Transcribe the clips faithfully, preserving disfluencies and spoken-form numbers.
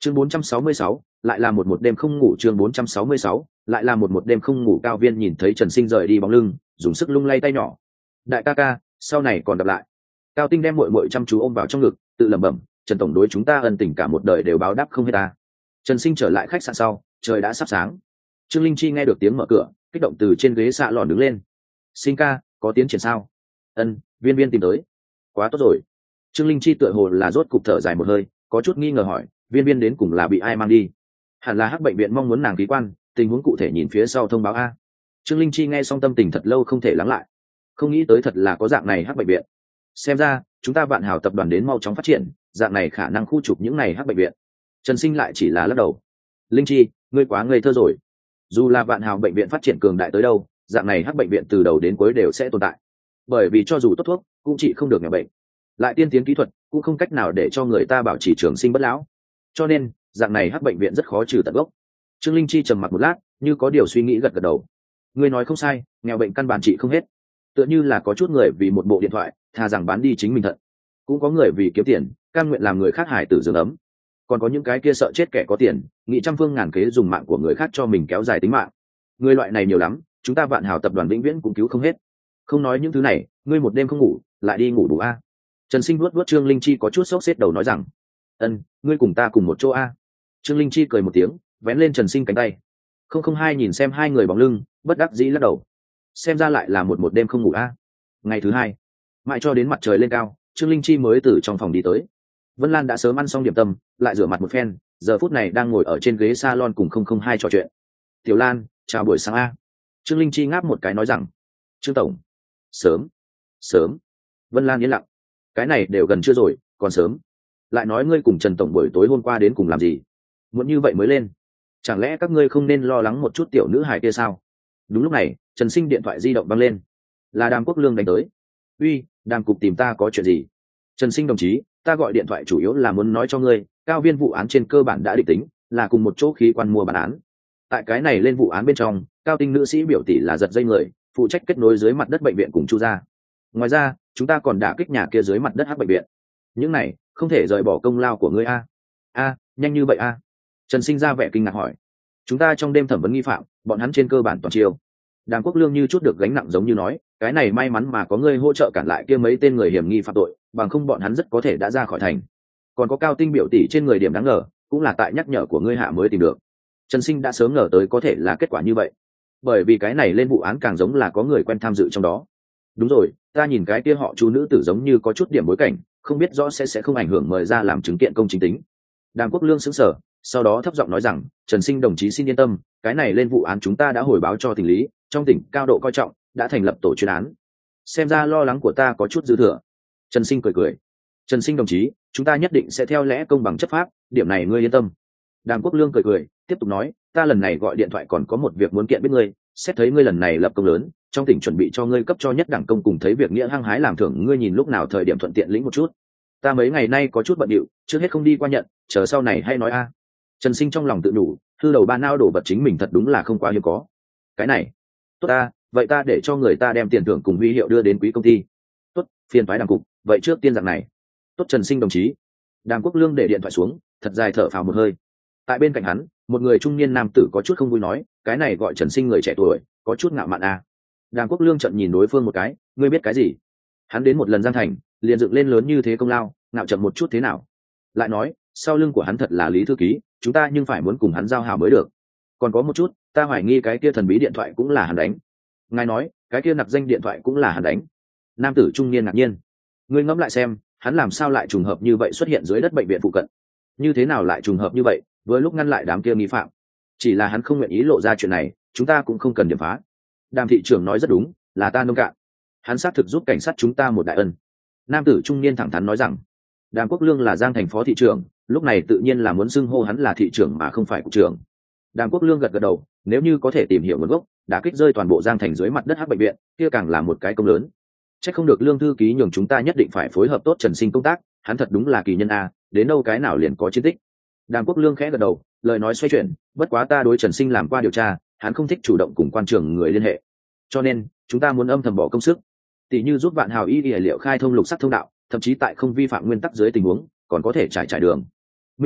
chương bốn trăm sáu mươi sáu, lại là một một đêm không ngủ. Chương bốn trăm sáu mươi sáu, lại là một một đêm không ngủ. Cao Viên nhìn thấy Trần Sinh rời đi bóng lưng, dùng sức lung lay tay nhỏ. Đại ca ca, sau này còn gặp lại. Cao Tinh đem muội muội chăm chú ôm vào trong ngực, tự lẩm bẩm, Trần tổng đối chúng ta ân tình cả một đời đều báo đáp không hết ta. Trần Sinh trở lại khách sạn sau, trời đã sắp sáng. Trương Linh Chi nghe được tiếng mở cửa, kích động từ trên ghế xạ lòn đứng lên. Sinh ca, có tiến triển sao? Ân, Viên Viên tìm tới. Quá tốt rồi. Trương Linh Chi tựa hồ là rốt cục thở dài một hơi, có chút nghi ngờ hỏi, Viên Viên đến cùng là bị ai mang đi? Hẳn là Hắc bệnh viện mong muốn nàng ký quan, tình huống cụ thể nhìn phía sau thông báo a. Trương Linh Chi nghe xong tâm tình thật lâu không thể lắng lại, không nghĩ tới thật là có dạng này Hắc bệnh viện. Xem ra chúng ta Vạn Hào tập đoàn đến mau chóng phát triển, dạng này khả năng khu trục những này Hắc bệnh viện. Trần Sinh lại chỉ là lắc đầu. Linh Chi, ngươi quá ngây thơ rồi. Dù là Vạn Hào bệnh viện phát triển cường đại tới đâu, dạng này Hắc bệnh viện từ đầu đến cuối đều sẽ tồn tại, bởi vì cho dù tốt thuốc cũng trị không được nhà bệnh, lại tiên tiến kỹ thuật cũng không cách nào để cho người ta bảo trì trường sinh bất lão, cho nên dạng này Hắc bệnh viện rất khó trừ tận gốc. Trương Linh Chi trầm mặc một lát, như có điều suy nghĩ gật gật đầu. Ngươi nói không sai, nghèo bệnh căn bản trị không hết, tựa như là có chút người vì một bộ điện thoại thà rằng bán đi chính mình thận, cũng có người vì kiếm tiền cam nguyện làm người khác hải tử giường ấm, còn có những cái kia sợ chết kẻ có tiền nghĩ trăm phương ngàn kế dùng mạng của người khác cho mình kéo dài tính mạng. Người loại này nhiều lắm, chúng ta Vạn Hào tập đoàn vĩnh viễn cũng cứu không hết. Không nói những thứ này, ngươi một đêm không ngủ lại đi ngủ đủ a? Trần Sinh vuốt vuốt Trương Linh Chi có chút sốc xếp đầu nói rằng. Ân, ngươi cùng ta cùng một chỗ a. Trương Linh Chi cười một tiếng, vén lên Trần Sinh cánh tay. Không không hai nhìn xem hai người bóng lưng, bất đắc dĩ lắc đầu. Xem ra lại là một một đêm không ngủ a. Ngày thứ hai, mãi cho đến mặt trời lên cao, Trương Linh Chi mới từ trong phòng đi tới. Vân Lan đã sớm ăn xong điểm tâm, lại rửa mặt một phen, giờ phút này đang ngồi ở trên ghế salon cùng không không hai trò chuyện. Tiểu Lan, chào buổi sáng a. Trương Linh Chi ngáp một cái nói rằng. Trương tổng, sớm sớm. Vân Lan yên lặng. Cái này đều gần trưa rồi, còn sớm. Lại nói ngươi cùng Trần tổng buổi tối hôm qua đến cùng làm gì? Muốn như vậy mới lên. Chẳng lẽ các ngươi không nên lo lắng một chút tiểu nữ hài kia sao? Đúng lúc này, Trần Sinh điện thoại di động vang lên. Là Đàm Quốc Lương đánh tới. Uy, Đàm cục tìm ta có chuyện gì? Trần Sinh đồng chí, ta gọi điện thoại chủ yếu là muốn nói cho ngươi, Cao Viên vụ án trên cơ bản đã định tính, là cùng một chỗ khí quan mua bản án. Tại cái này lên vụ án bên trong, Cao Tinh nữ sĩ biểu tỷ là giật dây người, phụ trách kết nối dưới mặt đất bệnh viện cùng Chu gia. Ngoài ra, chúng ta còn đả kích nhà kia dưới mặt đất Hắc bệnh viện. Những này không thể rời bỏ công lao của ngươi a. A, nhanh như vậy a? Trần Sinh ra vẻ kinh ngạc hỏi. Chúng ta trong đêm thẩm vấn nghi phạm, bọn hắn trên cơ bản toàn chiêu. Đàm Quốc Lương như chút được gánh nặng giống như nói, cái này may mắn mà có ngươi hỗ trợ cản lại kia mấy tên người hiểm nghi phạm tội, bằng không bọn hắn rất có thể đã ra khỏi thành. Còn có Cao Tinh biểu tỷ trên người điểm đáng ngờ, cũng là tại nhắc nhở của ngươi hạ mới tìm được. Trần Sinh đã sớm ngờ tới có thể là kết quả như vậy, bởi vì cái này lên vụ án càng giống là có người quen tham dự trong đó. Đúng rồi, ta nhìn cái kia họ chú nữ tử giống như có chút điểm bối cảnh, không biết rõ sẽ sẽ không ảnh hưởng mời ra làm chứng kiện công chính tính. Đàm Quốc Lương sững sờ, sau đó thấp giọng nói rằng, Trần Sinh đồng chí xin yên tâm, cái này lên vụ án chúng ta đã hồi báo cho tỉnh lý, trong tỉnh cao độ coi trọng, đã thành lập tổ chuyên án. Xem ra lo lắng của ta có chút dư thừa. Trần Sinh cười cười. Trần Sinh đồng chí, chúng ta nhất định sẽ theo lẽ công bằng chấp pháp, điểm này ngươi yên tâm. Đàm Quốc Lương cười cười, tiếp tục nói, ta lần này gọi điện thoại còn có một việc muốn kiện biết ngươi, xét thấy ngươi lần này lập công lớn, trong tỉnh chuẩn bị cho ngươi cấp cho nhất đẳng công cùng thấy việc nghĩa hăng hái làm thưởng ngươi nhìn lúc nào thời điểm thuận tiện lĩnh một chút. Ta mấy ngày nay có chút bận điệu, trước hết không đi qua nhận, chờ sau này hay nói a. Trần Sinh trong lòng tự đủ, thư đầu ba nao đổ vật chính mình thật đúng là không quá hiếm có. Cái này, tốt ta, vậy ta để cho người ta đem tiền thưởng cùng huy hiệu đưa đến quý công ty. Tốt, phiền toái Đàm cục, vậy trước tiên dạng này. Tốt Trần Sinh đồng chí. Đàm Quốc Lương để điện thoại xuống, thật dài thở phào một hơi. Tại bên cạnh hắn, một người trung niên nam tử có chút không vui nói, cái này gọi Trần Sinh người trẻ tuổi, có chút ngạo mạn a. Đàm Quốc Lương trợn nhìn đối phương một cái, ngươi biết cái gì? Hắn đến một lần Giang Thành, liền dựng lên lớn như thế công lao, ngạo chậm một chút thế nào? Lại nói, sau lưng của hắn thật là Lý thư ký, chúng ta nhưng phải muốn cùng hắn giao hảo mới được. Còn có một chút, ta hoài nghi cái kia thần bí điện thoại cũng là hắn đánh. Ngài nói, cái kia nặc danh điện thoại cũng là hắn đánh. Nam tử trung niên ngạc nhiên. Ngươi ngẫm lại xem, hắn làm sao lại trùng hợp như vậy xuất hiện dưới đất bệnh viện phụ cận? Như thế nào lại trùng hợp như vậy, với lúc ngăn lại đám kia nghi phạm? Chỉ là hắn không nguyện ý lộ ra chuyện này, chúng ta cũng không cần điểm phá. Đàm thị trưởng nói rất đúng, là ta nông cạn. Hắn xác thực giúp cảnh sát chúng ta một đại ân. Nam tử trung niên thẳng thắn nói rằng, Đàm Quốc Lương là Giang thành phó thị trưởng, lúc này tự nhiên là muốn xưng hô hắn là thị trưởng mà không phải cục trưởng. Đàm Quốc Lương gật gật đầu, nếu như có thể tìm hiểu nguồn gốc, đã kích rơi toàn bộ Giang thành dưới mặt đất Hắc bệnh viện, kia càng là một cái công lớn. Chắc không được Lương thư ký nhường chúng ta nhất định phải phối hợp tốt Trần Sinh công tác, hắn thật đúng là kỳ nhân a, đến đâu cái nào liền có chiến tích. Đàm Quốc Lương khẽ gật đầu, lời nói xoay chuyển, bất quá ta đối Trần Sinh làm qua điều tra, hắn không thích chủ động cùng quan trường người liên hệ, cho nên chúng ta muốn âm thầm bỏ công sức, tỷ như giúp Vạn Hào y y liệu khai thông lục sắc thông đạo, thậm chí tại không vi phạm nguyên tắc dưới tình huống còn có thể trải trải đường. Minh bạch,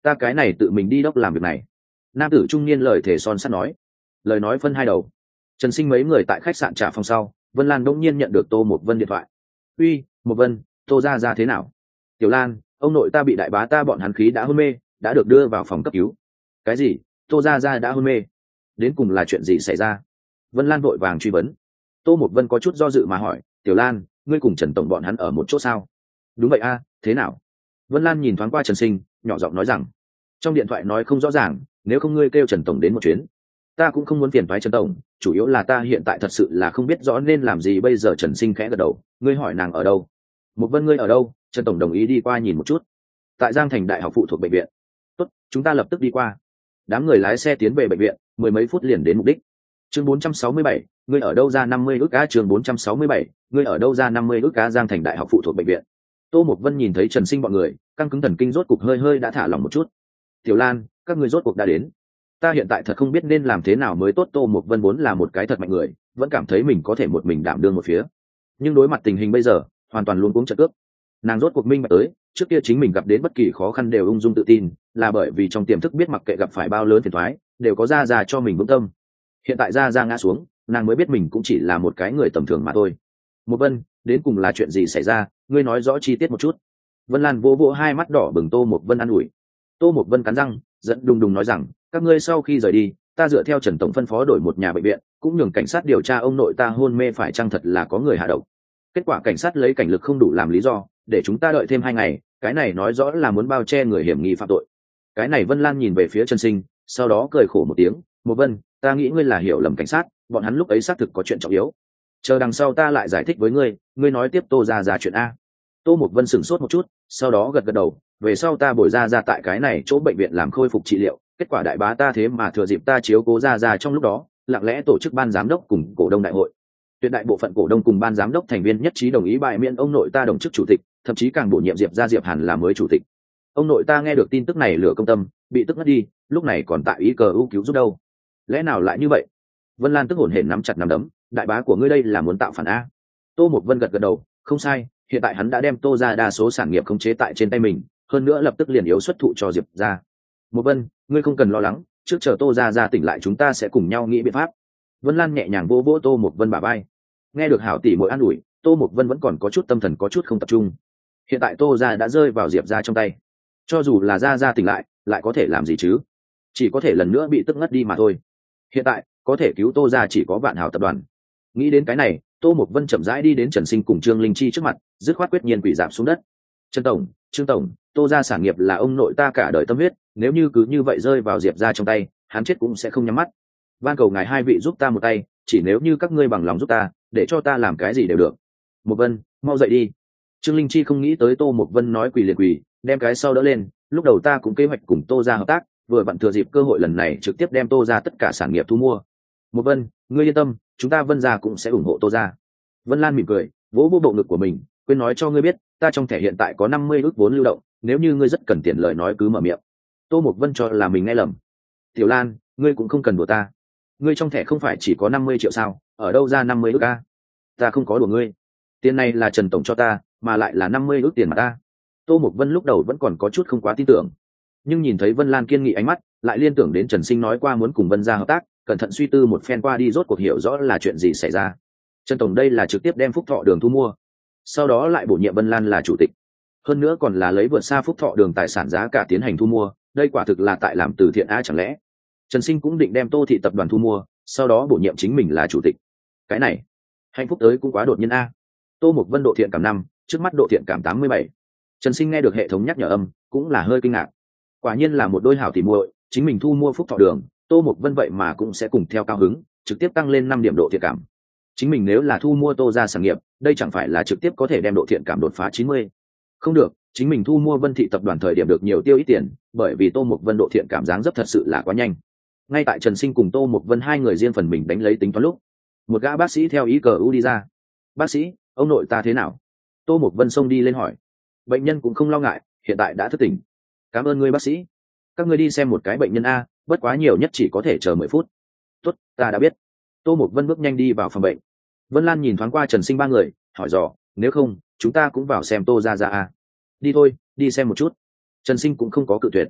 ta cái này tự mình đi đốc làm việc này. Nam tử trung niên lời thề son sắt nói. Lời nói phân hai đầu. Trần Sinh mấy người tại khách sạn trả phòng sau, Vân Lan đông nhiên nhận được Tô Một Vân điện thoại. Uy, Một Vân, Tô ra ra thế nào? Tiểu Lan, ông nội ta bị đại bá ta bọn hắn khí đã hôn mê, đã được đưa vào phòng cấp cứu. Cái gì? Tô ra ra đã hôn mê? Đến cùng là chuyện gì xảy ra? Vân Lan vội vàng truy vấn. Tô Một Vân có chút do dự mà hỏi, Tiểu Lan, ngươi cùng Trần tổng bọn hắn ở một chỗ sao? Đúng vậy a, thế nào? Vân Lan nhìn thoáng qua Trần Sinh, nhỏ giọng nói rằng, trong điện thoại nói không rõ ràng, nếu không ngươi kêu Trần tổng đến một chuyến. Ta cũng không muốn phiền toái Trần tổng, chủ yếu là ta hiện tại thật sự là không biết rõ nên làm gì bây giờ. Trần Sinh khẽ gật đầu, ngươi hỏi nàng ở đâu? Một Vân, ngươi ở đâu? Trần tổng đồng ý đi qua nhìn một chút. Tại Giang Thành Đại học phụ thuộc bệnh viện. Tốt, chúng ta lập tức đi qua. Đám người lái xe tiến về bệnh viện, mười mấy phút liền đến mục đích. Chương bốn trăm sáu mươi bảy, ngươi ở đâu ra năm mươi ức cá? Chương bốn trăm sáu mươi bảy, ngươi ở đâu ra năm mươi ức cá? Giang Thành Đại học phụ thuộc bệnh viện. Tô Mộc Vân nhìn thấy Trần Sinh bọn người, căng cứng thần kinh rốt cục hơi hơi đã thả lỏng một chút. Tiểu Lan, các ngươi rốt cuộc đã đến. Ta hiện tại thật không biết nên làm thế nào mới tốt. Tô Mộc Vân vốn là một cái thật mạnh người, vẫn cảm thấy mình có thể một mình đảm đương một phía, nhưng đối mặt tình hình bây giờ, hoàn toàn luôn cuống chật cướp. Nàng rốt cuộc minh bạch tới, trước kia chính mình gặp đến bất kỳ khó khăn đều ung dung tự tin, là bởi vì trong tiềm thức biết mặc kệ gặp phải bao lớn phiền toái, đều có ra ra cho mình vững tâm. Hiện tại ra ra ngã xuống, nàng mới biết mình cũng chỉ là một cái người tầm thường mà thôi. Một Vân, đến cùng là chuyện gì xảy ra, ngươi nói rõ chi tiết một chút. Vân Lan vỗ vỗ hai mắt đỏ bừng Tô Một Vân an ủi. Tô Một Vân cắn răng, giận đùng đùng nói rằng, các ngươi sau khi rời đi, ta dựa theo Trần tổng phân phó đổi một nhà bệnh viện, cũng nhường cảnh sát điều tra ông nội ta hôn mê phải chăng thật là có người hạ độc. Kết quả cảnh sát lấy cảnh lực không đủ làm lý do, để chúng ta đợi thêm hai ngày, cái này nói rõ là muốn bao che người hiểm nghi phạm tội. Cái này Vân Lan nhìn về phía Trần Sinh, sau đó cười khổ một tiếng, Một Vân, ta nghĩ ngươi là hiểu lầm cảnh sát, bọn hắn lúc ấy xác thực có chuyện trọng yếu. Chờ đằng sau ta lại giải thích với ngươi, ngươi nói tiếp Tô ra ra chuyện a. Tô Một Vân sửng sốt một chút, sau đó gật gật đầu, về sau ta bồi ra ra tại cái này chỗ bệnh viện làm khôi phục trị liệu, kết quả đại bá ta thế mà thừa dịp ta chiếu cố ra ra trong lúc đó, lặng lẽ tổ chức ban giám đốc cùng cổ đông đại hội. Tuyệt đại bộ phận cổ đông cùng ban giám đốc thành viên nhất trí đồng ý bãi miễn ông nội ta đồng chức chủ tịch, thậm chí càng bổ nhiệm Diệp ra Diệp Hàn là mới chủ tịch. Ông nội ta nghe được tin tức này lửa công tâm, bị tức ngất đi, lúc này còn tại ý cờ ưu cứu giúp đâu. Lẽ nào lại như vậy? Vân Lan tức hổn hển nắm chặt nắm đấm, đại bá của ngươi đây là muốn tạo phản a? Tô Một Vân gật gật đầu, không sai, hiện tại hắn đã đem Tô ra đa số sản nghiệp khống chế tại trên tay mình, hơn nữa lập tức liền yếu xuất thụ cho Diệp ra. Một Vân, ngươi không cần lo lắng, trước chờ Tô ra ra tỉnh lại chúng ta sẽ cùng nhau nghĩ biện pháp. Vân Lan nhẹ nhàng vỗ vỗ Tô Một Vân bả vai. Nghe được hảo tỷ muội an ủi, Tô Một Vân vẫn còn có chút tâm thần có chút không tập trung. Hiện tại Tô ra đã rơi vào Diệp ra trong tay, cho dù là ra ra tỉnh lại, lại có thể làm gì chứ? Chỉ có thể lần nữa bị tức ngất đi mà thôi. Hiện tại có thể cứu Tô ra chỉ có Vạn Hào tập đoàn. Nghĩ đến cái này, Tô Mộc Vân chậm rãi đi đến Trần Sinh cùng Trương Linh Chi trước mặt, dứt khoát quyết nhiên quỳ giảm xuống đất. Trần tổng, Trương tổng, Tô ra sản nghiệp là ông nội ta cả đời tâm huyết, nếu như cứ như vậy rơi vào Diệp ra trong tay, hắn chết cũng sẽ không nhắm mắt. Van cầu ngài hai vị giúp ta một tay, chỉ nếu như các ngươi bằng lòng giúp ta, để cho ta làm cái gì đều được. Mộc Vân, mau dậy đi. Trương Linh Chi không nghĩ tới Tô Mộc Vân nói quỳ liền quỳ, đem cái sau đỡ lên. Lúc đầu ta cũng kế hoạch cùng Tô ra hợp tác, vừa vặn thừa dịp cơ hội lần này trực tiếp đem Tô ra tất cả sản nghiệp thu mua. Mộc Vân, ngươi yên tâm, chúng ta Vân gia cũng sẽ ủng hộ Tô ra. Vân Lan mỉm cười, vỗ vỗ bộ ngực của mình, quên nói cho ngươi biết, ta trong thẻ hiện tại có năm mươi ức vốn lưu động, nếu như ngươi rất cần tiền lời nói cứ mở miệng. Tô Mộc Vân cho là mình nghe lầm. Tiểu Lan, ngươi cũng không cần đùa ta. Ngươi trong thẻ không phải chỉ có năm mươi triệu sao, ở đâu ra năm mươi ức a? Ta không có đùa ngươi. Tiền này là Trần tổng cho ta, mà lại là năm mươi ức tiền mà ta. Tô Mộc Vân lúc đầu vẫn còn có chút không quá tin tưởng, nhưng nhìn thấy Vân Lan kiên nghị ánh mắt, lại liên tưởng đến Trần Sinh nói qua muốn cùng Vân gia hợp tác, cẩn thận suy tư một phen qua đi rốt cuộc hiểu rõ là chuyện gì xảy ra. Trần tổng đây là trực tiếp đem Phúc Thọ Đường thu mua, sau đó lại bổ nhiệm Vân Lan là chủ tịch, hơn nữa còn là lấy vượt xa Phúc Thọ Đường tài sản giá cả tiến hành thu mua, đây quả thực là tại làm từ thiện a. Chẳng lẽ Trần Sinh cũng định đem Tô thị tập đoàn thu mua, sau đó bổ nhiệm chính mình là chủ tịch? Cái này hạnh phúc tới cũng quá đột nhiên a. Tô Mộc Vân độ thiện cảm năm, trước mắt độ thiện cảm tám mươi bảy. Trần Sinh nghe được hệ thống nhắc nhở âm, cũng là hơi kinh ngạc. Quả nhiên là một đôi hảo tỉ muội, chính mình thu mua Phúc Thọ Đường, Tô Mộc Vân vậy mà cũng sẽ cùng theo cao hứng, trực tiếp tăng lên năm điểm độ thiện cảm. Chính mình nếu là thu mua Tô ra sản nghiệp, đây chẳng phải là trực tiếp có thể đem độ thiện cảm đột phá chín mươi. Không được, chính mình thu mua Vân thị tập đoàn thời điểm được nhiều tiêu ít tiền, bởi vì Tô Mộc Vân độ thiện cảm dáng dấp thật sự là quá nhanh. Ngay tại Trần Sinh cùng Tô Mộc Vân hai người riêng phần mình đánh lấy tính toán lúc, một gã bác sĩ theo ý cờ u đi ra. Bác sĩ, ông nội ta thế nào? Tô Mộc Vân xông đi lên hỏi. Bệnh nhân cũng không lo ngại, hiện tại đã thức tỉnh. Cảm ơn ngươi bác sĩ. Các ngươi đi xem một cái bệnh nhân a, bất quá nhiều nhất chỉ có thể chờ mười phút. Tốt, ta đã biết. Tô Mộc Vân bước nhanh đi vào phòng bệnh. Vân Lan nhìn thoáng qua Trần Sinh ba người, hỏi dò, nếu không chúng ta cũng vào xem Tô ra ra a. Đi thôi, đi xem một chút. Trần Sinh cũng không có cự tuyệt.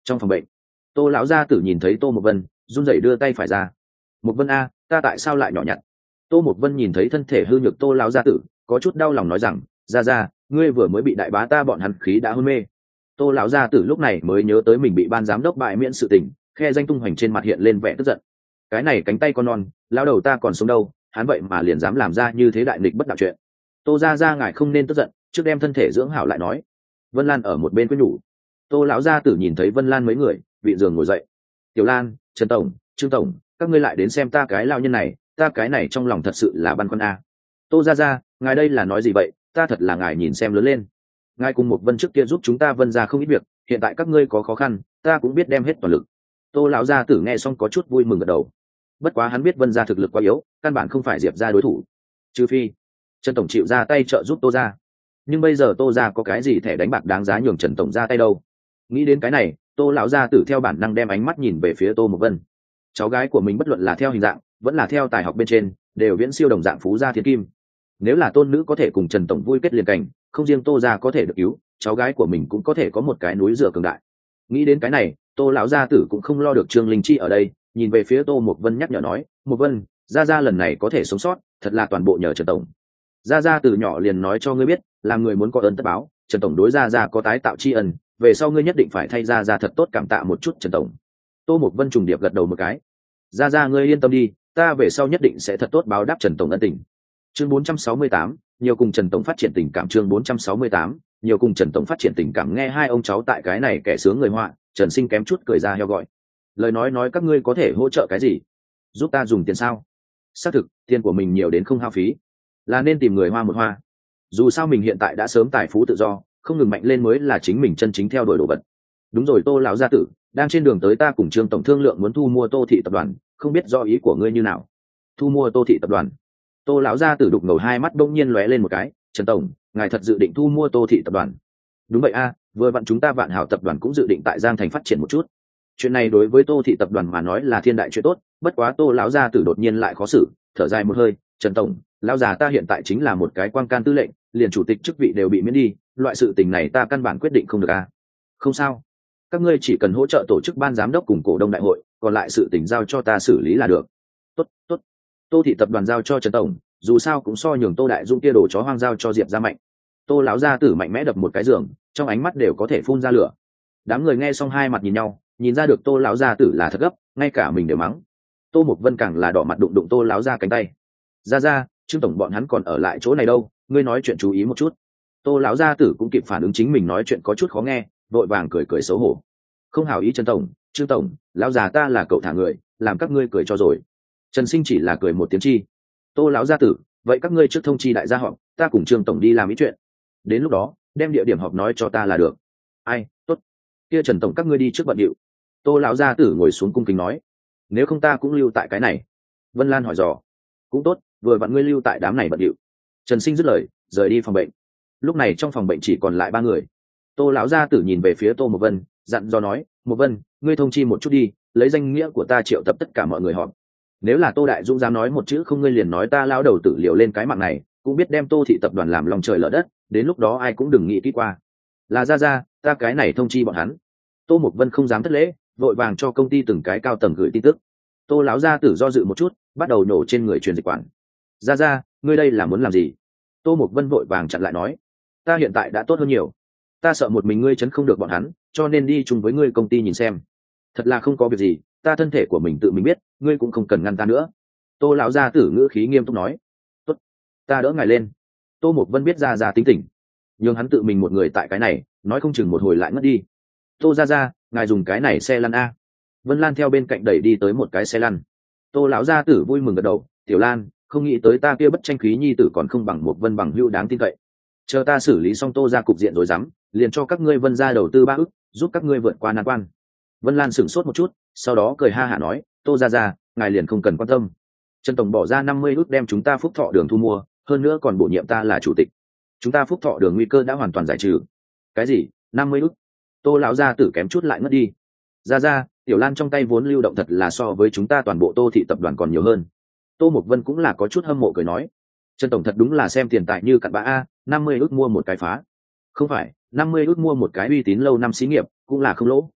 Trong phòng bệnh, tô lão gia tử nhìn thấy tô một vân run rẩy đưa tay phải ra. Một vân a, ta tại sao lại nhỏ nhặt? Tô một vân nhìn thấy thân thể hư nhược tô lão gia tử, có chút đau lòng nói rằng, ra ra, ngươi vừa mới bị đại bá ta bọn hắn khí đã hôn mê. Tô lão gia tử lúc này mới nhớ tới mình bị ban giám đốc bại miễn sự tình, khe danh tung hoành trên mặt hiện lên vẻ tức giận. Cái này cánh tay con non, lão đầu ta còn sống đâu, hắn vậy mà liền dám làm ra như thế đại nghịch bất đạo chuyện. Tô gia gia ngài không nên tức giận, trước đem thân thể dưỡng hảo lại nói. Vân Lan ở một bên quyết nhủ. Tô lão gia tử nhìn thấy Vân Lan mấy người, vị giường ngồi dậy. Tiểu Lan, Trần tổng, Trương tổng, các ngươi lại đến xem ta cái lao nhân này, ta cái này trong lòng thật sự là băn khoăn a. Tô gia gia, ngài đây là nói gì vậy? Ta thật là ngài nhìn xem lớn lên. Ngài cùng một Vân trước kia giúp chúng ta Vân gia không ít việc, hiện tại các ngươi có khó khăn, ta cũng biết đem hết toàn lực. Tô lão gia tử nghe xong có chút vui mừng gật đầu. Bất quá hắn biết Vân gia thực lực quá yếu, căn bản không phải Diệp gia đối thủ. Trừ phi Trần tổng chịu ra tay trợ giúp Tô gia. Nhưng bây giờ Tô gia có cái gì thẻ đánh bạc đáng giá nhường Trần tổng ra tay đâu? Nghĩ đến cái này, Tô lão gia tử theo bản năng đem ánh mắt nhìn về phía Tô Mộc Vân. Cháu gái của mình bất luận là theo hình dạng, vẫn là theo tài học bên trên, đều viễn siêu đồng dạng phú gia thiên kim. Nếu là tôn nữ có thể cùng Trần tổng vui kết liền cảnh, không riêng Tô gia có thể được cứu, cháu gái của mình cũng có thể có một cái núi dựa cường đại. Nghĩ đến cái này, Tô lão gia tử cũng không lo được Trương Linh Chi ở đây, nhìn về phía Tô Mộc Vân nhắc nhở nói, Mộc Vân, gia gia lần này có thể sống sót, thật là toàn bộ nhờ Trần tổng. Gia gia từ nhỏ liền nói cho ngươi biết, làm người muốn có ơn tất báo, Trần tổng đối gia gia có tái tạo tri ân, về sau ngươi nhất định phải thay gia gia thật tốt cảm tạ một chút Trần tổng. Tô Mộc Vân trùng điệp gật đầu một cái. Gia gia ngươi yên tâm đi, ta về sau nhất định sẽ thật tốt báo đáp Trần tổng ân tình. Chương bốn trăm sáu mươi tám, nhiều cùng Trần tổng phát triển tình cảm. Chương bốn trăm sáu mươi tám, nhiều cùng Trần tổng phát triển tình cảm. Nghe hai ông cháu tại cái này kẻ sướng người họa, Trần Sinh kém chút cười ra heo gọi. Lời nói nói các ngươi có thể hỗ trợ cái gì? Giúp ta dùng tiền sao? Xác thực, tiền của mình nhiều đến không hao phí, là nên tìm người hoa một hoa. Dù sao mình hiện tại đã sớm tài phú tự do, không ngừng mạnh lên mới là chính mình chân chính theo đuổi đồ vật. Đúng rồi Tô lão gia tử, đang trên đường tới ta cùng Trương tổng thương lượng muốn thu mua Tô thị tập đoàn, không biết do ý của ngươi như nào? Thu mua Tô thị tập đoàn? Tô lão gia tử đục ngầu hai mắt đông nhiên lóe lên một cái. Trần tổng, ngài thật dự định thu mua Tô thị tập đoàn? Đúng vậy a, vừa vặn chúng ta Vạn Hảo tập đoàn cũng dự định tại Giang Thành phát triển một chút. Chuyện này đối với Tô thị tập đoàn mà nói là thiên đại chuyện tốt, bất quá Tô lão gia tử đột nhiên lại khó xử, thở dài một hơi. Trần tổng, lão già ta hiện tại chính là một cái quan can tư lệnh, liền chủ tịch chức vị đều bị miễn đi, loại sự tình này ta căn bản quyết định không được a. Không sao, các ngươi chỉ cần hỗ trợ tổ chức ban giám đốc cùng cổ đông đại hội, còn lại sự tình giao cho ta xử lý là được. Tốt, tốt. Tô thị tập đoàn giao cho Trần tổng, dù sao cũng so nhường Tô đại dung kia đổ chó hoang giao cho Diệp gia mạnh. Tô lão gia tử mạnh mẽ đập một cái giường, trong ánh mắt đều có thể phun ra lửa. Đám người nghe xong hai mặt nhìn nhau, nhìn ra được Tô lão gia tử là thật gấp, ngay cả mình đều mắng. Tô Mộc Vân càng là đỏ mặt đụng đụng Tô lão gia cánh tay. Ra ra, Trương tổng bọn hắn còn ở lại chỗ này đâu, ngươi nói chuyện chú ý một chút. Tô lão gia tử cũng kịp phản ứng chính mình nói chuyện có chút khó nghe, vội vàng cười cười xấu hổ. Không hảo ý Trần tổng, Trương tổng, lão già ta là cậu thả người, làm các ngươi cười cho rồi. Trần Sinh chỉ là cười một tiếng chi. Tô lão gia tử, vậy các ngươi trước thông chi đại gia họp, ta cùng Trương tổng đi làm ý chuyện. Đến lúc đó, đem địa điểm họp nói cho ta là được. Ai, tốt. Kia Trần tổng các ngươi đi trước bận điệu. Tô lão gia tử ngồi xuống cung kính nói. Nếu không ta cũng lưu tại cái này. Vân Lan hỏi dò. Cũng tốt, vừa vặn ngươi lưu tại đám này bận điệu. Trần Sinh dứt lời, rời đi phòng bệnh. Lúc này trong phòng bệnh chỉ còn lại ba người. Tô lão gia tử nhìn về phía Tô Mộc Vân, dặn dò nói, Mộc Vân, ngươi thông chi một chút đi, lấy danh nghĩa của ta triệu tập tất cả mọi người họp. Nếu là Tô đại dũng dám nói một chữ không ngươi liền nói ta lao đầu tử liều lên cái mạng này, cũng biết đem Tô thị tập đoàn làm lòng trời lở đất, đến lúc đó ai cũng đừng nghĩ kỹ qua. Là ra ra, ta cái này thông chi bọn hắn. Tô Mộc Vân không dám thất lễ, vội vàng cho công ty từng cái cao tầng gửi tin tức. Tô lão gia tử do dự một chút, bắt đầu nổ trên người truyền dịch quản. Ra ra, ngươi đây là muốn làm gì? Tô Mộc Vân vội vàng chặn lại nói, ta hiện tại đã tốt hơn nhiều, ta sợ một mình ngươi chấn không được bọn hắn, cho nên đi chung với ngươi công ty nhìn xem. Thật là không có việc gì, ta thân thể của mình tự mình biết, ngươi cũng không cần ngăn ta nữa. Tô lão gia tử ngữ khí nghiêm túc nói. Tốt, ta đỡ ngài lên. Tô Mộc Vân biết ra ra tính tình, nhưng hắn tự mình một người tại cái này, nói không chừng một hồi lại ngất đi. Tô ra ra, ngài dùng cái này xe lăn a. Vân Lan theo bên cạnh đẩy đi tới một cái xe lăn. Tô lão gia tử vui mừng gật đầu, Tiểu Lan, không nghĩ tới ta kia bất tranh khí nhi tử còn không bằng một Vân bằng hữu đáng tin cậy. Chờ ta xử lý xong Tô ra cục diện rồi dám, liền cho các ngươi Vân ra đầu tư ba ức, giúp các ngươi vượt qua nan quan. Vân Lan sửng sốt một chút, sau đó cười ha hả nói, Tô ra ra, ngài liền không cần quan tâm. Trần tổng bỏ ra năm mươi ức đem chúng ta Phúc Thọ đường thu mua, hơn nữa còn bổ nhiệm ta là chủ tịch. Chúng ta Phúc Thọ đường nguy cơ đã hoàn toàn giải trừ. Cái gì? năm mươi ức? Tô lão gia tử kém chút lại ngất đi. Ra ra, Tiểu Lan trong tay vốn lưu động thật là so với chúng ta toàn bộ Tô thị tập đoàn còn nhiều hơn. Tô Mộc Vân cũng là có chút hâm mộ cười nói, Trần tổng thật đúng là xem tiền tài như cặn bã a, năm mươi ức mua một cái phá. Không phải, năm mươi ức mua một cái uy tín lâu năm xí nghiệp, cũng là không lỗ.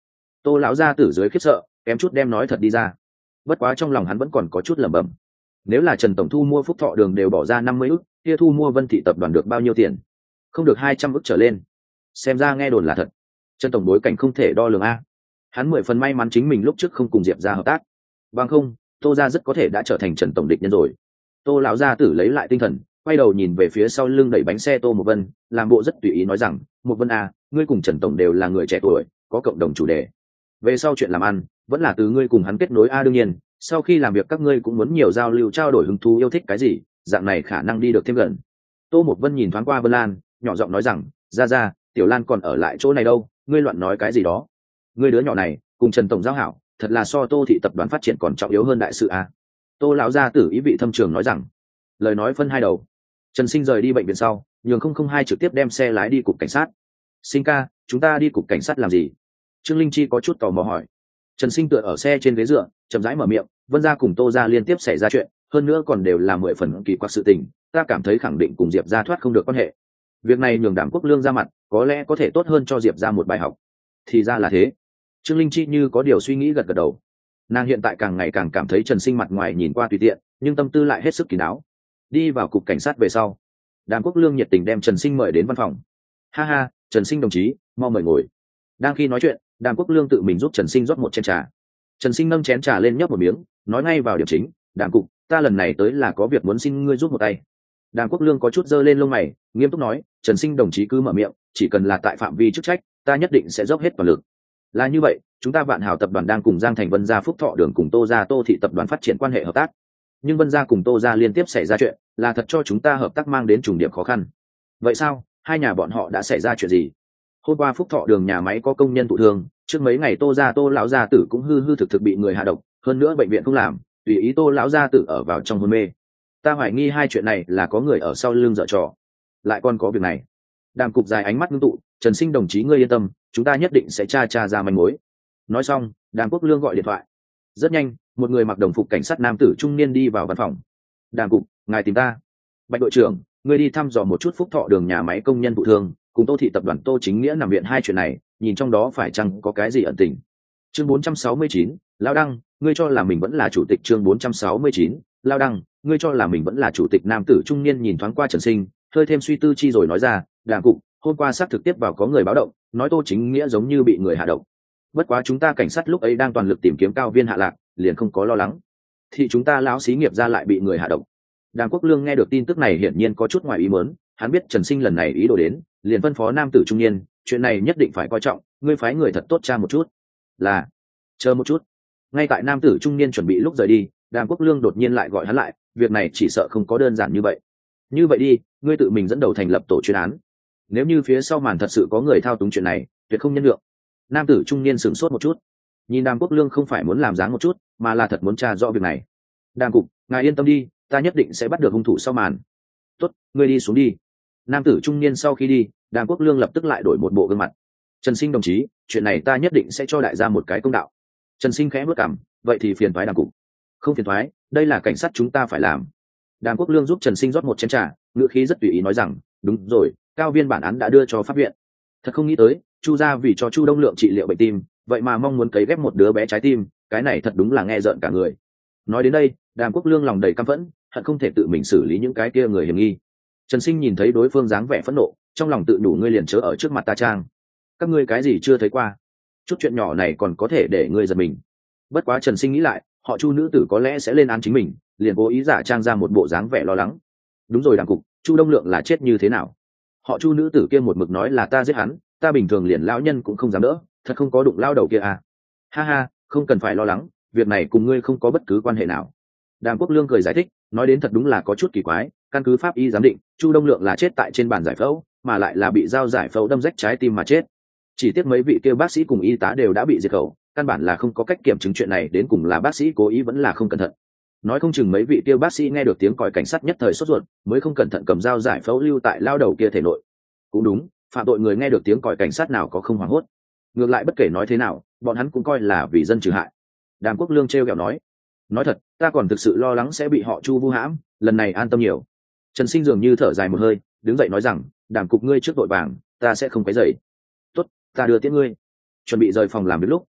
Tô lão gia tử dưới khiếp sợ kém chút đem nói thật đi ra, bất quá trong lòng hắn vẫn còn có chút lẩm bẩm. Nếu là Trần tổng thu mua Phúc Thọ đường đều bỏ ra năm mươi ức, kia thu mua Vân Thị tập đoàn được bao nhiêu tiền? Không được hai trăm ức trở lên. Xem ra nghe đồn là thật. Trần tổng bối cảnh không thể đo lường a. Hắn mười phần may mắn chính mình lúc trước không cùng Diệp gia hợp tác, bằng không Tô gia rất có thể đã trở thành Trần tổng địch nhân rồi. Tô lão gia tử lấy lại tinh thần, quay đầu nhìn về phía sau lưng đẩy bánh xe Tô Một Vân, làm bộ rất tùy ý nói rằng, Một Vân à, ngươi cùng Trần tổng đều là người trẻ tuổi, có cộng đồng chủ đề. Về sau chuyện làm ăn, vẫn là từ ngươi cùng hắn kết nối a. Đương nhiên, sau khi làm việc các ngươi cũng muốn nhiều giao lưu trao đổi hứng thú yêu thích cái gì, dạng này khả năng đi được thêm gần. Tô Một Vân nhìn thoáng qua Vân Lan, nhỏ giọng nói rằng, ra ra, Tiểu Lan còn ở lại chỗ này đâu, ngươi loạn nói cái gì đó. Ngươi đứa nhỏ này cùng Trần tổng giao hảo, thật là so Tô thị tập đoàn phát triển còn trọng yếu hơn đại sự a. Tô lão gia tử ý vị thâm trường nói rằng. Lời nói phân hai đầu. Trần Sinh rời đi bệnh viện sau, nhường không không hai trực tiếp đem xe lái đi cục cảnh sát. Sinh ca, chúng ta đi cục cảnh sát làm gì? Trương Linh Chi có chút tò mò hỏi. Trần Sinh tựa ở xe trên ghế dựa, chậm rãi mở miệng, Vân gia cùng Tô gia liên tiếp xảy ra chuyện, hơn nữa còn đều là mười phần kỳ quặc sự tình, ta cảm thấy khẳng định cùng Diệp gia thoát không được quan hệ. Việc này nhường Đàm Quốc Lương ra mặt, có lẽ có thể tốt hơn cho Diệp gia một bài học. Thì ra là thế. Trương Linh Chi như có điều suy nghĩ gật gật đầu. Nàng hiện tại càng ngày càng cảm thấy Trần Sinh mặt ngoài nhìn qua tùy tiện, nhưng tâm tư lại hết sức kín đáo. Đi vào cục cảnh sát về sau, Đàm Quốc Lương nhiệt tình đem Trần Sinh mời đến văn phòng. Ha ha, Trần Sinh đồng chí, mau mời ngồi. Đang khi nói chuyện, Đàm Quốc Lương tự mình giúp Trần Sinh rót một chén trà. Trần Sinh nâng chén trà lên nhấp một miếng, nói ngay vào điểm chính, Đàm cục, ta lần này tới là có việc muốn xin ngươi giúp một tay. Đàm Quốc Lương có chút giơ lên lông mày, nghiêm túc nói, Trần Sinh đồng chí cứ mở miệng, chỉ cần là tại phạm vi chức trách, ta nhất định sẽ dốc hết toàn lực. Là như vậy, chúng ta Vạn Hào tập đoàn đang cùng Giang Thành Vân gia Phúc Thọ đường cùng Tô gia Tô thị tập đoàn phát triển quan hệ hợp tác, nhưng Vân gia cùng Tô gia liên tiếp xảy ra chuyện, là thật cho chúng ta hợp tác mang đến trùng điểm khó khăn. Vậy sao, hai nhà bọn họ đã xảy ra chuyện gì? Hôm qua Phúc Thọ đường nhà máy có công nhân thụ thương, trước mấy ngày Tô gia Tô lão gia tử cũng hư hư thực thực bị người hạ độc, hơn nữa bệnh viện không làm, tùy ý Tô lão gia tử ở vào trong hôn mê. Ta hoài nghi hai chuyện này là có người ở sau lưng giở trò. Lại còn có việc này. Đàm cục dài ánh mắt ngưng tụ, Trần Sinh đồng chí ngươi yên tâm, chúng ta nhất định sẽ tra tra ra manh mối. Nói xong, Đàm Quốc Lương gọi điện thoại. Rất nhanh, một người mặc đồng phục cảnh sát nam tử trung niên đi vào văn phòng. Đàm cục, ngài tìm ta. Bạch đội trưởng, ngươi đi thăm dò một chút Phúc Thọ đường nhà máy công nhân thụ thương cùng Tô thị tập đoàn Tô Chính Nghĩa nằm viện hai chuyện này, nhìn trong đó phải chăng có cái gì ẩn tình. Chương bốn trăm sáu mươi chín, Lao Đăng, ngươi cho là mình vẫn là chủ tịch. Chương bốn trăm sáu mươi chín, Lao Đăng, ngươi cho là mình vẫn là chủ tịch. Nam tử trung niên nhìn thoáng qua Trần Sinh, hơi thêm suy tư chi rồi nói ra, Đàm cục, hôm qua xác thực tiếp vào có người báo động, nói Tô Chính Nghĩa giống như bị người hạ độc. Bất quá chúng ta cảnh sát lúc ấy đang toàn lực tìm kiếm Cao Viên hạ lạc, liền không có lo lắng. Thì chúng ta lão xí nghiệp ra lại bị người hạ độc. Đàm Quốc Lương nghe được tin tức này hiển nhiên có chút ngoài ý muốn, hắn biết Trần Sinh lần này ý đồ đến, liền phân phó nam tử trung niên, chuyện này nhất định phải coi trọng, ngươi phái người thật tốt tra một chút. Là, chờ một chút. Ngay tại nam tử trung niên chuẩn bị lúc rời đi, Đàm Quốc Lương đột nhiên lại gọi hắn lại, việc này chỉ sợ không có đơn giản như vậy. Như vậy đi, ngươi tự mình dẫn đầu thành lập tổ chuyên án. Nếu như phía sau màn thật sự có người thao túng chuyện này, tuyệt không nhân lượng. Nam tử trung niên sửng sốt một chút, nhìn Đàm Quốc Lương không phải muốn làm dáng một chút, mà là thật muốn tra rõ việc này. Đàm cục, ngài yên tâm đi, ta nhất định sẽ bắt được hung thủ sau màn. Tốt, ngươi đi xuống đi. Nam tử trung niên sau khi đi, Đàm Quốc Lương lập tức lại đổi một bộ gương mặt. Trần Sinh đồng chí, chuyện này ta nhất định sẽ cho đại gia một cái công đạo. Trần Sinh khẽ bước cằm, vậy thì phiền toái Đàm cục. Không phiền toái, đây là cảnh sát chúng ta phải làm. Đàm Quốc Lương giúp Trần Sinh rót một chén trà, ngữ khí rất tùy ý nói rằng, đúng rồi, Cao Viên bản án đã đưa cho pháp viện. Thật không nghĩ tới, Chu gia vì cho Chu Đông Lượng trị liệu bệnh tim, vậy mà mong muốn cấy ghép một đứa bé trái tim, cái này thật đúng là nghe rợn cả người. Nói đến đây, Đàm Quốc Lương lòng đầy căm phẫn, hận không thể tự mình xử lý những cái kia người hiểm nghi. Trần Sinh nhìn thấy đối phương dáng vẻ phẫn nộ, trong lòng tự đủ ngươi liền chớ ở trước mặt ta trang. Các ngươi cái gì chưa thấy qua? Chút chuyện nhỏ này còn có thể để ngươi giật mình. Bất quá Trần Sinh nghĩ lại, họ Chu nữ tử có lẽ sẽ lên án chính mình, liền cố ý giả trang ra một bộ dáng vẻ lo lắng. Đúng rồi Đàm cục, Chu Đông Lượng là chết như thế nào? Họ Chu nữ tử kia một mực nói là ta giết hắn, ta bình thường liền lão nhân cũng không dám đỡ, thật không có đụng lao đầu kia à? Ha ha, không cần phải lo lắng, việc này cùng ngươi không có bất cứ quan hệ nào. Đàm Quốc Lương cười giải thích, nói đến thật đúng là có chút kỳ quái, căn cứ pháp y giám định, Chu Đông Lượng là chết tại trên bàn giải phẫu, mà lại là bị dao giải phẫu đâm rách trái tim mà chết. Chỉ tiếc mấy vị kia bác sĩ cùng y tá đều đã bị diệt khẩu, căn bản là không có cách kiểm chứng chuyện này đến cùng là bác sĩ cố ý vẫn là không cẩn thận. Nói không chừng mấy vị kia bác sĩ nghe được tiếng còi cảnh sát nhất thời sốt ruột, mới không cẩn thận cầm dao giải phẫu lưu tại lao đầu kia thể nội. Cũng đúng, phạm tội người nghe được tiếng còi cảnh sát nào có không hoảng hốt. Ngược lại bất kể nói thế nào, bọn hắn cũng coi là vì dân trừ hại. Đàm Quốc Lương trêu ghẹo nói, nói thật, ta còn thực sự lo lắng sẽ bị họ Chu vu hãm, lần này an tâm nhiều. Trần Sinh dường như thở dài một hơi, đứng dậy nói rằng, Đàm cục ngươi trước đội vàng, ta sẽ không quấy rầy. Tốt, ta đưa tiễn ngươi. Chuẩn bị rời phòng làm việc lúc,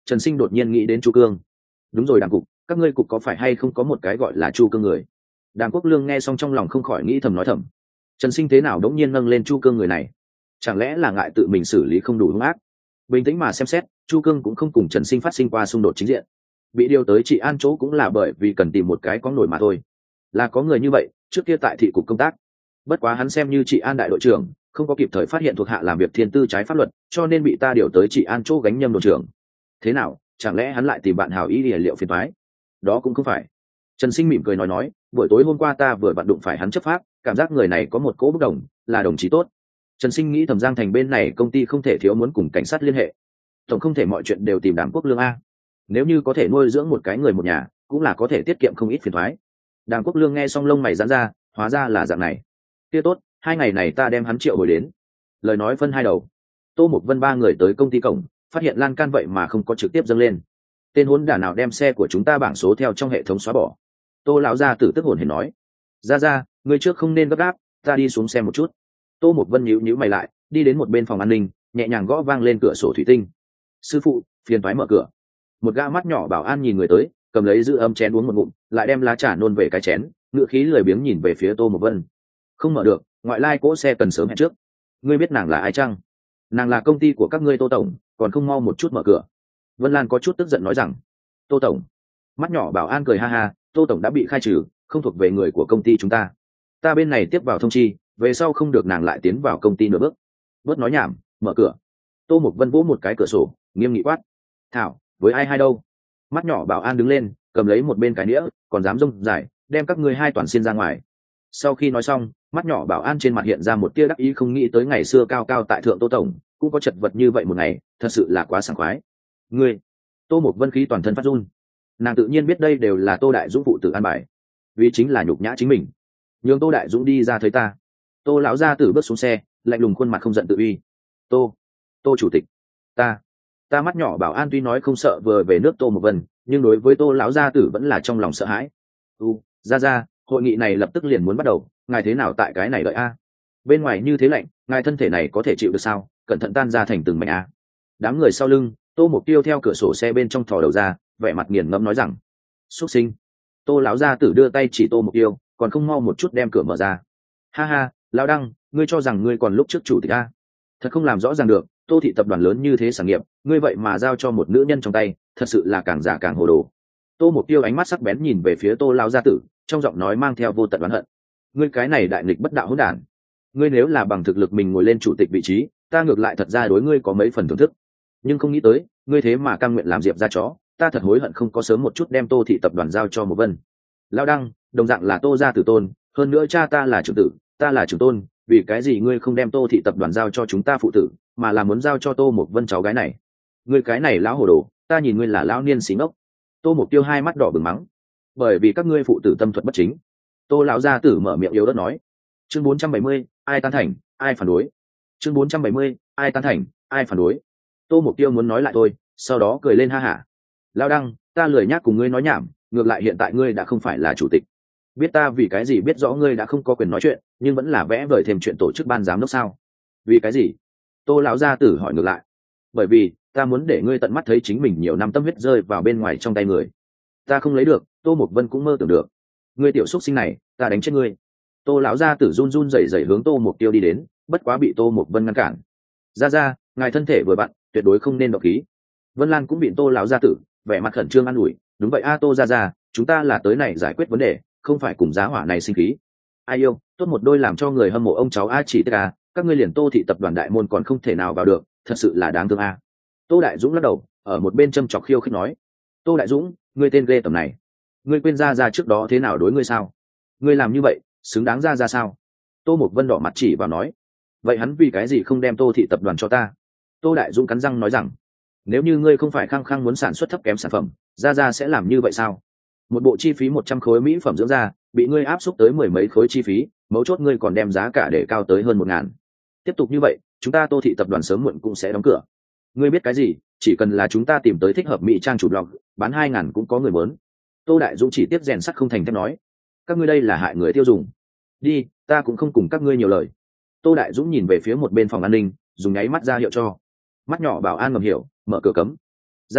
Trần Sinh đột nhiên nghĩ đến Chu Cương. Đúng rồi, Đàm cục, các ngươi cục có phải hay không có một cái gọi là Chu Cương người? Đàm Quốc Lương nghe xong trong lòng không khỏi nghĩ thầm nói thầm. Trần Sinh thế nào đống nhiên nâng lên Chu Cương người này? Chẳng lẽ là ngại tự mình xử lý không đủ hung ác? Bình tĩnh mà xem xét, Chu Cương cũng không cùng Trần Sinh phát sinh qua xung đột chính diện. Bị điều tới Trị An chỗ cũng là bởi vì cần tìm một cái có nổi mà thôi. Là có người như vậy, trước kia tại thị cục công tác. Bất quá hắn xem như Trị An đại đội trưởng, không có kịp thời phát hiện thuộc hạ làm việc thiên tư trái pháp luật, cho nên bị ta điều tới Trị An chỗ gánh nhâm đội trưởng. Thế nào, chẳng lẽ hắn lại tìm bạn hảo ý địa liệu phiền toái? Đó cũng không phải. Trần Sinh mỉm cười nói nói, buổi tối hôm qua ta vừa vặn đụng phải hắn chấp pháp, cảm giác người này có một cỗ bất đồng, là đồng chí tốt. Trần Sinh nghĩ thẩm Giang Thành bên này công ty không thể thiếu muốn cùng cảnh sát liên hệ, tổng không thể mọi chuyện đều tìm Đàm Quốc Lương a. Nếu như có thể nuôi dưỡng một cái người một nhà, cũng là có thể tiết kiệm không ít phiền toái. Đàm Quốc Lương nghe xong lông mày giãn ra, hóa ra là dạng này. Kia tốt, hai ngày này ta đem hắn triệu hồi đến. Lời nói phân hai đầu. Tô Mục Vân ba người tới công ty cổng, phát hiện lan can vậy mà không có trực tiếp dâng lên. Tên hỗn đản nào đem xe của chúng ta bảng số theo trong hệ thống xóa bỏ? Tô lão gia tử tức hồn hển nói. Ra ra, người trước không nên gấp gáp, ta đi xuống xe một chút. Tô Mục Vân nhíu nhíu mày lại, đi đến một bên phòng an ninh, nhẹ nhàng gõ vang lên cửa sổ thủy tinh. Sư phụ, phiền toái mở cửa. Một gã mắt nhỏ bảo an nhìn người tới, cầm lấy giữ ấm chén uống một ngụm, lại đem lá trà nôn về cái chén, ngựa khí lười biếng nhìn về phía Tô Mục Vân. Không mở được, ngoại lai cỗ xe cần sớm hẹn trước. Ngươi biết nàng là ai chăng? Nàng là công ty của các ngươi Tô tổng, còn không mau một chút mở cửa. Vân Lan có chút tức giận nói rằng. Tô tổng. Mắt nhỏ bảo an cười ha ha, Tô tổng đã bị khai trừ, không thuộc về người của công ty chúng ta. Ta bên này tiếp vào thông chi, về sau không được nàng lại tiến vào công ty nửa bước. Bớt nói nhảm, mở cửa. Tô Mục Vân vỗ một cái cửa sổ, nghiêm nghị quát. Thảo, với ai hay đâu? Mắt nhỏ bảo an đứng lên, cầm lấy một bên cái đĩa, còn dám rông dài, đem các ngươi hai toàn xiên ra ngoài. Sau khi nói xong, mắt nhỏ bảo an trên mặt hiện ra một tia đắc ý, không nghĩ tới ngày xưa cao cao tại thượng Tô tổng cũng có chật vật như vậy một ngày, thật sự là quá sảng khoái. Ngươi! Tô Mục Vân khí toàn thân phát run. Nàng tự nhiên biết đây đều là Tô Đại Dũng phụ tử an bài, vì chính là nhục nhã chính mình. Nhường Tô Đại Dũng đi ra thấy ta. Tô lão gia tử bước xuống xe, lạnh lùng khuôn mặt không giận tự uy. Tô, Tô chủ tịch, ta, ta mắt nhỏ bảo an tuy nói không sợ vừa về nước Tô Mục Vân, nhưng đối với Tô lão gia tử vẫn là trong lòng sợ hãi. U, ra ra, hội nghị này lập tức liền muốn bắt đầu, ngài thế nào tại cái này đợi a? Bên ngoài như thế lạnh, ngài thân thể này có thể chịu được sao? Cẩn thận tan ra thành từng mảnh a. Đám người sau lưng, Tô Mục Tiêu theo cửa sổ xe bên trong thò đầu ra, vẻ mặt nghiền ngẫm nói rằng: "Xuất sinh!" Tô lão gia tử đưa tay chỉ Tô Mục Tiêu, còn không mau một chút đem cửa mở ra. Ha ha, lão Đăng, ngươi cho rằng ngươi còn lúc trước chủ tịch a? Thật không làm rõ ràng được, Tô thị tập đoàn lớn như thế sản nghiệp, ngươi vậy mà giao cho một nữ nhân trong tay, thật sự là càng giả càng hồ đồ. Tô Mục Tiêu ánh mắt sắc bén nhìn về phía Tô lão gia tử, trong giọng nói mang theo vô tận oán hận. Ngươi cái này đại nghịch bất đạo hỗn đản, ngươi nếu là bằng thực lực mình ngồi lên chủ tịch vị trí, ta ngược lại thật ra đối ngươi có mấy phần thưởng thức, nhưng không nghĩ tới ngươi thế mà cam nguyện làm diệp ra chó, ta thật hối hận không có sớm một chút đem Tô thị tập đoàn giao cho một Vân. Lão Đăng, đồng dạng là Tô gia tử tôn, hơn nữa cha ta là trưởng tử, ta là trưởng tôn, vì cái gì ngươi không đem Tô thị tập đoàn giao cho chúng ta phụ tử, mà là muốn giao cho Tô một Vân cháu gái này? Ngươi cái này lão hồ đồ, ta nhìn ngươi là lão niên xí ngốc. Tô Mục Tiêu hai mắt đỏ bừng mắng. Bởi vì các ngươi phụ tử tâm thuật bất chính. Tô lão gia tử mở miệng yếu ớt nói. Chương bốn trăm bảy mươi, ai tán thành, ai phản đối. Chương bốn trăm bảy mươi, ai tán thành, ai phản đối. Tô Mục Tiêu muốn nói lại thôi, sau đó cười lên ha hả. Lão Đăng, ta lười nhác cùng ngươi nói nhảm, ngược lại hiện tại ngươi đã không phải là chủ tịch. Biết ta vì cái gì biết rõ ngươi đã không có quyền nói chuyện, nhưng vẫn là vẽ vời thêm chuyện tổ chức ban giám đốc sao? Vì cái gì? Tô lão gia tử hỏi ngược lại. Bởi vì ta muốn để ngươi tận mắt thấy chính mình nhiều năm tâm huyết rơi vào bên ngoài trong tay người. Ta không lấy được, Tô Mục Vân cũng mơ tưởng được. Ngươi tiểu xúc sinh này, ta đánh chết ngươi. Tô lão gia tử run run rẩy rẩy hướng Tô Mục Tiêu đi đến, bất quá bị Tô Mục Vân ngăn cản. Ra ra, ngài thân thể vừa vặn, tuyệt đối không nên động khí. Vân Lan cũng bị Tô lão gia tử vẻ mặt khẩn trương an ủi. Đúng vậy a Tô ra ra, chúng ta là tới này giải quyết vấn đề, không phải cùng giá hỏa này sinh khí. Ai yêu, tốt một đôi làm cho người hâm mộ ông cháu a chỉ tức a, các ngươi liền Tô thị tập đoàn đại môn còn không thể nào vào được, thật sự là đáng thương a. Tô Đại Dũng lắc đầu, ở một bên châm chọc khiêu khích nói. Tô Đại Dũng, ngươi tên ghê tầm này, ngươi quên ra ra trước đó thế nào đối ngươi sao? Ngươi làm như vậy xứng đáng ra ra sao? Tô Mục Vân đỏ mặt chỉ vào nói. Vậy hắn vì cái gì không đem Tô thị tập đoàn cho ta? Tô Đại Dũng cắn răng nói rằng, nếu như ngươi không phải khăng khăng muốn sản xuất thấp kém sản phẩm, ra ra sẽ làm như vậy sao? Một bộ chi phí một trăm khối mỹ phẩm dưỡng da, bị ngươi áp xúc tới mười mấy khối chi phí, mấu chốt ngươi còn đem giá cả để cao tới hơn một ngàn. Tiếp tục như vậy, chúng ta Tô thị tập đoàn sớm muộn cũng sẽ đóng cửa. Ngươi biết cái gì, chỉ cần là chúng ta tìm tới thích hợp mỹ trang chủ blog, bán hai ngàn cũng có người muốn. Tô Đại Dũng chỉ tiếp rèn sắt không thành thép nói, các ngươi đây là hại người tiêu dùng. Đi, ta cũng không cùng các ngươi nhiều lời. Tô Đại Dũng nhìn về phía một bên phòng an ninh, dùng nháy mắt ra hiệu cho. Mắt nhỏ bảo an ngầm hiểu, mở cửa cấm. Ra ra,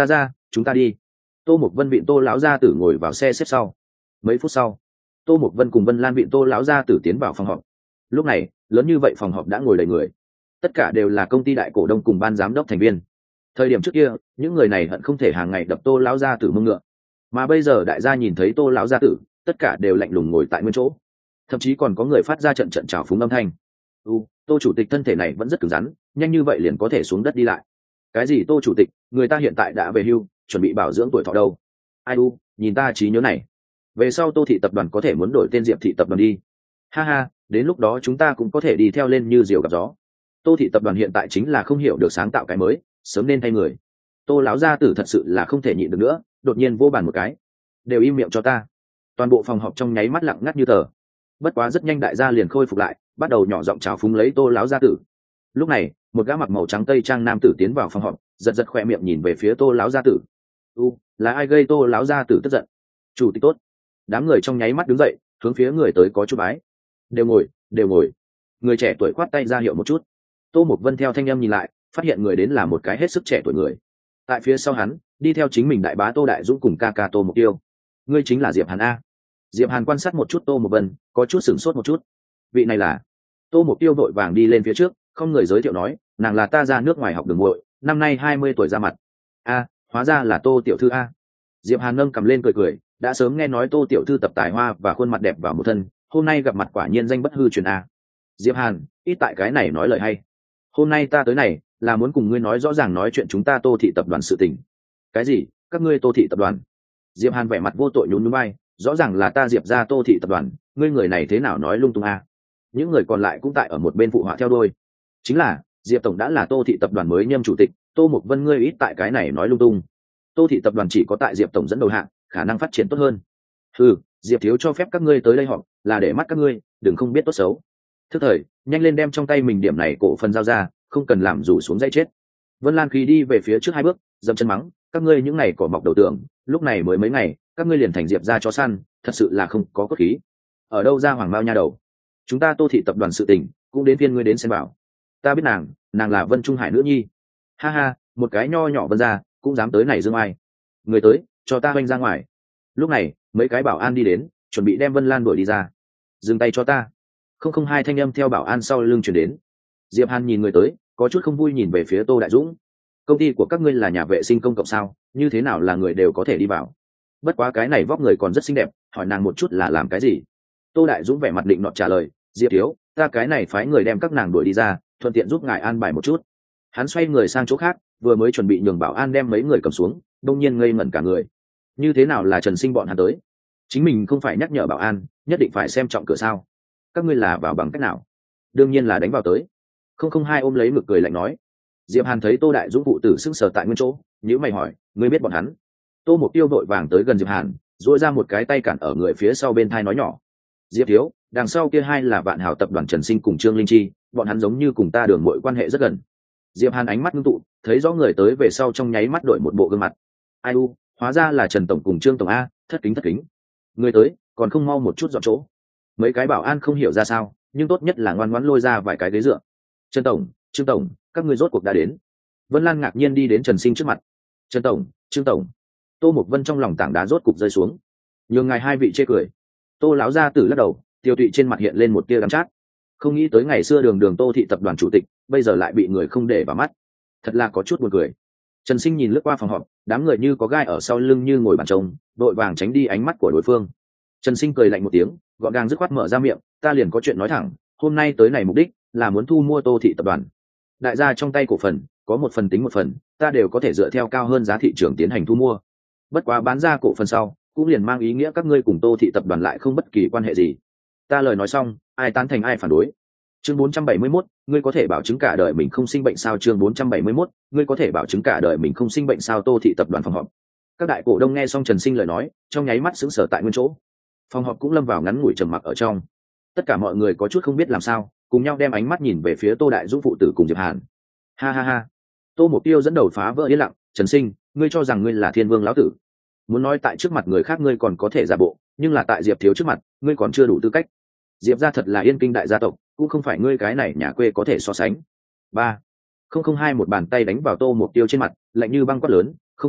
chúng ta đi. Tô Mục Vân vịn Tô lão gia tử ngồi vào xe xếp sau. Mấy phút sau, Tô Mục Vân cùng Vân Lan vịn Tô lão gia tử tiến vào phòng họp. Lúc này, lớn như vậy phòng họp đã ngồi đầy người, tất cả đều là công ty đại cổ đông cùng ban giám đốc thành viên. Thời điểm trước kia, những người này hận không thể hàng ngày đập Tô lão gia tử mông ngựa, mà bây giờ đại gia nhìn thấy Tô lão gia tử, tất cả đều lạnh lùng ngồi tại nguyên chỗ, thậm chí còn có người phát ra trận trận chào phúng âm thanh. u Tô chủ tịch thân thể này vẫn rất cứng rắn, nhanh như vậy liền có thể xuống đất đi lại. Cái gì Tô chủ tịch, người ta hiện tại đã về hưu, chuẩn bị bảo dưỡng tuổi thọ đâu. Ai u nhìn ta trí nhớ này, về sau Tô thị tập đoàn có thể muốn đổi tên Diệp thị tập đoàn đi. Ha ha, đến lúc đó chúng ta cũng có thể đi theo lên như diều gặp gió. Tô thị tập đoàn hiện tại chính là không hiểu được sáng tạo cái mới, sớm nên thay người. Tô lão gia tử thật sự là không thể nhịn được nữa, đột nhiên vô bàn một cái. Đều im miệng cho ta. Toàn bộ phòng họp trong nháy mắt lặng ngắt như tờ. Bất quá rất nhanh đại gia liền khôi phục lại, bắt đầu nhỏ giọng chào phúng lấy Tô lão gia tử. Lúc này, một gã mặc màu trắng tây trang nam tử tiến vào phòng họp, giật giật khoe miệng nhìn về phía Tô lão gia tử. u là ai gây Tô lão gia tử tức giận? Chủ tịch tốt. Đám người trong nháy mắt đứng dậy, hướng phía người tới có chút bái. Đều ngồi, đều ngồi. Người trẻ tuổi khoát tay ra hiệu một chút. Tô Mục Vân theo thanh âm nhìn lại, phát hiện người đến là một cái hết sức trẻ tuổi người. Tại phía sau hắn, đi theo chính mình đại bá Tô Đại Dũng cùng ca ca Tô Mục Tiêu. Ngươi chính là Diệp Hàn a? Diệp Hàn quan sát một chút Tô Mục Vân, có chút sửng sốt một chút. Vị này là? Tô Mục Tiêu vội vàng đi lên phía trước, không người giới thiệu nói, nàng là ta ra nước ngoài học đường muội, năm nay hai mươi tuổi ra mặt. A, hóa ra là Tô tiểu thư a. Diệp Hàn nâng cầm lên cười cười, đã sớm nghe nói Tô tiểu thư tập tài hoa và khuôn mặt đẹp vào một thân, hôm nay gặp mặt quả nhiên danh bất hư truyền a. Diệp Hàn, ít tại cái này nói lời hay. Hôm nay ta tới này là muốn cùng ngươi nói rõ ràng nói chuyện chúng ta Tô thị tập đoàn sự tình. Cái gì? Các ngươi Tô thị tập đoàn? Diệp Hàn vẻ mặt vô tội nhún nhún vai, rõ ràng là ta Diệp ra Tô thị tập đoàn, ngươi người này thế nào nói lung tung a? Những người còn lại cũng tại ở một bên phụ họa theo đuôi. Chính là, Diệp tổng đã là Tô thị tập đoàn mới nhâm chủ tịch, Tô Mục Vân ngươi ít tại cái này nói lung tung. Tô thị tập đoàn chỉ có tại Diệp tổng dẫn đầu hạng, khả năng phát triển tốt hơn. Ừ, Diệp thiếu cho phép các ngươi tới đây họp, là để mắt các ngươi, đừng không biết tốt xấu. Thức thời, nhanh lên đem trong tay mình điểm này cổ phần giao ra, không cần làm rủ xuống dây chết. Vân Lan khí đi về phía trước hai bước, dậm chân mắng, các ngươi những ngày cỏ mọc đầu tưởng, lúc này mới mấy ngày, các ngươi liền thành Diệp ra chó săn, thật sự là không có cốt khí. Ở đâu ra hoàng mao nha đầu? Chúng ta Tô thị tập đoàn sự tình, cũng đến phiên ngươi đến xem bảo. Ta biết nàng, nàng là Vân Trung Hải nữ nhi. Ha ha, một cái nho nhỏ Vân gia, cũng dám tới này dương ai. Người tới, cho ta oanh ra ngoài. Lúc này, mấy cái bảo an đi đến, chuẩn bị đem Vân Lan đuổi đi ra. Dừng tay cho ta. Không không hai thanh âm theo bảo an sau lưng chuyển đến. Diệp Hàn nhìn người tới, có chút không vui nhìn về phía Tô Đại Dũng. Công ty của các ngươi là nhà vệ sinh công cộng sao? Như thế nào là người đều có thể đi vào? Bất quá cái này vóc người còn rất xinh đẹp, hỏi nàng một chút là làm cái gì? Tô Đại Dũng vẻ mặt định nọt trả lời, Diệp thiếu, ta cái này phái người đem các nàng đuổi đi ra, thuận tiện giúp ngài an bài một chút. Hắn xoay người sang chỗ khác, vừa mới chuẩn bị nhường bảo an đem mấy người cầm xuống, đông nhiên ngây ngẩn cả người. Như thế nào là Trần Sinh bọn hắn tới? Chính mình không phải nhắc nhở bảo an, nhất định phải xem trọng cửa sao? Các ngươi là vào bằng cách nào? Đương nhiên là đánh vào tới. Không không hai ôm lấy ngực cười lạnh nói. Diệp Hàn thấy Tô Đại Dũng phụ tử sững sờ tại nguyên chỗ, nhíu mày hỏi, ngươi biết bọn hắn? Tô Mục Tiêu vội vàng tới gần Diệp Hàn, duỗi ra một cái tay cản ở người phía sau bên thai nói nhỏ. Diệp thiếu, đằng sau kia hai là Vạn Hào tập đoàn Trần Sinh cùng Trương Linh Chi, bọn hắn giống như cùng ta đường muội quan hệ rất gần. Diệp Hàn ánh mắt ngưng tụ, thấy rõ người tới về sau trong nháy mắt đổi một bộ gương mặt. Ai u, hóa ra là Trần tổng cùng Trương tổng a, thất kính thất kính. Người tới, còn không mau một chút dọn chỗ. Mấy cái bảo an không hiểu ra sao, nhưng tốt nhất là ngoan ngoãn lôi ra vài cái ghế dựa. Trần tổng, Trương tổng, các ngươi rốt cuộc đã đến. Vân Lan ngạc nhiên đi đến Trần Sinh trước mặt. Trần tổng, Trương tổng. Tô Mục Vân trong lòng tảng đá rốt cục rơi xuống. Nhường ngài hai vị chê cười. Tô lão gia tử lắc đầu, tiêu tụy trên mặt hiện lên một tia đắng chát. Không nghĩ tới ngày xưa đường đường Tô thị tập đoàn chủ tịch, bây giờ lại bị người không để vào mắt. Thật là có chút buồn cười. Trần Sinh nhìn lướt qua phòng họp, đám người như có gai ở sau lưng như ngồi bàn trông, đội vàng tránh đi ánh mắt của đối phương. Trần Sinh cười lạnh một tiếng, gọn gàng dứt khoát mở ra miệng, ta liền có chuyện nói thẳng, hôm nay tới này mục đích là muốn thu mua Tô thị tập đoàn. Đại gia trong tay cổ phần, có một phần tính một phần, ta đều có thể dựa theo cao hơn giá thị trường tiến hành thu mua. Bất quá bán ra cổ phần sau, cũng liền mang ý nghĩa các ngươi cùng Tô thị tập đoàn lại không bất kỳ quan hệ gì. Ta lời nói xong, ai tán thành ai phản đối. Chương bốn trăm bảy mươi mốt, ngươi có thể bảo chứng cả đời mình không sinh bệnh sao? Chương bốn trăm bảy mươi mốt, ngươi có thể bảo chứng cả đời mình không sinh bệnh sao? Tô thị tập đoàn phòng họp. Các đại cổ đông nghe xong Trần Sinh lời nói, trong nháy mắt sững sờ tại nguyên chỗ. Phòng họp cũng lâm vào ngắn ngủi trầm mặc ở trong. Tất cả mọi người có chút không biết làm sao, cùng nhau đem ánh mắt nhìn về phía Tô Đại Dũng phụ tử cùng Diệp Hàn. Ha ha ha. Tô Mục Tiêu dẫn đầu phá vỡ yên lặng, Trần Sinh, ngươi cho rằng ngươi là Thiên Vương lão tử? Muốn nói tại trước mặt người khác ngươi còn có thể giả bộ, nhưng là tại Diệp thiếu trước mặt, ngươi còn chưa đủ tư cách. Diệp gia thật là yên kinh đại gia tộc, cũng không phải ngươi cái này nhà quê có thể so sánh. Ba, không không hai một bàn tay đánh vào Tô Mục Tiêu trên mặt, lạnh như băng quát lớn, không phải,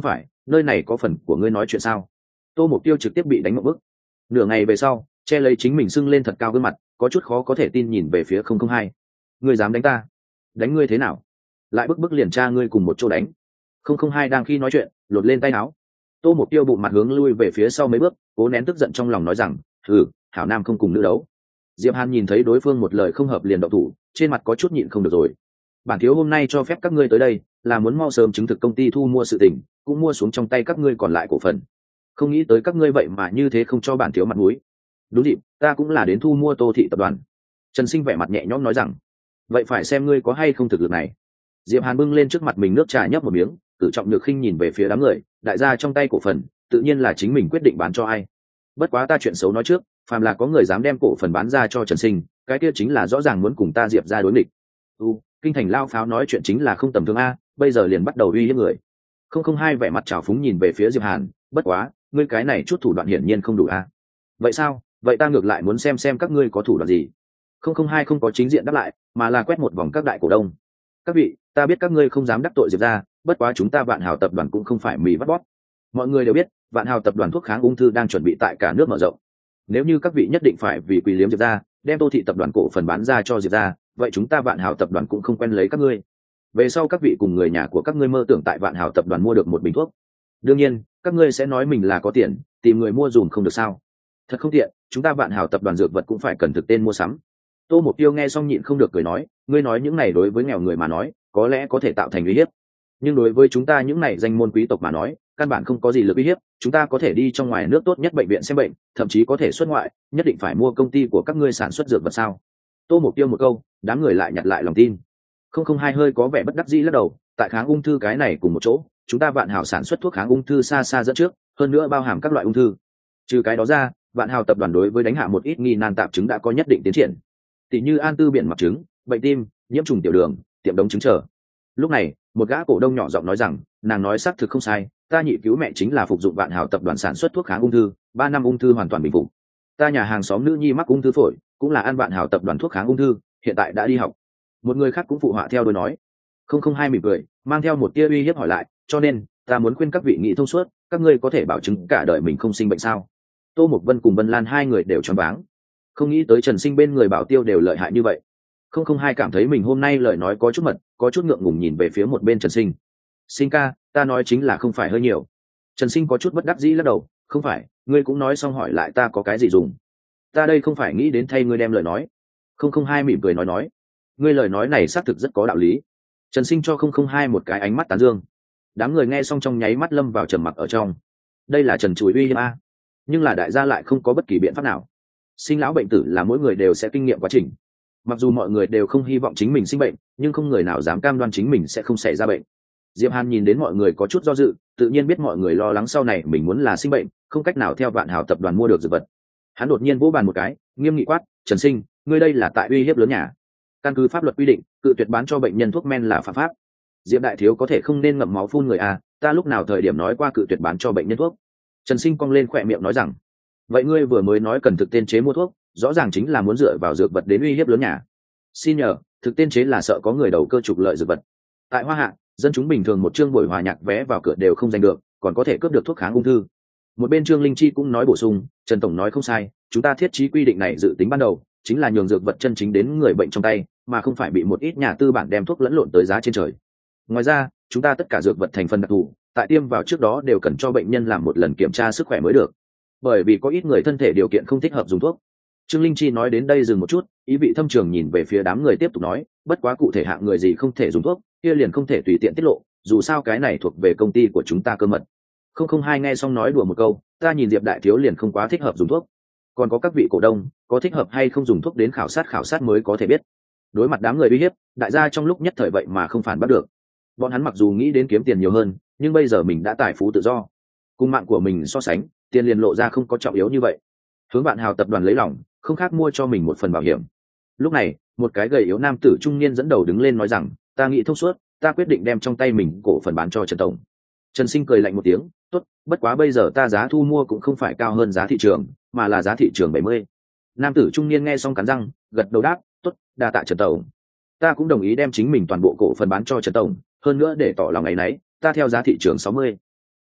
nơi này có phần của ngươi nói chuyện sao? Tô Mục Tiêu trực tiếp bị đánh một bức. Nửa ngày về sau, che lấy chính mình sưng lên thật cao gương mặt, có chút khó có thể tin nhìn về phía không không hai. Ngươi dám đánh ta? Đánh ngươi thế nào? Lại bức bức liền tra ngươi cùng một chỗ đánh. Không không hai đang khi nói chuyện, lột lên tay áo. Tô Mục Tiêu bụng mặt hướng lui về phía sau mấy bước, cố nén tức giận trong lòng nói rằng, "Hừ, hảo nam không cùng nữ đấu." Diệp Hàn nhìn thấy đối phương một lời không hợp liền động thủ, trên mặt có chút nhịn không được rồi. "Bản thiếu hôm nay cho phép các ngươi tới đây, là muốn mau sớm chứng thực công ty thu mua sự tình, cũng mua xuống trong tay các ngươi còn lại cổ phần. Không nghĩ tới các ngươi vậy mà như thế không cho bản thiếu mặt mũi." "Đúng dịp, ta cũng là đến thu mua Tô thị tập đoàn." Trần Sinh vẻ mặt nhẹ nhõm nói rằng. "Vậy phải xem ngươi có hay không thực lực này." Diệp Hàn bưng lên trước mặt mình nước trà nhấp một miếng, tự trọng nhược khinh nhìn về phía đám người, đại gia trong tay cổ phần, tự nhiên là chính mình quyết định bán cho ai. Bất quá ta chuyện xấu nói trước, phàm là có người dám đem cổ phần bán ra cho Trần Sinh, cái kia chính là rõ ràng muốn cùng ta Diệp ra đối nghịch. U, kinh thành lao pháo nói chuyện chính là không tầm thường a, bây giờ liền bắt đầu uy hiếp người. Không không hai vẻ mặt trào phúng nhìn về phía Diệp Hàn, bất quá, ngươi cái này chút thủ đoạn hiển nhiên không đủ a. Vậy sao? Vậy ta ngược lại muốn xem xem các ngươi có thủ đoạn gì. Không không hai không có chính diện đáp lại, mà là quét một vòng các đại cổ đông. Các vị, ta biết các ngươi không dám đắc tội Diệp ra, bất quá chúng ta Vạn Hào tập đoàn cũng không phải mì vắt bóp. Mọi người đều biết, Vạn Hào tập đoàn thuốc kháng ung thư đang chuẩn bị tại cả nước mở rộng. Nếu như các vị nhất định phải vì quỳ liếm Diệp ra, đem Tô thị tập đoàn cổ phần bán ra cho Diệp ra, vậy chúng ta Vạn Hào tập đoàn cũng không quen lấy các ngươi. Về sau các vị cùng người nhà của các ngươi mơ tưởng tại Vạn Hào tập đoàn mua được một bình thuốc. Đương nhiên, các ngươi sẽ nói mình là có tiền, tìm người mua dùm không được sao? Thật không tiện, chúng ta Vạn Hào tập đoàn dược vật cũng phải cần thực tên mua sắm. Tô Mục Tiêu nghe xong nhịn không được cười nói, ngươi nói những này đối với nghèo người mà nói, có lẽ có thể tạo thành uy hiếp, nhưng đối với chúng ta những này danh môn quý tộc mà nói, căn bản không có gì lực uy hiếp. Chúng ta có thể đi trong ngoài nước tốt nhất bệnh viện xem bệnh, thậm chí có thể xuất ngoại, nhất định phải mua công ty của các ngươi sản xuất dược vật sao? Tô Mục Tiêu một câu, đám người lại nhặt lại lòng tin. Không không hai hơi có vẻ bất đắc dĩ lắc đầu, tại kháng ung thư cái này cùng một chỗ, chúng ta Vạn Hào sản xuất thuốc kháng ung thư xa xa dẫn trước, hơn nữa bao hàm các loại ung thư. Trừ cái đó ra, Vạn Hào tập đoàn đối với đánh hạ một ít nghi nan tạp chứng đã có nhất định tiến triển, tỷ như an tư biển mặc trứng, bệnh tim, nhiễm trùng tiểu đường, tiệm đống trứng trở. Lúc này, một gã cổ đông nhỏ giọng nói rằng, nàng nói xác thực không sai, ta nhị cứu mẹ chính là phục dụng Vạn Hào tập đoàn sản xuất thuốc kháng ung thư, ba năm ung thư hoàn toàn bình phục. Ta nhà hàng xóm nữ nhi mắc ung thư phổi, cũng là ăn Vạn Hào tập đoàn thuốc kháng ung thư, hiện tại đã đi học. Một người khác cũng phụ họa theo đôi nói. Không không hai mỉm cười, mang theo một tia uy hiếp hỏi lại, cho nên ta muốn khuyên các vị nghị thông suốt, các ngươi có thể bảo chứng cả đời mình không sinh bệnh sao? Tô Mục Vân cùng Vân Lan hai người đều choáng váng, không nghĩ tới Trần Sinh bên người bảo tiêu đều lợi hại như vậy. Không không hai cảm thấy mình hôm nay lời nói có chút mật, có chút ngượng ngùng nhìn về phía một bên Trần Sinh. Sinh ca, ta nói chính là không phải hơi nhiều. Trần Sinh có chút bất đắc dĩ lắc đầu, không phải, ngươi cũng nói xong hỏi lại ta có cái gì dùng. Ta đây không phải nghĩ đến thay ngươi đem lời nói. Không không hai mỉm cười nói nói, ngươi lời nói này xác thực rất có đạo lý. Trần Sinh cho không không hai một cái ánh mắt tán dương. Đám người nghe xong trong nháy mắt lâm vào trầm mặc ở trong. Đây là Trần Chùi uy hiếp a, nhưng là đại gia lại không có bất kỳ biện pháp nào. Sinh lão bệnh tử là mỗi người đều sẽ kinh nghiệm quá trình. Mặc dù mọi người đều không hy vọng chính mình sinh bệnh, nhưng không người nào dám cam đoan chính mình sẽ không xảy ra bệnh. Diệp Hàn nhìn đến mọi người có chút do dự, tự nhiên biết mọi người lo lắng sau này mình muốn là sinh bệnh, không cách nào theo Vạn Hào tập đoàn mua được dược vật. Hắn đột nhiên vỗ bàn một cái, nghiêm nghị quát, Trần Sinh, ngươi đây là tại uy hiếp lớn nhà. Căn cứ pháp luật quy định, cự tuyệt bán cho bệnh nhân thuốc men là phạm pháp. Diệp đại thiếu có thể không nên ngậm máu phun người à, ta lúc nào thời điểm nói qua cự tuyệt bán cho bệnh nhân thuốc? Trần Sinh cong lên khỏe miệng nói rằng, vậy ngươi vừa mới nói cần thực tên chế mua thuốc, rõ ràng chính là muốn dựa vào dược vật đến uy hiếp lớn nhà. Xin nhờ, thực tên chế là sợ có người đầu cơ trục lợi dược vật. Tại Hoa Hạ, dân chúng bình thường một chương buổi hòa nhạc vé vào cửa đều không giành được, còn có thể cướp được thuốc kháng ung thư. Một bên Trương Linh Chi cũng nói bổ sung, Trần tổng nói không sai, chúng ta thiết trí quy định này dự tính ban đầu chính là nhường dược vật chân chính đến người bệnh trong tay, mà không phải bị một ít nhà tư bản đem thuốc lẫn lộn tới giá trên trời. Ngoài ra, chúng ta tất cả dược vật thành phần đặc thù, tại tiêm vào trước đó đều cần cho bệnh nhân làm một lần kiểm tra sức khỏe mới được, bởi vì có ít người thân thể điều kiện không thích hợp dùng thuốc. Trương Linh Chi nói đến đây dừng một chút, ý vị thâm trường nhìn về phía đám người tiếp tục nói, bất quá cụ thể hạng người gì không thể dùng thuốc, kia liền không thể tùy tiện tiết lộ, dù sao cái này thuộc về công ty của chúng ta cơ mật. Không không hai nghe xong nói đùa một câu, ta nhìn Diệp đại thiếu liền không quá thích hợp dùng thuốc. Còn có các vị cổ đông, có thích hợp hay không dùng thuốc đến khảo sát khảo sát mới có thể biết. Đối mặt đám người uy hiếp, đại gia trong lúc nhất thời vậy mà không phản bắt được. Bọn hắn mặc dù nghĩ đến kiếm tiền nhiều hơn, nhưng bây giờ mình đã tài phú tự do, cùng mạng của mình so sánh, tiền liền lộ ra không có trọng yếu như vậy. Hướng Vạn Hào tập đoàn lấy lòng, không khác mua cho mình một phần bảo hiểm. Lúc này, một cái gầy yếu nam tử trung niên dẫn đầu đứng lên nói rằng, ta nghĩ thông suốt, ta quyết định đem trong tay mình cổ phần bán cho Trần tổng. Trần Sinh cười lạnh một tiếng, tốt, bất quá bây giờ ta giá thu mua cũng không phải cao hơn giá thị trường, mà là giá thị trường bảy mươi. Nam tử trung niên nghe xong cắn răng, gật đầu đáp, tốt, đa tạ Trần tổng. Ta cũng đồng ý đem chính mình toàn bộ cổ phần bán cho Trần tổng, hơn nữa để tỏ lòng ngày nấy, ta theo giá thị trường sáu mươi.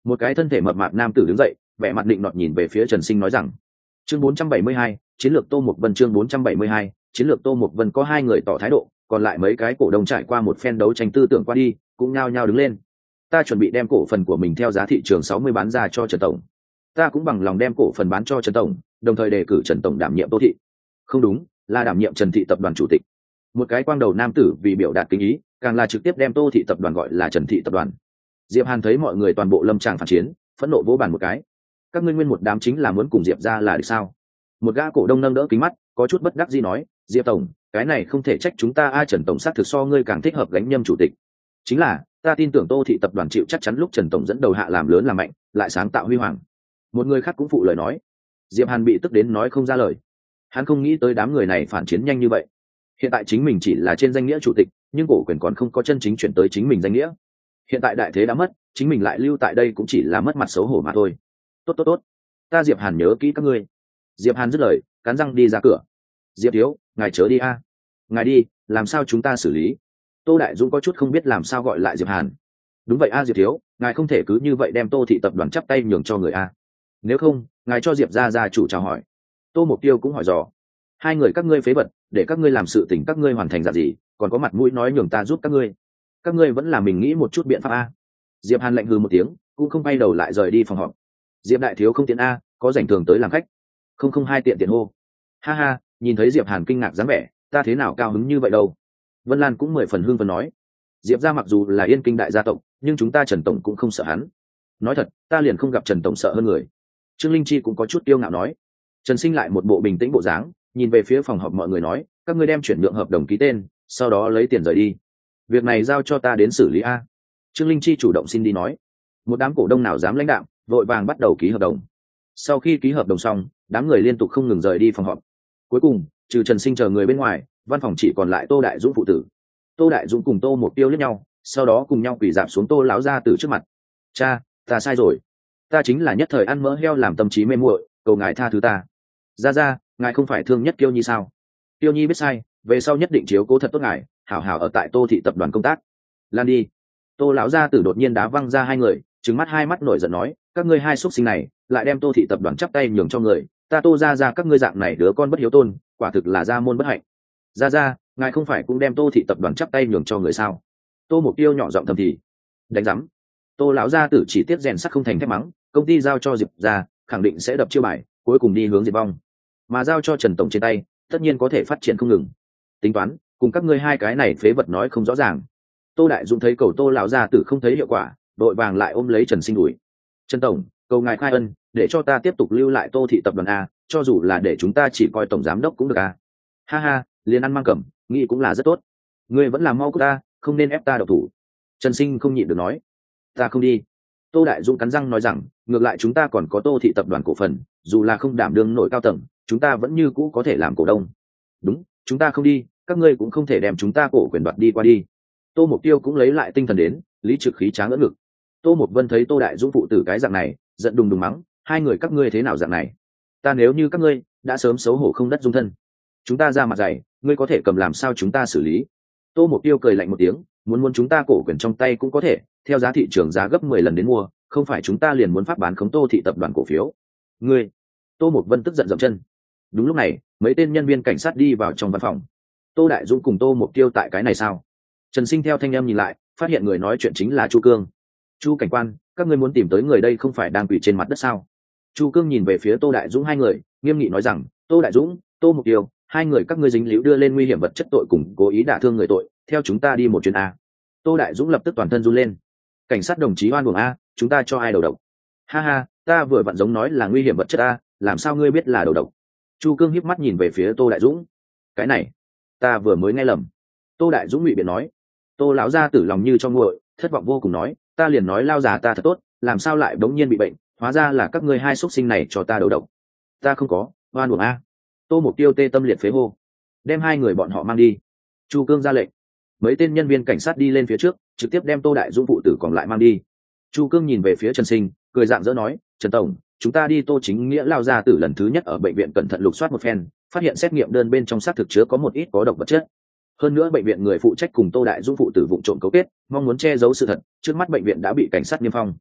Một cái thân thể mập mạp nam tử đứng dậy, vẻ mặt định nọt nhìn về phía Trần Sinh nói rằng: chương bốn trăm bảy mươi hai, chiến lược Tô Mục Vân. Chương bốn trăm bảy mươi hai, chiến lược Tô Mục Vân. Có hai người tỏ thái độ, còn lại mấy cái cổ đông trải qua một phen đấu tranh tư tưởng qua đi, cũng nhao nhao đứng lên. Ta chuẩn bị đem cổ phần của mình theo giá thị trường sáu mươi bán ra cho Trần tổng. Ta cũng bằng lòng đem cổ phần bán cho Trần tổng, đồng thời đề cử Trần tổng đảm nhiệm Tô thị. Không đúng, là đảm nhiệm Trần thị tập đoàn chủ tịch. Một cái quang đầu nam tử vì biểu đạt kính ý, càng là trực tiếp đem Tô thị tập đoàn gọi là Trần thị tập đoàn. Diệp Hàn thấy mọi người toàn bộ lâm tràng phản chiến, phẫn nộ vỗ bàn một cái. Các ngươi nguyên một đám chính là muốn cùng Diệp ra là được sao? Một gã cổ đông nâng đỡ kính mắt, có chút bất đắc dĩ nói: Diệp tổng, cái này không thể trách chúng ta, a Trần tổng xác thực so ngươi càng thích hợp gánh nhâm chủ tịch. Chính là, ta tin tưởng Tô thị tập đoàn chịu chắc chắn lúc Trần tổng dẫn đầu hạ làm lớn làm mạnh, lại sáng tạo huy hoàng. Một người khác cũng phụ lời nói. Diệp Hàn bị tức đến nói không ra lời. Hắn không nghĩ tới đám người này phản chiến nhanh như vậy. Hiện tại chính mình chỉ là trên danh nghĩa chủ tịch, nhưng cổ quyền còn không có chân chính chuyển tới chính mình danh nghĩa. Hiện tại đại thế đã mất, chính mình lại lưu tại đây cũng chỉ là mất mặt xấu hổ mà thôi. Tốt tốt tốt, ta Diệp Hàn nhớ kỹ các ngươi. Diệp Hàn dứt lời, cắn răng đi ra cửa. Diệp thiếu, ngài chớ đi a. Ngài đi, làm sao chúng ta xử lý? Tô Đại Dũng có chút không biết làm sao gọi lại Diệp Hàn. Đúng vậy a Diệp thiếu, ngài không thể cứ như vậy đem Tô thị tập đoàn chắp tay nhường cho người a. Nếu không, ngài cho Diệp gia gia chủ chào hỏi. Tô Mục Tiêu cũng hỏi dò. Hai người các ngươi phế vật, để các ngươi làm sự tình các ngươi hoàn thành dạng gì, còn có mặt mũi nói nhường ta giúp các ngươi. Các ngươi vẫn là mình nghĩ một chút biện pháp a. Diệp Hàn lạnh hừ một tiếng, cũng không bay đầu lại rời đi phòng họp. Diệp đại thiếu không tiện a, có rảnh thường tới làm khách. Không không hai tiện tiện hô. Ha ha, nhìn thấy Diệp Hàn kinh ngạc dáng vẻ, ta thế nào cao hứng như vậy đâu. Vân Lan cũng mười phần hưng phấn nói. Diệp gia mặc dù là yên kinh đại gia tộc, nhưng chúng ta Trần tổng cũng không sợ hắn. Nói thật, ta liền không gặp Trần tổng sợ hơn người. Trương Linh Chi cũng có chút kiêu ngạo nói. Trần Sinh lại một bộ bình tĩnh bộ dáng, nhìn về phía phòng họp mọi người nói: các ngươi đem chuyển nhượng hợp đồng ký tên, sau đó lấy tiền rời đi. Việc này giao cho ta đến xử lý a. Trương Linh Chi chủ động xin đi nói. Một đám cổ đông nào dám lãnh đạm, vội vàng bắt đầu ký hợp đồng. Sau khi ký hợp đồng xong, đám người liên tục không ngừng rời đi phòng họp. Cuối cùng, trừ Trần Sinh chờ người bên ngoài, văn phòng chỉ còn lại Tô Đại Dũng phụ tử. Tô Đại Dũng cùng Tô Mục Tiêu liếc nhau, sau đó cùng nhau quỳ rạp xuống Tô lão gia tử trước mặt. Cha, ta sai rồi. Ta chính là nhất thời ăn mỡ heo làm tâm trí mê muội, cầu ngài tha thứ ta. Gia gia, ngài không phải thương nhất Kiêu Nhi sao? Kiêu Nhi biết sai, về sau nhất định chiếu cố thật tốt ngài, hảo hảo ở tại Tô thị tập đoàn công tác. Lan đi. Tô lão gia tử đột nhiên đá văng ra hai người, trừng mắt hai mắt nổi giận nói: các ngươi hai xuất sinh này, lại đem Tô thị tập đoàn chắp tay nhường cho người, ta Tô gia gia các ngươi dạng này đứa con bất hiếu tôn, quả thực là gia môn bất hạnh. Gia gia, ngài không phải cũng đem Tô thị tập đoàn chắp tay nhường cho người sao? Tô Mục Tiêu nhỏ giọng thầm thì. Đánh rắm. Tô lão gia tử chỉ tiếp rèn sắt không thành thép mắng, công ty giao cho Diệp gia, khẳng định sẽ đập chiêu bài, cuối cùng đi hướng diệt vong. Mà giao cho Trần tổng trên tay, tất nhiên có thể phát triển không ngừng. Tính toán, cùng các ngươi hai cái này phế vật nói không rõ ràng. Tô Đại Dũng thấy cầu Tô lão gia tử không thấy hiệu quả, đội vàng lại ôm lấy Trần Sinh đuổi. Trần tổng, cầu ngài khai ân, để cho ta tiếp tục lưu lại Tô thị tập đoàn a, cho dù là để chúng ta chỉ coi tổng giám đốc cũng được a. Ha ha, liền ăn mang cầm, nghĩ cũng là rất tốt. Ngươi vẫn làm mau của ta, không nên ép ta độc thủ. Trần Sinh không nhịn được nói. Ta không đi. Tô Đại Dũng cắn răng nói rằng, ngược lại chúng ta còn có Tô thị tập đoàn cổ phần, dù là không đảm đương nổi cao tầng, chúng ta vẫn như cũ có thể làm cổ đông. Đúng, chúng ta không đi, các ngươi cũng không thể đem chúng ta cổ quyền đoạt đi qua đi. Tô Mục Tiêu cũng lấy lại tinh thần đến, lý trực khí tráng ưỡn ngực. Tô Mục Vân thấy Tô Đại Dũng phụ tử cái dạng này, giận đùng đùng mắng: hai người các ngươi thế nào dạng này? Ta nếu như các ngươi đã sớm xấu hổ không đất dung thân, chúng ta ra mặt dày, ngươi có thể cầm làm sao chúng ta xử lý? Tô Mục Tiêu cười lạnh một tiếng, muốn muốn chúng ta cổ quyền trong tay cũng có thể, theo giá thị trường giá gấp mười lần đến mua, không phải chúng ta liền muốn pháp bán khống Tô thị tập đoàn cổ phiếu. Ngươi! Tô Mục Vân tức giận dậm chân. Đúng lúc này, mấy tên nhân viên cảnh sát đi vào trong văn phòng. Tô Đại Dũng cùng Tô Mục Tiêu tại cái này sao? Trần Sinh theo thanh em nhìn lại, phát hiện người nói chuyện chính là Chu Cương. Chu cảnh quan, các ngươi muốn tìm tới người đây không phải đang quỳ trên mặt đất sao? Chu Cương nhìn về phía Tô Đại Dũng hai người, nghiêm nghị nói rằng: Tô Đại Dũng, Tô Mục Tiêu, hai người các ngươi dính líu đưa lên nguy hiểm vật chất tội cùng cố ý đả thương người tội, theo chúng ta đi một chuyến a. Tô Đại Dũng lập tức toàn thân run lên. Cảnh sát đồng chí oan uổng a, chúng ta cho ai đầu độc? Ha ha, ta vừa vặn giống nói là nguy hiểm vật chất a, làm sao ngươi biết là đầu độc? Chu Cương híp mắt nhìn về phía Tô Đại Dũng. Cái này, ta vừa mới nghe lầm. Tô Đại Dũng ngụy biện nói. Tô lão gia tử lòng như cho nguội, thất vọng vô cùng nói: ta liền nói lao già ta thật tốt, làm sao lại bỗng nhiên bị bệnh, hóa ra là các ngươi hai xuất sinh này cho ta đầu độc. Ta không có, oan uổng a. Tô Mục Tiêu tê tâm liệt phế hô. Đem hai người bọn họ mang đi. Chu Cương ra lệnh. Mấy tên nhân viên cảnh sát đi lên phía trước, trực tiếp đem Tô Đại Dũng phụ tử còn lại mang đi. Chu Cương nhìn về phía Trần Sinh, cười dạng dỡ nói: Trần tổng, chúng ta đi Tô chính nghĩa lao gia tử lần thứ nhất ở bệnh viện cẩn thận lục soát một phen, phát hiện xét nghiệm đơn bên trong xác thực chứa có một ít có độc vật chất. Hơn nữa bệnh viện người phụ trách cùng Tô Đại Dũng phụ tử vụ trộm cấu kết, mong muốn che giấu sự thật, trước mắt bệnh viện đã bị cảnh sát niêm phong.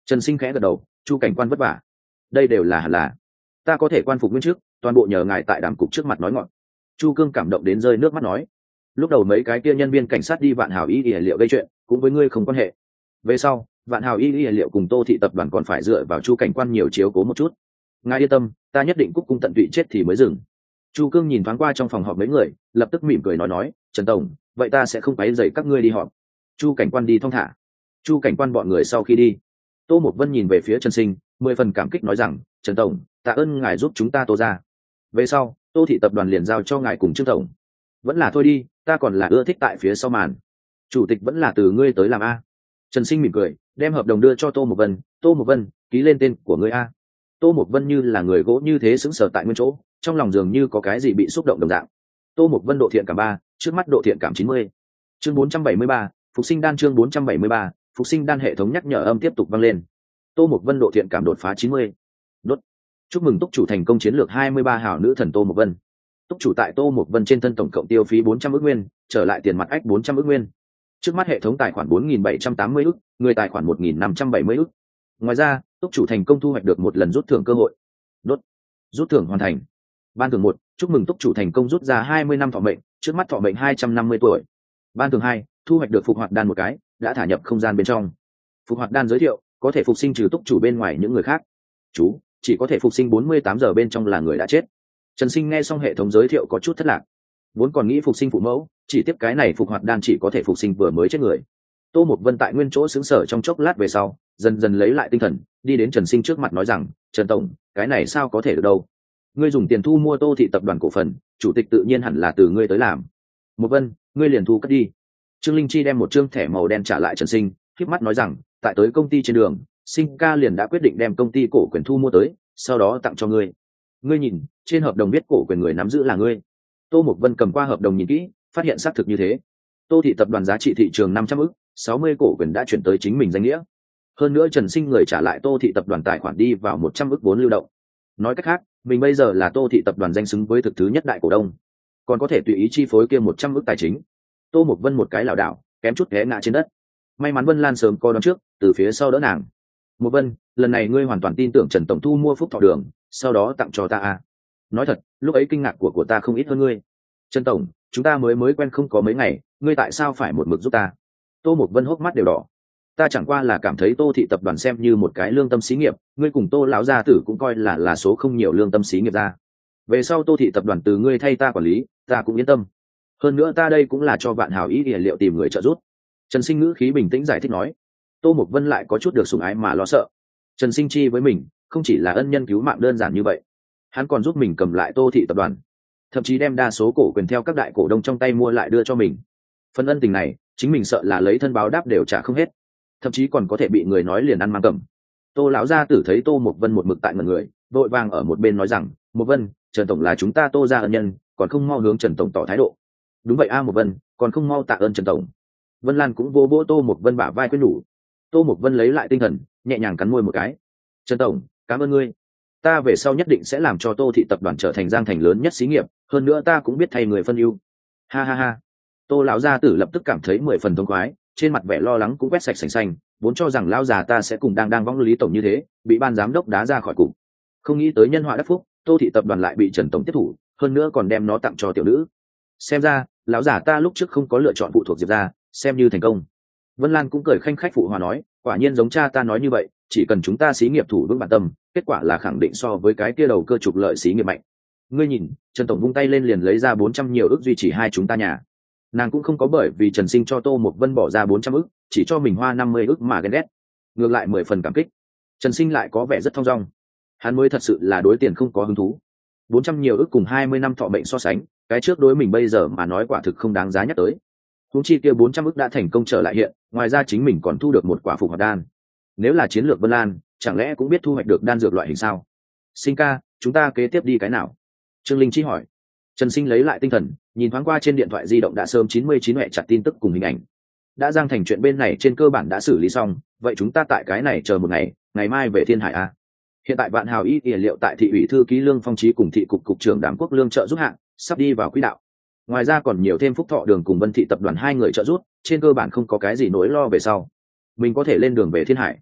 Trần Sinh khẽ gật đầu, chu cảnh quan vất vả, đây đều là hẳn là, ta có thể quan phục nguyên trước, toàn bộ nhờ ngài tại đàm cục trước mặt nói ngọn. Chu Cương cảm động đến rơi nước mắt nói, lúc đầu mấy cái kia nhân viên cảnh sát đi Vạn Hào y y liệu gây chuyện cũng với ngươi không quan hệ, về sau Vạn Hào y y liệu cùng Tô thị tập đoàn còn phải dựa vào chu cảnh quan nhiều chiếu cố một chút, ngài yên tâm, ta nhất định cúc cung tận tụy chết thì mới dừng. Chu Cương nhìn thoáng qua trong phòng họp mấy người, lập tức mỉm cười nói nói, Trần tổng, vậy ta sẽ không quấy rầy các ngươi đi họp. Chu cảnh quan đi thong thả. Chu cảnh quan bọn người sau khi đi, Tô Mộc Vân nhìn về phía Trần Sinh, mười phần cảm kích nói rằng, Trần tổng, tạ ơn ngài giúp chúng ta Tô ra, về sau Tô thị tập đoàn liền giao cho ngài cùng Trương tổng. Vẫn là thôi đi, ta còn là ưa thích tại phía sau màn, chủ tịch vẫn là từ ngươi tới làm a. Trần Sinh mỉm cười, đem hợp đồng đưa cho Tô Mộc Vân. Tô Mộc Vân, ký lên tên của ngươi a. Tô Mộc Vân như là người gỗ như thế sững sờ tại nguyên chỗ, trong lòng dường như có cái gì bị xúc động đồng dạng. Tô Mộc Vân độ thiện cảm ba, trước mắt độ thiện cảm chín mươi. Chương bốn trăm bảy mươi ba, phục sinh đan. Chương bốn trăm bảy mươi ba, phục sinh đan. Hệ thống nhắc nhở âm tiếp tục vang lên. Tô Mộc Vân độ thiện cảm đột phá chín mươi. Đốt. Chúc mừng túc chủ thành công chiến lược hai mươi ba hảo nữ thần Tô Mộc Vân. Túc chủ tại Tô Mộc Vân trên thân tổng cộng tiêu phí bốn trăm ức nguyên, trở lại tiền mặt ách bốn trăm ức nguyên. Trước mắt hệ thống tài khoản bốn nghìn bảy trăm tám mươi ức, người tài khoản một nghìn năm trăm bảy mươi ức. Ngoài ra, túc chủ thành công thu hoạch được một lần rút thưởng cơ hội. Đốt. Rút thưởng hoàn thành. Ban thưởng một, chúc mừng túc chủ thành công rút ra hai mươi năm thọ mệnh, trước mắt thọ mệnh hai trăm năm mươi tuổi. Ban thưởng hai, thu hoạch được phục hoạt đan một cái, đã thả nhập không gian bên trong. Phục hoạt đan giới thiệu, có thể phục sinh trừ túc chủ bên ngoài những người khác. Chú, chỉ có thể phục sinh bốn mươi tám giờ bên trong là người đã chết. Trần Sinh nghe xong hệ thống giới thiệu có chút thất lạc, vốn còn nghĩ phục sinh phụ mẫu, chỉ tiếp cái này phục hoạt đan chỉ có thể phục sinh vừa mới chết người. Tô Mộc Vân tại nguyên chỗ xứng sở trong chốc lát về sau, dần dần lấy lại tinh thần, đi đến Trần Sinh trước mặt nói rằng, Trần tổng, cái này sao có thể được đâu? Ngươi dùng tiền thu mua Tô thị tập đoàn cổ phần, chủ tịch tự nhiên hẳn là từ ngươi tới làm. Mộc Vân, ngươi liền thu cất đi. Trương Linh Chi đem một trương thẻ màu đen trả lại Trần Sinh, khép mắt nói rằng, tại tới công ty trên đường, Sinh ca liền đã quyết định đem công ty cổ quyền thu mua tới, sau đó tặng cho ngươi. Ngươi nhìn, trên hợp đồng viết cổ quyền người nắm giữ là ngươi. Tô Mộc Vân cầm qua hợp đồng nhìn kỹ, phát hiện xác thực như thế. Tô thị tập đoàn giá trị thị trường năm trăm ức, sáu mươi cổ quyền đã chuyển tới chính mình danh nghĩa. Hơn nữa Trần Sinh người trả lại Tô thị tập đoàn tài khoản đi vào một trăm ức vốn lưu động. Nói cách khác, mình bây giờ là Tô thị tập đoàn danh xứng với thực thứ nhất đại cổ đông, còn có thể tùy ý chi phối kia một trăm ức tài chính. Tô Mộc Vân một cái lảo đảo, kém chút té ngã trên đất. May mắn Vân Lan sớm coi đón trước, từ phía sau đỡ nàng. Mộc Vân, lần này ngươi hoàn toàn tin tưởng Trần tổng thu mua Phúc Thọ Đường, sau đó tặng cho ta à? Nói thật, lúc ấy kinh ngạc của của ta không ít hơn ngươi. Trần tổng, chúng ta mới mới quen không có mấy ngày, ngươi tại sao phải một mực giúp ta? Tô Mộc Vân hốc mắt đều đỏ. Ta chẳng qua là cảm thấy Tô thị tập đoàn xem như một cái lương tâm xí nghiệp, ngươi cùng Tô lão gia tử cũng coi là là số không nhiều lương tâm xí nghiệp ra. Về sau Tô thị tập đoàn từ ngươi thay ta quản lý, ta cũng yên tâm. Hơn nữa ta đây cũng là cho Vạn Hào ý địa liệu tìm người trợ giúp. Trần Sinh ngữ khí bình tĩnh giải thích nói. Tô Mộc Vân lại có chút được sủng ái mà lo sợ. Trần Sinh chi với mình không chỉ là ân nhân cứu mạng đơn giản như vậy, hắn còn giúp mình cầm lại Tô thị tập đoàn, thậm chí đem đa số cổ quyền theo các đại cổ đông trong tay mua lại đưa cho mình. Phần ân tình này chính mình sợ là lấy thân báo đáp đều trả không hết, thậm chí còn có thể bị người nói liền ăn mang cầm. Tô lão gia tử thấy Tô Mộc Vân một mực tại ngẩn người, vội vàng ở một bên nói rằng, Mộc Vân, Trần tổng là chúng ta Tô gia ân nhân, còn không mau hướng Trần tổng tỏ thái độ. Đúng vậy a Mộc Vân, còn không mau tạ ơn Trần tổng. Vân Lan cũng vô vỗ Tô Mộc Vân bả vai khuyên nhủ. Tô Mộc Vân lấy lại tinh thần, nhẹ nhàng cắn môi một cái. Trần tổng, cảm ơn ngươi, ta về sau nhất định sẽ làm cho Tô thị tập đoàn trở thành Giang thành lớn nhất xí nghiệp, hơn nữa ta cũng biết thay người phân ưu. Ha ha ha. Tô lão gia tử lập tức cảm thấy mười phần thông khoái, trên mặt vẻ lo lắng cũng quét sạch sành xanh, vốn cho rằng lão già ta sẽ cùng đang đang võng lý tổng như thế, bị ban giám đốc đá ra khỏi cục. Không nghĩ tới nhân họa đắc phúc, Tô thị tập đoàn lại bị Trần tổng tiếp thủ, hơn nữa còn đem nó tặng cho tiểu nữ. Xem ra, lão già ta lúc trước không có lựa chọn phụ thuộc Diệp gia, xem như thành công. Vân Lan cũng cười khanh khách phụ hòa nói, quả nhiên giống cha ta nói như vậy, chỉ cần chúng ta xí nghiệp thủ vững bản tâm, kết quả là khẳng định so với cái kia đầu cơ trục lợi xí nghiệp mạnh. Ngươi nhìn, Trần tổng vung tay lên liền lấy ra bốn trăm nhiều ức duy trì hai chúng ta nhà. Nàng cũng không có bởi vì Trần Sinh cho Tô Mộc Vân bỏ ra bốn trăm ức, chỉ cho mình hoa năm mươi ức mà ghen ghét. Ngược lại mười phần cảm kích. Trần Sinh lại có vẻ rất thong dong. Hắn mới thật sự là đối tiền không có hứng thú. bốn trăm nhiều ức cùng hai mươi năm thọ mệnh so sánh, cái trước đối mình bây giờ mà nói quả thực không đáng giá nhắc tới. Huống chi kia bốn trăm ức đã thành công trở lại hiện, ngoài ra chính mình còn thu được một quả phục hoạt đan. Nếu là chiến lược Vân Lan, chẳng lẽ cũng biết thu hoạch được đan dược loại hình sao? Sinh ca, chúng ta kế tiếp đi cái nào? Trương Linh Chi hỏi. Trần Sinh lấy lại tinh thần, nhìn thoáng qua trên điện thoại di động đã sớm chín mươi chín mẹ chặt tin tức cùng hình ảnh. Đã Giang thành chuyện bên này trên cơ bản đã xử lý xong, vậy chúng ta tại cái này chờ một ngày, ngày mai về Thiên Hải a. Hiện tại Vạn Hào y y liệu tại thị ủy thư ký Lương Phong Chí cùng thị cục cục trưởng Đàm Quốc Lương trợ giúp hạng, sắp đi vào quỹ đạo. Ngoài ra còn nhiều thêm Phúc Thọ Đường cùng Vân thị tập đoàn hai người trợ giúp, trên cơ bản không có cái gì nỗi lo về sau. Mình có thể lên đường về Thiên Hải.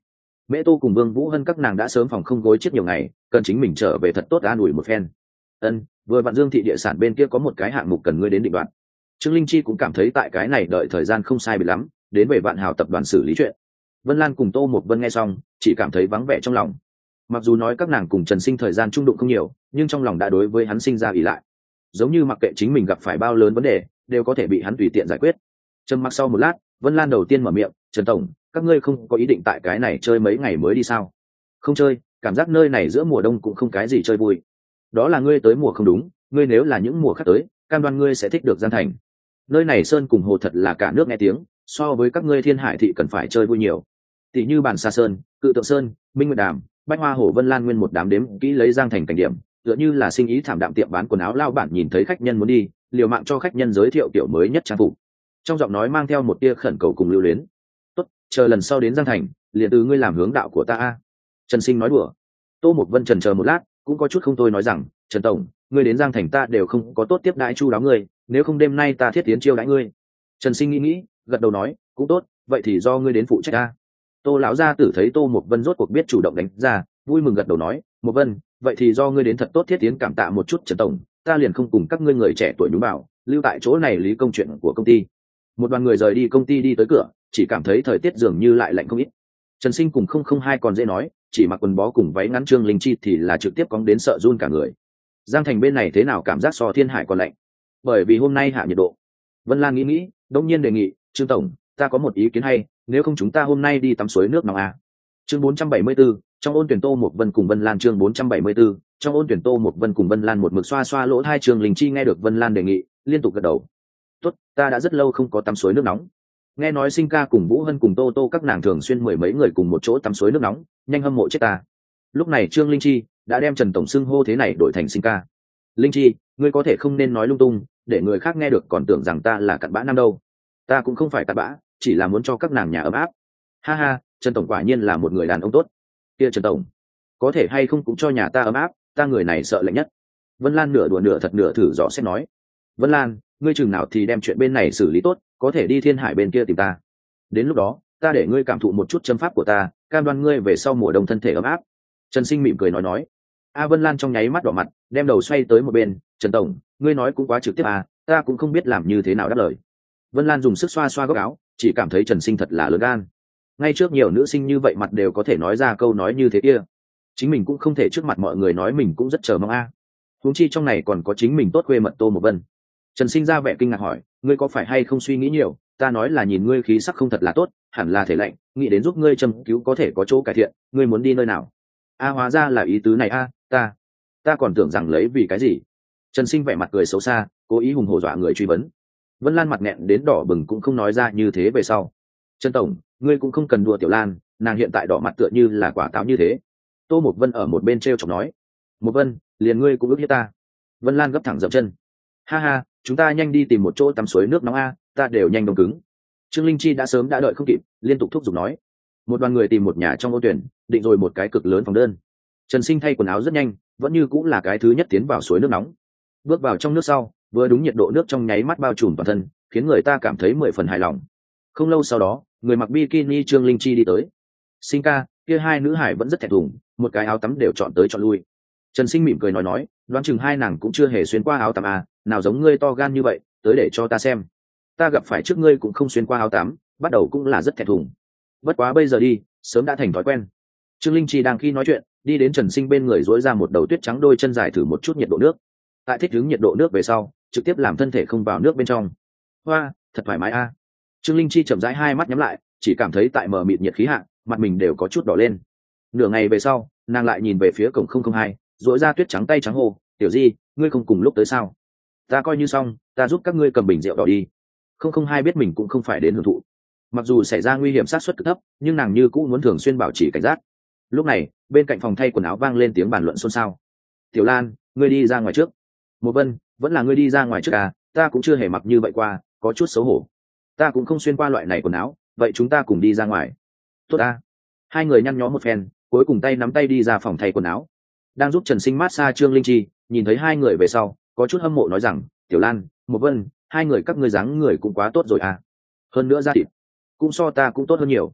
Mễ Tô cùng Vương Vũ Hân các nàng đã sớm phòng không gối chết nhiều ngày, cần chính mình trở về thật tốt an ủi một phen. Ân, vừa vạn Dương thị địa sản bên kia có một cái hạng mục cần ngươi đến định đoạt. Trương Linh Chi cũng cảm thấy tại cái này đợi thời gian không sai biệt lắm, đến về Vạn Hào tập đoàn xử lý chuyện. Vân Lan cùng Tô Mộc Vân nghe xong, chỉ cảm thấy vắng vẻ trong lòng. Mặc dù nói các nàng cùng Trần Sinh thời gian chung đụng không nhiều, nhưng trong lòng đã đối với hắn sinh ra ỷ lại. Giống như mặc kệ chính mình gặp phải bao lớn vấn đề, đều có thể bị hắn tùy tiện giải quyết. Trầm mặc sau một lát, Vân Lan đầu tiên mở miệng, "Trần tổng, các ngươi không có ý định tại cái này chơi mấy ngày mới đi sao?" "Không chơi, cảm giác nơi này giữa mùa đông cũng không cái gì chơi vui." "Đó là ngươi tới mùa không đúng, ngươi nếu là những mùa khác tới, cam đoan ngươi sẽ thích được Giang Thành. Nơi này sơn cùng hồ thật là cả nước nghe tiếng, so với các ngươi Thiên Hải thị cần phải chơi vui nhiều. Tỷ như Bản Sa Sơn, Cự Tượng Sơn, Minh Nguyệt Đàm, Bách Hoa Hồ, Vân Lan nguyên một đám đếm kỹ lấy Giang Thành cảnh điểm, tựa như là sinh ý thảm đạm tiệm bán quần áo lao bản nhìn thấy khách nhân muốn đi, liều mạng cho khách nhân giới thiệu kiểu mới nhất trang phục." Trong giọng nói mang theo một tia khẩn cầu cùng lưu luyến. "Tốt, chờ lần sau đến Giang Thành, liền từ ngươi làm hướng đạo của ta a." Trần Sinh nói đùa. Tô Mộc Vân chần chờ một lát, cũng có chút không thôi nói rằng, "Trần tổng, ngươi đến Giang Thành ta đều không có tốt tiếp đãi chu đáo ngươi, nếu không đêm nay ta thiết tiến chiêu đãi ngươi." Trần Sinh nghĩ nghĩ, gật đầu nói, "Cũng tốt, vậy thì do ngươi đến phụ trách ta." Tô lão gia tử thấy Tô Mộc Vân rốt cuộc biết chủ động đánh ra, vui mừng gật đầu nói, "Mộc Vân, vậy thì do ngươi đến thật tốt thiết tiến cảm tạ một chút Trần tổng, ta liền không cùng các ngươi người trẻ tuổi nhúng vào, lưu tại chỗ này lý công chuyện của công ty." Một đoàn người rời đi công ty đi tới cửa, chỉ cảm thấy thời tiết dường như lại lạnh không ít. Trần Sinh cùng không không hai còn dễ nói, chỉ mặc quần bó cùng váy ngắn Trương Linh Chi thì là trực tiếp cóng đến sợ run cả người. Giang Thành bên này thế nào cảm giác so Thiên Hải còn lạnh? Bởi vì hôm nay hạ nhiệt độ. Vân Lan nghĩ nghĩ, đông nhiên đề nghị, "Trương tổng, ta có một ý kiến hay, nếu không chúng ta hôm nay đi tắm suối nước nóng à?" Chương bốn trăm bảy mươi 4, trong ôn tuyển Tô Mộc Vân cùng Vân Lan chương bốn trăm bảy mươi 4, trong ôn tuyển Tô Mộc Vân cùng Vân Lan một mực xoa xoa lỗ hai Trương Linh Chi nghe được Vân Lan đề nghị, liên tục gật đầu. "Tốt, ta đã rất lâu không có tắm suối nước nóng." Nghe nói Sinh ca cùng Vũ Hân cùng Tô Tô các nàng thường xuyên mười mấy người cùng một chỗ tắm suối nước nóng, nhanh hâm mộ chết ta. Lúc này Trương Linh Chi đã đem Trần tổng xưng hô thế này đổi thành Sinh ca. "Linh Chi, ngươi có thể không nên nói lung tung, để người khác nghe được còn tưởng rằng ta là cặn bã nam đâu. Ta cũng không phải cặn bã, chỉ là muốn cho các nàng nhà ấm áp." "Ha ha, Trần tổng quả nhiên là một người đàn ông tốt." "Kia Trần tổng, có thể hay không cũng cho nhà ta ấm áp, ta người này sợ lạnh nhất." Vân Lan nửa đùa nửa thật nửa thử rõ xét nói. "Vân Lan, ngươi chừng nào thì đem chuyện bên này xử lý tốt, có thể đi Thiên Hải bên kia tìm ta. Đến lúc đó, ta để ngươi cảm thụ một chút châm pháp của ta, cam đoan ngươi về sau mùa đông thân thể ấm áp." Trần Sinh mỉm cười nói nói. A Vân Lan trong nháy mắt đỏ mặt, đem đầu xoay tới một bên, "Trần tổng, ngươi nói cũng quá trực tiếp à, ta cũng không biết làm như thế nào đáp lời." Vân Lan dùng sức xoa xoa góc áo, chỉ cảm thấy Trần Sinh thật là lớn gan. Ngay trước nhiều nữ sinh như vậy mặt đều có thể nói ra câu nói như thế kia, chính mình cũng không thể trước mặt mọi người nói mình cũng rất chờ mong a. Huống chi trong này còn có chính mình tốt khuê mật Tô Mộc Vân. Trần Sinh ra vẻ kinh ngạc hỏi, "Ngươi có phải hay không suy nghĩ nhiều, ta nói là nhìn ngươi khí sắc không thật là tốt, hẳn là thể lạnh, nghĩ đến giúp ngươi châm cứu có thể có chỗ cải thiện, ngươi muốn đi nơi nào?" A hóa ra là ý tứ này a, ta ta còn tưởng rằng lấy vì cái gì. Trần Sinh vẻ mặt cười xấu xa, cố ý hùng hổ dọa người truy vấn. Vân Lan mặt nghẹn đến đỏ bừng cũng không nói ra như thế về sau. "Trần tổng, ngươi cũng không cần đùa Tiểu Lan, nàng hiện tại đỏ mặt tựa như là quả táo như thế." Tô Mộc Vân ở một bên treo chọc nói. "Mộc Vân, liền ngươi cũng ước hiếp ta." Vân Lan gấp thẳng dậm chân. "Ha ha, chúng ta nhanh đi tìm một chỗ tắm suối nước nóng a, ta đều nhanh đông cứng." Trương Linh Chi đã sớm đã đợi không kịp, liên tục thúc giục nói. Một đoàn người tìm một nhà trong ô tuyển, định rồi một cái cực lớn phòng đơn. Trần Sinh thay quần áo rất nhanh, vẫn như cũng là cái thứ nhất tiến vào suối nước nóng. Bước vào trong nước sau, vừa đúng nhiệt độ nước trong nháy mắt bao trùm toàn thân, khiến người ta cảm thấy mười phần hài lòng. Không lâu sau đó, người mặc bikini Trương Linh Chi đi tới. "Sinh ca, kia hai nữ hải vẫn rất thẹn thùng, một cái áo tắm đều chọn tới chọn lui." Trần Sinh mỉm cười nói nói, "Đoán chừng hai nàng cũng chưa hề xuyên qua áo tắm à, nào giống ngươi to gan như vậy, tới để cho ta xem. Ta gặp phải trước ngươi cũng không xuyên qua áo tắm, bắt đầu cũng là rất thẹn thùng. Bất quá bây giờ đi, sớm đã thành thói quen." Trương Linh Chi đang khi nói chuyện, đi đến Trần Sinh bên người duỗi ra một đầu tuyết trắng đôi chân dài thử một chút nhiệt độ nước. Tại thích ứng nhiệt độ nước về sau, trực tiếp làm thân thể không vào nước bên trong. "Hoa, thật thoải mái a." Trương Linh Chi chậm rãi hai mắt nhắm lại, chỉ cảm thấy tại mờ mịt nhiệt khí hạ, mặt mình đều có chút đỏ lên. Nửa ngày về sau, nàng lại nhìn về phía cổng không không hai, duỗi ra tuyết trắng tay trắng hồ, "Tiểu Di, ngươi không cùng lúc tới sao? Ta coi như xong, ta giúp các ngươi cầm bình rượu đỏ đi." Không không hai biết mình cũng không phải đến hưởng thụ. Mặc dù xảy ra nguy hiểm sát suất cực thấp, nhưng nàng như cũng muốn thường xuyên bảo trì cảnh giác. Lúc này, bên cạnh phòng thay quần áo vang lên tiếng bàn luận xôn xao. "Tiểu Lan, ngươi đi ra ngoài trước." "Một Vân, vẫn là ngươi đi ra ngoài trước à, ta cũng chưa hề mặc như vậy qua, có chút xấu hổ." "Ta cũng không xuyên qua loại này quần áo, vậy chúng ta cùng đi ra ngoài." "Tốt ta." Hai người nhăn nhó một phen, cuối cùng tay nắm tay đi ra phòng thay quần áo. Đang giúp Trần Sinh mát xa Trương Linh Chi, nhìn thấy hai người về sau, có chút hâm mộ nói rằng, "Tiểu Lan, Một Vân, hai người các ngươi dáng người cũng quá tốt rồi à. Hơn nữa da thịt, cũng so ta cũng tốt hơn nhiều."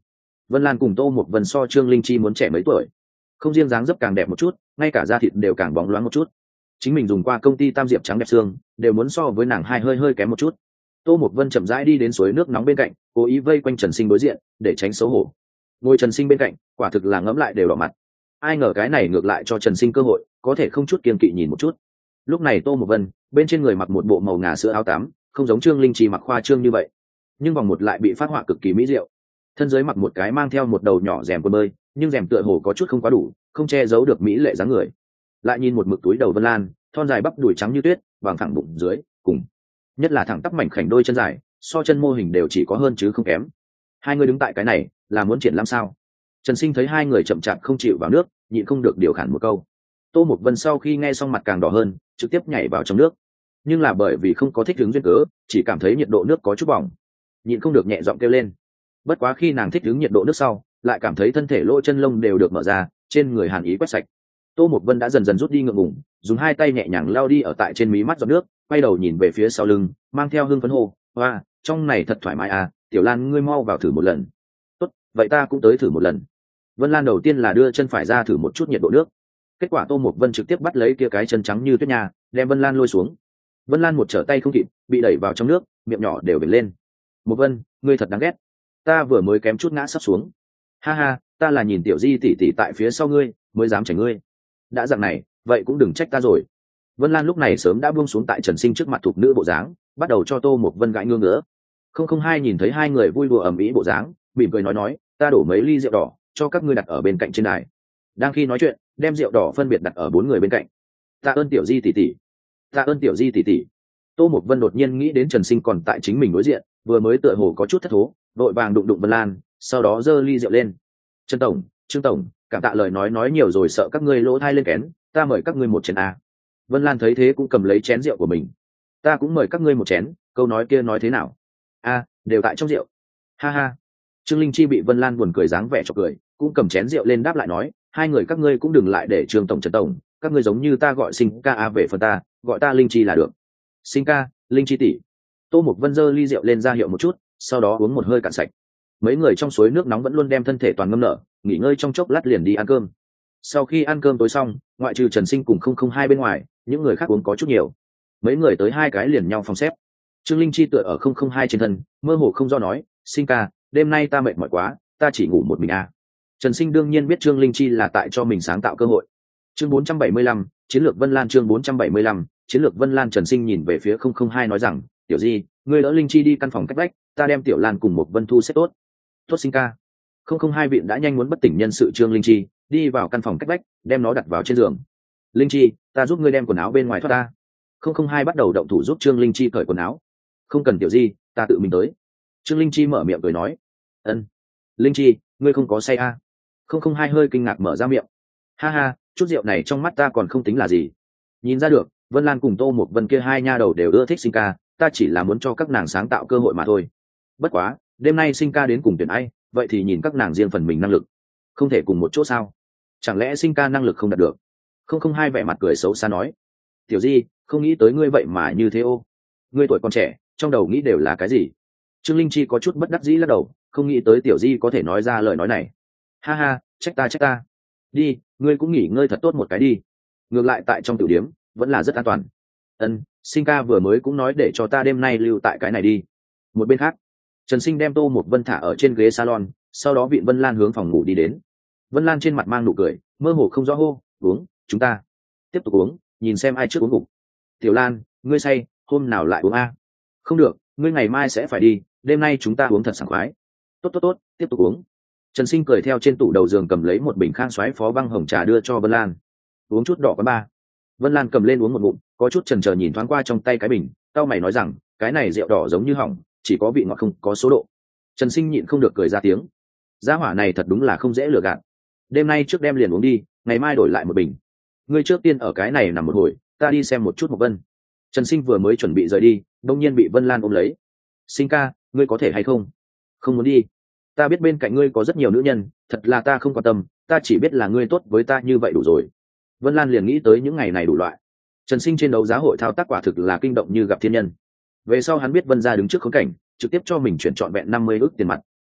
Vân Lan cùng Tô Một Vân so Trương Linh Chi muốn trẻ mấy tuổi, không riêng dáng dấp càng đẹp một chút, ngay cả da thịt đều càng bóng loáng một chút. Chính mình dùng qua công ty Tam Diệp trắng đẹp xương, đều muốn so với nàng hai hơi hơi kém một chút. Tô Một Vân chậm rãi đi đến suối nước nóng bên cạnh, cố ý vây quanh Trần Sinh đối diện, để tránh xấu hổ. Ngồi Trần Sinh bên cạnh, quả thực là ngẫm lại đều đỏ mặt. Ai ngờ cái này ngược lại cho Trần Sinh cơ hội, có thể không chút kiêng kỵ nhìn một chút. Lúc này Tô Một Vân, bên trên người mặc một bộ màu ngà sữa áo tắm, không giống Trương Linh Chi mặc khoa trương như vậy, nhưng vòng một lại bị phát họa cực kỳ mỹ diệu. Thân dưới mặc một cái mang theo một đầu nhỏ rèm quần bơi, nhưng rèm tựa hồ có chút không quá đủ, không che giấu được mỹ lệ dáng người. Lại nhìn một mực túi đầu Vân Lan, thon dài bắp đùi trắng như tuyết, vàng thẳng bụng dưới, cùng nhất là thẳng tắp mảnh khảnh đôi chân dài, so chân mô hình đều chỉ có hơn chứ không kém. Hai người đứng tại cái này, là muốn triển lãm sao? Trần Sinh thấy hai người chậm chạp không chịu vào nước, nhịn không được điều khản một câu. Tô Một Vân sau khi nghe xong mặt càng đỏ hơn, trực tiếp nhảy vào trong nước. Nhưng là bởi vì không có thích ứng duyên cớ, chỉ cảm thấy nhiệt độ nước có chút bỏng, nhịn không được nhẹ giọng kêu lên. Bất quá khi nàng thích ứng nhiệt độ nước sau, lại cảm thấy thân thể lỗ chân lông đều được mở ra, trên người hàn ý quét sạch. Tô Một Vân đã dần dần rút đi ngượng ngùng, dùng hai tay nhẹ nhàng lao đi ở tại trên mí mắt giọt nước, quay đầu nhìn về phía sau lưng, mang theo hương phấn hô, "Oa, trong này thật thoải mái à, Tiểu Lan ngươi mau vào thử một lần." "Tốt, vậy ta cũng tới thử một lần." Vân Lan đầu tiên là đưa chân phải ra thử một chút nhiệt độ nước. Kết quả Tô Một Vân trực tiếp bắt lấy kia cái chân trắng như tuyết nhà, đem Vân Lan lôi xuống. Vân Lan một trở tay không kịp, bị đẩy vào trong nước, miệng nhỏ đều bể lên. "Một Vân, ngươi thật đáng ghét. Ta vừa mới kém chút ngã sắp xuống. Ha ha, ta là nhìn Tiểu Di tỷ tỷ tại phía sau ngươi, mới dám chảnh ngươi. Đã dạng này, vậy cũng đừng trách ta rồi." Vân Lan lúc này sớm đã buông xuống tại Trần Sinh trước mặt thuộc nữ bộ dáng, bắt đầu cho Tô Một Vân gãi ngương ngứa. Không không hai nhìn thấy hai người vui đùa ầm ĩ bộ dáng, mỉm cười nói nói, "Ta đổ mấy ly rượu đỏ, cho các ngươi đặt ở bên cạnh trên đài." Đang khi nói chuyện, đem rượu đỏ phân biệt đặt ở bốn người bên cạnh. "Tạ ơn Tiểu Di tỷ tỷ. Tạ ơn Tiểu Di tỷ tỷ." Tô Một Vân đột nhiên nghĩ đến Trần Sinh còn tại chính mình đối diện, vừa mới tựa hồ có chút thất thố, vội vàng đụng đụng Vân Lan, sau đó giơ ly rượu lên. "Trần tổng, Trương tổng, cảm tạ lời nói nói nhiều rồi sợ các ngươi lỗ thai lên kén, ta mời các ngươi một chén a." Vân Lan thấy thế cũng cầm lấy chén rượu của mình. "Ta cũng mời các ngươi một chén, câu nói kia nói thế nào?" "A, đều tại trong rượu." "Ha ha." Trương Linh Chi bị Vân Lan buồn cười dáng vẻ cho cười, cũng cầm chén rượu lên đáp lại nói, "Hai người các ngươi cũng đừng lại để Trương tổng Trần tổng, các ngươi giống như ta gọi Sinh ca a về phần ta, gọi ta Linh Chi là được." "Sinh ca, Linh Chi tỷ." Tô Mục Vân giơ ly rượu lên ra hiệu một chút, sau đó uống một hơi cạn sạch. Mấy người trong suối nước nóng vẫn luôn đem thân thể toàn ngâm nở, nghỉ ngơi trong chốc lát liền đi ăn cơm. Sau khi ăn cơm tối xong, ngoại trừ Trần Sinh cùng không không hai bên ngoài, những người khác uống có chút nhiều. Mấy người tới hai cái liền nhau phòng xếp. Trương Linh Chi tựa ở không không hai trên thân, mơ hồ không do nói, "Sinh ca, đêm nay ta mệt mỏi quá, ta chỉ ngủ một mình à." Trần Sinh đương nhiên biết Trương Linh Chi là tại cho mình sáng tạo cơ hội. Chương bốn trăm bảy mươi lăm, chiến lược Vân Lan. Chương bốn trăm bảy mươi lăm, chiến lược Vân Lan. Trần Sinh nhìn về phía không không hai nói rằng, "Tiểu Di, ngươi đỡ Linh Chi đi căn phòng cách vách, ta đem Tiểu Lan cùng một Vân Thu xếp tốt." "Tốt Sinh ca." không không hai viện đã nhanh muốn bất tỉnh nhân sự Trương Linh Chi, đi vào căn phòng cách vách, đem nó đặt vào trên giường. "Linh Chi, ta giúp ngươi đem quần áo bên ngoài thoát ta." không không hai bắt đầu động thủ giúp Trương Linh Chi cởi quần áo. "Không cần Tiểu Di, ta tự mình tới." Trương Linh Chi mở miệng cười nói. "Ân." "Linh Chi, ngươi không có say à?" không không hai hơi kinh ngạc mở ra miệng. "Ha ha, chút rượu này trong mắt ta còn không tính là gì." Nhìn ra được, Vân Lan cùng Tô Một Vân kia hai nha đầu đều ưa thích Sinh ca, ta chỉ là muốn cho các nàng sáng tạo cơ hội mà thôi. Bất quá, đêm nay Sinh ca đến cùng tuyển ai, vậy thì nhìn các nàng riêng phần mình năng lực. Không thể cùng một chỗ sao? Chẳng lẽ Sinh ca năng lực không đạt được? không không hai vẻ mặt cười xấu xa nói. "Tiểu Di, không nghĩ tới ngươi vậy mà như thế ô. Ngươi tuổi còn trẻ, trong đầu nghĩ đều là cái gì?" Trương Linh Chi có chút bất đắc dĩ lắc đầu, không nghĩ tới Tiểu Di có thể nói ra lời nói này. "Ha ha, trách ta trách ta. Đi, ngươi cũng nghỉ ngơi thật tốt một cái đi. Ngược lại tại trong tiểu điếm, vẫn là rất an toàn." "Ân, Sinh ca vừa mới cũng nói để cho ta đêm nay lưu tại cái này đi." Một bên khác, Trần Sinh đem Tô Một Vân thả ở trên ghế salon, sau đó vịn Vân Lan hướng phòng ngủ đi đến. Vân Lan trên mặt mang nụ cười, mơ hồ không rõ hô, "Uống, chúng ta tiếp tục uống, nhìn xem ai trước uống gục." "Tiểu Lan, ngươi say, hôm nào lại uống a?" "Không được, ngươi ngày mai sẽ phải đi, đêm nay chúng ta uống thật sảng khoái." "Tốt tốt tốt, tiếp tục uống." Trần Sinh cười theo trên tủ đầu giường cầm lấy một bình Khang Soái phó băng hồng trà đưa cho Vân Lan. "Uống chút đỏ quán ba." Vân Lan cầm lên uống một ngụm, có chút chần chờ nhìn thoáng qua trong tay cái bình, cau mày nói rằng, "Cái này rượu đỏ giống như hỏng, chỉ có vị ngọt không có số độ." Trần Sinh nhịn không được cười ra tiếng. Gia hỏa này thật đúng là không dễ lừa gạt. "Đêm nay trước đem liền uống đi, ngày mai đổi lại một bình. Ngươi trước tiên ở cái này nằm một hồi, ta đi xem một chút một Vân." Trần Sinh vừa mới chuẩn bị rời đi, đông nhiên bị Vân Lan ôm lấy. "Sinh ca, ngươi có thể hay không? Không muốn đi. Ta biết bên cạnh ngươi có rất nhiều nữ nhân, thật là ta không quan tâm, ta chỉ biết là ngươi tốt với ta như vậy đủ rồi." Vân Lan liền nghĩ tới những ngày này đủ loại. Trần Sinh trên đấu giá hội thao tác quả thực là kinh động như gặp thiên nhân. Về sau hắn biết Vân gia đứng trước khốn cảnh, trực tiếp cho mình chuyển trọn vẹn năm mươi ức tiền mặt.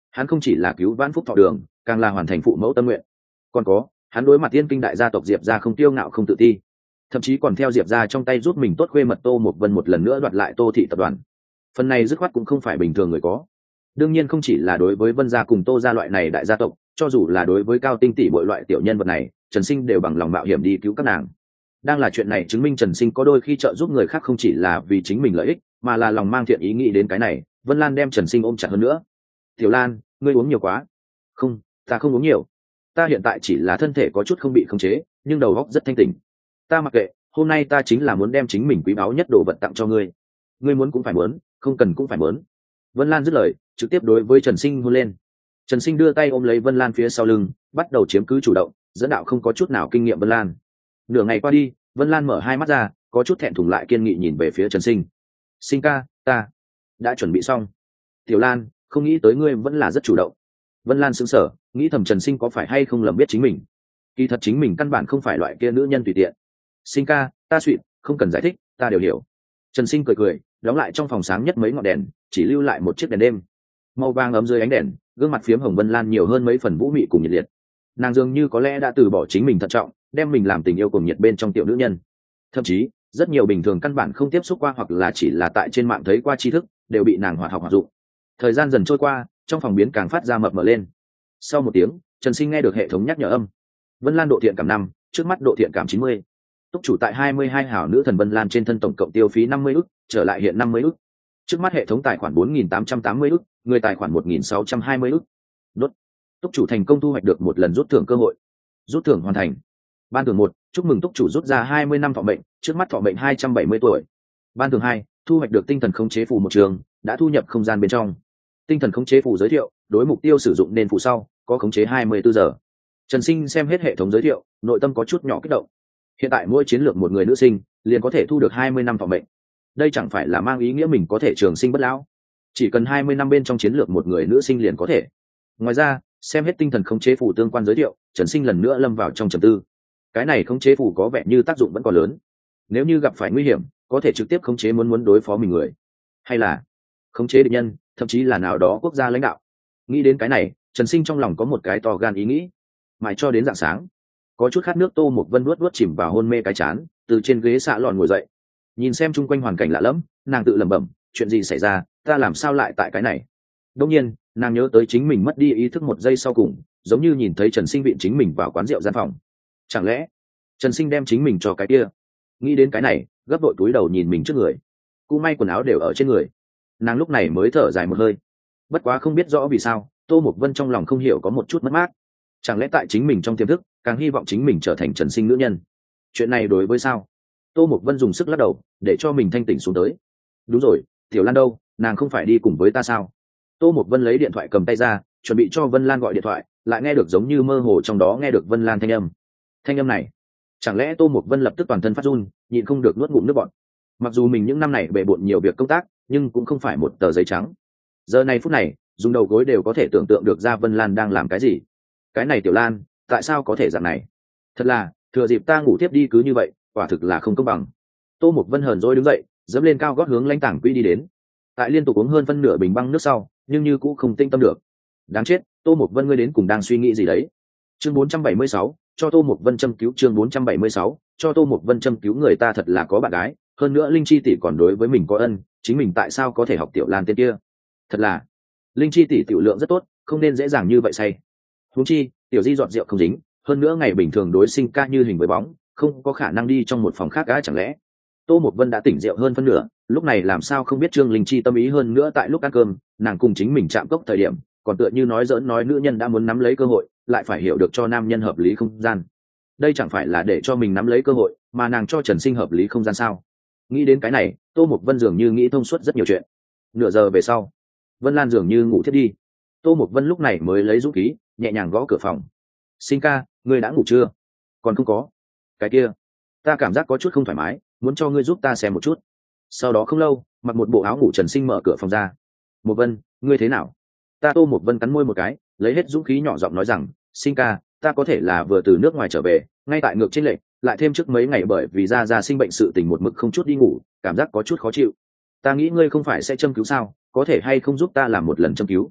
Hắn không chỉ là cứu vãn phúc thọ đường, càng là hoàn thành phụ mẫu tâm nguyện. Còn có, hắn đối mặt tiên kinh đại gia tộc Diệp gia không tiêu ngạo không tự ti, thậm chí còn theo Diệp gia trong tay giúp mình tốt khuê mật Tô Mộc Vân một lần nữa đoạt lại Tô thị tập đoàn. Phần này dứt khoát cũng không phải bình thường người có. Đương nhiên không chỉ là đối với Vân gia cùng Tô gia loại này đại gia tộc, cho dù là đối với Cao Tinh tỷ bội loại tiểu nhân vật này, Trần Sinh đều bằng lòng mạo hiểm đi cứu các nàng. Đang là chuyện này chứng minh Trần Sinh có đôi khi trợ giúp người khác không chỉ là vì chính mình lợi ích, mà là lòng mang thiện ý nghĩ đến cái này. Vân Lan đem Trần Sinh ôm chặt hơn nữa. Tiểu Lan, ngươi uống nhiều quá. Không, ta không uống nhiều. Ta hiện tại chỉ là thân thể có chút không bị khống chế, nhưng đầu óc rất thanh tỉnh. Ta mặc kệ, hôm nay ta chính là muốn đem chính mình quý báu nhất đồ vật tặng cho ngươi. Ngươi muốn cũng phải muốn, không cần cũng phải muốn. Vân Lan dứt lời, trực tiếp đối với Trần Sinh hôn lên. Trần Sinh đưa tay ôm lấy Vân Lan phía sau lưng, bắt đầu chiếm cứ chủ động, dẫn đạo không có chút nào kinh nghiệm Vân Lan. Nửa ngày qua đi, Vân Lan mở hai mắt ra, có chút thẹn thùng lại kiên nghị nhìn về phía Trần Sinh. Sinh ca, ta đã chuẩn bị xong. Tiểu Lan, không nghĩ tới ngươi vẫn là rất chủ động. Vân Lan sững sờ, nghĩ thầm Trần Sinh có phải hay không lầm biết chính mình. Kỳ thật chính mình căn bản không phải loại kia nữ nhân tùy tiện. Sinh ca, ta suỵt, không cần giải thích, ta đều hiểu. Trần Sinh cười cười, đóng lại trong phòng sáng nhất mấy ngọn đèn, chỉ lưu lại một chiếc đèn đêm. Màu vàng ấm dưới ánh đèn, gương mặt phiếm hồng Vân Lan nhiều hơn mấy phần vũ mị cùng nhiệt liệt. Nàng dường như có lẽ đã từ bỏ chính mình thận trọng, đem mình làm tình yêu cùng nhiệt bên trong tiểu nữ nhân. Thậm chí, rất nhiều bình thường căn bản không tiếp xúc qua hoặc là chỉ là tại trên mạng thấy qua tri thức, đều bị nàng hoạt học hoạt dụng. Thời gian dần trôi qua, trong phòng biến càng phát ra mập mờ lên. Sau một tiếng, Trần Sinh nghe được hệ thống nhắc nhở âm. Vân Lan độ thiện cảm năm, trước mắt độ thiện cảm chín mươi. Túc chủ tại hai mươi hai hảo nữ thần Vân Lan trên thân tổng cộng tiêu phí năm mươi ức, trở lại hiện năm mươi ức. Trước mắt hệ thống tài khoản bốn nghìn tám trăm tám mươi ức, người tài khoản một nghìn sáu trăm hai mươi ức. Đốt. Túc chủ thành công thu hoạch được một lần rút thưởng cơ hội. Rút thưởng hoàn thành. Ban thưởng một, chúc mừng túc chủ rút ra hai mươi năm thọ mệnh, trước mắt thọ mệnh hai trăm bảy mươi tuổi. Ban thưởng hai, thu hoạch được tinh thần khống chế phù một trường, đã thu nhập không gian bên trong. Tinh thần khống chế phù giới thiệu, đối mục tiêu sử dụng nên phù sau, có khống chế hai mươi bốn giờ. Trần Sinh xem hết hệ thống giới thiệu, nội tâm có chút nhỏ kích động. Hiện tại mỗi chiến lược một người nữ sinh, liền có thể thu được hai mươi năm thọ mệnh. Đây chẳng phải là mang ý nghĩa mình có thể trường sinh bất lão. Chỉ cần hai mươi năm bên trong chiến lược một người nữ sinh liền có thể. Ngoài ra, xem hết tinh thần khống chế phù tương quan giới thiệu, Trần Sinh lần nữa lâm vào trong trầm tư. Cái này khống chế phù có vẻ như tác dụng vẫn còn lớn. Nếu như gặp phải nguy hiểm, có thể trực tiếp khống chế muốn muốn đối phó mình người, hay là khống chế địch nhân, thậm chí là nào đó quốc gia lãnh đạo. Nghĩ đến cái này, Trần Sinh trong lòng có một cái to gan ý nghĩ. Mãi cho đến rạng sáng, có chút khát nước Tô Mộc Vân nuốt nuốt chìm vào hôn mê cái chán, từ trên ghế xạ lòn ngồi dậy, nhìn xem chung quanh hoàn cảnh lạ lẫm, nàng tự lẩm bẩm, chuyện gì xảy ra, ta làm sao lại tại cái này? Đương nhiên, nàng nhớ tới chính mình mất đi ý thức một giây sau cùng, giống như nhìn thấy Trần Sinh viện chính mình vào quán rượu gian phòng. Chẳng lẽ Trần Sinh đem chính mình cho cái kia? Nghĩ đến cái này, gấp đội túi đầu nhìn mình trước người, cũ may quần áo đều ở trên người, nàng lúc này mới thở dài một hơi. Bất quá không biết rõ vì sao, Tô Mộc Vân trong lòng không hiểu có một chút mất mát. Chẳng lẽ tại chính mình trong tiềm thức, càng hy vọng chính mình trở thành Trần Sinh nữ nhân? Chuyện này đối với sao? Tô Mộc Vân dùng sức lắc đầu, để cho mình thanh tỉnh xuống tới. Đúng rồi, Tiểu Lan đâu, nàng không phải đi cùng với ta sao? Tô Mộc Vân lấy điện thoại cầm tay ra, chuẩn bị cho Vân Lan gọi điện thoại, lại nghe được giống như mơ hồ trong đó nghe được Vân Lan thanh âm. Thanh âm này, chẳng lẽ Tô Mộc Vân lập tức toàn thân phát run, nhịn không được nuốt ngụm nước bọt. Mặc dù mình những năm này bề bộn nhiều việc công tác, nhưng cũng không phải một tờ giấy trắng. Giờ này phút này, dùng đầu gối đều có thể tưởng tượng được ra Vân Lan đang làm cái gì. Cái này Tiểu Lan, tại sao có thể dạng này? Thật là, thừa dịp ta ngủ tiếp đi cứ như vậy, quả thực là không công bằng. Tô Mộc Vân hờn dỗi đứng dậy, dẫm lên cao gót hướng lãnh tảng quỹ đi đến. Tại liên tục uống hơn phân nửa bình băng nước sau, nhưng như cũng không tinh tâm được. Đáng chết, Tô Mộc Vân ngươi đến cùng đang suy nghĩ gì đấy? Chương bốn trăm bảy mươi sáu, cho Tô Mộc Vân châm cứu. Chương bốn trăm bảy mươi sáu, cho Tô Mộc Vân châm cứu. Người ta thật là có bạn gái, hơn nữa Linh Chi tỷ còn đối với mình có ân, chính mình tại sao có thể học Tiểu Lan tên kia? Thật là, Linh Chi tỷ tiểu lượng rất tốt, không nên dễ dàng như vậy say. Huống chi, Tiểu Di dọn rượu không dính, hơn nữa ngày bình thường đối Sinh ca như hình với bóng, không có khả năng đi trong một phòng khác á chẳng lẽ? Tô Mộc Vân đã tỉnh rượu hơn phân nửa, lúc này làm sao không biết Trương Linh Chi tâm ý hơn nữa tại lúc ăn cơm, nàng cùng chính mình chạm cốc thời điểm, còn tựa như nói giỡn nói nữ nhân đã muốn nắm lấy cơ hội, lại phải hiểu được cho nam nhân hợp lý không gian. Đây chẳng phải là để cho mình nắm lấy cơ hội, mà nàng cho Trần Sinh hợp lý không gian sao? Nghĩ đến cái này, Tô Mộc Vân dường như nghĩ thông suốt rất nhiều chuyện. Nửa giờ về sau, Vân Lan dường như ngủ thiếp đi. Tô Mộc Vân lúc này mới lấy dũng khí, nhẹ nhàng gõ cửa phòng. Sinh ca, ngươi đã ngủ chưa? Còn không có. Cái kia, ta cảm giác có chút không thoải mái, muốn cho ngươi giúp ta xem một chút. Sau đó không lâu, mặc một bộ áo ngủ Trần Sinh mở cửa phòng ra. Mộc Vân, ngươi thế nào? Ta Tô Mộc Vân cắn môi một cái, lấy hết dũng khí nhỏ giọng nói rằng, Sinh ca, ta có thể là vừa từ nước ngoài trở về, ngay tại ngược trên lệch, lại thêm trước mấy ngày bởi vì ra ra sinh bệnh sự tình một mực không chút đi ngủ, cảm giác có chút khó chịu. Ta nghĩ ngươi không phải sẽ châm cứu sao, có thể hay không giúp ta làm một lần châm cứu?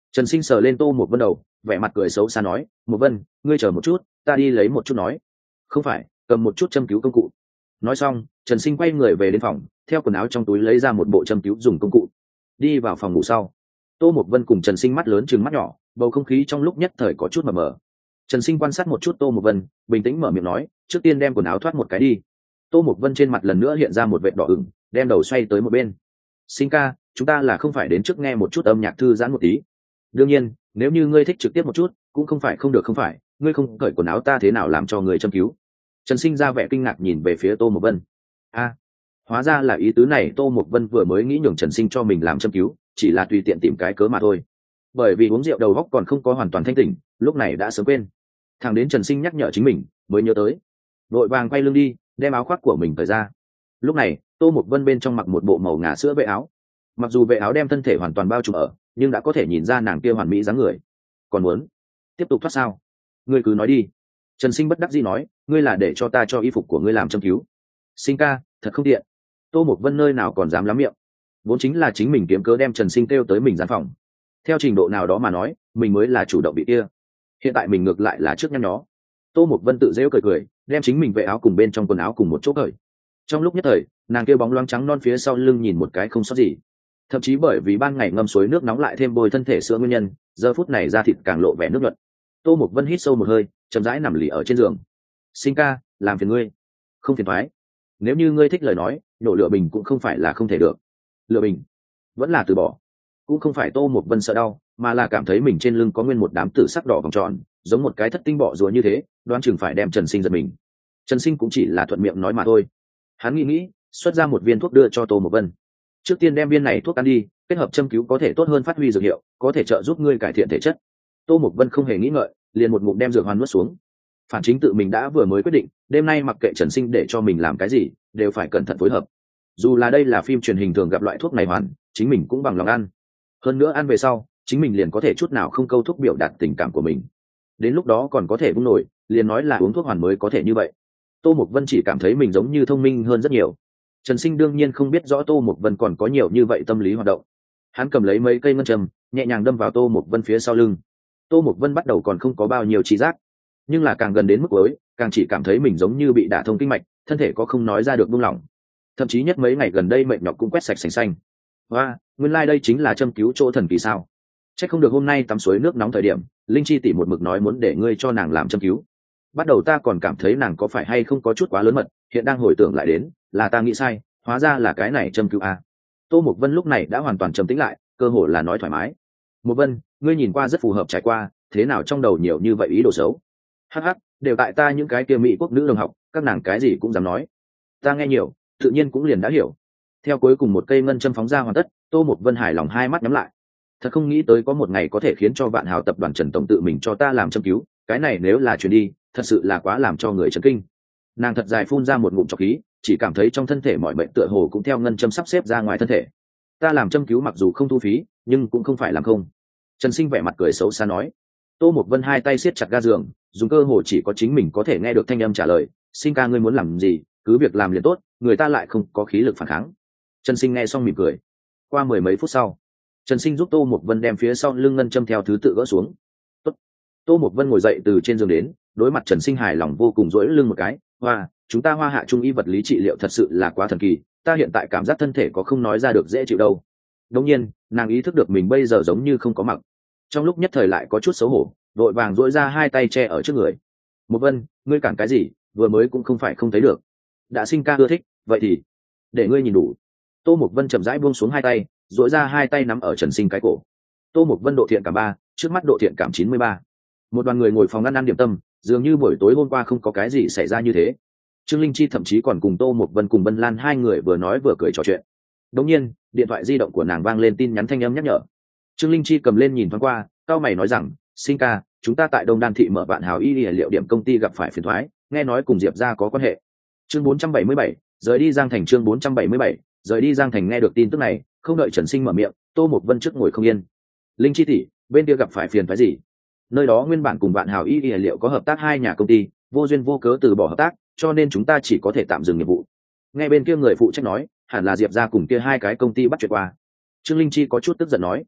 Trần Sinh sờ lên Tô Một Vân đầu, vẻ mặt cười xấu xa nói, Một Vân, ngươi chờ một chút, ta đi lấy một chút nói. Không phải, cầm một chút châm cứu công cụ. Nói xong, Trần Sinh quay người về đến phòng, theo quần áo trong túi lấy ra một bộ châm cứu dùng công cụ, đi vào phòng ngủ sau. Tô Một Vân cùng Trần Sinh mắt lớn trừng mắt nhỏ, bầu không khí trong lúc nhất thời có chút mờ mờ. Trần Sinh quan sát một chút Tô Một Vân, bình tĩnh mở miệng nói, trước tiên đem quần áo thoát một cái đi. Tô Một Vân trên mặt lần nữa hiện ra một vệt đỏ ửng, đem đầu xoay tới một bên. Sinh ca, chúng ta là không phải đến trước nghe một chút âm nhạc thư giãn một tí. Đương nhiên, nếu như ngươi thích trực tiếp một chút, cũng không phải không được không phải, ngươi không cởi quần áo ta thế nào làm cho người châm cứu. Trần Sinh ra vẻ kinh ngạc nhìn về phía Tô Một Vân. A, hóa ra là ý tứ này. Tô Một Vân vừa mới nghĩ nhường Trần Sinh cho mình làm châm cứu, chỉ là tùy tiện tìm cái cớ mà thôi. Bởi vì uống rượu đầu óc còn không có hoàn toàn thanh tỉnh, lúc này đã sớm quên. Thằng đến Trần Sinh nhắc nhở chính mình, mới nhớ tới. Đội vàng quay lưng đi, đem áo khoác của mình cởi ra. Lúc này, Tô Một Vân bên trong mặc một bộ màu ngà sữa vệ áo. Mặc dù vệ áo đem thân thể hoàn toàn bao trùm ở, nhưng đã có thể nhìn ra nàng kia hoàn mỹ dáng người. Còn muốn tiếp tục thoát sao? Ngươi cứ nói đi. Trần Sinh bất đắc dĩ nói, ngươi là để cho ta cho y phục của ngươi làm châm cứu. Sinh ca, thật không tiện. Tô Một Vân nơi nào còn dám lắm miệng. Vốn chính là chính mình kiếm cớ đem Trần Sinh kêu tới mình gian phòng. Theo trình độ nào đó mà nói, mình mới là chủ động bị kia. Hiện tại mình ngược lại là trước nhăn nhó. Tô Một Vân tự dễu cười cười, đem chính mình vệ áo cùng bên trong quần áo cùng một chỗ cởi. Trong lúc nhất thời, nàng kêu bóng loáng trắng non phía sau lưng nhìn một cái không sót gì. Thậm chí bởi vì ban ngày ngâm suối nước nóng lại thêm bôi thân thể sữa nguyên nhân, giờ phút này da thịt càng lộ vẻ nước nhuận. Tô Một Vân hít sâu một hơi, chậm rãi nằm lì ở trên giường. Sinh ca, làm phiền ngươi. Không phiền thoái. Nếu như ngươi thích lời nói, nhổ lửa bình cũng không phải là không thể được. Lửa bình vẫn là từ bỏ. Cũng không phải Tô Một Vân sợ đau, mà là cảm thấy mình trên lưng có nguyên một đám tử sắc đỏ vòng tròn, giống một cái thất tinh bọ rùa như thế, đoán chừng phải đem Trần Sinh giật mình. Trần Sinh cũng chỉ là thuận miệng nói mà thôi. Hắn nghĩ nghĩ, xuất ra một viên thuốc đưa cho Tô Một Vân. Trước tiên đem viên này thuốc ăn đi, kết hợp châm cứu có thể tốt hơn phát huy dược hiệu, có thể trợ giúp ngươi cải thiện thể chất. Tô Một Vân không hề nghĩ ngợi, liền một ngụm đem dược hoàn nuốt xuống. Phản chính tự mình đã vừa mới quyết định, đêm nay mặc kệ Trần Sinh để cho mình làm cái gì, đều phải cẩn thận phối hợp. Dù là đây là phim truyền hình thường gặp loại thuốc này hoàn, chính mình cũng bằng lòng ăn. Hơn nữa ăn về sau, chính mình liền có thể chút nào không câu thúc biểu đạt tình cảm của mình. Đến lúc đó còn có thể vung nổi, liền nói là uống thuốc hoàn mới có thể như vậy. Tô Mục Vân chỉ cảm thấy mình giống như thông minh hơn rất nhiều. Trần Sinh đương nhiên không biết rõ Tô Mục Vân còn có nhiều như vậy tâm lý hoạt động. Hắn cầm lấy mấy cây ngân châm, nhẹ nhàng đâm vào Tô Mục Vân phía sau lưng. Tô Mục Vân bắt đầu còn không có bao nhiêu trí giác, nhưng là càng gần đến mức cuối, càng chỉ cảm thấy mình giống như bị đả thông kinh mạch, thân thể có không nói ra được buông lỏng. Thậm chí nhất mấy ngày gần đây mệt nhọc cũng quét sạch sành xanh. Và nguyên lai like đây chính là châm cứu chỗ thần kỳ sao? Chắc không được hôm nay tắm suối nước nóng thời điểm, Linh Chi tỷ một mực nói muốn để ngươi cho nàng làm châm cứu. Bắt đầu ta còn cảm thấy nàng có phải hay không có chút quá lớn mật, hiện đang hồi tưởng lại đến, là ta nghĩ sai, hóa ra là cái này châm cứu a. Tô Mục Vân lúc này đã hoàn toàn trầm tĩnh lại, cơ hồ là nói thoải mái. Mục Vân, ngươi nhìn qua rất phù hợp trải qua, thế nào trong đầu nhiều như vậy ý đồ xấu? Hắc hắc, đều tại ta những cái kia mỹ quốc nữ đồng học, các nàng cái gì cũng dám nói. Ta nghe nhiều, tự nhiên cũng liền đã hiểu. Theo cuối cùng một cây ngân châm phóng ra hoàn tất, Tô Mục Vân hài lòng hai mắt nhắm lại. Thật không nghĩ tới có một ngày có thể khiến cho Vạn Hào tập đoàn Trần tổng tự mình cho ta làm châm cứu, cái này nếu là truyền đi, thật sự là quá làm cho người chấn kinh. Nàng thật dài phun ra một ngụm trọc khí, chỉ cảm thấy trong thân thể mọi bệnh tựa hồ cũng theo ngân châm sắp xếp ra ngoài thân thể. Ta làm châm cứu mặc dù không thu phí, nhưng cũng không phải làm không. Trần Sinh vẻ mặt cười xấu xa nói. Tô Mục Vân hai tay siết chặt ga giường, dùng cơ hồ chỉ có chính mình có thể nghe được thanh âm trả lời. Sinh ca, ngươi muốn làm gì, cứ việc làm liền tốt, người ta lại không có khí lực phản kháng. Trần Sinh nghe xong mỉm cười. Qua mười mấy phút sau, Trần Sinh giúp Tô Mục Vân đem phía sau lưng ngân châm theo thứ tự gỡ xuống. Tốt. Tô Mục Vân ngồi dậy từ trên giường đến, đối mặt Trần Sinh hài lòng vô cùng, duỗi lưng một cái. Hoa, chúng ta Hoa Hạ trung y vật lý trị liệu thật sự là quá thần kỳ, ta hiện tại cảm giác thân thể có không nói ra được dễ chịu đâu. Đương nhiên, nàng ý thức được mình bây giờ giống như không có mặc. Trong lúc nhất thời lại có chút xấu hổ, vội vàng duỗi ra hai tay che ở trước người. Mục Vân, ngươi cản cái gì, vừa mới cũng không phải không thấy được. Đã Sinh ca ưa thích, vậy thì để ngươi nhìn đủ. Tô Mục Vân chậm rãi buông xuống hai tay, duỗi ra hai tay nắm ở Trần Sinh cái cổ. Tô Mục Vân độ thiện cảm ba, trước mắt độ thiện cảm chín mươi ba. Một đoàn người ngồi phòng ăn ăn điểm tâm, dường như buổi tối hôm qua không có cái gì xảy ra như thế. Trương Linh Chi thậm chí còn cùng Tô Mục Vân cùng Vân Lan hai người vừa nói vừa cười trò chuyện. Đột nhiên, điện thoại di động của nàng vang lên tin nhắn thanh âm nhắc nhở. Trương Linh Chi cầm lên nhìn thoáng qua, cao mày nói rằng, Sinh ca, chúng ta tại Đông Đan thị mở Vạn Hào y liệu điểm công ty gặp phải phiền toái, nghe nói cùng Diệp gia có quan hệ. Chương bốn trăm bảy mươi bảy, rời đi Giang Thành. Chương bốn trăm bảy mươi bảy, rời đi Giang Thành. Nghe được tin tức này, không đợi Trần Sinh mở miệng, Tô Mục Vân trước ngồi không yên. Linh Chi tỷ, bên kia gặp phải phiền toái gì? Nơi đó nguyên bản cùng Vạn Hào y liệu có hợp tác hai nhà công ty, vô duyên vô cớ từ bỏ hợp tác, cho nên chúng ta chỉ có thể tạm dừng nghiệp vụ. Nghe bên kia người phụ trách nói, hẳn là Diệp gia cùng kia hai cái công ty bắt chuyện qua. Trương Linh Chi có chút tức giận nói.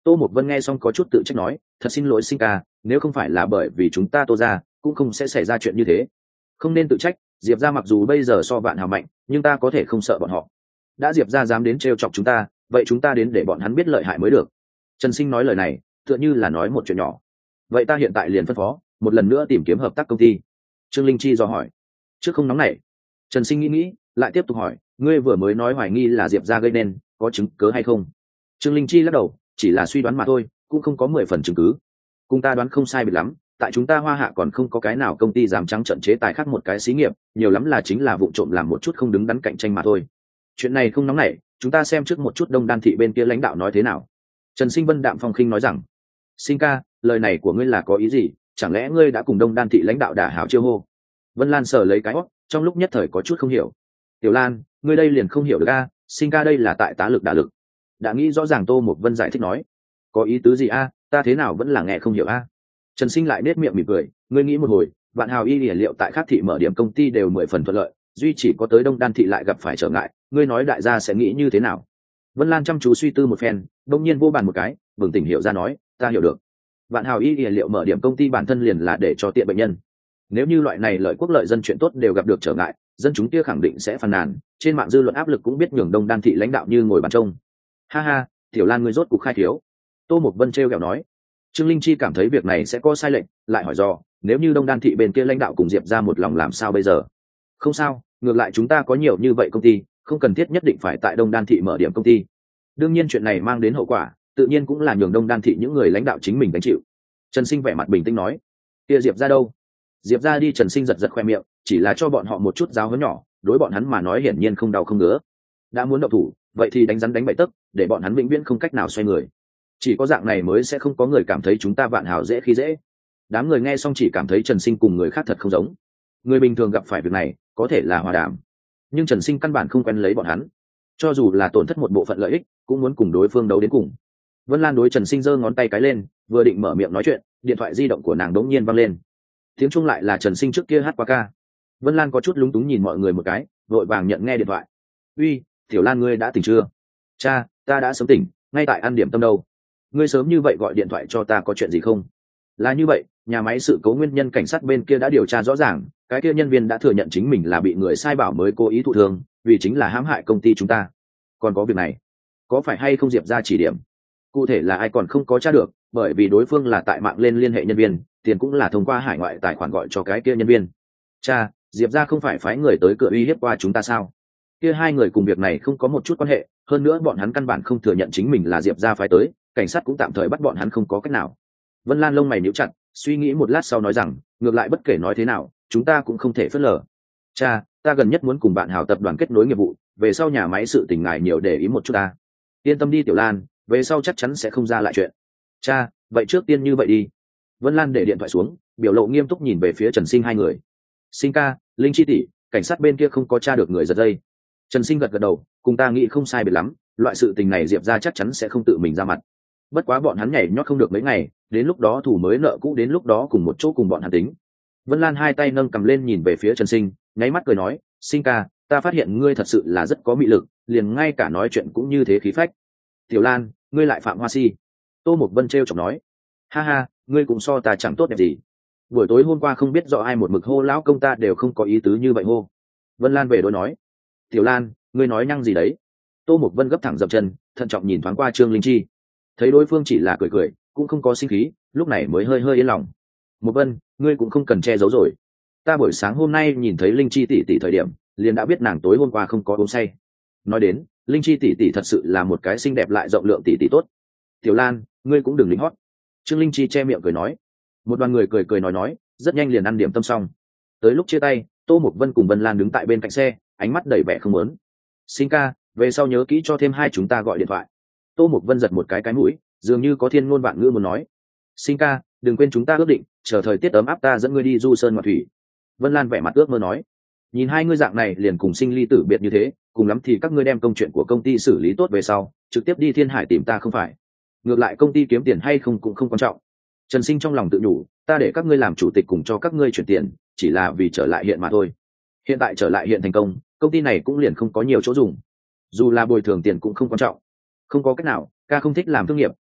Tô Mộc Vân nghe xong có chút tự trách nói, thật xin lỗi Sinh ca, nếu không phải là bởi vì chúng ta Tô ra cũng không sẽ xảy ra chuyện như thế. Không nên tự trách, Diệp ra mặc dù bây giờ so Vạn Hào mạnh nhưng ta có thể không sợ bọn họ. Đã Diệp ra dám đến trêu chọc chúng ta, vậy chúng ta đến để bọn hắn biết lợi hại mới được. Trần Sinh nói lời này tựa như là nói một chuyện nhỏ. Vậy ta hiện tại liền phân phó một lần nữa tìm kiếm hợp tác công ty. Trương Linh Chi do hỏi. Trước không nóng này, Trần Sinh nghĩ nghĩ lại tiếp tục hỏi, ngươi vừa mới nói hoài nghi là Diệp ra gây nên, có chứng cớ hay không? Trương Linh Chi lắc đầu, chỉ là suy đoán mà thôi, cũng không có mười phần chứng cứ. Cùng ta đoán không sai biệt lắm, tại chúng ta Hoa Hạ còn không có cái nào công ty dám trắng trợn chế tài khác một cái xí nghiệp, nhiều lắm là chính là vụ trộm làm một chút không đứng đắn cạnh tranh mà thôi. Chuyện này không nóng nảy, chúng ta xem trước một chút Đông Đan thị bên kia lãnh đạo nói thế nào. Trần Sinh Vân đạm phong khinh nói rằng, Sinh ca, lời này của ngươi là có ý gì? Chẳng lẽ ngươi đã cùng Đông Đan thị lãnh đạo đả hảo chiêu hô? Vân Lan sờ lấy cái hót, trong lúc nhất thời có chút không hiểu. Tiểu Lan, ngươi đây liền không hiểu được a? Sinh ca đây là tại tá lực đả lực. Đã nghĩ rõ ràng Tô Mộc Vân giải thích nói, có ý tứ gì a? Ta thế nào vẫn là nghe không hiểu a? Trần Sinh lại nết miệng mỉm cười, ngươi nghĩ một hồi, Vạn Hào y lý liệu tại khác thị mở điểm công ty đều mười phần thuận lợi, duy chỉ có tới Đông Đan thị lại gặp phải trở ngại, ngươi nói đại gia sẽ nghĩ như thế nào? Vân Lan chăm chú suy tư một phen, đông nhiên vô bàn một cái, bừng tỉnh hiểu ra nói, ta hiểu được. Vạn Hào y lý liệu mở điểm công ty bản thân liền là để cho tiện bệnh nhân. Nếu như loại này lợi quốc lợi dân chuyện tốt đều gặp được trở ngại, dân chúng kia khẳng định sẽ phàn nàn, trên mạng dư luận áp lực cũng biết nhường Đông Đan thị lãnh đạo như ngồi bàn trông. Ha ha, Tiểu Lan ngươi rốt cục khai thiếu. Tô Mộc Vân trêu ghẹo nói. Trương Linh Chi cảm thấy việc này sẽ có sai lệch, lại hỏi dò, nếu như Đông Đan thị bên kia lãnh đạo cùng Diệp ra một lòng làm sao bây giờ? Không sao, ngược lại chúng ta có nhiều như vậy công ty, không cần thiết nhất định phải tại Đông Đan thị mở điểm công ty. Đương nhiên chuyện này mang đến hậu quả, tự nhiên cũng là nhường Đông Đan thị những người lãnh đạo chính mình gánh chịu. Trần Sinh vẻ mặt bình tĩnh nói, kia Diệp ra đâu? Diệp ra đi. Trần Sinh giật giật khoe miệng, chỉ là cho bọn họ một chút giáo huấn nhỏ, đối bọn hắn mà nói hiển nhiên không đau không ngứa. Đã muốn động thủ, vậy thì đánh rắn đánh bậy tấc, để bọn hắn vĩnh viễn không cách nào xoay người. Chỉ có dạng này mới sẽ không có người cảm thấy chúng ta Vạn Hào dễ khi dễ. Đám người nghe xong chỉ cảm thấy Trần Sinh cùng người khác thật không giống. Người bình thường gặp phải việc này có thể là hòa đàm, nhưng Trần Sinh căn bản không quen lấy bọn hắn, cho dù là tổn thất một bộ phận lợi ích cũng muốn cùng đối phương đấu đến cùng. Vân Lan đối Trần Sinh giơ ngón tay cái lên, vừa định mở miệng nói chuyện, điện thoại di động của nàng đống nhiên vang lên. Tiếng chuông lại là Trần Sinh trước kia hát qua ca. Vân Lan có chút lúng túng nhìn mọi người một cái, vội vàng nhận nghe điện thoại. Uy, Tiểu Lan ngươi đã tỉnh chưa? Cha, ta đã sớm tỉnh, ngay tại ăn điểm tâm đâu. Ngươi sớm như vậy gọi điện thoại cho ta có chuyện gì không? Là như vậy, nhà máy sự cố nguyên nhân cảnh sát bên kia đã điều tra rõ ràng, cái kia nhân viên đã thừa nhận chính mình là bị người sai bảo mới cố ý thụ thương, vì chính là hãm hại công ty chúng ta. Còn có việc này, có phải hay không Diệp ra chỉ điểm? Cụ thể là ai còn không có tra được, bởi vì đối phương là tại mạng lên liên hệ nhân viên, tiền cũng là thông qua hải ngoại tài khoản gọi cho cái kia nhân viên. Cha, Diệp ra không phải phái người tới cửa uy hiếp qua chúng ta sao? Kia hai người cùng việc này không có một chút quan hệ, hơn nữa bọn hắn căn bản không thừa nhận chính mình là Diệp ra phái tới, cảnh sát cũng tạm thời bắt bọn hắn không có cách nào. Vân Lan lông mày nhíu chặt, suy nghĩ một lát sau nói rằng, ngược lại bất kể nói thế nào, chúng ta cũng không thể phớt lờ. Cha, ta gần nhất muốn cùng bạn Hào tập đoàn kết nối nghiệp vụ, về sau nhà máy sự tình ngài nhiều để ý một chút ta. Yên tâm đi Tiểu Lan, về sau chắc chắn sẽ không ra lại chuyện. Cha, vậy trước tiên như vậy đi. Vân Lan để điện thoại xuống, biểu lộ nghiêm túc nhìn về phía Trần Sinh hai người. Sinh ca, Linh Chi tỷ, cảnh sát bên kia không có tra được người giật dây. Trần Sinh gật gật đầu, cùng ta nghĩ không sai biệt lắm, loại sự tình này Diệp ra chắc chắn sẽ không tự mình ra mặt. Bất quá bọn hắn nhảy nhót không được mấy ngày, đến lúc đó thủ mới nợ cũ đến lúc đó cùng một chỗ cùng bọn hắn tính. Vân Lan hai tay nâng cầm lên nhìn về phía Trần Sinh, nháy mắt cười nói, Sinh ca, ta phát hiện ngươi thật sự là rất có mị lực, liền ngay cả nói chuyện cũng như thế khí phách. Tiểu Lan, ngươi lại phạm hoa si. Tô Mộc Vân trêu chọc nói, ha ha, ngươi cũng so ta chẳng tốt đẹp gì. Buổi tối hôm qua không biết rõ ai một mực hô lão công ta đều không có ý tứ như vậy hô. Vân Lan về đối nói, Tiểu Lan, ngươi nói nhăng gì đấy? Tô Mộc Vân gấp thẳng dậm chân, thận trọng nhìn thoáng qua Trương Linh Chi, thấy đối phương chỉ là cười cười, cũng không có sinh khí, lúc này mới hơi hơi yên lòng. Mộc Vân, ngươi cũng không cần che giấu rồi. Ta buổi sáng hôm nay nhìn thấy Linh Chi tỷ tỷ thời điểm, liền đã biết nàng tối hôm qua không có uống say. Nói đến, Linh Chi tỷ tỷ thật sự là một cái xinh đẹp lại rộng lượng tỷ tỷ tốt. Tiểu Lan, ngươi cũng đừng lính hót. Trương Linh Chi che miệng cười nói. Một đoàn người cười cười nói nói, rất nhanh liền ăn điểm tâm xong. Tới lúc chia tay, Tô Mộc Vân cùng Vân Lan đứng tại bên cạnh xe, ánh mắt đầy vẻ không muốn. Sinh ca, về sau nhớ kỹ cho thêm hai chúng ta gọi điện thoại. Tô Mộc Vân giật một cái cái mũi, dường như có thiên ngôn vạn ngữ muốn nói. Sinh ca, đừng quên chúng ta ước định, chờ thời tiết ấm áp ta dẫn ngươi đi du sơn ngoạn thủy. Vân Lan vẻ mặt ước mơ nói. Nhìn hai ngươi dạng này liền cùng sinh ly tử biệt như thế, cùng lắm thì các ngươi đem công chuyện của công ty xử lý tốt về sau, trực tiếp đi Thiên Hải tìm ta không phải? Ngược lại công ty kiếm tiền hay không cũng không quan trọng. Trần Sinh trong lòng tự nhủ, ta để các ngươi làm chủ tịch cùng cho các ngươi chuyển tiền, chỉ là vì trở lại hiện mà thôi. Hiện tại trở lại hiện thành công, công ty này cũng liền không có nhiều chỗ dùng. Dù là bồi thường tiền cũng không quan trọng. Không có cách nào, ca không thích làm thương nghiệp,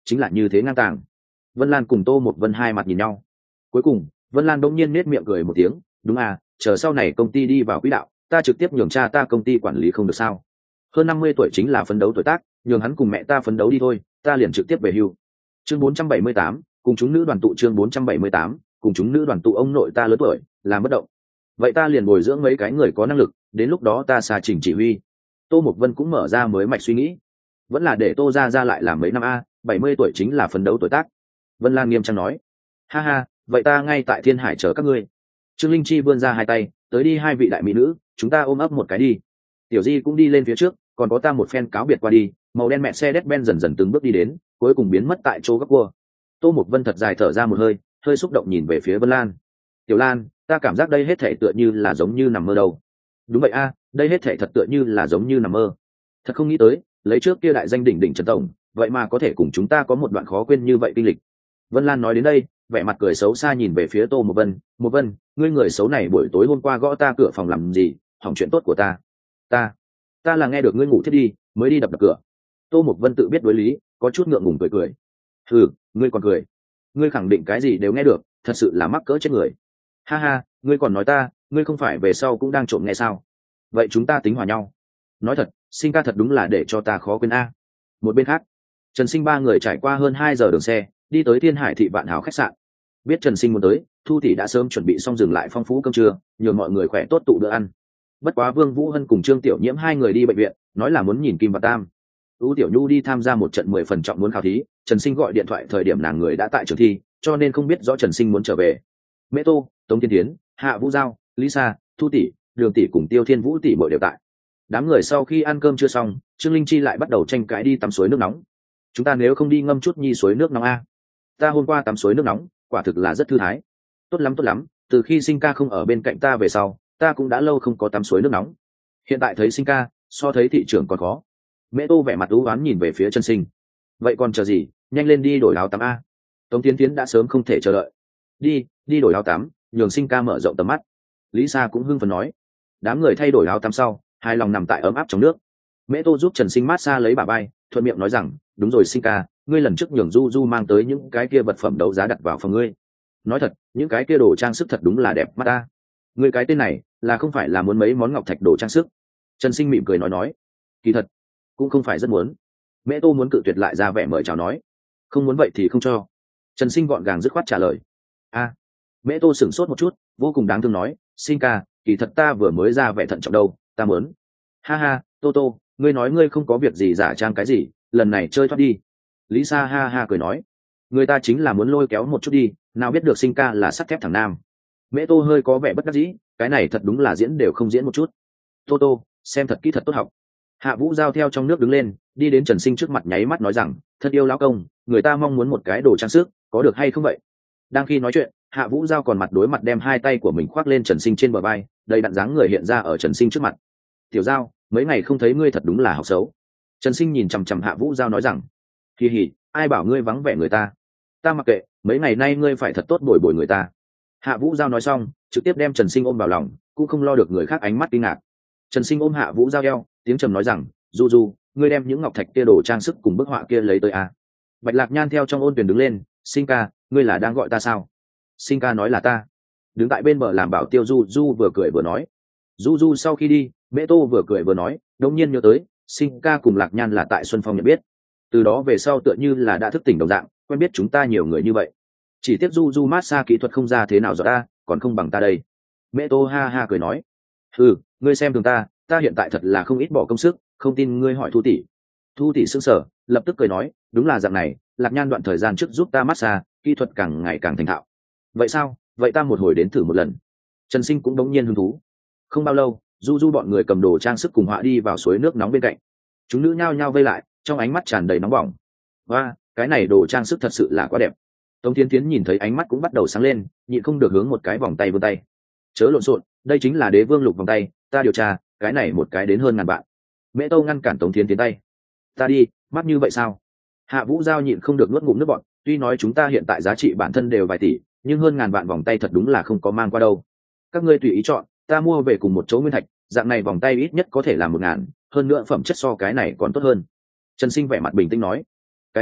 chính là như thế ngang tàng. Vân Lan cùng Tô Một Vân hai mặt nhìn nhau. Cuối cùng Vân Lan đông nhiên nết miệng cười một tiếng, đúng à, chờ sau này công ty đi vào quỹ đạo, ta trực tiếp nhường cha ta công ty quản lý không được sao? Hơn năm mươi tuổi chính là phấn đấu tuổi tác, nhường hắn cùng mẹ ta phấn đấu đi thôi, ta liền trực tiếp về hưu. Chương bốn trăm bảy mươi tám, cùng chúng nữ đoàn tụ. Chương bốn trăm bảy mươi tám, cùng chúng nữ đoàn tụ. Ông nội ta lớn tuổi, làm bất động. Vậy ta liền bồi dưỡng mấy cái người có năng lực, đến lúc đó ta xa trình chỉ huy. Tô Mục Vân cũng mở ra mới mạch suy nghĩ, vẫn là để Tô ra ra lại làm mấy năm a, bảy mươi tuổi chính là phấn đấu tuổi tác. Vân Lan nghiêm trang nói, ha ha, vậy ta ngay tại Thiên Hải chờ các ngươi. Trương Linh Chi vươn ra hai tay, tới đi hai vị đại mỹ nữ, chúng ta ôm ấp một cái đi. Tiểu Di cũng đi lên phía trước, còn có ta một phen cáo biệt qua đi, màu đen mẹ xe Mercedes-Benz dần dần từng bước đi đến, cuối cùng biến mất tại chỗ góc cua. Tô Mục Vân thật dài thở ra một hơi, hơi xúc động nhìn về phía Vân Lan. Tiểu Lan, ta cảm giác đây hết thể tựa như là giống như nằm mơ đâu. Đúng vậy a, đây hết thể thật tựa như là giống như nằm mơ. Thật không nghĩ tới, lấy trước kia đại danh đỉnh đỉnh Trần tổng, vậy mà có thể cùng chúng ta có một đoạn khó quên như vậy kinh lịch. Vân Lan nói đến đây, vẻ mặt cười xấu xa nhìn về phía Tô Mục Vân. Mục Vân, ngươi người xấu này buổi tối hôm qua gõ ta cửa phòng làm gì, hỏng chuyện tốt của ta. Ta, ta là nghe được ngươi ngủ thiết đi, mới đi đập đập cửa. Tô Mục Vân tự biết đối lý, có chút ngượng ngùng cười cười. Ừ, ngươi còn cười. Ngươi khẳng định cái gì đều nghe được, thật sự là mắc cỡ chết người. Ha ha, ngươi còn nói ta, ngươi không phải về sau cũng đang trộm nghe sao? Vậy chúng ta tính hòa nhau. Nói thật, Sinh ca thật đúng là để cho ta khó quên a. Một bên khác, Trần Sinh ba người trải qua hơn hai giờ đường xe, đi tới Thiên Hải thị Vạn Hào khách sạn. Biết Trần Sinh muốn tới, Thu Thị đã sớm chuẩn bị xong dừng lại phong phú cơm trưa, nhường mọi người khỏe tốt tụ bữa ăn. Bất quá Vương Vũ Hân cùng Trương Tiểu Nhiễm hai người đi bệnh viện, nói là muốn nhìn Kim và Tam. U Tiểu Nhu đi tham gia một trận mười phần trọng muốn khảo thí, Trần Sinh gọi điện thoại thời điểm nàng người đã tại trường thi, cho nên không biết rõ Trần Sinh muốn trở về. Mễ Tô, Tống Thiên Thiến, Hạ Vũ Giao, Lisa, Thu Tỷ, Đường Tỷ cùng Tiêu Thiên Vũ Tỷ mọi đều tại. Đám người sau khi ăn cơm chưa xong, Trương Linh Chi lại bắt đầu tranh cãi đi tắm suối nước nóng. Chúng ta nếu không đi ngâm chút nhi suối nước nóng a? Ta hôm qua tắm suối nước nóng, quả thực là rất thư thái. Tốt lắm tốt lắm, từ khi Sinh ca không ở bên cạnh ta về sau, ta cũng đã lâu không có tắm suối nước nóng. Hiện tại thấy Sinh ca, so thấy thị trưởng còn khó. Mễ Tô vẻ mặt u oán nhìn về phía Trần Sinh. Vậy còn chờ gì, nhanh lên đi đổi áo tắm a. Tống Tiến Tiến đã sớm không thể chờ đợi. Đi, đi đổi áo tắm, nhường Sinh ca mở rộng tầm mắt. Lý Sa cũng hưng phấn nói. Đám người thay đổi áo tắm sau, hai lòng nằm tại ấm áp trong nước. Mễ Tô giúp Trần Sinh mát xa lấy bả vai, thuận miệng nói rằng, đúng rồi Sinh ca, ngươi lần trước nhường Du Du mang tới những cái kia vật phẩm đấu giá đặt vào phòng ngươi. Nói thật, những cái kia đồ trang sức thật đúng là đẹp mắt ta. Ngươi cái tên này, là không phải là muốn mấy món ngọc thạch đồ trang sức? Trần Sinh mỉm cười nói nói, kỳ thật cũng không phải rất muốn. Mễ Tô muốn cự tuyệt lại ra vẻ mời chào nói, không muốn vậy thì không cho. Trần Sinh gọn gàng dứt khoát trả lời. A, à, Mễ Tô sửng sốt một chút, vô cùng đáng thương nói, Sinh ca, kỳ thật ta vừa mới ra vẻ thận trọng đâu, ta muốn. Ha ha, Tô Tô, ngươi nói ngươi không có việc gì giả trang cái gì, lần này chơi thoát đi. Lý Sa ha ha cười nói, người ta chính là muốn lôi kéo một chút đi, nào biết được Sinh ca là sắt thép thằng nam. Mễ Tô hơi có vẻ bất đắc dĩ, cái này thật đúng là diễn đều không diễn một chút. Tô Tô, xem thật kỹ thật tốt học. Hạ Vũ Giao theo trong nước đứng lên, đi đến Trần Sinh trước mặt nháy mắt nói rằng, thật yêu lão công, người ta mong muốn một cái đồ trang sức, có được hay không vậy? Đang khi nói chuyện, Hạ Vũ Giao còn mặt đối mặt đem hai tay của mình khoác lên Trần Sinh trên bờ vai, đầy đặn dáng người hiện ra ở Trần Sinh trước mặt. Tiểu Giao, mấy ngày không thấy ngươi thật đúng là học xấu. Trần Sinh nhìn chằm chằm Hạ Vũ Giao nói rằng, kỳ hỉ, ai bảo ngươi vắng vẻ người ta? Ta mặc kệ, mấy ngày nay ngươi phải thật tốt bồi bồi người ta. Hạ Vũ Giao nói xong, trực tiếp đem Trần Sinh ôm vào lòng, cũng không lo được người khác ánh mắt kinh ngạc. Trần Sinh ôm Hạ Vũ Giao eo, tiếng trầm nói rằng, Du Du, ngươi đem những ngọc thạch kia đồ trang sức cùng bức họa kia lấy tới à? Bạch Lạc Nhan theo trong ôn tuyển đứng lên, Sinh ca, ngươi là đang gọi ta sao? Sinh ca nói là ta. Đứng tại bên bờ làm bảo tiêu Du Du vừa cười vừa nói. Du Du sau khi đi, Mễ Tô vừa cười vừa nói, đột nhiên nhớ tới, Sinh ca cùng Lạc Nhan là tại Xuân Phong nhận biết. Từ đó về sau tựa như là đã thức tỉnh đồng dạng, quen biết chúng ta nhiều người như vậy. Chỉ tiếc Du Du massage kỹ thuật không ra thế nào rõ ta, còn không bằng ta đây. Mễ Tô ha ha cười nói, ừ, ngươi xem thường ta, ta hiện tại thật là không ít bỏ công sức, không tin ngươi hỏi Thu tỷ. Thu tỷ sững sờ, lập tức cười nói, đúng là dạng này, Lạc Nhan đoạn thời gian trước giúp ta massage, kỹ thuật càng ngày càng thành thạo. Vậy sao, vậy ta một hồi đến thử một lần. Trần Sinh cũng đống nhiên hứng thú. Không bao lâu, Du Du bọn người cầm đồ trang sức cùng họa đi vào suối nước nóng bên cạnh. Chúng nữ nhao nhao vây lại, trong ánh mắt tràn đầy nóng bỏng. Và cái này đồ trang sức thật sự là quá đẹp. Tống Thiên Thiến nhìn thấy ánh mắt cũng bắt đầu sáng lên, nhịn không được hướng một cái vòng tay vươn tay. Chớ lộn xộn, đây chính là Đế Vương Lục vòng tay, ta điều tra, cái này một cái đến hơn ngàn vạn. Mễ Tô ngăn cản Tống Thiên Thiến tay. Ta đi, mắt như vậy sao? Hạ Vũ Giao nhịn không được nuốt ngụm nước bọt, tuy nói chúng ta hiện tại giá trị bản thân đều vài tỷ, nhưng hơn ngàn vạn vòng tay thật đúng là không có mang qua đâu. Các ngươi tùy ý chọn, ta mua về cùng một chỗ nguyên thạch, dạng này vòng tay ít nhất có thể là một ngàn, hơn nữa phẩm chất so cái này còn tốt hơn. Trần Sinh vẻ mặt bình tĩnh nói. Cái gì?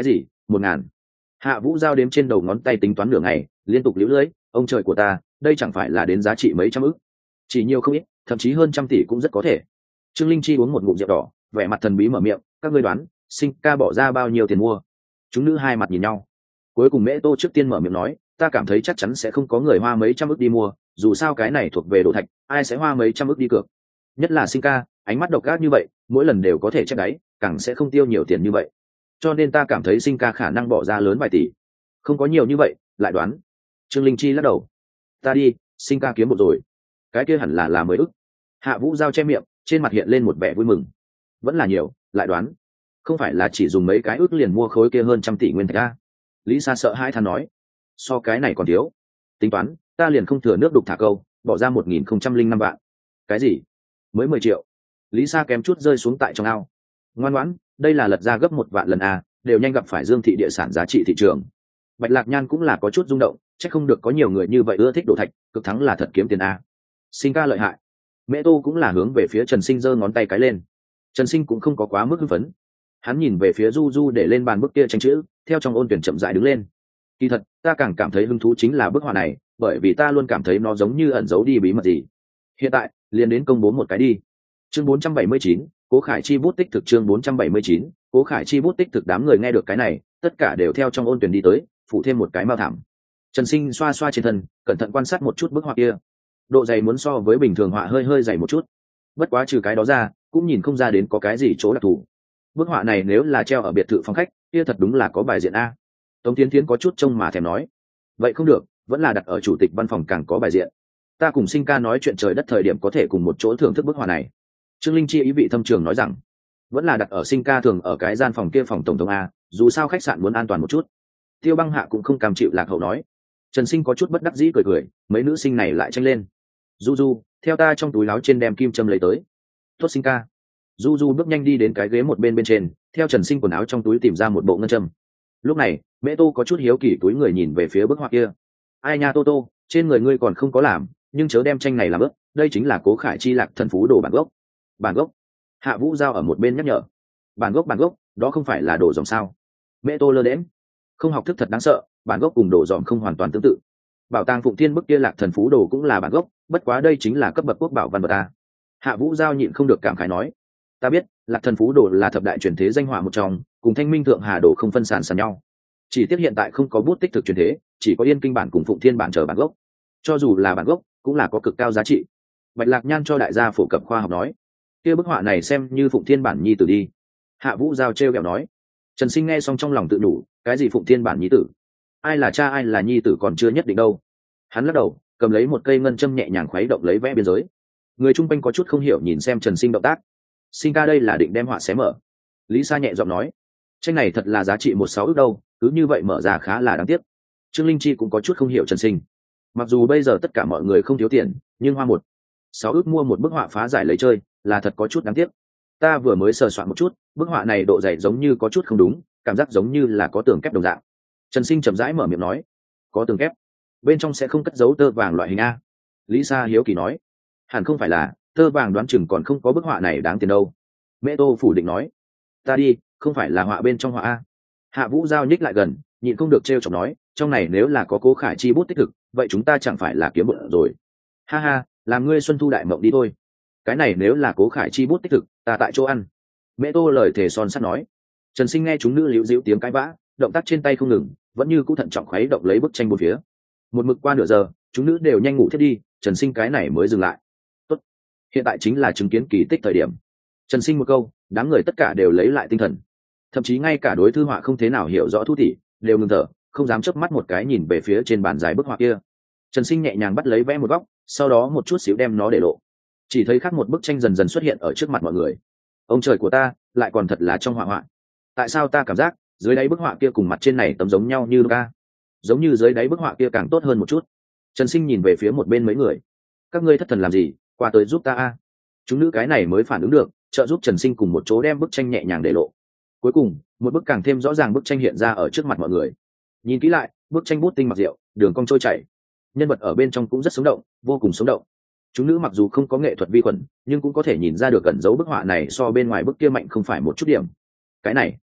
một ngàn. Hạ Vũ giao đếm trên đầu ngón tay tính toán nửa ngày, liên tục liễu lưỡi, ông trời của ta, đây chẳng phải là đến giá trị mấy trăm ức, chỉ nhiều không ít, thậm chí hơn trăm tỷ cũng rất có thể. Trương Linh Chi uống một ngụm rượu đỏ, vẻ mặt thần bí mở miệng, các ngươi đoán Sinh ca bỏ ra bao nhiêu tiền mua? Chúng nữ hai mặt nhìn nhau. Cuối cùng Mễ Tô trước tiên mở miệng nói, ta cảm thấy chắc chắn sẽ không có người hoa mấy trăm ức đi mua, dù sao cái này thuộc về đồ thạch, ai sẽ hoa mấy trăm ức đi cược? Nhất là Sinh ca, ánh mắt độc ác như vậy, mỗi lần đều có thể chép đáy, càng sẽ không tiêu nhiều tiền như vậy. Cho nên ta cảm thấy Sinh ca khả năng bỏ ra lớn vài tỷ. Không có nhiều như vậy, lại đoán. Trương Linh Chi lắc đầu. Ta đi, Sinh ca kiếm một rồi. Cái kia hẳn là là mười ức. Hạ Vũ giao che miệng, trên mặt hiện lên một vẻ vui mừng. Vẫn là nhiều, lại đoán. Không phải là chỉ dùng mấy cái ước liền mua khối kia hơn trăm tỷ nguyên thạch a? Lý Sa sợ hãi than nói. So cái này còn thiếu. Tính toán, ta liền không thừa nước đục thả câu, bỏ ra một nghìn không trăm linh năm vạn. Cái gì? Mới mười triệu. Lý Sa kém chút rơi xuống tại trong ao. Ngoan ngoãn, đây là lật ra gấp một vạn lần a, đều nhanh gặp phải Dương thị địa sản giá trị thị trường. Bạch Lạc Nhan cũng là có chút rung động, chắc không được có nhiều người như vậy ưa thích đồ thạch, cực thắng là thật kiếm tiền a. Sinh ca lợi hại. Mẹ Tô cũng là hướng về phía Trần Sinh giơ ngón tay cái lên. Trần Sinh cũng không có quá mức hưng phấn. Hắn nhìn về phía Du Du để lên bàn bức kia tranh chữ, theo trong ôn tuyển chậm rãi đứng lên. Kỳ thật, ta càng cảm thấy hứng thú chính là bức họa này, bởi vì ta luôn cảm thấy nó giống như ẩn giấu đi bí mật gì. Hiện tại, liền đến công bố một cái đi. Chương bốn trăm bảy mươi chín, Cố Khải Chi bút tích thực. Chương bốn trăm bảy mươi chín, Cố Khải Chi bút tích thực. Đám người nghe được cái này, tất cả đều theo trong ôn tuyển đi tới, phủ thêm một cái mao thảm. Trần Sinh xoa xoa trên thân, cẩn thận quan sát một chút bức họa kia. Độ dày muốn so với bình thường họa hơi hơi dày một chút. Bất quá trừ cái đó ra, cũng nhìn không ra đến có cái gì chỗ đặc thù. Bức họa này nếu là treo ở biệt thự phòng khách, kia thật đúng là có bài diện a. Tống Tiến Tiến có chút trông mà thèm nói. Vậy không được, vẫn là đặt ở chủ tịch văn phòng càng có bài diện. Ta cùng Sinh ca nói chuyện trời đất thời điểm có thể cùng một chỗ thưởng thức bức họa này. Trương Linh Chi ý vị thâm trường nói rằng, vẫn là đặt ở Sinh ca thường ở cái gian phòng kia phòng tổng thống a, dù sao khách sạn muốn an toàn một chút. Tiêu Băng Hạ cũng không cam chịu lạc hậu nói. Trần Sinh có chút bất đắc dĩ cười cười, mấy nữ sinh này lại tranh lên. Du Du, theo ta trong túi áo trên đem kim châm lấy tới. Tốt Sinh ca. Du Du bước nhanh đi đến cái ghế một bên bên trên, theo Trần Sinh quần áo trong túi tìm ra một bộ ngân châm. Lúc này, Mễ Tô có chút hiếu kỳ túi người nhìn về phía bức họa kia. Ai nha Tô Tô, trên người ngươi còn không có làm, nhưng chớ đem tranh này làm ướp, đây chính là Cố Khải Chi Lạc Thần Phú đồ bản gốc. Bản gốc? Hạ Vũ giao ở một bên nhắc nhở. Bản gốc bản gốc, đó không phải là đồ dòng sao? Mễ Tô lơ đễnh. Không học thức thật đáng sợ, bản gốc cùng đồ dòm không hoàn toàn tương tự. Bảo tàng Phụng Thiên bức kia Lạc Thần Phú đồ cũng là bản gốc, bất quá đây chính là cấp bậc quốc bảo văn vật ta. Hạ Vũ giao nhịn không được cảm khái nói. Ta biết, Lạc Thần Phú đồ là thập đại truyền thế danh họa một trong, cùng Thanh Minh Thượng Hà đồ không phân sàn sàn nhau. Chỉ tiếc hiện tại không có bút tích thực truyền thế, chỉ có Yên Kinh bản cùng Phụng Thiên bản chờ bản gốc. Cho dù là bản gốc, cũng là có cực cao giá trị. Bạch Lạc Nhan cho đại gia phổ cập khoa học nói. Kia bức họa này xem như Phụng Thiên bản nhi tử đi. Hạ Vũ giao trêu ghẹo nói. Trần Sinh nghe xong trong lòng tự nhủ, cái gì Phụng Thiên bản nhi tử? Ai là cha ai là nhi tử còn chưa nhất định đâu. Hắn lắc đầu, cầm lấy một cây ngân châm nhẹ nhàng khuấy động lấy vẽ biên giới. Người chung quanh có chút không hiểu nhìn xem Trần Sinh động tác. Sinh ca đây là định đem họa xé mở. Lý Sa nhẹ giọng nói. Tranh này thật là giá trị một sáu ức đâu, cứ như vậy mở ra khá là đáng tiếc. Trương Linh Chi cũng có chút không hiểu Trần Sinh. Mặc dù bây giờ tất cả mọi người không thiếu tiền, nhưng hoa một sáu ức mua một bức họa phá giải lấy chơi, là thật có chút đáng tiếc. Ta vừa mới sờ soạn một chút, bức họa này độ dày giống như có chút không đúng, cảm giác giống như là có tường kép đồng dạng. Trần Sinh chậm rãi mở miệng nói. Có tường kép? Bên trong sẽ không cất giấu tơ vàng loại hình a? Lý Sa hiếu kỳ nói. Hẳn không phải là, tơ vàng đoán chừng còn không có bức họa này đáng tiền đâu. Mẹ Tô phủ định nói. Ta đi, không phải là họa bên trong họa a? Hạ Vũ giao nhích lại gần, nhịn không được trêu chọc nói, trong này nếu là có Cố Khải Chi bút tích thực, vậy chúng ta chẳng phải là kiếm bụng rồi. Ha ha, làm ngươi xuân thu đại mộng đi thôi. Cái này nếu là Cố Khải Chi bút tích thực, ta tại chỗ ăn. Mẹ Tô lời thề son sắt nói. Trần Sinh nghe chúng nữ liễu dĩu tiếng cãi vã, động tác trên tay không ngừng, vẫn như cũ thận trọng khuấy động lấy bức tranh bốn phía. Một mực qua nửa giờ, chúng nữ đều nhanh ngủ thiết đi, Trần Sinh cái này mới dừng lại. Tốt, hiện tại chính là chứng kiến kỳ tích thời điểm. Trần Sinh một câu, đám người tất cả đều lấy lại tinh thần. Thậm chí ngay cả đối thư họa không thế nào hiểu rõ Thu tỷ đều ngừng thở, không dám chớp mắt một cái nhìn về phía trên bàn dài bức họa kia. Trần Sinh nhẹ nhàng bắt lấy vẽ một góc, sau đó một chút xíu đem nó để lộ. Chỉ thấy khác một bức tranh dần dần xuất hiện ở trước mặt mọi người. Ông trời của ta, lại còn thật là trong họa họa. Tại sao ta cảm giác dưới đáy bức họa kia cùng mặt trên này tấm giống nhau như ca? Giống như dưới đáy bức họa kia càng tốt hơn một chút. Trần Sinh nhìn về phía một bên mấy người. Các ngươi thất thần làm gì, qua tới giúp ta a. Chúng nữ cái này mới phản ứng được, trợ giúp Trần Sinh cùng một chỗ đem bức tranh nhẹ nhàng để lộ. Cuối cùng, một bức càng thêm rõ ràng bức tranh hiện ra ở trước mặt mọi người. Nhìn kỹ lại, bức tranh bút tinh mặc diệu, đường cong trôi chảy, nhân vật ở bên trong cũng rất sống động, vô cùng sống động. Chúng nữ mặc dù không có nghệ thuật vi khuẩn, nhưng cũng có thể nhìn ra được cẩn dấu bức họa này so bên ngoài bức kia mạnh không phải một chút điểm. Cái này,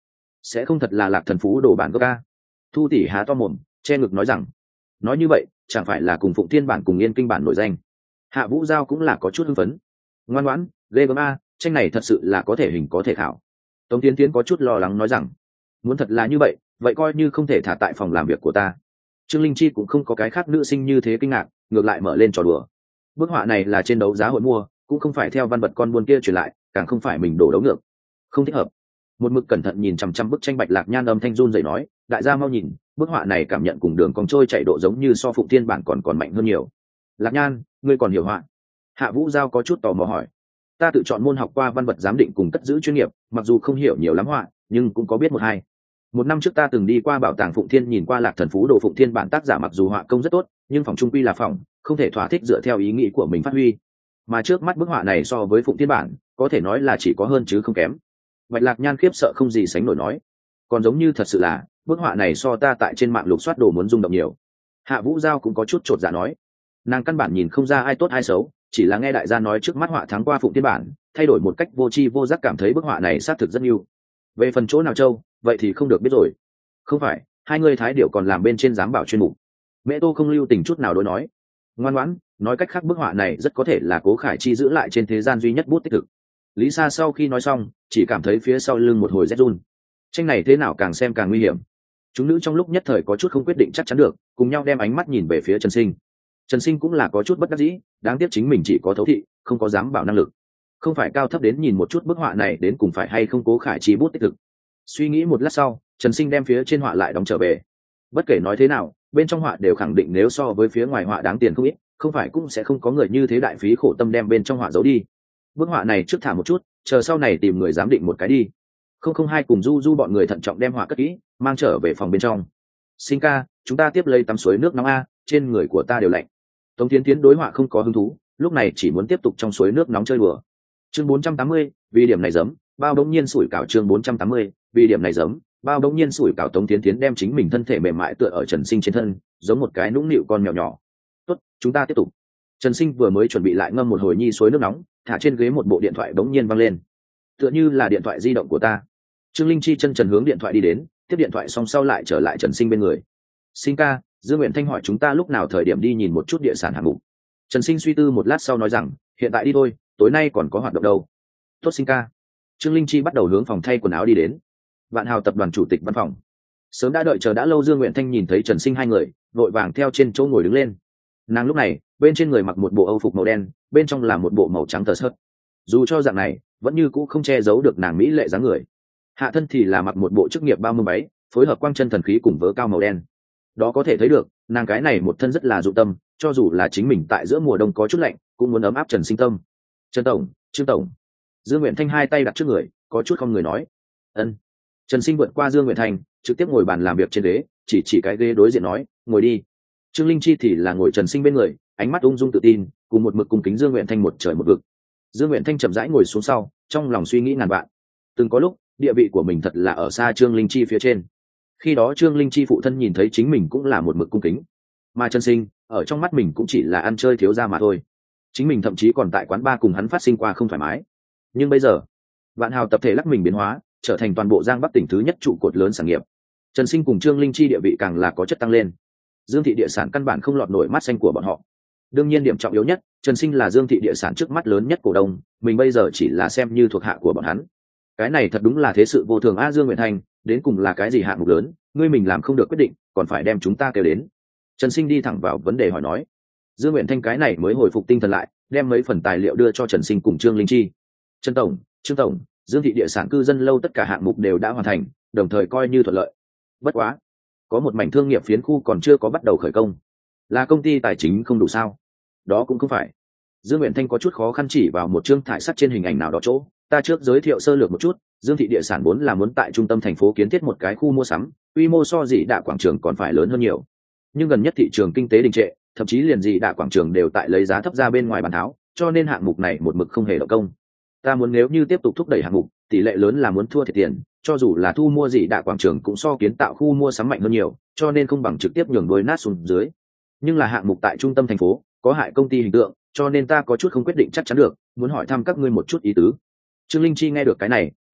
sẽ không thật là Lạc Thần Phú đồ bản gốc ca? Thu tỷ há to mồm che ngực nói rằng, nói như vậy chẳng phải là cùng Phụng Thiên bản cùng Yên Kinh bản nổi danh? Hạ Vũ Giao cũng là có chút hưng phấn. Ngoan ngoãn ghê gớm a, tranh này thật sự là có thể hình có thể khảo. Tống Tiến Tiến có chút lo lắng nói rằng, muốn thật là như vậy vậy coi như không thể thả tại phòng làm việc của ta. Trương Linh Chi cũng không có cái khác nữ sinh như thế kinh ngạc, ngược lại mở lên trò đùa. Bức họa này là trên đấu giá hội mua, cũng không phải theo văn vật con buôn kia truyền lại, càng không phải mình đổ đấu ngược, không thích hợp. Một mực cẩn thận nhìn chằm chằm bức tranh Bạch Lạc Nhan âm thanh run rẩy nói, đại gia mau nhìn, bức họa này cảm nhận cùng đường cong trôi chạy độ giống như so Phụng Thiên bản còn còn mạnh hơn nhiều. Lạc Nhan, ngươi còn hiểu họa? Hạ Vũ Giao có chút tò mò hỏi. Ta tự chọn môn học qua văn vật giám định cùng cất giữ chuyên nghiệp, mặc dù không hiểu nhiều lắm họa, nhưng cũng có biết một hai. Một năm trước ta từng đi qua bảo tàng Phụng Thiên nhìn qua Lạc Thần Phú đồ Phụng Thiên bản tác giả mặc dù họa công rất tốt, nhưng phòng trung quy là phòng, không thể thỏa thích dựa theo ý nghĩ của mình phát huy. Mà trước mắt bức họa này so với Phụng Thiên bản, có thể nói là chỉ có hơn chứ không kém. Bạch Lạc Nhan khiếp sợ không gì sánh nổi nói, còn giống như thật sự là bức họa này so ta tại trên mạng lục soát đồ muốn rung động nhiều. Hạ Vũ Giao cũng có chút chột dạ nói, nàng căn bản nhìn không ra ai tốt ai xấu, chỉ là nghe đại gia nói trước mắt họa thắng qua Phụng Thiên bản, thay đổi một cách vô tri vô giác cảm thấy bức họa này xác thực rất yêu. Về phần chỗ nào châu, vậy thì không được biết rồi. Không phải, hai người Thái Điểu còn làm bên trên giám bảo chuyên mục. Mẹ Tô không lưu tình chút nào đối nói, ngoan ngoãn, nói cách khác bức họa này rất có thể là Cố Khải Chi giữ lại trên thế gian duy nhất bút tích thực. Lý Sa sau khi nói xong, chỉ cảm thấy phía sau lưng một hồi rét run. Tranh này thế nào càng xem càng nguy hiểm. Chúng nữ trong lúc nhất thời có chút không quyết định chắc chắn được, cùng nhau đem ánh mắt nhìn về phía Trần Sinh. Trần Sinh cũng là có chút bất đắc dĩ, đáng tiếc chính mình chỉ có thấu thị, không có dám bảo năng lực. Không phải cao thấp đến nhìn một chút bức họa này đến cùng phải hay không Cố Khải Chi bút tích thực. Suy nghĩ một lát sau, Trần Sinh đem phía trên họa lại đóng trở về. Bất kể nói thế nào, bên trong họa đều khẳng định nếu so với phía ngoài họa đáng tiền không ít, không phải cũng sẽ không có người như thế đại phí khổ tâm đem bên trong họa giấu đi. Bức họa này trước thả một chút, chờ sau này tìm người giám định một cái đi. Không không hai cùng Du Du bọn người thận trọng đem họa cất kỹ, mang trở về phòng bên trong. Sinh ca, chúng ta tiếp lấy tắm suối nước nóng a, trên người của ta đều lạnh. Tống Tiến Tiến đối họa không có hứng thú, lúc này chỉ muốn tiếp tục trong suối nước nóng chơi đùa. Chương bốn trăm tám mươi, vì điểm này giấm, bao đống nhiên sủi cảo. Chương bốn trăm tám mươi, vì điểm này giấm, bao đống nhiên sủi cảo. Tống Tiến Tiến đem chính mình thân thể mềm mại tựa ở Trần Sinh trên thân, giống một cái nũng nịu con mèo nhỏ. Tốt, chúng ta tiếp tục. Trần Sinh vừa mới chuẩn bị lại ngâm một hồi nhi suối nước nóng, thả trên ghế một bộ điện thoại đống nhiên văng lên, tựa như là điện thoại di động của ta. Trương Linh Chi chân trần hướng điện thoại đi đến, tiếp điện thoại xong sau lại trở lại Trần Sinh bên người. Sinh ca, Dương Nguyện Thanh hỏi chúng ta lúc nào thời điểm đi nhìn một chút địa sản hạng mục. Trần Sinh suy tư một lát sau nói rằng, hiện tại đi thôi, tối nay còn có hoạt động đâu. Tốt Sinh ca. Trương Linh Chi bắt đầu hướng phòng thay quần áo đi đến. Vạn Hào tập đoàn chủ tịch văn phòng. Sớm đã đợi chờ đã lâu Dương Nguyện Thanh nhìn thấy Trần Sinh hai người, vội vàng theo trên chỗ ngồi đứng lên. Nàng lúc này, bên trên người mặc một bộ Âu phục màu đen, bên trong là một bộ màu trắng tờ sợt. Dù cho dạng này, vẫn như cũ không che giấu được nàng mỹ lệ dáng người. Hạ thân thì là mặc một bộ chức nghiệp bao mông váy, phối hợp quang chân thần khí cùng vớ cao màu đen. Đó có thể thấy được, nàng cái này một thân rất là dụng tâm, cho dù là chính mình tại giữa mùa đông có chút lạnh, cũng muốn ấm áp Trần Sinh tâm. Trần tổng, Trương tổng. Dương Nguyện Thanh hai tay đặt trước người, có chút không người nói. Ân. Trần Sinh vượt qua Dương Nguyện Thanh, trực tiếp ngồi bàn làm việc trên ghế, chỉ chỉ cái ghế đối diện nói, ngồi đi. Trương Linh Chi thì là ngồi Trần Sinh bên người, ánh mắt ung dung tự tin, cùng một mực cung kính Dương Nguyện Thanh một trời một vực. Dương Nguyện Thanh chậm rãi ngồi xuống sau, trong lòng suy nghĩ ngàn vạn. Từng có lúc, địa vị của mình thật là ở xa Trương Linh Chi phía trên. Khi đó Trương Linh Chi phụ thân nhìn thấy chính mình cũng là một mực cung kính, mà Trần Sinh ở trong mắt mình cũng chỉ là ăn chơi thiếu gia mà thôi. Chính mình thậm chí còn tại quán bar cùng hắn phát sinh qua không thoải mái. Nhưng bây giờ, Vạn Hào tập thể lắc mình biến hóa, trở thành toàn bộ Giang Bắc tỉnh thứ nhất trụ cột lớn sản nghiệp. Trần Sinh cùng Trương Linh Chi địa vị càng là có chất tăng lên. Dương thị địa sản căn bản không lọt nổi mắt xanh của bọn họ. Đương nhiên điểm trọng yếu nhất, Trần Sinh là Dương thị địa sản trước mắt lớn nhất cổ đông, mình bây giờ chỉ là xem như thuộc hạ của bọn hắn. Cái này thật đúng là thế sự vô thường a. Dương Nguyện Thanh, đến cùng là cái gì hạng mục lớn, ngươi mình làm không được quyết định, còn phải đem chúng ta kêu đến. Trần Sinh đi thẳng vào vấn đề hỏi nói. Dương Nguyện Thanh cái này mới hồi phục tinh thần lại, đem mấy phần tài liệu đưa cho Trần Sinh cùng Trương Linh Chi. Trần tổng, Trương tổng, Dương thị địa sản cư dân lâu tất cả hạng mục đều đã hoàn thành, đồng thời coi như thuận lợi. Bất quá, có một mảnh thương nghiệp phiến khu còn chưa có bắt đầu khởi công. Là công ty tài chính không đủ sao? Đó cũng không phải. Dương Nguyện Thanh có chút khó khăn chỉ vào một chương thải sắt trên hình ảnh nào đó chỗ. Ta trước giới thiệu sơ lược một chút, Dương thị địa sản vốn là muốn tại trung tâm thành phố kiến thiết một cái khu mua sắm, quy mô so Dị Đạ quảng trường còn phải lớn hơn nhiều. Nhưng gần nhất thị trường kinh tế đình trệ, thậm chí liền Dị Đạ quảng trường đều tại lấy giá thấp ra bên ngoài bàn tháo, cho nên hạng mục này một mực không hề động công. Ta muốn nếu như tiếp tục thúc đẩy hạng mục, tỷ lệ lớn là muốn thua thiệt tiền, cho dù là thu mua Dị Đạ quảng trường cũng so kiến tạo khu mua sắm mạnh hơn nhiều, cho nên không bằng trực tiếp nhường đuôi nát xuống dưới. Nhưng là hạng mục tại trung tâm thành phố, có hại công ty hình tượng, cho nên ta có chút không quyết định chắc chắn được, muốn hỏi thăm các ngươi một chút ý tứ. Trương Linh Chi nghe được cái này,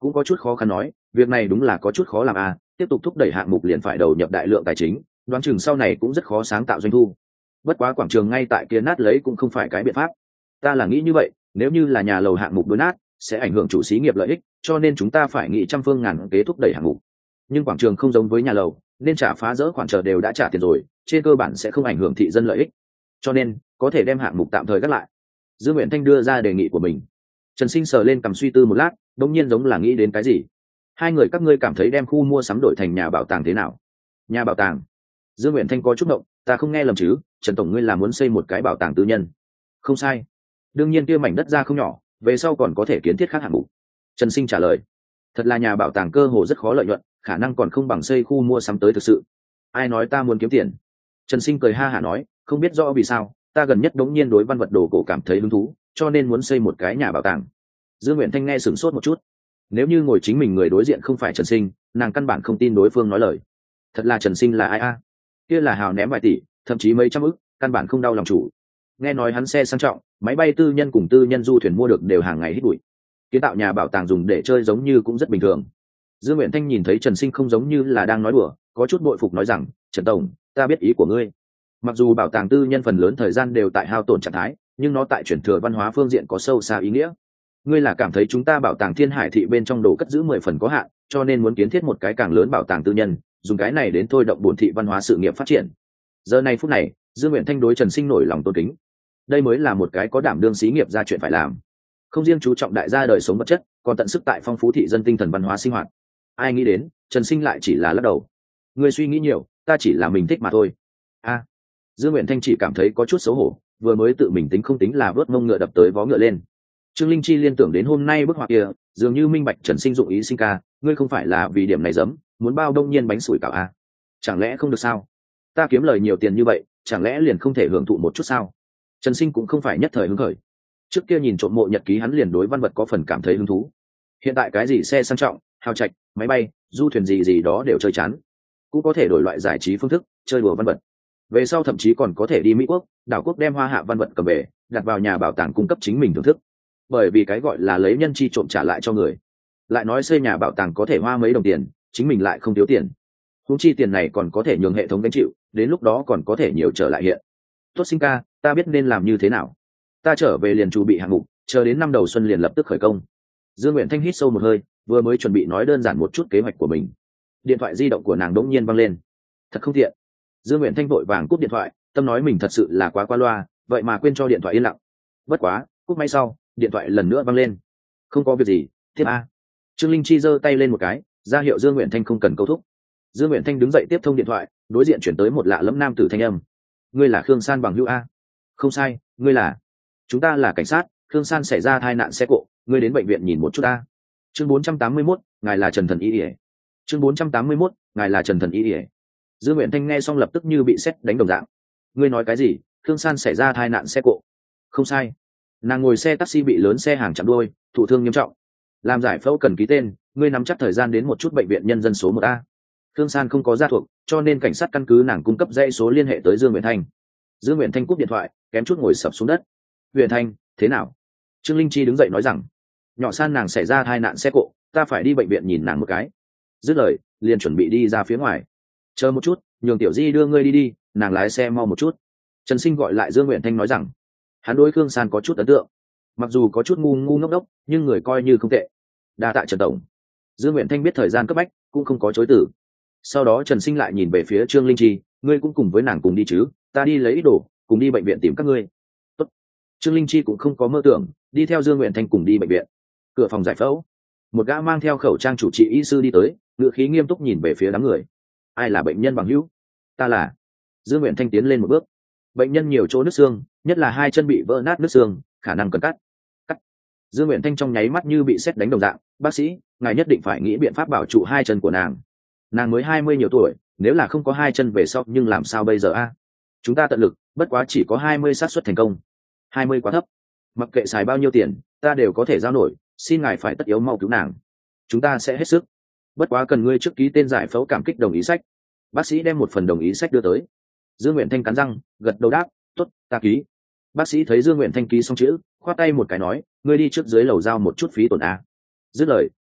cũng có chút khó khăn nói, việc này đúng là có chút khó làm à, tiếp tục thúc đẩy hạng mục liền phải đầu nhập đại lượng tài chính, đoán chừng sau này cũng rất khó sáng tạo doanh thu. Bất quá quảng trường ngay tại kia nát lấy cũng không phải cái biện pháp. Ta là nghĩ như vậy, nếu như là nhà lầu hạng mục đối nát sẽ ảnh hưởng chủ xí nghiệp lợi ích, cho nên chúng ta phải nghĩ trăm phương ngàn kế thúc đẩy hạng mục. Nhưng quảng trường không giống với nhà lầu, nên trả phá rỡ khoản chờ đều đã trả tiền rồi, trên cơ bản sẽ không ảnh hưởng thị dân lợi ích, cho nên có thể đem hạng mục tạm thời gác lại. Dương Nguyện Thanh đưa ra đề nghị của mình. Trần Sinh sờ lên cầm suy tư một lát, đống nhiên giống là nghĩ đến cái gì. Hai người các ngươi cảm thấy đem khu mua sắm đổi thành nhà bảo tàng thế nào? Nhà bảo tàng? Dương Nguyện Thanh có chút động, ta không nghe lầm chứ? Trần tổng ngươi là muốn xây một cái bảo tàng tư nhân? Không sai. Đương nhiên kia mảnh đất ra không nhỏ, về sau còn có thể kiến thiết khác hạng mục. Trần Sinh trả lời. Thật là nhà bảo tàng cơ hồ rất khó lợi nhuận, khả năng còn không bằng xây khu mua sắm tới thực sự. Ai nói ta muốn kiếm tiền? Trần Sinh cười ha hả nói, không biết rõ vì sao, ta gần nhất đống nhiên đối văn vật đồ cổ cảm thấy hứng thú, cho nên muốn xây một cái nhà bảo tàng. Dương Nguyện Thanh nghe sửng sốt một chút. Nếu như ngồi chính mình người đối diện không phải Trần Sinh, nàng căn bản không tin đối phương nói lời. Thật là Trần Sinh là ai a? Kia là hào ném vài tỷ, thậm chí mấy trăm ức, căn bản không đau lòng chủ. Nghe nói hắn xe sang trọng, máy bay tư nhân cùng tư nhân du thuyền mua được đều hàng ngày hít bụi. Kiến tạo nhà bảo tàng dùng để chơi giống như cũng rất bình thường. Dương Nguyện Thanh nhìn thấy Trần Sinh không giống như là đang nói đùa, có chút bội phục nói rằng, Trần tổng, ta biết ý của ngươi. Mặc dù bảo tàng tư nhân phần lớn thời gian đều tại hao tổn trạng thái, nhưng nó tại chuyển thừa văn hóa phương diện có sâu xa ý nghĩa. Ngươi là cảm thấy chúng ta bảo tàng Thiên Hải thị bên trong đồ cất giữ mười phần có hạn, cho nên muốn kiến thiết một cái càng lớn bảo tàng tư nhân, dùng cái này đến thôi động bổn thị văn hóa sự nghiệp phát triển. Giờ này phút này, Dương Nguyện Thanh đối Trần Sinh nổi lòng tôn kính. Đây mới là một cái có đảm đương xí nghiệp ra chuyện phải làm. Không riêng chú trọng đại gia đời sống vật chất, còn tận sức tại phong phú thị dân tinh thần văn hóa sinh hoạt. Ai nghĩ đến, Trần Sinh lại chỉ là lắc đầu. Ngươi suy nghĩ nhiều, ta chỉ là mình thích mà thôi. A. Dương Nguyện Thanh chỉ cảm thấy có chút xấu hổ, vừa mới tự mình tính không tính là vớt mông ngựa đập tới vó ngựa lên. Trương Linh Chi liên tưởng đến hôm nay bức họa kia, dường như minh bạch Trần Sinh dụng ý sinh ca, ngươi không phải là vì điểm này giấm, muốn bao đông nhiên bánh sủi cảo a? Chẳng lẽ không được sao? Ta kiếm lời nhiều tiền như vậy, chẳng lẽ liền không thể hưởng thụ một chút sao? Trần Sinh cũng không phải nhất thời hứng khởi. Trước kia nhìn trộm mộ nhật ký hắn liền đối văn vật có phần cảm thấy hứng thú. Hiện tại cái gì xe sang trọng, hào trạch, máy bay, du thuyền gì gì đó đều chơi chán. Cũng có thể đổi loại giải trí phương thức, chơi đùa văn vật. Về sau thậm chí còn có thể đi Mỹ quốc, đảo quốc đem hoa hạ văn vật cầm về, đặt vào nhà bảo tàng cung cấp chính mình thưởng thức. Bởi vì cái gọi là lấy nhân chi trộm trả lại cho người. Lại nói xây nhà bảo tàng có thể hoa mấy đồng tiền, chính mình lại không thiếu tiền. Huống chi tiền này còn có thể nhường hệ thống gánh chịu, đến lúc đó còn có thể nhiều trở lại hiện. Tốt Sinh ca, ta biết nên làm như thế nào. Ta trở về liền chuẩn bị hạng mục, chờ đến năm đầu xuân liền lập tức khởi công. Dương Nguyện Thanh hít sâu một hơi, vừa mới chuẩn bị nói đơn giản một chút kế hoạch của mình, điện thoại di động của nàng đỗng nhiên văng lên. Thật không tiện. Dương Nguyện Thanh vội vàng cúp điện thoại, tâm nói mình thật sự là quá qua loa, vậy mà quên cho điện thoại yên lặng. Bất quá, cúp máy sau, điện thoại lần nữa văng lên. Không có việc gì, tiếp a. Trương Linh Chi giơ tay lên một cái, ra hiệu Dương Nguyện Thanh không cần câu thúc. Dương Nguyện Thanh đứng dậy tiếp thông điện thoại, đối diện chuyển tới một lạ lẫm nam tử thanh âm. Ngươi là Khương San bằng hữu a? Không sai, ngươi là. Chúng ta là cảnh sát, Khương San xảy ra tai nạn xe cộ, ngươi đến bệnh viện nhìn một chút a. Chương bốn trăm tám mươi mốt, ngài là Trần Thần Y Y. Chương bốn trăm tám mươi mốt, ngài là Trần Thần Y Y. Dương Nguyện Thanh nghe xong lập tức như bị sét đánh đồng dạng. Ngươi nói cái gì? Khương San xảy ra tai nạn xe cộ? Không sai, nàng ngồi xe taxi bị lớn xe hàng chặn đuôi, thụ thương nghiêm trọng. Làm giải phẫu cần ký tên, ngươi nắm chắc thời gian đến một chút bệnh viện nhân dân số một a. Khương San không có gia thuộc, cho nên cảnh sát căn cứ nàng cung cấp dãy số liên hệ tới Dương Nguyện Thanh. Dương Nguyện Thanh cúp điện thoại, kém chút ngồi sập xuống đất. Nguyện Thanh, thế nào? Trương Linh Chi đứng dậy nói rằng, nhỏ San nàng xảy ra tai nạn xe cộ, ta phải đi bệnh viện nhìn nàng một cái. Dứt lời, liền chuẩn bị đi ra phía ngoài. Chờ một chút, nhường Tiểu Di đưa ngươi đi đi, nàng lái xe mau một chút. Trần Sinh gọi lại Dương Nguyện Thanh nói rằng, hắn đối Khương San có chút ấn tượng, mặc dù có chút ngu ngu ngốc đốc, nhưng người coi như không tệ. Đa tạ Trần tổng. Dương Nguyện Thanh biết thời gian cấp bách, cũng không có chối từ. Sau đó Trần Sinh lại nhìn về phía Trương Linh Chi, ngươi cũng cùng với nàng cùng đi chứ? Ta đi lấy ít đồ, cùng đi bệnh viện tìm các ngươi. Tốt. Trương Linh Chi cũng không có mơ tưởng, đi theo Dương Nguyện Thanh cùng đi bệnh viện. Cửa phòng giải phẫu, một gã mang theo khẩu trang chủ trị y sư đi tới, ngữ khí nghiêm túc nhìn về phía đám người. Ai là bệnh nhân bằng hữu? Ta là. Dương Nguyện Thanh tiến lên một bước. Bệnh nhân nhiều chỗ nứt xương, nhất là hai chân bị vỡ nát nứt xương, khả năng cần cắt. Cắt. Dương Nguyện Thanh trong nháy mắt như bị sét đánh đồng dạng, bác sĩ, ngài nhất định phải nghĩ biện pháp bảo trụ hai chân của nàng. Nàng mới hai mươi nhiều tuổi, nếu là không có hai chân về sau nhưng làm sao bây giờ a? Chúng ta tận lực, bất quá chỉ có hai mươi xác suất thành công. hai mươi quá thấp. Mặc kệ xài bao nhiêu tiền, ta đều có thể giao nổi, xin ngài phải tất yếu mau cứu nàng. Chúng ta sẽ hết sức. Bất quá cần ngươi trước ký tên giải phẫu cảm kích đồng ý sách. Bác sĩ đem một phần đồng ý sách đưa tới. Dương Nguyện Thanh cắn răng, gật đầu đáp, tốt, ta ký. Bác sĩ thấy Dương Nguyện Thanh ký xong chữ, khoát tay một cái nói, ngươi đi trước dưới lầu giao một chút phí tổn a. Dứt lời,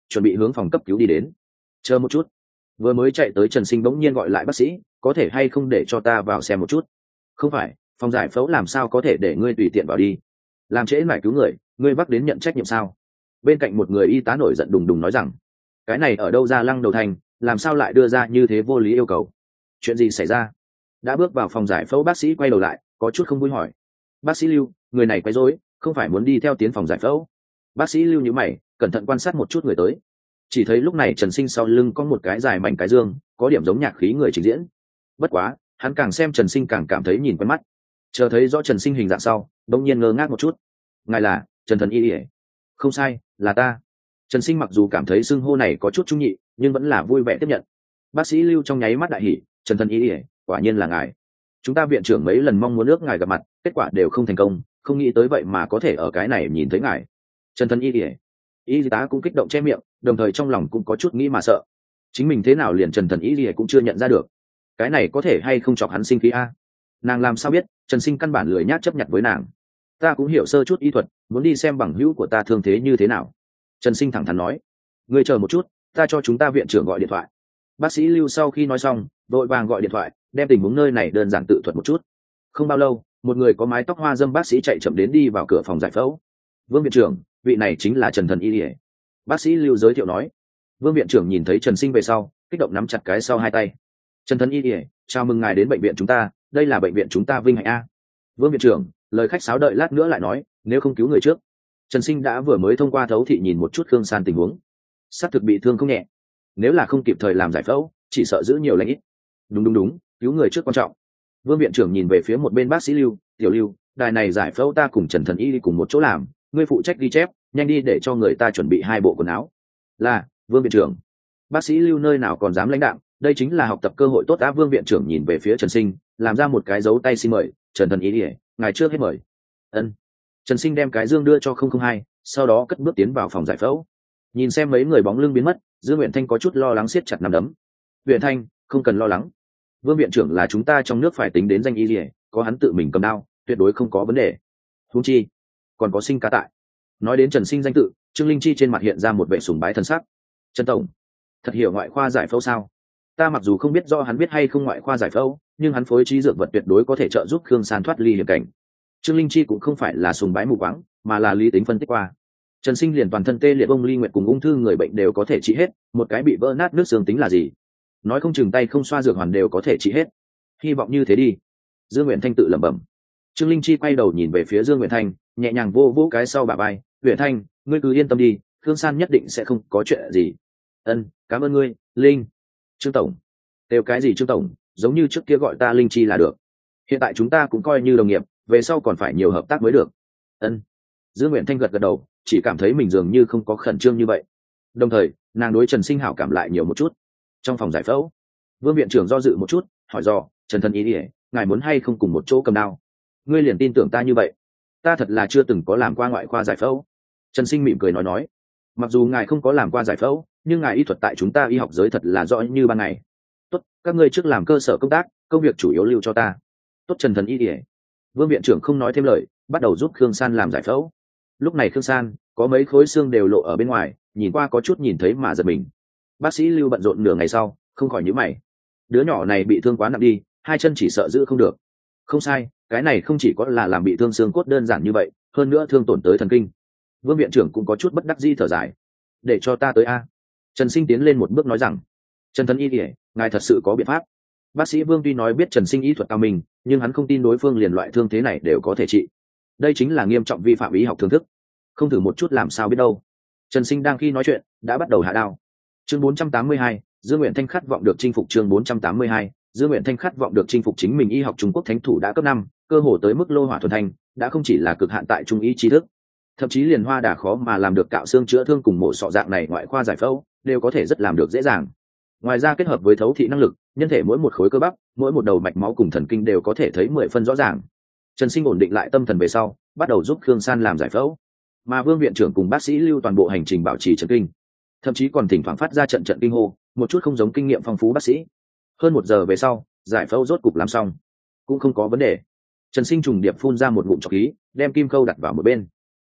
chuẩn bị hướng phòng cấp cứu đi đến. Chờ một chút. Vừa mới chạy tới Trần Sinh bỗng nhiên gọi lại bác sĩ, có thể hay không để cho ta vào xem một chút? Không phải, phòng giải phẫu làm sao có thể để ngươi tùy tiện vào đi? Làm trễ mải cứu người, ngươi vác đến nhận trách nhiệm sao? Bên cạnh một người y tá nổi giận đùng đùng nói rằng, cái này ở đâu ra lăng đầu thành, làm sao lại đưa ra như thế vô lý yêu cầu? Chuyện gì xảy ra? Đã bước vào phòng giải phẫu bác sĩ quay đầu lại, có chút không vui hỏi. Bác sĩ Lưu, người này quấy rối, không phải muốn đi theo tiến phòng giải phẫu. Bác sĩ Lưu nhíu mày, cẩn thận quan sát một chút người tới. Chỉ thấy lúc này Trần Sinh sau lưng có một cái dài mảnh cái dương, có điểm giống nhạc khí người trình diễn. Bất quá, hắn càng xem Trần Sinh càng cảm thấy nhìn quen mắt. Chờ thấy rõ Trần Sinh hình dạng sau, đột nhiên ngơ ngác một chút. Ngài là Trần Thần Y Lìa? Không sai, là ta. Trần Sinh mặc dù cảm thấy xưng hô này có chút trung nhị, nhưng vẫn là vui vẻ tiếp nhận. Bác sĩ Lưu trong nháy mắt đại hỉ, Trần Thần Y Lìa, quả nhiên là ngài. Chúng ta viện trưởng mấy lần mong muốn ước ngài gặp mặt, kết quả đều không thành công, không nghĩ tới vậy mà có thể ở cái này nhìn thấy ngài. Trần Thần Y Lìa. Y tá cũng kích động che miệng, đồng thời trong lòng cũng có chút nghĩ mà sợ. Chính mình thế nào liền Trần Thần Y Lìa cũng chưa nhận ra được, cái này có thể hay không chọc hắn sinh khí a? Nàng làm sao biết? Trần Sinh căn bản lười nhác chấp nhận với nàng. Ta cũng hiểu sơ chút y thuật, muốn đi xem bằng hữu của ta thương thế như thế nào. Trần Sinh thẳng thắn nói. Ngươi chờ một chút, ta cho chúng ta viện trưởng gọi điện thoại. Bác sĩ Lưu sau khi nói xong, vội vàng gọi điện thoại, đem tình huống nơi này đơn giản tự thuật một chút. Không bao lâu, một người có mái tóc hoa dâm bác sĩ chạy chậm đến đi vào cửa phòng giải phẫu. Vương viện trưởng, vị này chính là Trần Thần Y Lìa. Bác sĩ Lưu giới thiệu nói. Vương viện trưởng nhìn thấy Trần Sinh về sau, kích động nắm chặt cái sau hai tay. Trần Thần Y Lìa, chào mừng ngài đến bệnh viện chúng ta, đây là bệnh viện chúng ta vinh hạnh a. Vương viện trưởng, lời khách sáo đợi lát nữa lại nói, nếu không cứu người trước. Trần Sinh đã vừa mới thông qua thấu thị nhìn một chút Khương San tình huống, xác thực bị thương không nhẹ, nếu là không kịp thời làm giải phẫu, chỉ sợ giữ nhiều lãnh ít. Đúng đúng đúng, cứu người trước quan trọng. Vương viện trưởng nhìn về phía một bên bác sĩ Lưu, tiểu Lưu, đài này giải phẫu ta cùng Trần Thần Y đi cùng một chỗ làm, ngươi phụ trách ghi chép, nhanh đi để cho người ta chuẩn bị hai bộ quần áo. Là, Vương viện trưởng. Bác sĩ Lưu nơi nào còn dám lãnh đạm, đây chính là học tập cơ hội tốt á. Vương viện trưởng nhìn về phía Trần Sinh, làm ra một cái dấu tay xin mời. Trần Thần Y đi, ngài trước hết mời. Ân. Trần Sinh đem cái dương đưa cho không không hai, sau đó cất bước tiến vào phòng giải phẫu. Nhìn xem mấy người bóng lưng biến mất, Dương Uyển Thanh có chút lo lắng siết chặt nắm đấm. Uyển Thanh, không cần lo lắng. Vương viện trưởng là chúng ta trong nước phải tính đến danh y liễu, có hắn tự mình cầm đao, tuyệt đối không có vấn đề. Huống chi, còn có Sinh ca tại. Nói đến Trần Sinh danh tự, Trương Linh Chi trên mặt hiện ra một vẻ sùng bái thần sắc. Trần tổng, thật hiểu ngoại khoa giải phẫu sao? Ta mặc dù không biết do hắn biết hay không ngoại khoa giải phẫu, nhưng hắn phối trí dược vật tuyệt đối có thể trợ giúp Khương San thoát ly hiểm cảnh. Trương Linh Chi cũng không phải là sùng bái mù quáng, mà là lý tính phân tích qua. Trần Sinh liền toàn thân tê liệt ông ly nguyệt cùng ung thư người bệnh đều có thể trị hết, một cái bị vỡ nát nước xương tính là gì? Nói không chừng tay không xoa dược hoàn đều có thể trị hết. Hy vọng như thế đi. Dương Uyển Thanh tự lẩm bẩm. Trương Linh Chi quay đầu nhìn về phía Dương Uyển Thanh, nhẹ nhàng vô vỗ cái sau bả vai. Uyển Thanh, ngươi cứ yên tâm đi, Khương San nhất định sẽ không có chuyện gì. Ân, cảm ơn ngươi, Linh. Trương tổng. Đều cái gì Trương tổng, giống như trước kia gọi ta Linh Chi là được. Hiện tại chúng ta cũng coi như đồng nghiệp, về sau còn phải nhiều hợp tác mới được. Ân. Dương Uyển Thanh gật gật đầu, chỉ cảm thấy mình dường như không có khẩn trương như vậy. Đồng thời, nàng đối Trần Sinh hảo cảm lại nhiều một chút. Trong phòng giải phẫu, Vương viện trưởng do dự một chút, hỏi dò, Trần Thần Y Lìa, ngài muốn hay không cùng một chỗ cầm đao? Ngươi liền tin tưởng ta như vậy? Ta thật là chưa từng có làm qua ngoại khoa giải phẫu. Trần Sinh mỉm cười nói nói, mặc dù ngài không có làm qua giải phẫu, nhưng ngài y thuật tại chúng ta y học giới thật là rõ như ban ngày. Tốt, các ngươi trước làm cơ sở công tác, công việc chủ yếu lưu cho ta. Tốt Trần Thần Y Lìa. Vương viện trưởng không nói thêm lời, bắt đầu giúp Khương San làm giải phẫu. Lúc này Khương San có mấy khối xương đều lộ ở bên ngoài, nhìn qua có chút nhìn thấy mà giật mình. Bác sĩ Lưu bận rộn nửa ngày sau, không khỏi nhíu mày. Đứa nhỏ này bị thương quá nặng đi, hai chân chỉ sợ giữ không được. Không sai, cái này không chỉ có là làm bị thương xương cốt đơn giản như vậy, hơn nữa thương tổn tới thần kinh. Vương viện trưởng cũng có chút bất đắc dĩ thở dài. Để cho ta tới a. Trần Sinh tiến lên một bước nói rằng, Trần Thần Y Lìa, ngài thật sự có biện pháp. Bác sĩ Vương tuy nói biết Trần Sinh y thuật cao minh, nhưng hắn không tin đối phương liền loại thương thế này đều có thể trị. Đây chính là nghiêm trọng vi phạm y học thường thức, không thử một chút làm sao biết đâu. Trần Sinh đang khi nói chuyện đã bắt đầu hạ đao. Chương bốn trăm tám mươi hai, Dương Uyển Thanh khát vọng được chinh phục. Chương bốn trăm tám mươi hai, Dương Uyển Thanh khát vọng được chinh phục. Chính mình y học Trung Quốc thánh thủ đã cấp năm, cơ hồ tới mức lô hỏa thuần thanh, đã không chỉ là cực hạn tại trung y tri thức, thậm chí liền hoa đà khó mà làm được cạo xương chữa thương cùng mổ sọ dạng này ngoại khoa giải phẫu đều có thể rất làm được dễ dàng. Ngoài ra kết hợp với thấu thị năng lực, nhân thể mỗi một khối cơ bắp, mỗi một đầu mạch máu cùng thần kinh đều có thể thấy mười phân rõ ràng. Trần Sinh ổn định lại tâm thần về sau, bắt đầu giúp Khương San làm giải phẫu, mà Vương viện trưởng cùng bác sĩ Lưu toàn bộ hành trình bảo trì trấn kinh, thậm chí còn thỉnh thoảng phát ra trận trận kinh hô, một chút không giống kinh nghiệm phong phú bác sĩ. Hơn một giờ về sau, giải phẫu rốt cục làm xong, cũng không có vấn đề. Trần Sinh trùng điệp phun ra một ngụm trọc khí, đem kim khâu đặt vào một bên.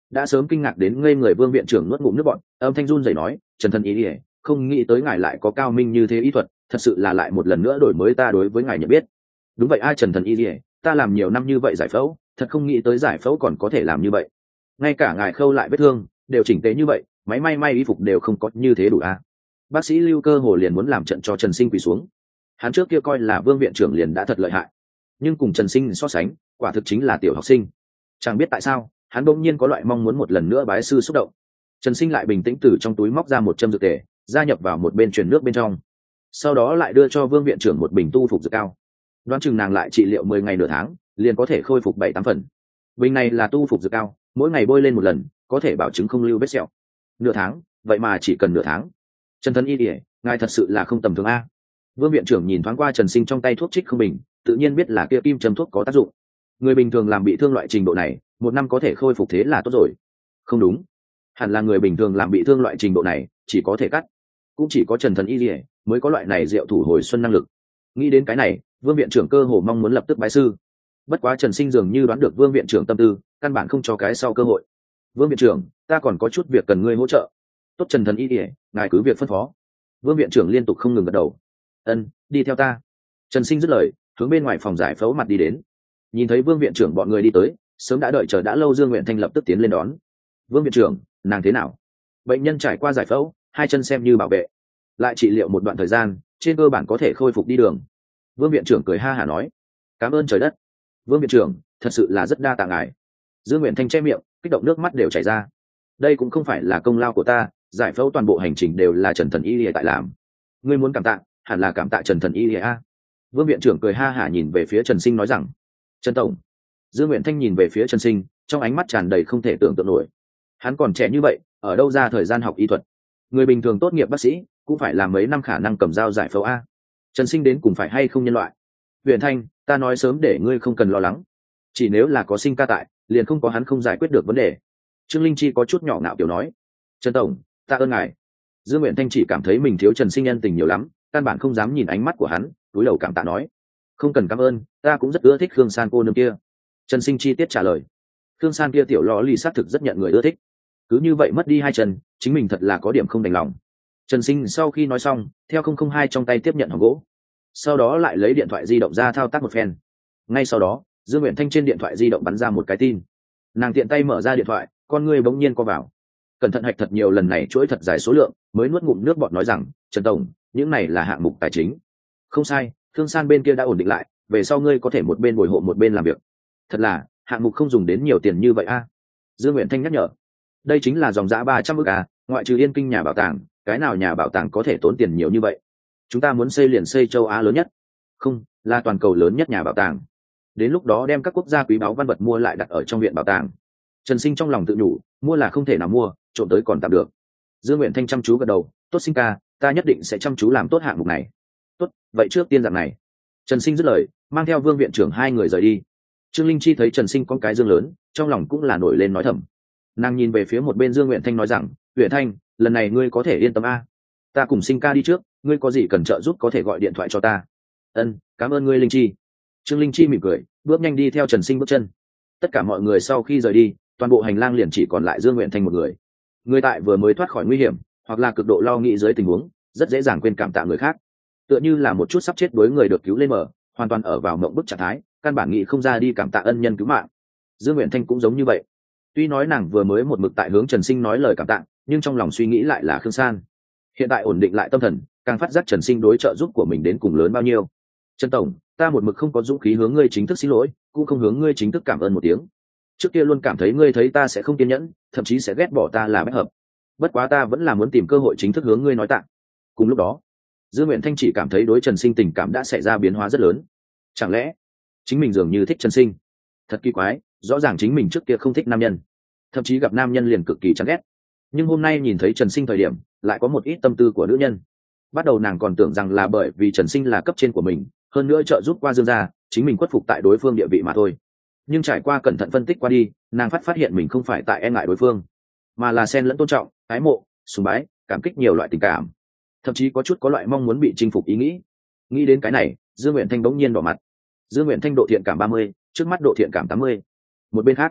đã sớm kinh ngạc đến ngây người vương viện trưởng nuốt ngụm nước bọn, âm thanh run rẩy nói, trần thần ý ỉa, không nghĩ tới ngài lại có cao minh như thế ý thuật, thật sự là lại một lần nữa đổi mới ta đối với ngài nhận biết. Đúng vậy ai trần thần ý ỉa, ta làm nhiều năm như vậy giải phẫu, thật không nghĩ tới giải phẫu còn có thể làm như vậy, ngay cả ngài khâu lại vết thương đều chỉnh tế như vậy, máy may may y phục đều không có như thế đủ a. Bác sĩ Lưu cơ hồ liền muốn làm trận cho Trần Sinh quỳ xuống. Hắn trước kia coi là vương viện trưởng liền đã thật lợi hại, nhưng cùng Trần Sinh so sánh, quả thực chính là tiểu học sinh. Chẳng biết tại sao, hắn bỗng nhiên có loại mong muốn một lần nữa bái sư xúc động. Trần Sinh lại bình tĩnh từ trong túi móc ra một châm dược tề, gia nhập vào một bên truyền nước bên trong, sau đó lại đưa cho vương viện trưởng một bình tu phục dược cao. Đoán chừng nàng lại trị liệu mười ngày nửa tháng, liền có thể khôi phục bảy tám phần. Bình này là tu phục dược cao, mỗi ngày bôi lên một lần, có thể bảo chứng không lưu vết sẹo. Nửa tháng, vậy mà chỉ cần nửa tháng. Trần Thần y ỉa, ngài thật sự là không tầm thường a. Vương viện trưởng nhìn thoáng qua Trần Sinh trong tay thuốc trích không bình, tự nhiên biết là kia kim châm thuốc có tác dụng. Người bình thường làm bị thương loại trình độ này, một năm có thể khôi phục thế là tốt rồi. Không đúng, hẳn là người bình thường làm bị thương loại trình độ này, chỉ có thể cắt. Cũng chỉ có Trần Thần y ỉa mới có loại này diệu thủ hồi xuân năng lực. Nghĩ đến cái này, Vương viện trưởng cơ hồ mong muốn lập tức bái sư. Bất quá Trần Sinh dường như đoán được Vương viện trưởng tâm tư, căn bản không cho cái sau cơ hội. Vương viện trưởng, ta còn có chút việc cần ngươi hỗ trợ. Tốt Trần Thần y ỉa, ngài cứ việc phân phó. Vương viện trưởng liên tục không ngừng gật đầu. Ân, đi theo ta. Trần Sinh dứt lời, hướng bên ngoài phòng giải phẫu mặt đi đến. Nhìn thấy Vương viện trưởng bọn người đi tới, sớm đã đợi chờ đã lâu Dương Nguyện Thanh lập tức tiến lên đón. Vương viện trưởng, nàng thế nào? Bệnh nhân trải qua giải phẫu, hai chân xem như bảo vệ, lại trị liệu một đoạn thời gian, trên cơ bản có thể khôi phục đi đường. Vương viện trưởng cười ha hả nói, cảm ơn trời đất. Vương viện trưởng, thật sự là rất đa tạ ngài. Dương Nguyện Thanh che miệng, kích động nước mắt đều chảy ra. Đây cũng không phải là công lao của ta, giải phẫu toàn bộ hành trình đều là Trần Thần y lìa tại làm. Ngươi muốn cảm tạ, hẳn là cảm tạ Trần Thần y lìa a. Vương viện trưởng cười ha hả nhìn về phía Trần Sinh nói rằng, Trần tổng. Dương Nguyện Thanh nhìn về phía Trần Sinh, trong ánh mắt tràn đầy không thể tưởng tượng nổi. Hắn còn trẻ như vậy, ở đâu ra thời gian học y thuật? Người bình thường tốt nghiệp bác sĩ cũng phải làm mấy năm khả năng cầm dao giải phẫu a. Trần Sinh đến cùng phải hay không nhân loại? Nguyện Thanh, ta nói sớm để ngươi không cần lo lắng. Chỉ nếu là có Sinh ca tại, liền không có hắn không giải quyết được vấn đề. Trương Linh Chi có chút nhỏ ngạo kiểu nói, Trần tổng, ta ơn ngài. Dương Nguyện Thanh chỉ cảm thấy mình thiếu Trần Sinh nhân tình nhiều lắm, căn bản không dám nhìn ánh mắt của hắn, cúi đầu cảm tạ nói, không cần cảm ơn, ta cũng rất ưa thích Khương San cô nương kia. Trần Sinh chi tiết trả lời, Khương San kia tiểu lò lì xác thực rất nhận người ưa thích, cứ như vậy mất đi hai chân, chính mình thật là có điểm không đành lòng. Trần Sinh sau khi nói xong, theo không không hai trong tay tiếp nhận hòm gỗ, sau đó lại lấy điện thoại di động ra thao tác một phen. Ngay sau đó, Dương Nguyện Thanh trên điện thoại di động bắn ra một cái tin. Nàng tiện tay mở ra điện thoại, con ngươi bỗng nhiên co vào, cẩn thận hạch thật nhiều lần này chuỗi thật dài số lượng, mới nuốt ngụm nước bọt nói rằng, Trần tổng, những này là hạng mục tài chính. Không sai, Thương San bên kia đã ổn định lại, về sau ngươi có thể một bên bồi hộ một bên làm việc. Thật là, hạng mục không dùng đến nhiều tiền như vậy a. Dương Nguyện Thanh nhắc nhở, đây chính là dòng giá ba trăm ức à, ngoại trừ Yên Kinh nhà bảo tàng, cái nào nhà bảo tàng có thể tốn tiền nhiều như vậy? Chúng ta muốn xây liền xây châu Á lớn nhất, không, là toàn cầu lớn nhất nhà bảo tàng. Đến lúc đó đem các quốc gia quý báu văn vật mua lại đặt ở trong viện bảo tàng. Trần Sinh trong lòng tự nhủ, mua là không thể nào mua, trộm tới còn tạm được. Dương Nguyện Thanh chăm chú gật đầu, tốt Sinh ca, ta nhất định sẽ chăm chú làm tốt hạng mục này. Tốt, vậy trước tiên dạng này. Trần Sinh dứt lời, mang theo Vương viện trưởng hai người rời đi. Trương Linh Chi thấy Trần Sinh con cái dương lớn, trong lòng cũng là nổi lên nói thầm. Nàng nhìn về phía một bên Dương Nguyện Thanh nói rằng, Nguyện Thanh, lần này ngươi có thể yên tâm a, ta cùng Sinh ca đi trước, ngươi có gì cần trợ giúp có thể gọi điện thoại cho ta. Ân, cảm ơn ngươi Linh Chi. Trương Linh Chi mỉm cười, bước nhanh đi theo Trần Sinh bước chân. Tất cả mọi người sau khi rời đi, toàn bộ hành lang liền chỉ còn lại Dương Nguyện Thanh một người. Người tại vừa mới thoát khỏi nguy hiểm, hoặc là cực độ lo nghĩ dưới tình huống, rất dễ dàng quên cảm tạ người khác. Tựa như là một chút sắp chết đối người được cứu lên mở, hoàn toàn ở vào mộng bức trạng thái, căn bản nghĩ không ra đi cảm tạ ân nhân cứu mạng. Dương Nguyện Thanh cũng giống như vậy. Tuy nói nàng vừa mới một mực tại hướng Trần Sinh nói lời cảm tạ, nhưng trong lòng suy nghĩ lại là Khương San. Hiện tại ổn định lại tâm thần, càng phát giác Trần Sinh đối trợ giúp của mình đến cùng lớn bao nhiêu. Trần tổng, ta một mực không có dũng khí hướng ngươi chính thức xin lỗi, cũng không hướng ngươi chính thức cảm ơn một tiếng. Trước kia luôn cảm thấy ngươi thấy ta sẽ không kiên nhẫn, thậm chí sẽ ghét bỏ ta là bất hợp. Bất quá ta vẫn là muốn tìm cơ hội chính thức hướng ngươi nói tạ. Cùng lúc đó, Dương Nguyện Thanh chỉ cảm thấy đối Trần Sinh tình cảm đã xảy ra biến hóa rất lớn. Chẳng lẽ chính mình dường như thích Trần Sinh? Thật kỳ quái, rõ ràng chính mình trước kia không thích nam nhân, thậm chí gặp nam nhân liền cực kỳ chán ghét. Nhưng hôm nay nhìn thấy Trần Sinh thời điểm, lại có một ít tâm tư của nữ nhân. Bắt đầu nàng còn tưởng rằng là bởi vì Trần Sinh là cấp trên của mình, hơn nữa trợ giúp qua Dương gia, chính mình khuất phục tại đối phương địa vị mà thôi. Nhưng trải qua cẩn thận phân tích qua đi, nàng phát phát hiện mình không phải tại e ngại đối phương, mà là xen lẫn tôn trọng, ái mộ, sùng bái, cảm kích nhiều loại tình cảm, thậm chí có chút có loại mong muốn bị chinh phục ý nghĩ. Nghĩ đến cái này, Dương Nguyện Thanh bỗng nhiên đỏ mặt. Dương Nguyện Thanh độ thiện cảm ba mươi, trước mắt độ thiện cảm tám mươi. Một bên khác,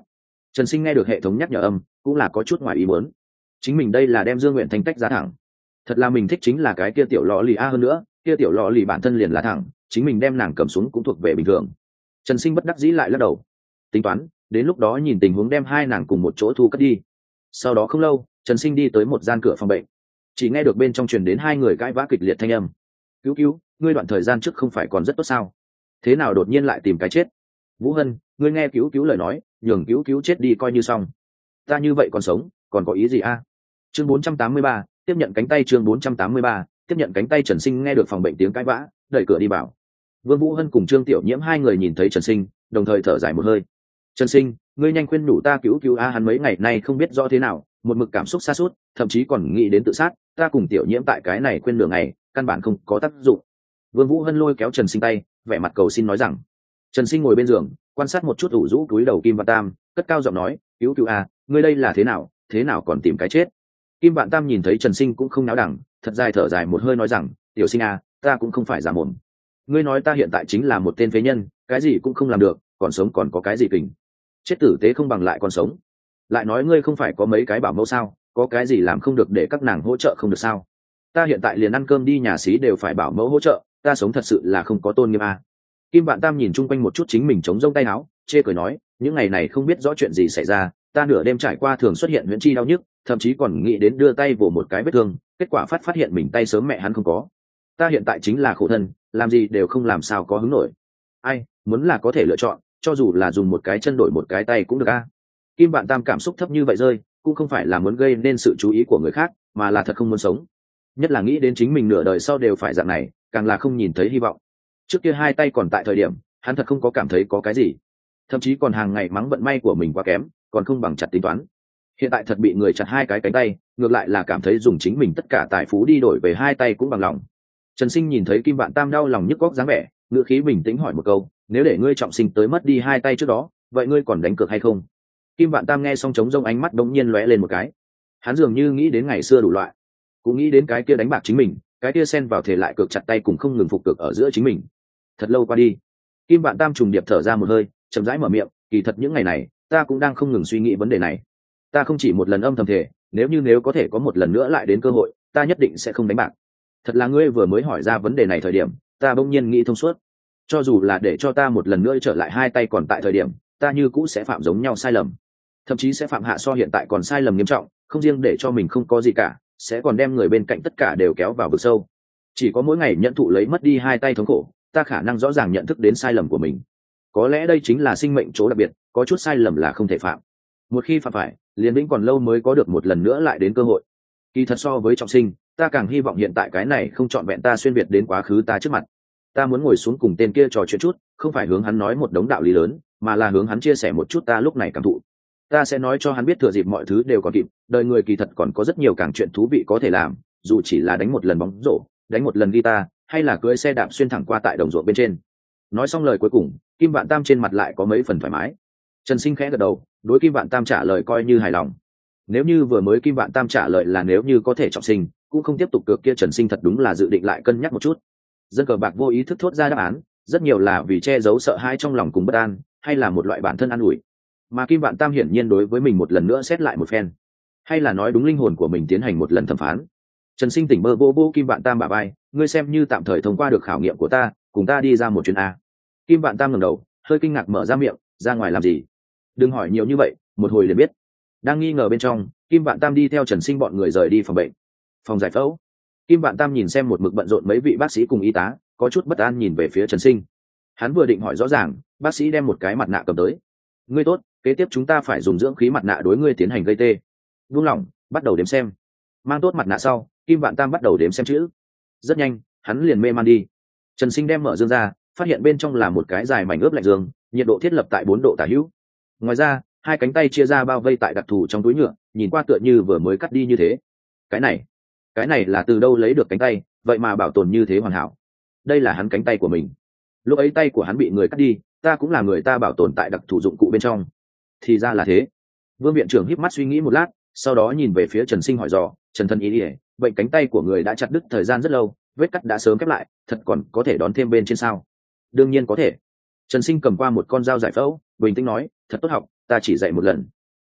Trần Sinh nghe được hệ thống nhắc nhở âm cũng là có chút ngoài ý muốn. Chính mình đây là đem Dương Nguyện Thanh tách ra thẳng. Thật là mình thích chính là cái kia tiểu lọ lì a hơn nữa, kia tiểu lọ lì bản thân liền là thẳng, chính mình đem nàng cầm xuống cũng thuộc về bình thường. Trần Sinh bất đắc dĩ lại lắc đầu. Tính toán, đến lúc đó nhìn tình huống đem hai nàng cùng một chỗ thu cất đi. Sau đó không lâu, Trần Sinh đi tới một gian cửa phòng bệnh. Chỉ nghe được bên trong truyền đến hai người cãi vã kịch liệt thanh âm. Cứu cứu, ngươi đoạn thời gian trước không phải còn rất tốt sao? Thế nào đột nhiên lại tìm cái chết? Vũ Hân, ngươi nghe cứu cứu lời nói, nhường cứu cứu chết đi coi như xong. Ta như vậy còn sống, còn có ý gì a? Chương bốn trăm tám mươi ba, tiếp nhận cánh tay. Chương bốn trăm tám mươi ba, tiếp nhận cánh tay. Trần Sinh nghe được phòng bệnh tiếng cãi vã, đẩy cửa đi vào. Vương Vũ Hân cùng Trương Tiểu Nhiễm hai người nhìn thấy Trần Sinh, đồng thời thở dài một hơi. Trần Sinh, ngươi nhanh khuyên nhủ ta cứu cứu a, hắn mấy ngày nay không biết rõ thế nào, một mực cảm xúc sa sút, thậm chí còn nghĩ đến tự sát, ta cùng Tiểu Nhiễm tại cái này khuyên nửa ngày, căn bản không có tác dụng. Vương Vũ Hân lôi kéo Trần Sinh tay, vẻ mặt cầu xin nói rằng. Trần Sinh ngồi bên giường, quan sát một chút ủ rũ túi đầu Kim Vạn Tam, cất cao giọng nói, cứu cứu a, ngươi đây là thế nào, thế nào còn tìm cái chết? Kim Vạn Tam nhìn thấy Trần Sinh cũng không náo đẳng, thật dài thở dài một hơi nói rằng, tiểu Sinh a, ta cũng không phải giả mồm. Ngươi nói ta hiện tại chính là một tên phế nhân, cái gì cũng không làm được, còn sống còn có cái gì kình? Chết tử tế không bằng lại còn sống. Lại nói ngươi không phải có mấy cái bảo mẫu sao, có cái gì làm không được để các nàng hỗ trợ không được sao? Ta hiện tại liền ăn cơm đi nhà xí đều phải bảo mẫu hỗ trợ, ta sống thật sự là không có tôn nghiêm a. Kim Vạn Tam nhìn chung quanh một chút chính mình chống rông tay áo, chê cười nói, những ngày này không biết rõ chuyện gì xảy ra, ta nửa đêm trải qua thường xuất hiện huyễn chi đau nhức, thậm chí còn nghĩ đến đưa tay vồ một cái vết thương, kết quả phát phát hiện mình tay sớm mẹ hắn không có. Ta hiện tại chính là khổ thân, làm gì đều không làm sao có hứng nổi. Ai, muốn là có thể lựa chọn, cho dù là dùng một cái chân đổi một cái tay cũng được a. Kim Vạn Tam cảm xúc thấp như vậy rơi, cũng không phải là muốn gây nên sự chú ý của người khác, mà là thật không muốn sống. Nhất là nghĩ đến chính mình nửa đời sau đều phải dạng này, càng là không nhìn thấy hy vọng. Trước kia hai tay còn tại thời điểm, hắn thật không có cảm thấy có cái gì, thậm chí còn hàng ngày mắng vận may của mình quá kém, còn không bằng chặt tính toán. Hiện tại thật bị người chặt hai cái cánh tay, ngược lại là cảm thấy dùng chính mình tất cả tài phú đi đổi về hai tay cũng bằng lòng. Trần Sinh nhìn thấy Kim Vạn Tam đau lòng nhức góc dáng vẻ, ngữ khí bình tĩnh hỏi một câu, nếu để ngươi trọng sinh tới mất đi hai tay trước đó, vậy ngươi còn đánh cược hay không? Kim Vạn Tam nghe xong trống rông ánh mắt đống nhiên lóe lên một cái. Hắn dường như nghĩ đến ngày xưa đủ loại, cũng nghĩ đến cái kia đánh bạc chính mình, cái kia xen vào thể lại cược chặt tay cùng không ngừng phục cược ở giữa chính mình. Thật lâu qua đi, Kim Vạn Tam trùng điệp thở ra một hơi, chậm rãi mở miệng, kỳ thật những ngày này, ta cũng đang không ngừng suy nghĩ vấn đề này. Ta không chỉ một lần âm thầm thể, nếu như nếu có thể có một lần nữa lại đến cơ hội, ta nhất định sẽ không đánh bạc. Thật là ngươi vừa mới hỏi ra vấn đề này thời điểm, ta bỗng nhiên nghĩ thông suốt. Cho dù là để cho ta một lần nữa trở lại hai tay còn tại thời điểm, ta như cũ sẽ phạm giống nhau sai lầm, thậm chí sẽ phạm hạ so hiện tại còn sai lầm nghiêm trọng, không riêng để cho mình không có gì cả, sẽ còn đem người bên cạnh tất cả đều kéo vào vực sâu. Chỉ có mỗi ngày nhận thụ lấy mất đi hai tay thống khổ, ta khả năng rõ ràng nhận thức đến sai lầm của mình. Có lẽ đây chính là sinh mệnh chỗ đặc biệt, có chút sai lầm là không thể phạm. Một khi phạm phải, liền vĩnh còn lâu mới có được một lần nữa lại đến cơ hội. Kỳ thật so với trọng sinh, ta càng hy vọng hiện tại cái này không trọn vẹn ta xuyên việt đến quá khứ ta trước mặt. Ta muốn ngồi xuống cùng tên kia trò chuyện chút, không phải hướng hắn nói một đống đạo lý lớn, mà là hướng hắn chia sẻ một chút ta lúc này cảm thụ. Ta sẽ nói cho hắn biết thừa dịp mọi thứ đều còn kịp, đời người kỳ thật còn có rất nhiều càng chuyện thú vị có thể làm, dù chỉ là đánh một lần bóng rổ, đánh một lần guitar, hay là cưỡi xe đạp xuyên thẳng qua tại đồng ruộng bên trên. Nói xong lời cuối cùng, Kim Vạn Tam trên mặt lại có mấy phần thoải mái. Trần Sinh khẽ gật đầu, đối Kim Vạn Tam trả lời coi như hài lòng. Nếu như vừa mới Kim Vạn Tam trả lời là nếu như có thể trọng sinh, cũng không tiếp tục cược kia, Trần Sinh thật đúng là dự định lại cân nhắc một chút. Dân cờ bạc vô ý thức thốt ra đáp án, rất nhiều là vì che giấu sợ hãi trong lòng cùng bất an, hay là một loại bản thân an ủi. Mà Kim Vạn Tam hiển nhiên đối với mình một lần nữa xét lại một phen, hay là nói đúng linh hồn của mình tiến hành một lần thẩm phán. Trần Sinh tỉnh mơ vô vô Kim Vạn Tam bả vai, ngươi xem như tạm thời thông qua được khảo nghiệm của ta, cùng ta đi ra một chuyến a. Kim Vạn Tam ngẩng đầu, hơi kinh ngạc mở ra miệng, ra ngoài làm gì? Đừng hỏi nhiều như vậy, một hồi liền biết. Đang nghi ngờ bên trong, Kim Vạn Tam đi theo Trần Sinh bọn người rời đi phòng bệnh. Phòng giải phẫu, Kim Vạn Tam nhìn xem một mực bận rộn mấy vị bác sĩ cùng y tá, có chút bất an nhìn về phía Trần Sinh. Hắn vừa định hỏi rõ ràng, bác sĩ đem một cái mặt nạ cầm tới. Ngươi tốt, kế tiếp chúng ta phải dùng dưỡng khí mặt nạ đối ngươi tiến hành gây tê. Buông lỏng, bắt đầu đếm xem. Mang tốt mặt nạ sau, Kim Vạn Tam bắt đầu đếm xem chữ. Rất nhanh, hắn liền mê man đi. Trần Sinh đem mở dương ra, phát hiện bên trong là một cái dài mảnh ướp lạnh dương, nhiệt độ thiết lập tại bốn độ tả hữu. Ngoài ra, hai cánh tay chia ra bao vây tại đặc thù trong túi nhựa, nhìn qua tựa như vừa mới cắt đi như thế. Cái này, cái này là từ đâu lấy được cánh tay, vậy mà bảo tồn như thế hoàn hảo. Đây là hắn cánh tay của mình. Lúc ấy tay của hắn bị người cắt đi, ta cũng là người ta bảo tồn tại đặc thù dụng cụ bên trong. Thì ra là thế. Vương viện trưởng híp mắt suy nghĩ một lát, sau đó nhìn về phía Trần Sinh hỏi dò, Trần thân ý ỉa, bệnh cánh tay của người đã chặt đứt thời gian rất lâu, vết cắt đã sớm khép lại, thật còn có thể đón thêm bên trên sao? Đương nhiên có thể. Trần Sinh cầm qua một con dao giải phẫu, bình tĩnh nói, thật tốt học, ta chỉ dạy một lần,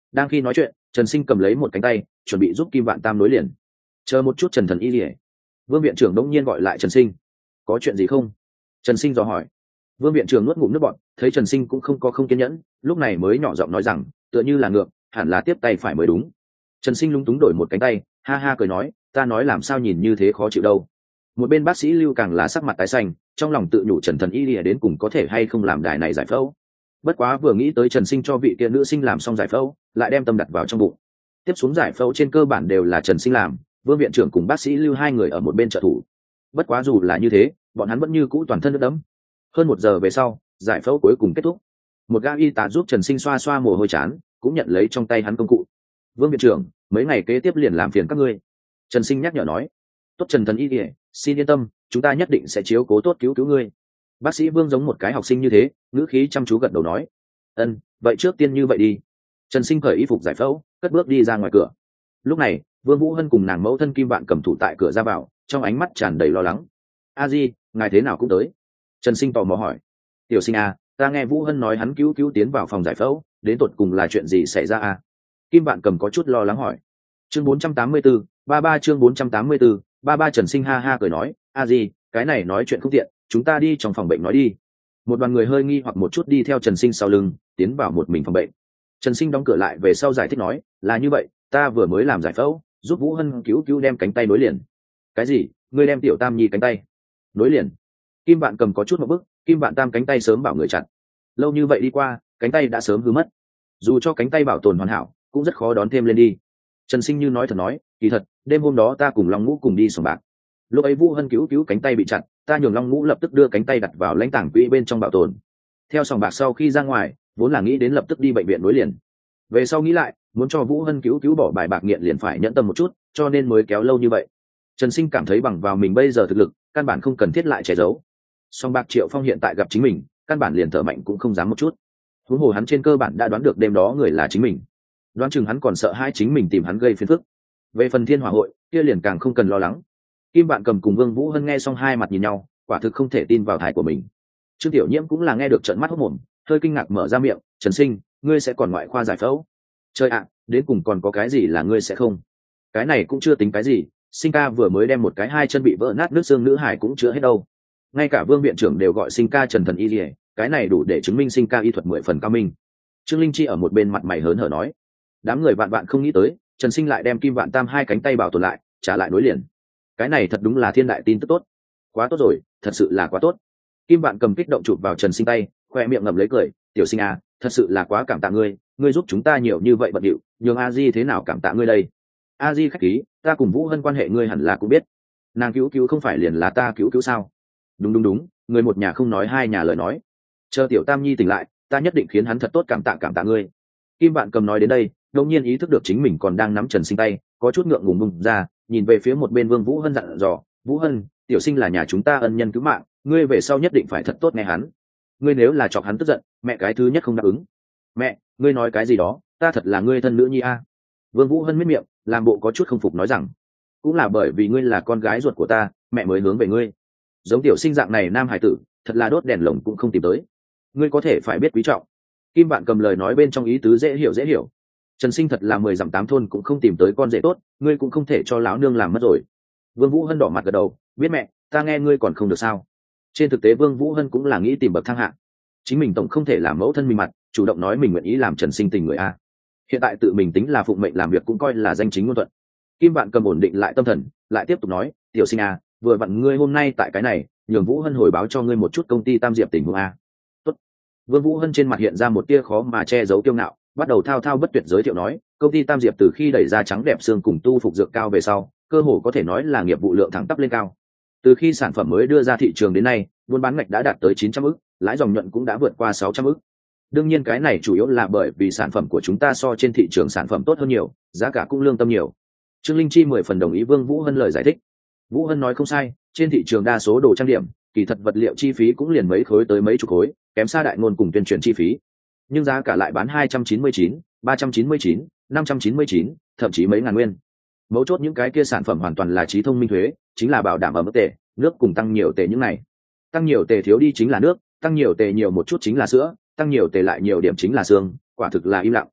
Đang khi nói chuyện, Trần Sinh cầm lấy một cánh tay chuẩn bị giúp Kim Vạn Tam nối liền. Chờ một chút Trần Thần Y lìa. Vương viện trưởng đống nhiên gọi lại Trần Sinh. Có chuyện gì không? Trần Sinh dò hỏi. Vương viện trưởng nuốt ngụm nước bọt, thấy Trần Sinh cũng không có không kiên nhẫn, lúc này mới nhỏ giọng nói rằng, tựa như là ngược, hẳn là tiếp tay phải mới đúng. Trần Sinh lúng túng đổi một cánh tay, ha ha cười nói, ta nói làm sao nhìn như thế khó chịu đâu. Một bên bác sĩ Lưu càng là sắc mặt tái xanh, trong lòng tự nhủ Trần Thần Y lìa đến cùng có thể hay không làm đài này giải phẫu. Bất quá vừa nghĩ tới Trần Sinh cho vị kia nữ sinh làm xong giải phẫu, lại đem tâm đặt vào trong bụng. Tiếp xuống giải phẫu trên cơ bản đều là Trần Sinh làm, Vương viện trưởng cùng bác sĩ Lưu hai người ở một bên trợ thủ. Bất quá dù là như thế, bọn hắn vẫn như cũ toàn thân nước đẫm. Hơn một giờ về sau, giải phẫu cuối cùng kết thúc. Một gã y tá giúp Trần Sinh xoa xoa mồ hôi chán, cũng nhận lấy trong tay hắn công cụ. Vương viện trưởng, mấy ngày kế tiếp liền làm phiền các ngươi. Trần Sinh nhắc nhở nói. Tốt Trần Thần Y lìa, xin yên tâm, chúng ta nhất định sẽ chiếu cố tốt cứu cứu ngươi. Bác sĩ Vương giống một cái học sinh như thế, ngữ khí chăm chú gật đầu nói. Ân, vậy trước tiên như vậy đi. Trần Sinh cởi y phục giải phẫu, cất bước đi ra ngoài cửa. Lúc này, Vương Vũ Hân cùng nàng mẫu thân Kim Vạn cầm thủ tại cửa ra vào, trong ánh mắt tràn đầy lo lắng. A Di, ngài thế nào cũng tới? Trần Sinh tò mò hỏi. Tiểu Sinh à, ta nghe Vũ Hân nói hắn cứu cứu tiến vào phòng giải phẫu, đến tột cùng là chuyện gì xảy ra à? Kim Vạn cầm có chút lo lắng hỏi. Chương bốn trăm tám mươi tư, ba ba chương bốn trăm tám mươi tư, ba ba Trần Sinh ha ha cười nói, A Di, cái này nói chuyện không tiện, chúng ta đi trong phòng bệnh nói đi. Một đoàn người hơi nghi hoặc một chút đi theo Trần Sinh sau lưng, tiến vào một mình phòng bệnh. Trần Sinh đóng cửa lại về sau giải thích nói, là như vậy, ta vừa mới làm giải phẫu, giúp Vũ Hân cứu cứu đem cánh tay nối liền. Cái gì? Ngươi đem tiểu Tam Nhi cánh tay nối liền? Kim Vạn cầm có chút một bức, Kim Vạn Tam cánh tay sớm bảo người chặt, lâu như vậy đi qua, cánh tay đã sớm hư mất. Dù cho cánh tay bảo tồn hoàn hảo, cũng rất khó đón thêm lên đi. Trần Sinh như nói thật nói, kỳ thật, đêm hôm đó ta cùng Long Ngũ cùng đi sòng bạc. Lúc ấy Vũ Hân cứu cứu cánh tay bị chặt, ta nhường Long Ngũ lập tức đưa cánh tay đặt vào lãnh tảng quỹ bên trong bảo tồn. Theo sòng bạc sau khi ra ngoài, vốn là nghĩ đến lập tức đi bệnh viện nối liền. Về sau nghĩ lại, muốn cho Vũ Hân cứu cứu bỏ bài bạc nghiện liền phải nhẫn tâm một chút, cho nên mới kéo lâu như vậy. Trần Sinh cảm thấy bằng vào mình bây giờ thực lực, căn bản không cần thiết lại che giấu. Song bạc Triệu Phong hiện tại gặp chính mình, căn bản liền thở mạnh cũng không dám một chút. Huống hồ hắn trên cơ bản đã đoán được đêm đó người là chính mình, đoán chừng hắn còn sợ hai chính mình tìm hắn gây phiền phức. Về phần Thiên Hỏa hội, kia liền càng không cần lo lắng. Kim Vạn cầm cùng Vương Vũ Hân nghe xong hai mặt nhìn nhau, quả thực không thể tin vào thải của mình. Trương Tiểu Nhiễm cũng là nghe được trợn mắt hốt mồm, hơi kinh ngạc mở ra miệng, Trần Sinh, ngươi sẽ còn ngoại khoa giải phẫu? Trời ạ, đến cùng còn có cái gì là ngươi sẽ không? Cái này cũng chưa tính cái gì, Sinh ca vừa mới đem một cái hai chân bị vỡ nát nước xương nữ hải cũng chữa hết đâu. Ngay cả Vương viện trưởng đều gọi Sinh ca Trần Thần Y lìa, cái này đủ để chứng minh Sinh ca y thuật mười phần cao minh. Trương Linh Chi ở một bên mặt mày hớn hở nói. Đám người vạn vạn không nghĩ tới, Trần Sinh lại đem Kim Vạn Tam hai cánh tay bảo tồn lại, trả lại nối liền. Cái này thật đúng là thiên đại tin tức tốt. Quá tốt rồi, thật sự là quá tốt. Kim Vạn cầm kích động chụp vào Trần Sinh tay, khoe miệng ngậm lấy cười, tiểu Sinh à, thật sự là quá cảm tạ ngươi, ngươi giúp chúng ta nhiều như vậy bận điệu, nhường A Di thế nào cảm tạ ngươi đây? A Di khách khí, ta cùng Vũ Hân quan hệ ngươi hẳn là cũng biết. Nàng cứu cứu không phải liền là ta cứu cứu sao? Đúng đúng đúng, người một nhà không nói hai nhà lời nói. Chờ tiểu Tam Nhi tỉnh lại, ta nhất định khiến hắn thật tốt cảm tạ cảm tạ ngươi. Kim Vạn cầm nói đến đây, đột nhiên ý thức được chính mình còn đang nắm Trần Sinh tay, có chút ngượng ngùng bùng ra, nhìn về phía một bên Vương Vũ Hân dặn dò, Vũ Hân, tiểu Sinh là nhà chúng ta ân nhân cứu mạng, ngươi về sau nhất định phải thật tốt nghe hắn. Ngươi nếu là chọc hắn tức giận, mẹ cái thứ nhất không đáp ứng. Mẹ, ngươi nói cái gì đó, ta thật là ngươi thân nữ nhi a. Vương Vũ Hân miết miệng, làm bộ có chút không phục nói rằng, cũng là bởi vì ngươi là con gái ruột của ta, mẹ mới hướng về ngươi. Giống tiểu Sinh dạng này nam hải tử, thật là đốt đèn lồng cũng không tìm tới. Ngươi có thể phải biết quý trọng. Kim Vạn cầm lời nói bên trong ý tứ dễ hiểu dễ hiểu. Trần Sinh thật là mười dặm tám thôn cũng không tìm tới con rể tốt, ngươi cũng không thể cho lão nương làm mất rồi. Vương Vũ Hân đỏ mặt gật đầu, biết mẹ, ta nghe ngươi còn không được sao? Trên thực tế Vương Vũ Hân cũng là nghĩ tìm bậc thang hạng, chính mình tổng không thể làm mẫu thân mình mặt, chủ động nói mình nguyện ý làm Trần Sinh tình người a. Hiện tại tự mình tính là phụng mệnh làm việc cũng coi là danh chính ngôn thuận. Kim Vạn cầm ổn định lại tâm thần, lại tiếp tục nói, tiểu Sinh a, vừa vặn ngươi hôm nay tại cái này, nhường Vũ Hân hồi báo cho ngươi một chút công ty Tam Diệp tình huống a. Tốt. Vương Vũ Hân trên mặt hiện ra một tia khó mà che giấu kiêu ngạo, bắt đầu thao thao bất tuyệt giới thiệu nói, công ty Tam Diệp từ khi đẩy ra trắng đẹp xương cùng tu phục dược cao về sau, cơ hồ có thể nói là nghiệp vụ lượng thẳng tắp lên cao. Từ khi sản phẩm mới đưa ra thị trường đến nay, buôn bán ngạch đã đạt tới chín trăm ức, lãi dòng nhuận cũng đã vượt qua sáu trăm ức. Đương nhiên cái này chủ yếu là bởi vì sản phẩm của chúng ta so trên thị trường sản phẩm tốt hơn nhiều, giá cả cũng lương tâm nhiều. Trương Linh Chi mười phần đồng ý Vương Vũ Hân lời giải thích. Vũ Hân nói không sai, trên thị trường đa số đồ trang điểm, kỳ thật vật liệu chi phí cũng liền mấy khối tới mấy chục khối, kém xa đại ngôn cùng tuyên truyền chi phí. Nhưng giá cả lại bán hai trăm chín mươi chín, ba trăm chín mươi chín, năm trăm chín mươi chín, thậm chí mấy ngàn nguyên. Mấu chốt những cái kia sản phẩm hoàn toàn là trí thông minh thuế, chính là bảo đảm ở mức tệ, nước cùng tăng nhiều tệ những này. Tăng nhiều tệ thiếu đi chính là nước, tăng nhiều tệ nhiều một chút chính là sữa, tăng nhiều tệ lại nhiều điểm chính là xương, quả thực là im lặng.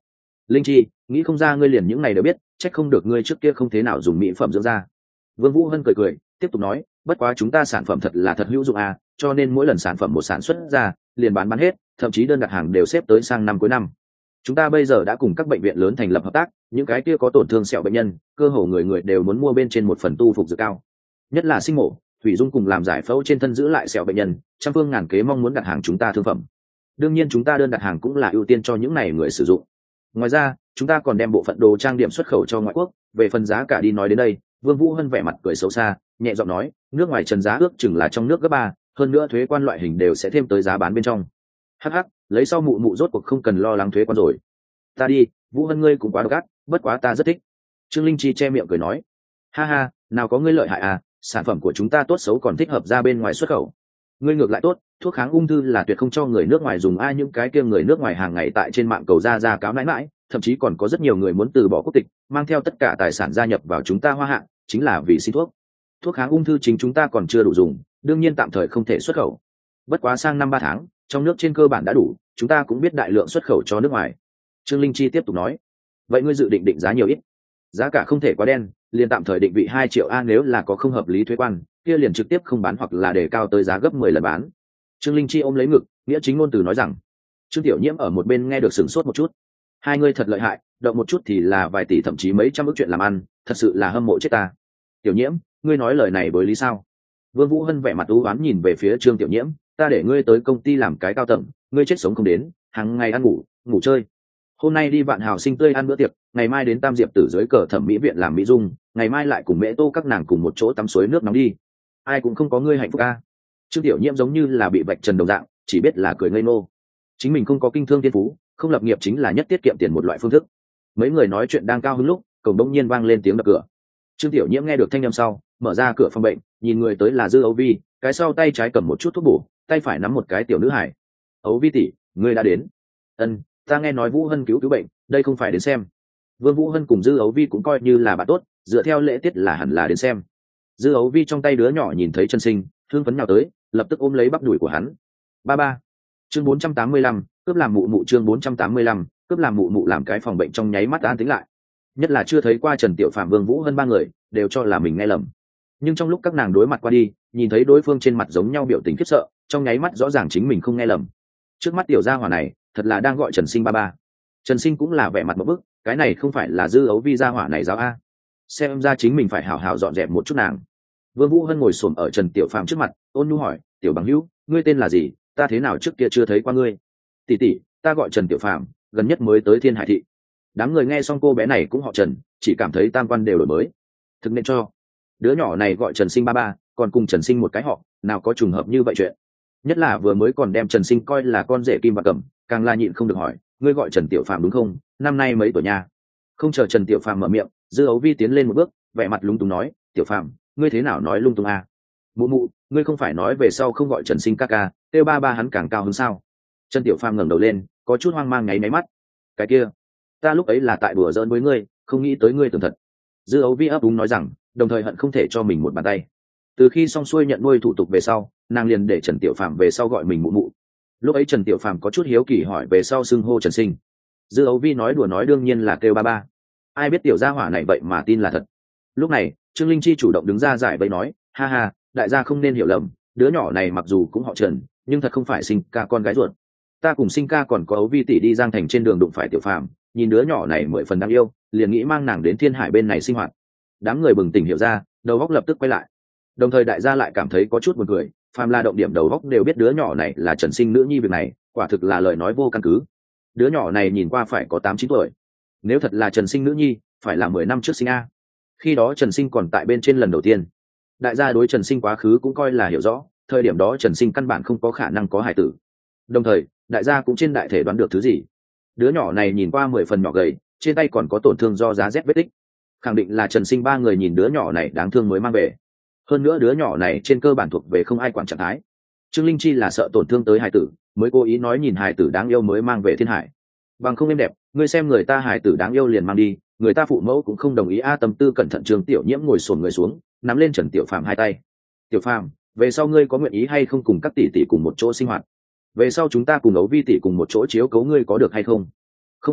Linh Chi, nghĩ không ra ngươi liền những này đều biết, trách không được ngươi trước kia không thế nào dùng mỹ phẩm dưỡng da. Vương Vũ Hân cười cười tiếp tục nói, bất quá chúng ta sản phẩm thật là thật hữu dụng à, cho nên mỗi lần sản phẩm một sản xuất ra liền bán bán hết, thậm chí đơn đặt hàng đều xếp tới sang năm cuối năm. Chúng ta bây giờ đã cùng các bệnh viện lớn thành lập hợp tác, những cái kia có tổn thương sẹo bệnh nhân, cơ hồ người người đều muốn mua bên trên một phần tu phục dược cao, nhất là sinh mổ, thủy dung cùng làm giải phẫu trên thân giữ lại sẹo bệnh nhân, trăm phương ngàn kế mong muốn đặt hàng chúng ta thương phẩm. Đương nhiên chúng ta đơn đặt hàng cũng là ưu tiên cho những này người sử dụng. Ngoài ra chúng ta còn đem bộ phận đồ trang điểm xuất khẩu cho ngoại quốc. Về phần giá cả đi nói đến đây, Vương Vũ Hân vẻ mặt cười xấu xa, nhẹ giọng nói, nước ngoài trần giá ước chừng là trong nước gấp ba, hơn nữa thuế quan loại hình đều sẽ thêm tới giá bán bên trong. Hắc hắc, lấy sau mụ mụ rốt cuộc không cần lo lắng thuế quan rồi. Ta đi, Vũ Hân ngươi cũng quá độc ác, bất quá ta rất thích. Trương Linh Chi che miệng cười nói, ha ha, nào có ngươi lợi hại à, sản phẩm của chúng ta tốt xấu còn thích hợp ra bên ngoài xuất khẩu. Ngươi ngược lại tốt, thuốc kháng ung thư là tuyệt không cho người nước ngoài dùng, ai những cái kia người nước ngoài hàng ngày tại trên mạng cầu ra ra cáo nãi nãi, thậm chí còn có rất nhiều người muốn từ bỏ quốc tịch, mang theo tất cả tài sản gia nhập vào chúng ta Hoa Hạ, chính là vì xin thuốc. Thuốc kháng ung thư chính chúng ta còn chưa đủ dùng, đương nhiên tạm thời không thể xuất khẩu. Bất quá sang năm ba tháng, trong nước trên cơ bản đã đủ, chúng ta cũng biết đại lượng xuất khẩu cho nước ngoài. Trương Linh Chi tiếp tục nói, vậy ngươi dự định định giá nhiều ít? Giá cả không thể quá đen, liền tạm thời định vị hai triệu a, nếu là có không hợp lý thuế quan, kia liền trực tiếp không bán hoặc là đề cao tới giá gấp mười lần bán. Trương Linh Chi ôm lấy ngực, nghĩa chính ngôn từ nói rằng. Trương Tiểu Nhiễm ở một bên nghe được sửng sốt một chút. Hai ngươi thật lợi hại, động một chút thì là vài tỷ thậm chí mấy trăm ức chuyện làm ăn, thật sự là hâm mộ chết ta. Tiểu Nhiễm, ngươi nói lời này với lý sao? Vương Vũ Hân vẻ mặt u uất nhìn về phía Trương Tiểu Nhiễm, ta để ngươi tới công ty làm cái cao tầng, ngươi chết sống không đến, hàng ngày ăn ngủ, ngủ chơi. Hôm nay đi Vạn Hào Sinh tươi ăn bữa tiệc, ngày mai đến Tam Diệp Tử dưới cờ thẩm mỹ viện làm mỹ dung, ngày mai lại cùng Mễ Tô các nàng cùng một chỗ tắm suối nước nóng đi. Ai cũng không có ngươi hạnh phúc a. Trương Tiểu Nhiễm giống như là bị vạch trần đồng dạng, chỉ biết là cười ngây ngô. Chính mình không có kinh thương thiên phú, không lập nghiệp chính là nhất tiết kiệm tiền một loại phương thức. Mấy người nói chuyện đang cao hứng lúc, cổng đông nhiên vang lên tiếng đập cửa. Trương Tiểu Nhiễm nghe được thanh âm sau, mở ra cửa phòng bệnh, nhìn người tới là Dư Âu Vi, cái sau tay trái cầm một chút thuốc bổ, tay phải nắm một cái tiểu nữ hải. Âu Vi tỷ, ngươi đã đến. Ân, ta nghe nói Vũ Hân cứu cứu bệnh, đây không phải đến xem. Vương Vũ Hân cùng Dư Âu Vi cũng coi như là bạn tốt, dựa theo lễ tiết là hẳn là đến xem. Dư Âu Vi trong tay đứa nhỏ nhìn thấy Trần Sinh, hưng phấn nhào tới, lập tức ôm lấy bắp đùi của hắn. Ba ba. Chương bốn trăm tám mươi lăm, cướp làm mụ mụ, chương bốn trăm tám mươi lăm, cướp làm mụ mụ, làm cái phòng bệnh trong nháy mắt an tĩnh lại. Nhất là chưa thấy qua Trần Tiểu Phạm, Vương Vũ Hân ba người, đều cho là mình nghe lầm. Nhưng trong lúc các nàng đối mặt qua đi, nhìn thấy đối phương trên mặt giống nhau biểu tình khiếp sợ, trong nháy mắt rõ ràng chính mình không nghe lầm. Trước mắt tiểu gia hỏa này, thật là đang gọi Trần Sinh ba ba. Trần Sinh cũng là vẻ mặt một bức, cái này không phải là Dư Ấu Vi gia hỏa này giáo a? Xem ra chính mình phải hảo hảo dọn dẹp một chút nàng. Vương Vũ Hân ngồi xổm ở Trần Tiểu Phạm trước mặt, ôn nhu hỏi, tiểu bằng hữu, ngươi tên là gì, ta thế nào trước kia chưa thấy qua ngươi? Tỷ tỷ, ta gọi Trần Tiểu Phạm, gần nhất mới tới Thiên Hải thị. Đám người nghe xong cô bé này cũng họ Trần, chỉ cảm thấy tam quan đều đổi mới. Thực nên cho đứa nhỏ này gọi Trần Sinh ba ba, còn cùng Trần Sinh một cái họ, nào có trùng hợp như vậy chuyện. Nhất là vừa mới còn đem Trần Sinh coi là con rể kim bạc cầm, càng là nhịn không được hỏi, ngươi gọi Trần Tiểu Phạm đúng không, năm nay mấy tuổi nha? Không chờ Trần Tiểu Phạm mở miệng, Dư Ấu Vi tiến lên một bước, vẻ mặt lúng túng nói, Tiểu Phạm, ngươi thế nào nói lung tung à? Mụ mụ, ngươi không phải nói về sau không gọi Trần Sinh ca ca, kêu ba ba hắn càng cao hơn sao? Trần Tiểu Phạm ngẩng đầu lên, có chút hoang mang nháy máy mắt. Cái kia, ta lúc ấy là tại đùa giỡn với ngươi, không nghĩ tới ngươi tưởng thật. Dư Ấu Vi ấp úng nói rằng, đồng thời hận không thể cho mình một bàn tay. Từ khi xong xuôi nhận nuôi thủ tục về sau, nàng liền để Trần Tiểu Phạm về sau gọi mình mụ mụ. Lúc ấy Trần Tiểu Phạm có chút hiếu kỳ hỏi về sau xưng hô Trần Sinh. Dư Ấu Vi nói đùa nói đương nhiên là kêu ba ba. Ai biết tiểu gia hỏa này vậy mà tin là thật. Lúc này Trương Linh Chi chủ động đứng ra giải bày nói, ha ha, đại gia không nên hiểu lầm, đứa nhỏ này mặc dù cũng họ Trần, nhưng thật không phải Sinh ca con gái ruột. Ta cùng Sinh ca còn có Ấu Vi tỷ đi Giang Thành trên đường đụng phải Tiểu Phạm, nhìn đứa nhỏ này mười phần đáng yêu, liền nghĩ mang nàng đến Thiên Hải bên này sinh hoạt. Đám người bừng tỉnh hiểu ra, đầu óc lập tức quay lại. Đồng thời đại gia lại cảm thấy có chút buồn cười, phàm là động điểm đầu óc đều biết đứa nhỏ này là Trần Sinh nữ nhi, việc này quả thực là lời nói vô căn cứ. Đứa nhỏ này nhìn qua phải có tám chín tuổi, nếu thật là Trần Sinh nữ nhi, phải là mười năm trước sinh a. Khi đó Trần Sinh còn tại bên trên lần đầu tiên. Đại gia đối Trần Sinh quá khứ cũng coi là hiểu rõ, thời điểm đó Trần Sinh căn bản không có khả năng có hài tử. Đồng thời đại gia cũng trên đại thể đoán được thứ gì. Đứa nhỏ này nhìn qua mười phần nhỏ gầy, trên tay còn có tổn thương do giá rét vết tích, khẳng định là Trần Sinh ba người nhìn đứa nhỏ này đáng thương mới mang về. Hơn nữa đứa nhỏ này trên cơ bản thuộc về không ai quản trạng thái. Trương Linh Chi là sợ tổn thương tới hài tử, mới cố ý nói nhìn hài tử đáng yêu mới mang về Thiên Hải. Bằng không êm đẹp, ngươi xem người ta hài tử đáng yêu liền mang đi, người ta phụ mẫu cũng không đồng ý a. Tâm tư cẩn thận Trương Tiểu Nhiễm ngồi xổm người xuống, nắm lên Trần Tiểu Phạm hai tay. Tiểu Phạm, về sau ngươi có nguyện ý hay không cùng các tỷ tỷ cùng một chỗ sinh hoạt? Về sau chúng ta cùng Ấu Vi tỷ cùng một chỗ chiếu cố ngươi có được hay không? Không phải,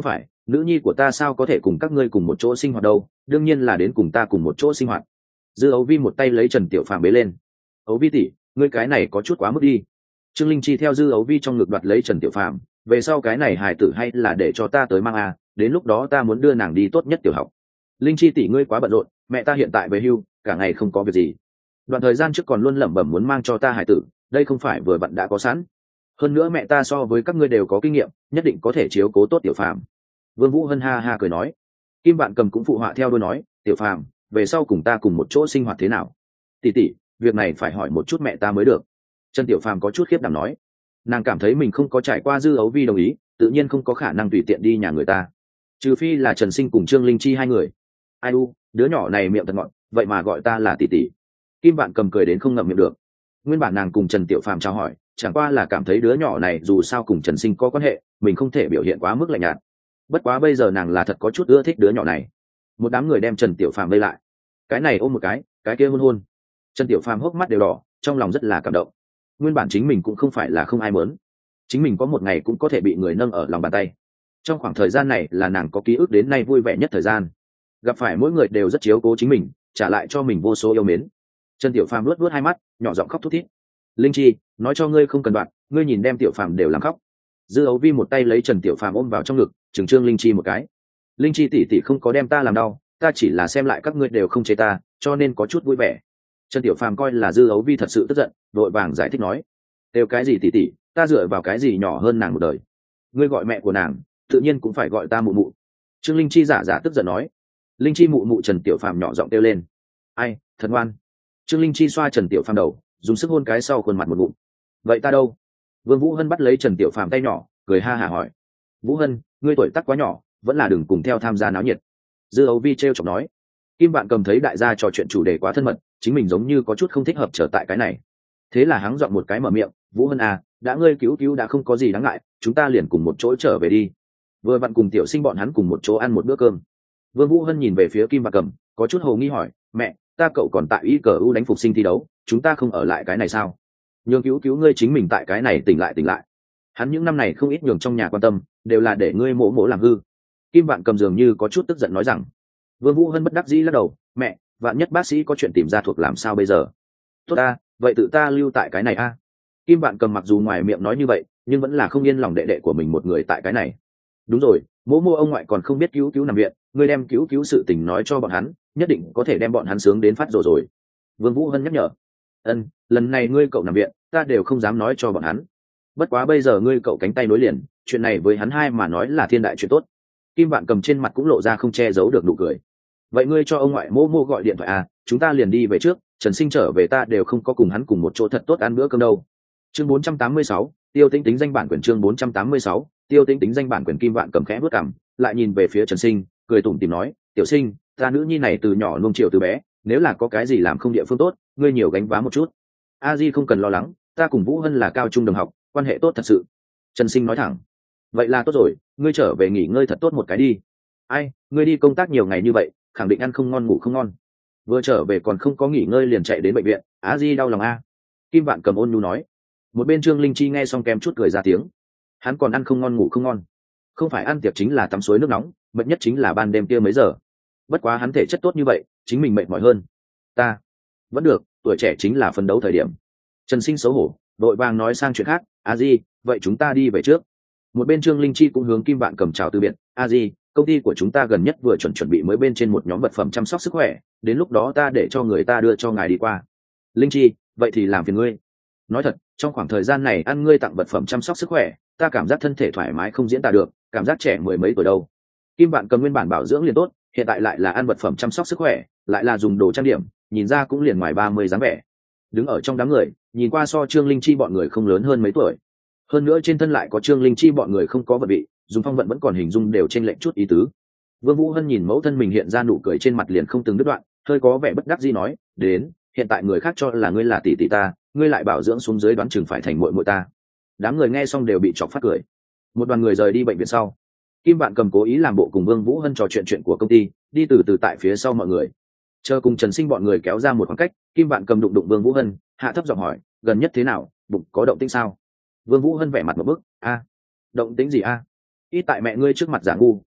nữ nhi của ta sao có thể cùng các ngươi cùng một chỗ sinh hoạt đâu, đương nhiên là đến cùng ta cùng một chỗ sinh hoạt. Dư Ấu Vi một tay lấy Trần Tiểu Phàm bế lên. Ấu Vi tỷ, ngươi cái này có chút quá mức đi. Trương Linh Chi theo Dư Ấu Vi trong ngực đoạt lấy Trần Tiểu Phàm, về sau cái này hài tử hay là để cho ta tới mang à, đến lúc đó ta muốn đưa nàng đi tốt nhất tiểu học. Linh Chi tỷ ngươi quá bận rộn, mẹ ta hiện tại về hưu, cả ngày không có việc gì. Đoạn thời gian trước còn luôn lẩm bẩm muốn mang cho ta hài tử, đây không phải vừa vặn đã có sẵn. Hơn nữa mẹ ta so với các ngươi đều có kinh nghiệm, nhất định có thể chiếu cố tốt Tiểu Phàm. Vương Vũ Hân ha ha cười nói. Kim Vạn Cầm cũng phụ họa theo đuôi nói, Tiểu Phàm, về sau cùng ta cùng một chỗ sinh hoạt thế nào? Tỷ tỷ, việc này phải hỏi một chút mẹ ta mới được. Trần Tiểu Phàm có chút khiếp đảm nói. Nàng cảm thấy mình không có trải qua Dư Ấu Vi đồng ý, tự nhiên không có khả năng tùy tiện đi nhà người ta, trừ phi là Trần Sinh cùng Trương Linh Chi hai người. Ai u, đứa nhỏ này miệng thật ngọt, vậy mà gọi ta là tỷ tỷ. Kim Vạn Cầm cười đến không ngậm miệng được. Nguyên bản nàng cùng Trần Tiểu Phàm chào hỏi, chẳng qua là cảm thấy đứa nhỏ này dù sao cùng Trần Sinh có quan hệ, mình không thể biểu hiện quá mức lạnh nhạt. Bất quá bây giờ nàng là thật có chút ưa thích đứa nhỏ này. Một đám người đem Trần Tiểu Phàm vây lại, cái này ôm một cái, cái kia hôn hôn. Trần Tiểu Phàm hốc mắt đều đỏ, trong lòng rất là cảm động. Nguyên bản chính mình cũng không phải là không ai muốn, chính mình có một ngày cũng có thể bị người nâng ở lòng bàn tay. Trong khoảng thời gian này là nàng có ký ức đến nay vui vẻ nhất thời gian, gặp phải mỗi người đều rất chiếu cố chính mình, trả lại cho mình vô số yêu mến. Trần Tiểu Phàm luốt luốt hai mắt, nhỏ giọng khóc thút thít. Linh Chi, nói cho ngươi không cần đoạn, ngươi nhìn đem Tiểu Phàm đều làm khóc. Dư Ấu Vi một tay lấy Trần Tiểu Phàm ôm vào trong ngực, trừng trương Linh Chi một cái. Linh Chi tỷ tỷ không có đem ta làm đau, ta chỉ là xem lại các ngươi đều không chế ta, cho nên có chút vui vẻ. Trần Tiểu Phàm coi là Dư Ấu Vi thật sự tức giận, vội vàng giải thích nói, đều cái gì tỷ tỷ, ta dựa vào cái gì nhỏ hơn nàng một đời. Ngươi gọi mẹ của nàng, tự nhiên cũng phải gọi ta mụ mụ. Trương Linh Chi giả giả tức giận nói. Linh Chi mụ mụ. Trần Tiểu Phàm nhỏ giọng kêu lên. Ai, thật ngoan. Trương Linh Chi xoa Trần Tiểu Phàm đầu, dùng sức hôn cái sau khuôn mặt một ngụm. Vậy ta đâu? Vương Vũ Hân bắt lấy Trần Tiểu Phàm tay nhỏ, cười ha hả hỏi. Vũ Hân, ngươi tuổi tác quá nhỏ, vẫn là đừng cùng theo tham gia náo nhiệt. Dư Ấu Vi trêu chọc nói. Kim Vạn Cầm thấy đại gia trò chuyện chủ đề quá thân mật, chính mình giống như có chút không thích hợp trở tại cái này. Thế là hắn giọng một cái mở miệng, Vũ Hân à, đã ngươi cứu cứu đã không có gì đáng ngại, chúng ta liền cùng một chỗ trở về đi. Vừa vặn cùng Tiểu Sinh bọn hắn cùng một chỗ ăn một bữa cơm. Vương Vũ Hân nhìn về phía Kim Vạn Cầm, có chút hồ nghi hỏi, mẹ, ta cậu còn tại y cờ u đánh phục sinh thi đấu, chúng ta không ở lại cái này sao? Nhường cứu cứu ngươi chính mình tại cái này tỉnh lại tỉnh lại. Hắn những năm này không ít nhường trong nhà quan tâm, đều là để ngươi mỗ mỗ làm hư. Kim Vạn Cầm dường như có chút tức giận nói rằng. Vương Vũ Hân bất đắc dĩ lắc đầu, mẹ, vạn nhất bác sĩ có chuyện tìm ra thuộc làm sao bây giờ? Tốt ta, vậy tự ta lưu tại cái này a. Kim Vạn Cầm mặc dù ngoài miệng nói như vậy, nhưng vẫn là không yên lòng đệ đệ của mình một người tại cái này. Đúng rồi, mỗ mô ông ngoại còn không biết cứu cứu nằm viện, ngươi đem cứu cứu sự tình nói cho bọn hắn, nhất định có thể đem bọn hắn sướng đến phát rồi rồi. Vương Vũ Hân nhắc nhở. Ân, lần này ngươi cậu nằm viện, ta đều không dám nói cho bọn hắn. Bất quá bây giờ ngươi cậu cánh tay nối liền, chuyện này với hắn hai mà nói là thiên đại chuyện tốt. Kim Vạn Cầm trên mặt cũng lộ ra không che giấu được nụ cười. Vậy ngươi cho ông ngoại mô mô gọi điện thoại à, chúng ta liền đi về trước, Trần Sinh trở về ta đều không có cùng hắn cùng một chỗ thật tốt ăn bữa cơm đâu. Chương bốn trăm tám mươi sáu, Tiêu Tĩnh tính danh bản quyền. Chương bốn trăm tám mươi sáu, Tiêu Tĩnh tính danh bản quyền. Kim Vạn Cầm khẽ bước cằm, lại nhìn về phía Trần Sinh, cười tủm tỉm nói, Tiểu Sinh, ta nữ nhi này từ nhỏ nuông chiều từ bé, nếu là có cái gì làm không địa phương tốt, ngươi nhiều gánh vá một chút. A Di không cần lo lắng, ta cùng Vũ Hân là cao trung đồng học, quan hệ tốt thật sự. Trần Sinh nói thẳng. Vậy là tốt rồi, ngươi trở về nghỉ ngơi thật tốt một cái đi. Ai, ngươi đi công tác nhiều ngày như vậy, khẳng định ăn không ngon ngủ không ngon. Vừa trở về còn không có nghỉ ngơi liền chạy đến bệnh viện, Á Di đau lòng a. Kim Vạn Cầm ôn nhu nói. Một bên Trương Linh Chi nghe xong kèm chút cười ra tiếng. Hắn còn ăn không ngon ngủ không ngon, không phải ăn tiệc chính là tắm suối nước nóng, mệt nhất chính là ban đêm kia mấy giờ. Bất quá hắn thể chất tốt như vậy, chính mình mệt mỏi hơn. Ta vẫn được, tuổi trẻ chính là phấn đấu thời điểm. Trần Sinh xấu hổ, đội vàng nói sang chuyện khác, A Di, vậy chúng ta đi về trước. Một bên Trương Linh Chi cũng hướng Kim Vạn Cầm chào từ biệt, A Di, công ty của chúng ta gần nhất vừa chuẩn chuẩn bị mới bên trên một nhóm vật phẩm chăm sóc sức khỏe, đến lúc đó ta để cho người ta đưa cho ngài đi qua. Linh Chi, vậy thì làm phiền ngươi. Nói thật, trong khoảng thời gian này ăn ngươi tặng vật phẩm chăm sóc sức khỏe, ta cảm giác thân thể thoải mái không diễn tả được, cảm giác trẻ mười mấy tuổi đâu. Kim Vạn Cầm nguyên bản bảo dưỡng liền tốt, hiện tại lại là ăn vật phẩm chăm sóc sức khỏe, lại là dùng đồ trang điểm, nhìn ra cũng liền ngoài ba mươi dáng vẻ. Đứng ở trong đám người, nhìn qua so Trương Linh Chi bọn người không lớn hơn mấy tuổi. Hơn nữa trên thân lại có Trương Linh Chi bọn người không có vật vị, dùng phong vận vẫn còn hình dung đều trên lệnh chút ý tứ. Vương Vũ Hân nhìn mẫu thân mình hiện ra nụ cười trên mặt liền không từng đứt đoạn, hơi có vẻ bất đắc dĩ nói, đến, hiện tại người khác cho là ngươi là tỷ tỷ ta, ngươi lại bảo dưỡng xuống dưới đoán chừng phải thành muội muội ta. Đám người nghe xong đều bị chọc phát cười. Một đoàn người rời đi bệnh viện sau, Kim Vạn Cầm cố ý làm bộ cùng Vương Vũ Hân trò chuyện chuyện của công ty, đi từ từ tại phía sau mọi người. Chờ cùng Trần Sinh bọn người kéo ra một khoảng cách, Kim Vạn Cầm đụng đụng Vương Vũ Hân, hạ thấp giọng hỏi, gần nhất thế nào, bụng có động tĩnh sao? Vương Vũ Hân vẻ mặt một bức, a, động tĩnh gì a? Ít tại mẹ ngươi trước mặt giả ngu,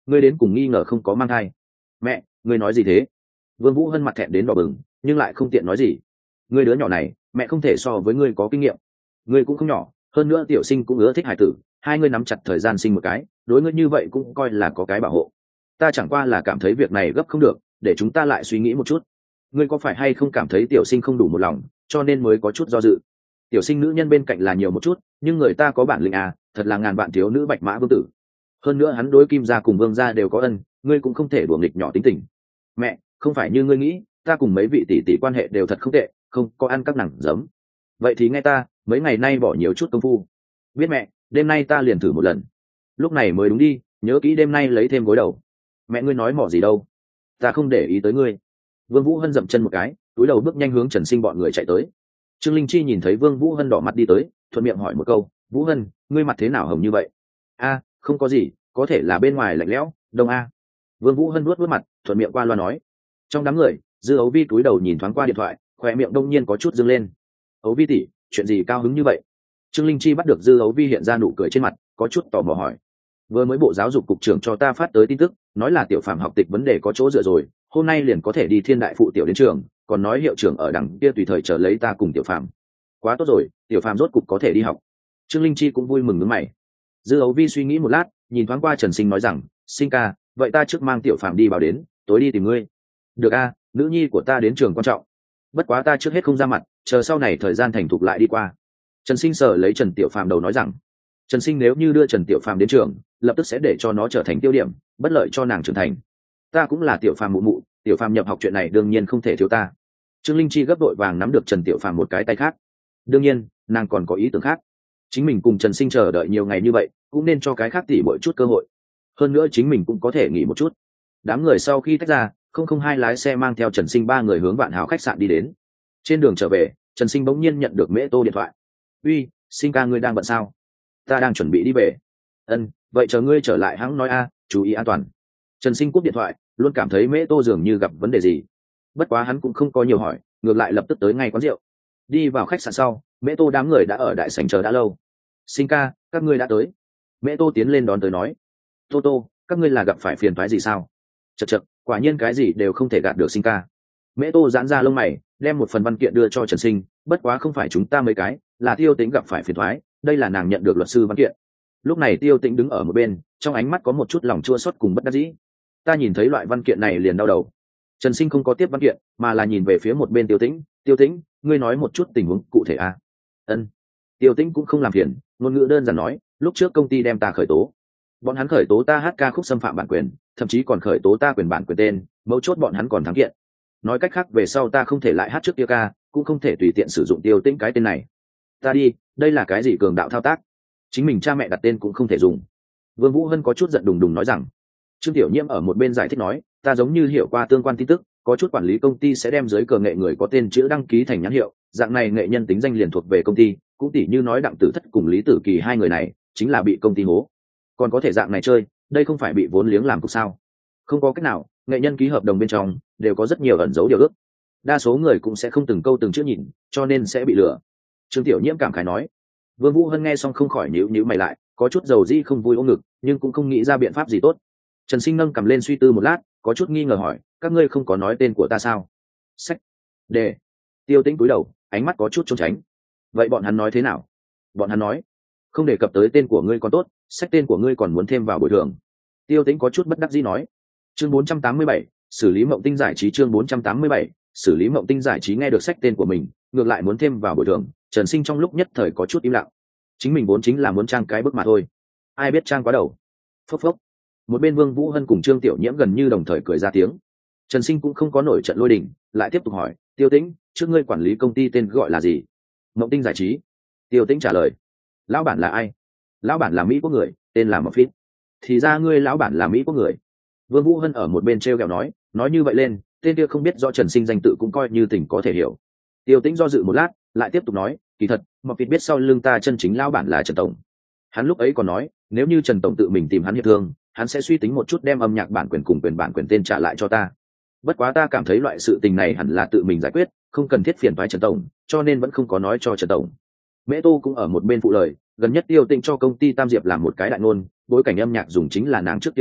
ngươi đến cùng nghi ngờ không có mang thai. Mẹ, ngươi nói gì thế? Vương Vũ Hân mặt thẹn đến đỏ bừng, nhưng lại không tiện nói gì. Ngươi đứa nhỏ này, mẹ không thể so với ngươi có kinh nghiệm. Ngươi cũng không nhỏ, hơn nữa tiểu sinh cũng ưa thích hải tử, hai ngươi nắm chặt thời gian sinh một cái, đối ngươi như vậy cũng coi là có cái bảo hộ. Ta chẳng qua là cảm thấy việc này gấp không được, để chúng ta lại suy nghĩ một chút. Ngươi có phải hay không cảm thấy tiểu sinh không đủ một lòng, cho nên mới có chút do dự? Tiểu sinh nữ nhân bên cạnh là nhiều một chút, nhưng người ta có bản lĩnh à, thật là ngàn vạn thiếu nữ bạch mã vương tử. Hơn nữa hắn đối Kim gia cùng Vương gia đều có ân, ngươi cũng không thể đùa nghịch nhỏ tính tình. Mẹ, không phải như ngươi nghĩ, ta cùng mấy vị tỷ tỷ quan hệ đều thật không tệ, không có ăn các nàng giấm. Vậy thì nghe ta, mấy ngày nay bỏ nhiều chút công phu. Biết mẹ, đêm nay ta liền thử một lần. Lúc này mới đúng đi, nhớ kỹ đêm nay lấy thêm gối đầu. Mẹ ngươi nói mỏ gì đâu, ta không để ý tới ngươi. Vương Vũ Hân dậm chân một cái, túi đầu bước nhanh hướng Trần Sinh bọn người chạy tới. Trương Linh Chi nhìn thấy Vương Vũ Hân đỏ mặt đi tới, thuận miệng hỏi một câu, Vũ Hân, ngươi mặt thế nào hồng như vậy? A, không có gì, có thể là bên ngoài lạnh lẽo, đông a. Vương Vũ Hân vuốt vuốt mặt, thuận miệng qua loa nói. Trong đám người, Dư Ấu Vi túi đầu nhìn thoáng qua điện thoại, khóe miệng đông nhiên có chút dương lên. Ấu Vi tỷ, chuyện gì cao hứng như vậy? Trương Linh Chi bắt được Dư Ấu Vi hiện ra nụ cười trên mặt, có chút tò mò hỏi. Vừa mới bộ giáo dục cục trưởng cho ta phát tới tin tức, nói là tiểu phạm học tịch vấn đề có chỗ dựa rồi, hôm nay liền có thể đi Thiên Đại phụ tiểu đến trường, còn nói hiệu trưởng ở đằng kia tùy thời chờ lấy ta cùng tiểu phạm. Quá tốt rồi, tiểu phạm rốt cục có thể đi học. Trương Linh Chi cũng vui mừng nhướng mày. Dư Ấu Vi suy nghĩ một lát, nhìn thoáng qua Trần Sinh nói rằng, Sinh ca, vậy ta trước mang tiểu phạm đi bảo đến, tối đi tìm ngươi. Được a, nữ nhi của ta đến trường quan trọng. Bất quá ta trước hết không ra mặt, chờ sau này thời gian thành thục lại đi qua. Trần Sinh sờ lấy Trần Tiểu Phàm đầu nói rằng, Trần Sinh nếu như đưa Trần Tiểu Phàm đến trường, lập tức sẽ để cho nó trở thành tiêu điểm, bất lợi cho nàng trưởng thành. Ta cũng là Tiểu Phàm mụ mụ, Tiểu Phàm nhập học chuyện này đương nhiên không thể thiếu ta. Trương Linh Chi gấp đội vàng nắm được Trần Tiểu Phàm một cái tay khác. Đương nhiên, nàng còn có ý tưởng khác. Chính mình cùng Trần Sinh chờ đợi nhiều ngày như vậy, cũng nên cho cái khác tỉ mỗi chút cơ hội. Hơn nữa chính mình cũng có thể nghỉ một chút. Đám người sau khi tách ra, không không hai lái xe mang theo Trần Sinh ba người hướng Vạn Hào khách sạn đi đến. Trên đường trở về, Trần Sinh bỗng nhiên nhận được Mễ Tô điện thoại. Uy, Sinh ca, ngươi đang bận sao? Ta đang chuẩn bị đi về. Ân, vậy chờ ngươi trở lại hãng nói a, chú ý an toàn. Trần Sinh cúp điện thoại, luôn cảm thấy Mễ Tô dường như gặp vấn đề gì. Bất quá hắn cũng không có nhiều hỏi, ngược lại lập tức tới ngay quán rượu. Đi vào khách sạn sau, Mễ Tô đám người đã ở đại sảnh chờ đã lâu. Sinh ca, các ngươi đã tới. Mễ Tô tiến lên đón tới nói. Tô Tô, các ngươi là gặp phải phiền toái gì sao? Chậc chậc, quả nhiên cái gì đều không thể gạt được Sinh ca. Mễ Tô giãn ra lông mày, đem một phần văn kiện đưa cho Trần Sinh, bất quá không phải chúng ta mấy cái, là Tiêu Tĩnh gặp phải phiền toái, đây là nàng nhận được luật sư văn kiện. Lúc này Tiêu Tĩnh đứng ở một bên, trong ánh mắt có một chút lòng chua xót cùng bất đắc dĩ. Ta nhìn thấy loại văn kiện này liền đau đầu. Trần Sinh không có tiếp văn kiện, mà là nhìn về phía một bên Tiêu Tĩnh, Tiêu Tĩnh, ngươi nói một chút tình huống cụ thể a. Ân. Tiêu Tĩnh cũng không làm phiền, ngôn ngữ đơn giản nói, lúc trước công ty đem ta khởi tố. Bọn hắn khởi tố ta hát ca khúc xâm phạm bản quyền, thậm chí còn khởi tố ta quyền bản quyền tên, mấu chốt bọn hắn còn thắng kiện. Nói cách khác về sau ta không thể lại hát trước kia ca, cũng không thể tùy tiện sử dụng Tiêu Tĩnh cái tên này. Ta đi, đây là cái gì cường đạo thao tác? Chính mình cha mẹ đặt tên cũng không thể dùng. Vương Vũ Hân có chút giận đùng đùng nói rằng. Trương Tiểu Nhiễm ở một bên giải thích nói, ta giống như hiểu qua tương quan tin tức, có chút quản lý công ty sẽ đem dưới cờ nghệ người có tên chữ đăng ký thành nhãn hiệu, dạng này nghệ nhân tính danh liền thuộc về công ty, cũng tỉ như nói Đặng Tử Thất cùng Lý Tử Kỳ hai người này chính là bị công ty hố. Còn có thể dạng này chơi, đây không phải bị vốn liếng làm cục sao? Không có cách nào, nghệ nhân ký hợp đồng bên trong đều có rất nhiều ẩn dấu điều ước, đa số người cũng sẽ không từng câu từng chữ nhìn, cho nên sẽ bị lừa. Trương Tiểu Nhiễm cảm khái nói. Vương Vũ Hân nghe xong không khỏi nhíu nhíu mày lại, có chút dầu dĩ không vui ôm ngực, nhưng cũng không nghĩ ra biện pháp gì tốt. Trần Sinh nâng cầm lên suy tư một lát, có chút nghi ngờ hỏi, các ngươi không có nói tên của ta sao? Sách. Đề. Tiêu Tĩnh cúi đầu, ánh mắt có chút trốn tránh. Vậy bọn hắn nói thế nào? Bọn hắn nói, không đề cập tới tên của ngươi còn tốt, sách tên của ngươi còn muốn thêm vào bồi thường. Tiêu Tĩnh có chút bất đắc dĩ nói. Chương bốn trăm tám mươi bảy, xử lý Mộng Tinh giải trí. Chương bốn trăm tám mươi bảy, xử lý Mộng Tinh giải trí. Nghe được sách tên của mình, ngược lại muốn thêm vào bồi thường, Trần Sinh trong lúc nhất thời có chút im lặng. Chính mình vốn chính là muốn trang cái bức mà thôi, ai biết trang quá đầu. Phốc phốc. Một bên Vương Vũ Hân cùng Trương Tiểu Nhiễm gần như đồng thời cười ra tiếng. Trần Sinh cũng không có nổi trận lôi đình, lại tiếp tục hỏi, Tiêu Tĩnh, trước ngươi quản lý công ty tên gọi là gì? Mộng Tinh giải trí. Tiêu Tĩnh trả lời. Lão bản là ai? Lão bản là Mỹ quốc người, tên là Mộc Phít. Thì ra ngươi lão bản là Mỹ quốc người. Vương Vũ Hân ở một bên treo kẹo nói, nói như vậy lên, tên kia không biết do Trần Sinh danh tự cũng coi như tình có thể hiểu. Tiêu Tĩnh do dự một lát, lại tiếp tục nói, kỳ thật, Mộc Phít biết sau lưng ta chân chính lão bản là Trần tổng. Hắn lúc ấy còn nói, nếu như Trần tổng tự mình tìm hắn hiệp thương, hắn sẽ suy tính một chút đem âm nhạc bản quyền cùng quyền bản quyền tên trả lại cho ta. Bất quá ta cảm thấy loại sự tình này hẳn là tự mình giải quyết, không cần thiết phiền toái Trần tổng, cho nên vẫn không có nói cho Trần tổng. Mễ Tô cũng ở một bên phụ lời, gần nhất Tiêu Tĩnh cho công ty Tam Diệp làm một cái đại ngôn, bối cảnh âm nhạc dùng chính là nàng trước kia ca,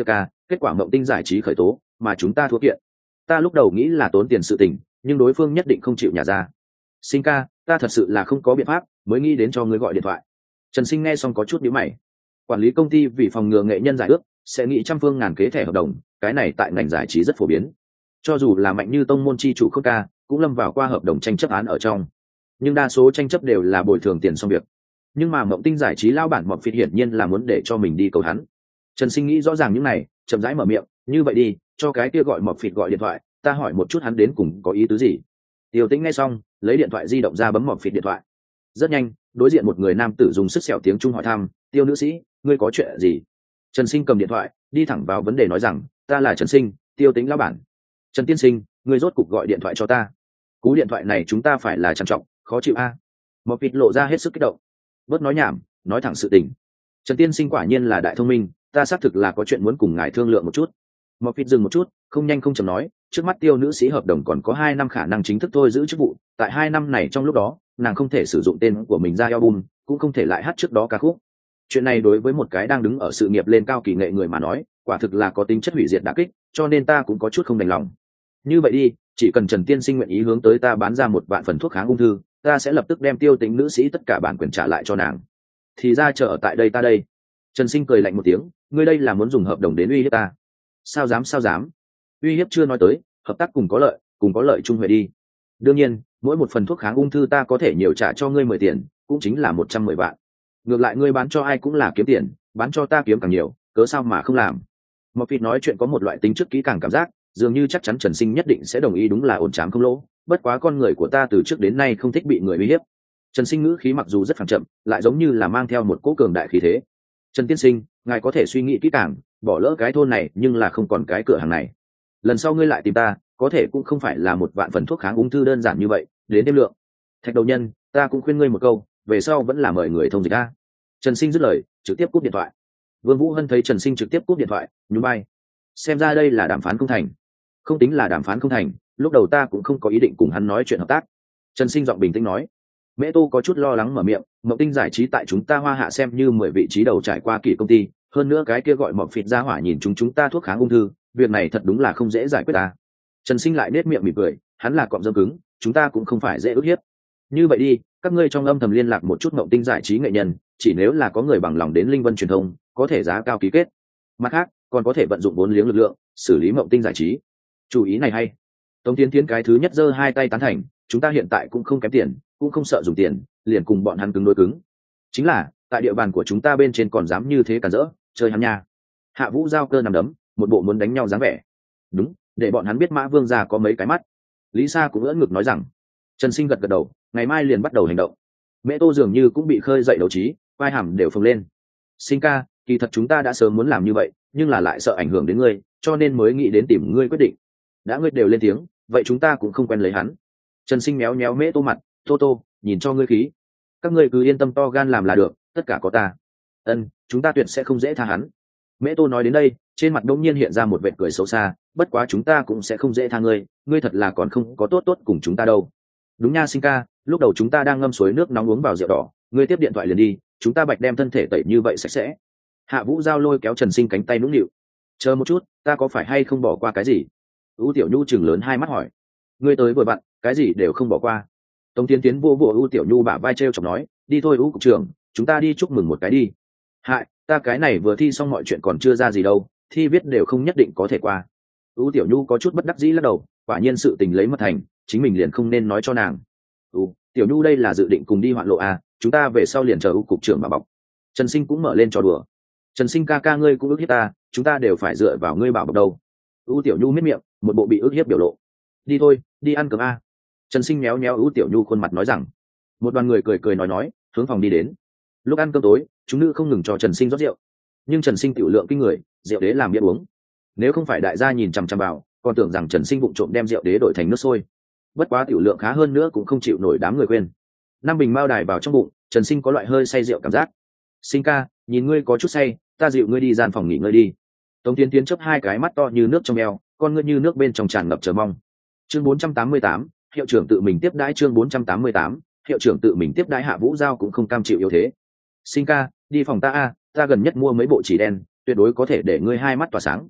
kết quả Mộng Tinh giải trí khởi tố mà chúng ta thua kiện. Ta lúc đầu nghĩ là tốn tiền sự tình, nhưng đối phương nhất định không chịu nhả ra. Sinh ca, ta thật sự là không có biện pháp mới nghĩ đến cho ngươi gọi điện thoại. Trần Sinh nghe xong có chút nhíu mày. Quản lý công ty vì phòng ngừa nghệ nhân giải ước sẽ nghĩ trăm phương ngàn kế thẻ hợp đồng, cái này tại ngành giải trí rất phổ biến. Cho dù là mạnh như tông môn chi chủ Khốc Ca cũng lâm vào qua hợp đồng tranh chấp án ở trong, nhưng đa số tranh chấp đều là bồi thường tiền xong việc. Nhưng mà Mộng Tinh giải trí lao bản Mộng Phịt hiển nhiên là muốn để cho mình đi cầu hắn. Trần Sinh nghĩ rõ ràng những này, chậm rãi mở miệng, như vậy đi, cho cái kia gọi Mộng Phịt gọi điện thoại, ta hỏi một chút hắn đến cùng có ý tứ gì. Tiêu Tĩnh nghe xong, lấy điện thoại di động ra bấm Mộng Phịt điện thoại. Rất nhanh, đối diện một người nam tử dùng sức sẹo tiếng Trung hỏi thăm, Tiêu nữ sĩ, ngươi có chuyện gì? Trần Sinh cầm điện thoại, đi thẳng vào vấn đề nói rằng, ta là Trần Sinh, Tiêu Tĩnh lão bản. Trần tiên sinh, ngươi rốt cục gọi điện thoại cho ta. Cú điện thoại này chúng ta phải là trằn trọng, khó chịu a. Mộng Phịt lộ ra hết sức kích động. Bớt nói nhảm, nói thẳng sự tình. Trần tiên sinh quả nhiên là đại thông minh, ta xác thực là có chuyện muốn cùng ngài thương lượng một chút. Mộng Phịt dừng một chút, không nhanh không chậm nói, trước mắt Tiêu nữ sĩ hợp đồng còn có hai năm khả năng chính thức thôi giữ chức vụ, tại hai năm này trong lúc đó, nàng không thể sử dụng tên của mình ra album, cũng không thể lại hát trước đó ca khúc. Chuyện này đối với một cái đang đứng ở sự nghiệp lên cao kỳ nghệ người mà nói, quả thực là có tính chất hủy diệt đả kích, cho nên ta cũng có chút không đành lòng. Như vậy đi, chỉ cần Trần tiên sinh nguyện ý hướng tới ta bán ra một vạn phần thuốc kháng ung thư, ta sẽ lập tức đem Tiêu Tĩnh nữ sĩ tất cả bản quyền trả lại cho nàng. Thì ra chờ ở tại đây ta đây. Trần Sinh cười lạnh một tiếng, ngươi đây là muốn dùng hợp đồng đến uy hiếp ta? Sao dám sao dám? Uy hiếp chưa nói tới, hợp tác cùng có lợi, cùng có lợi chung huệ đi. Đương nhiên, mỗi một phần thuốc kháng ung thư ta có thể nhiều trả cho ngươi mười tiền, cũng chính là một trăm mười vạn. Ngược lại ngươi bán cho ai cũng là kiếm tiền, bán cho ta kiếm càng nhiều, cớ sao mà không làm? Mộc Phịt nói chuyện có một loại tính trước kỹ càng cảm giác, dường như chắc chắn Trần Sinh nhất định sẽ đồng ý, đúng là ổn trám không lỗ. Bất quá con người của ta từ trước đến nay không thích bị người uy hiếp. Trần Sinh ngữ khí mặc dù rất phẳng chậm, lại giống như là mang theo một cỗ cường đại khí thế. Trần tiên sinh, ngài có thể suy nghĩ kỹ càng, bỏ lỡ cái thôn này nhưng là không còn cái cửa hàng này. Lần sau ngươi lại tìm ta, có thể cũng không phải là một vạn phần thuốc kháng ung thư đơn giản như vậy, đến đêm lượng. Thạch đầu nhân, ta cũng khuyên ngươi một câu, về sau vẫn là mời người thông dịch a. Trần Sinh dứt lời, trực tiếp cúp điện thoại. Vương Vũ Hân thấy Trần Sinh trực tiếp cúp điện thoại, nhún vai. Xem ra đây là đàm phán không thành. Không tính là đàm phán không thành, lúc đầu ta cũng không có ý định cùng hắn nói chuyện hợp tác. Trần Sinh giọng bình tĩnh nói. Mễ Tô có chút lo lắng mở miệng, Mộng Tinh giải trí tại chúng ta Hoa Hạ xem như mười vị trí đầu trải qua kỷ công ty, hơn nữa cái kia gọi Mộng Phịt ra hỏa nhìn chúng chúng ta thuốc kháng ung thư, việc này thật đúng là không dễ giải quyết ta. Trần Sinh lại nết miệng mỉm cười, hắn là cọm dâm cứng, chúng ta cũng không phải dễ ức hiếp. Như vậy đi, các ngươi trong âm thầm liên lạc một chút Mộng Tinh giải trí nghệ nhân, chỉ nếu là có người bằng lòng đến Linh Vân truyền thông, có thể giá cao ký kết. Mặt khác, còn có thể vận dụng vốn liếng lực lượng, xử lý Mộng Tinh giải trí. Chủ ý này hay. Tống Tiến Tiến cái thứ nhất giơ hai tay tán thành, chúng ta hiện tại cũng không kém tiền, cũng không sợ dùng tiền, liền cùng bọn hắn cứng đối cứng. Chính là, tại địa bàn của chúng ta bên trên còn dám như thế cản rỡ, chơi hắn nha. Hạ Vũ giao cơ nằm đấm, một bộ muốn đánh nhau dáng vẻ. Đúng, để bọn hắn biết Mã Vương gia có mấy cái mắt. Lý Sa cũng ưỡn ngực nói rằng. Trần Sinh gật gật đầu, ngày mai liền bắt đầu hành động. Mễ Tô dường như cũng bị khơi dậy đấu trí, vai hàm đều phồng lên. Sinh ca, kỳ thật chúng ta đã sớm muốn làm như vậy, nhưng là lại sợ ảnh hưởng đến ngươi, cho nên mới nghĩ đến tìm ngươi quyết định. Đã ngươi đều lên tiếng, vậy chúng ta cũng không quen lấy hắn. Trần Sinh méo méo Mễ Tô mặt, Tô Tô, nhìn cho ngươi khí. Các ngươi cứ yên tâm to gan làm là được, tất cả có ta. Ân, chúng ta tuyệt sẽ không dễ tha hắn. Mễ Tô nói đến đây, trên mặt đông nhiên hiện ra một vệt cười xấu xa, bất quá chúng ta cũng sẽ không dễ tha ngươi, ngươi thật là còn không có tốt tốt cùng chúng ta đâu. Đúng nha Sinh ca, lúc đầu chúng ta đang ngâm suối nước nóng uống vào rượu đỏ, ngươi tiếp điện thoại liền đi, chúng ta bạch đem thân thể tẩy như vậy sạch sẽ. Hạ Vũ giao lôi kéo Trần Sinh cánh tay nũng nịu. Chờ một chút, ta có phải hay không bỏ qua cái gì? U Tiểu Nhu chừng lớn hai mắt hỏi. Ngươi tới vừa vặn, cái gì đều không bỏ qua. Tống Tiến Tiến vô vô U Tiểu Nhu bả vai treo chọc nói, đi thôi U cục trưởng, chúng ta đi chúc mừng một cái đi. Hại, ta cái này vừa thi xong mọi chuyện còn chưa ra gì đâu, thi viết đều không nhất định có thể qua. U Tiểu Nhu có chút bất đắc dĩ lắc đầu, quả nhiên sự tình lấy mất thành, chính mình liền không nên nói cho nàng. U Tiểu Nhu đây là dự định cùng đi hoạn lộ à, chúng ta về sau liền chờ U cục trưởng mà bọc. Trần Sinh cũng mở lên trò đùa. Trần Sinh ca ca ngươi cũng ức hiếp ta, chúng ta đều phải dựa vào ngươi bảo bọc đâu. U Tiểu Nhu miết miệng, một bộ bị ức hiếp biểu lộ. Đi thôi, đi ăn cơm a. Trần Sinh méo méo U Tiểu Nhu khuôn mặt nói rằng. Một đoàn người cười cười nói nói, hướng phòng đi đến. Lúc ăn cơm tối, chúng nữ không ngừng cho Trần Sinh rót rượu, nhưng Trần Sinh tiểu lượng kinh người, rượu đế làm biết uống. Nếu không phải đại gia nhìn chằm chằm vào, còn tưởng rằng Trần Sinh vụng trộm đem rượu đế đổi thành nước sôi. Bất quá tiểu lượng khá hơn nữa cũng không chịu nổi đám người khuyên. Năm bình mao đài vào trong bụng, Trần Sinh có loại hơi say rượu cảm giác. Sinh ca, nhìn ngươi có chút say, ta dịu ngươi đi gian phòng nghỉ ngơi đi. Tống Tiến Tiến chớp hai cái mắt to như nước trong eo, con ngươi như nước bên trong tràn ngập chờ mong. Chương bốn trăm tám mươi tám, hiệu trưởng tự mình tiếp đãi. Chương bốn trăm tám mươi tám, hiệu trưởng tự mình tiếp đãi. Hạ Vũ giao cũng không cam chịu yếu thế. Sinh ca, đi phòng ta a, ta gần nhất mua mấy bộ chỉ đen, tuyệt đối có thể để ngươi hai mắt tỏa sáng.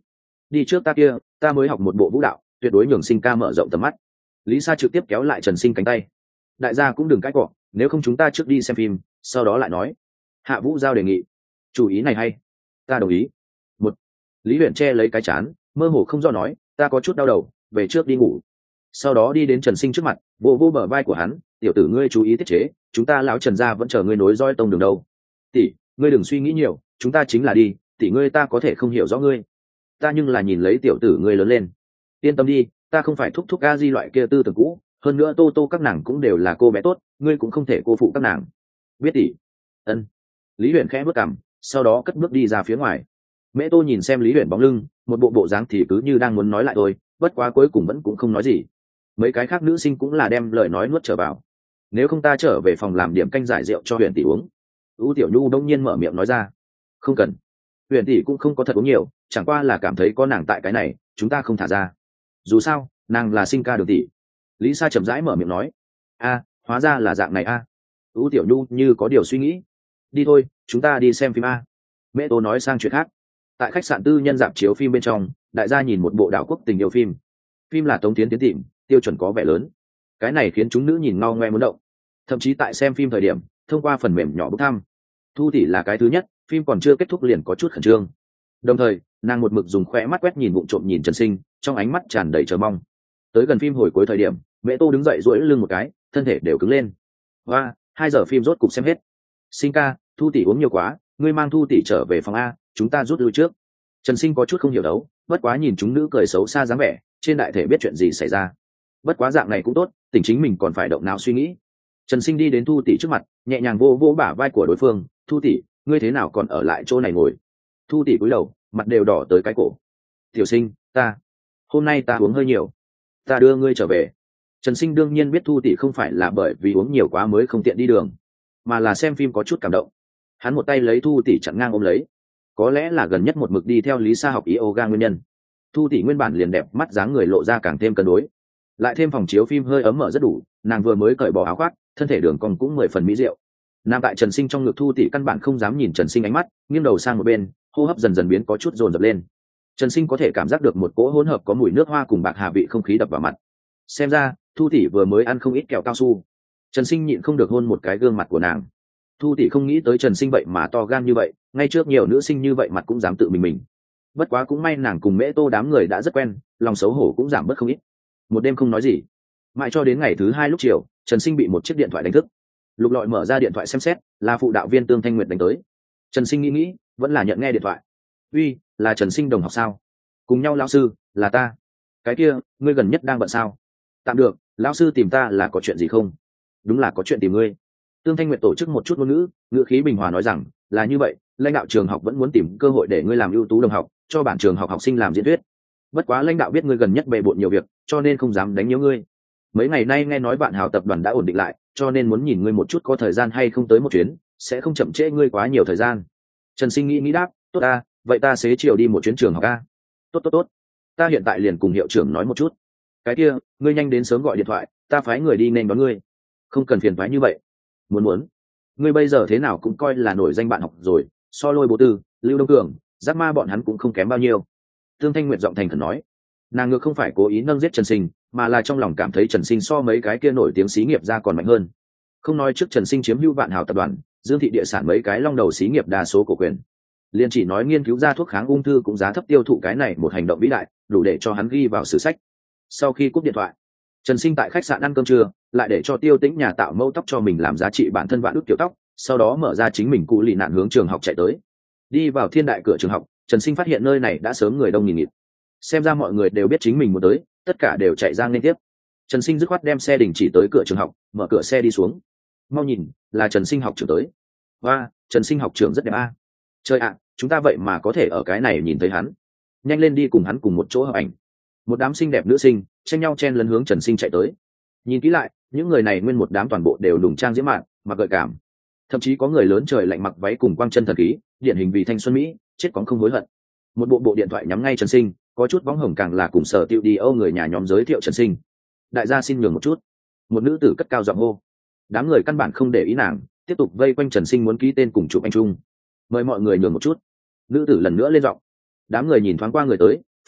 đi trước ta kia, ta mới học một bộ vũ đạo, tuyệt đối nhường Sinh ca mở rộng tầm mắt. Lý Sa trực tiếp kéo lại Trần Sinh cánh tay. Đại gia cũng đừng cãi cọ, nếu không chúng ta trước đi xem phim, sau đó lại nói. Hạ Vũ Giao đề nghị. Chủ ý này hay, ta đồng ý. Một. Lý Huyền che lấy cái chán, mơ hồ không do nói, ta có chút đau đầu, về trước đi ngủ. Sau đó đi đến Trần Sinh trước mặt, vô vô bờ vai của hắn, tiểu tử ngươi chú ý tiết chế, chúng ta lão Trần gia vẫn chờ ngươi nối roi tông đường đâu. Tỷ, ngươi đừng suy nghĩ nhiều, chúng ta chính là đi, tỷ ngươi ta có thể không hiểu rõ ngươi, ta nhưng là nhìn lấy tiểu tử ngươi lớn lên. Yên tâm đi, ta không phải thúc thúc a di loại kia tư tưởng cũ, hơn nữa tô tô các nàng cũng đều là cô bé tốt, ngươi cũng không thể cô phụ các nàng. Biết tỷ. Ân. Lý Huyền khẽ bước cằm, sau đó cất bước đi ra phía ngoài. Mễ Tô nhìn xem Lý Huyền bóng lưng, một bộ bộ dáng thì cứ như đang muốn nói lại thôi, bất quá cuối cùng vẫn cũng không nói gì. Mấy cái khác nữ sinh cũng là đem lời nói nuốt trở vào. Nếu không ta trở về phòng làm điểm canh giải rượu cho Huyền tỷ uống. U Tiểu Nhu đông nhiên mở miệng nói ra. Không cần. Huyền tỷ cũng không có thật uống nhiều, chẳng qua là cảm thấy có nàng tại cái này, chúng ta không thả ra. Dù sao, nàng là Sinh ca Đường tỷ. Lý Sa chậm rãi mở miệng nói. A, hóa ra là dạng này a. U Tiểu Nhu như có điều suy nghĩ. Đi thôi, chúng ta đi xem phim a. Mẹ Tô nói sang chuyện khác. Tại khách sạn tư nhân rạp chiếu phim bên trong, đại gia nhìn một bộ đảo quốc tình yêu phim. Phim là Tống Tiến tiến tìm, tiêu chuẩn có vẻ lớn. Cái này khiến chúng nữ nhìn ngao ngoe muốn động. Thậm chí tại xem phim thời điểm, thông qua phần mềm nhỏ bốc thăm. Thu tỷ là cái thứ nhất, phim còn chưa kết thúc liền có chút khẩn trương. Đồng thời, nàng một mực dùng khóe mắt quét nhìn vụng trộm nhìn Trần Sinh, trong ánh mắt tràn đầy chờ mong. Tới gần phim hồi cuối thời điểm, Mẹ Tô đứng dậy duỗi lưng một cái, thân thể đều cứng lên. Và hai giờ phim rốt cục xem hết. Sinh ca, Thu tỷ uống nhiều quá, ngươi mang Thu tỷ trở về phòng a, chúng ta rút lui trước. Trần Sinh có chút không hiểu đấu, bất quá nhìn chúng nữ cười xấu xa dáng vẻ, trên đại thể biết chuyện gì xảy ra. Bất quá dạng này cũng tốt, tỉnh chính mình còn phải động não suy nghĩ. Trần Sinh đi đến Thu tỷ trước mặt, nhẹ nhàng vô vô bả vai của đối phương, Thu tỷ, ngươi thế nào còn ở lại chỗ này ngồi? Thu tỷ cúi đầu, mặt đều đỏ tới cái cổ. Tiểu Sinh, ta, hôm nay ta uống hơi nhiều, ta đưa ngươi trở về. Trần Sinh đương nhiên biết Thu tỷ không phải là bởi vì uống nhiều quá mới không tiện đi đường, mà là xem phim có chút cảm động. Hắn một tay lấy Thu tỷ chặn ngang ôm lấy, có lẽ là gần nhất một mực đi theo Lý Sa học yoga nguyên nhân. Thu tỷ nguyên bản liền đẹp mắt dáng người lộ ra càng thêm cân đối, lại thêm phòng chiếu phim hơi ấm mở rất đủ, nàng vừa mới cởi bỏ áo khoác, thân thể đường cong cũng mười phần mỹ diệu. Nam tại Trần Sinh trong ngực Thu tỷ căn bản không dám nhìn Trần Sinh ánh mắt, nghiêng đầu sang một bên, hô hấp dần dần biến có chút dồn dập lên. Trần Sinh có thể cảm giác được một cỗ hỗn hợp có mùi nước hoa cùng bạc hà vị không khí đập vào mặt. Xem ra Thu tỷ vừa mới ăn không ít kẹo cao su. Trần Sinh nhịn không được hôn một cái gương mặt của nàng. Thu tỷ không nghĩ tới Trần Sinh vậy mà to gan như vậy, ngay trước nhiều nữ sinh như vậy mặt cũng dám tự mình mình. Bất quá cũng may nàng cùng Mễ Tô đám người đã rất quen, lòng xấu hổ cũng giảm bớt không ít. Một đêm không nói gì, mãi cho đến ngày thứ hai lúc chiều, Trần Sinh bị một chiếc điện thoại đánh thức. Lục lọi mở ra điện thoại xem xét, là phụ đạo viên Tương Thanh Nguyệt đánh tới. Trần Sinh nghĩ nghĩ, vẫn là nhận nghe điện thoại. Uy, là Trần Sinh đồng học sao? Cùng nhau lão sư, là ta. Cái kia, ngươi gần nhất đang bận sao? Tạm được, lão sư tìm ta là có chuyện gì không? Đúng là có chuyện tìm ngươi. Tương Thanh Nguyệt tổ chức một chút ngôn ngữ, ngữ khí bình hòa nói rằng, là như vậy, lãnh đạo trường học vẫn muốn tìm cơ hội để ngươi làm ưu tú đồng học, cho bản trường học học sinh làm diễn thuyết. Bất quá lãnh đạo biết ngươi gần nhất bề bộn nhiều việc, cho nên không dám đánh nhiễu ngươi. Mấy ngày nay nghe nói bạn Hào tập đoàn đã ổn định lại, cho nên muốn nhìn ngươi một chút có thời gian hay không tới một chuyến, sẽ không chậm trễ ngươi quá nhiều thời gian. Trần Sinh nghĩ nghĩ đáp, tốt a, vậy ta xế chiều đi một chuyến trường học a. Tốt tốt tốt, ta hiện tại liền cùng hiệu trưởng nói một chút. Cái kia, ngươi nhanh đến sớm gọi điện thoại, ta phái người đi nên đón ngươi. Không cần phiền toái như vậy. Muốn muốn, ngươi bây giờ thế nào cũng coi là nổi danh bạn học rồi, so Lôi Bố Tư, Lưu Đông Cường, Giác Ma bọn hắn cũng không kém bao nhiêu. Tương Thanh Nguyệt giọng thành khẩn nói, nàng ngược không phải cố ý nâng giết Trần Sinh, mà là trong lòng cảm thấy Trần Sinh so mấy cái kia nổi tiếng xí nghiệp ra còn mạnh hơn. Không nói trước Trần Sinh chiếm hữu Vạn Hào tập đoàn, Dương thị địa sản mấy cái long đầu xí nghiệp đa số cổ quyền, liền chỉ nói nghiên cứu ra thuốc kháng ung thư cũng giá thấp tiêu thụ cái này một hành động vĩ đại, đủ để cho hắn ghi vào sử sách. Sau khi cúp điện thoại, Trần Sinh tại khách sạn ăn cơm trưa, lại để cho Tiêu Tĩnh nhà tạo mẫu tóc cho mình làm giá trị bản thân vạn ức tiểu tóc, sau đó mở ra chính mình cụ lì nạn hướng trường học chạy tới. Đi vào thiên đại cửa trường học, Trần Sinh phát hiện nơi này đã sớm người đông nghìn nghịt. Xem ra mọi người đều biết chính mình muốn tới, tất cả đều chạy ra liên tiếp. Trần Sinh dứt khoát đem xe đình chỉ tới cửa trường học, mở cửa xe đi xuống. Mau nhìn, là Trần Sinh học trưởng tới. Và Trần Sinh học trưởng rất đẹp a. À. Trời ạ, chúng ta vậy mà có thể ở cái này nhìn thấy hắn. Nhanh lên đi cùng hắn cùng một chỗ hợp ảnh. Một đám xinh đẹp nữ sinh tranh nhau chen lấn hướng Trần Sinh chạy tới. Nhìn kỹ lại, những người này nguyên một đám toàn bộ đều đùng trang diễm mạn, mặc gợi cảm. Thậm chí có người lớn trời lạnh mặc váy cùng quang chân thần khí, điển hình vì thanh xuân mỹ, chết cóng không hối hận. Một bộ bộ điện thoại nhắm ngay Trần Sinh, có chút bóng hồng càng là cùng Sở Tiêu đi Âu người nhà nhóm giới thiệu Trần Sinh. Đại gia xin nhường một chút. Một nữ tử cất cao giọng hô. Đám người căn bản không để ý nàng, tiếp tục vây quanh Trần Sinh muốn ký tên cùng chụp anh chung. Mời mọi người nhường một chút. Nữ tử lần nữa lên giọng. Đám người nhìn thoáng qua người tới,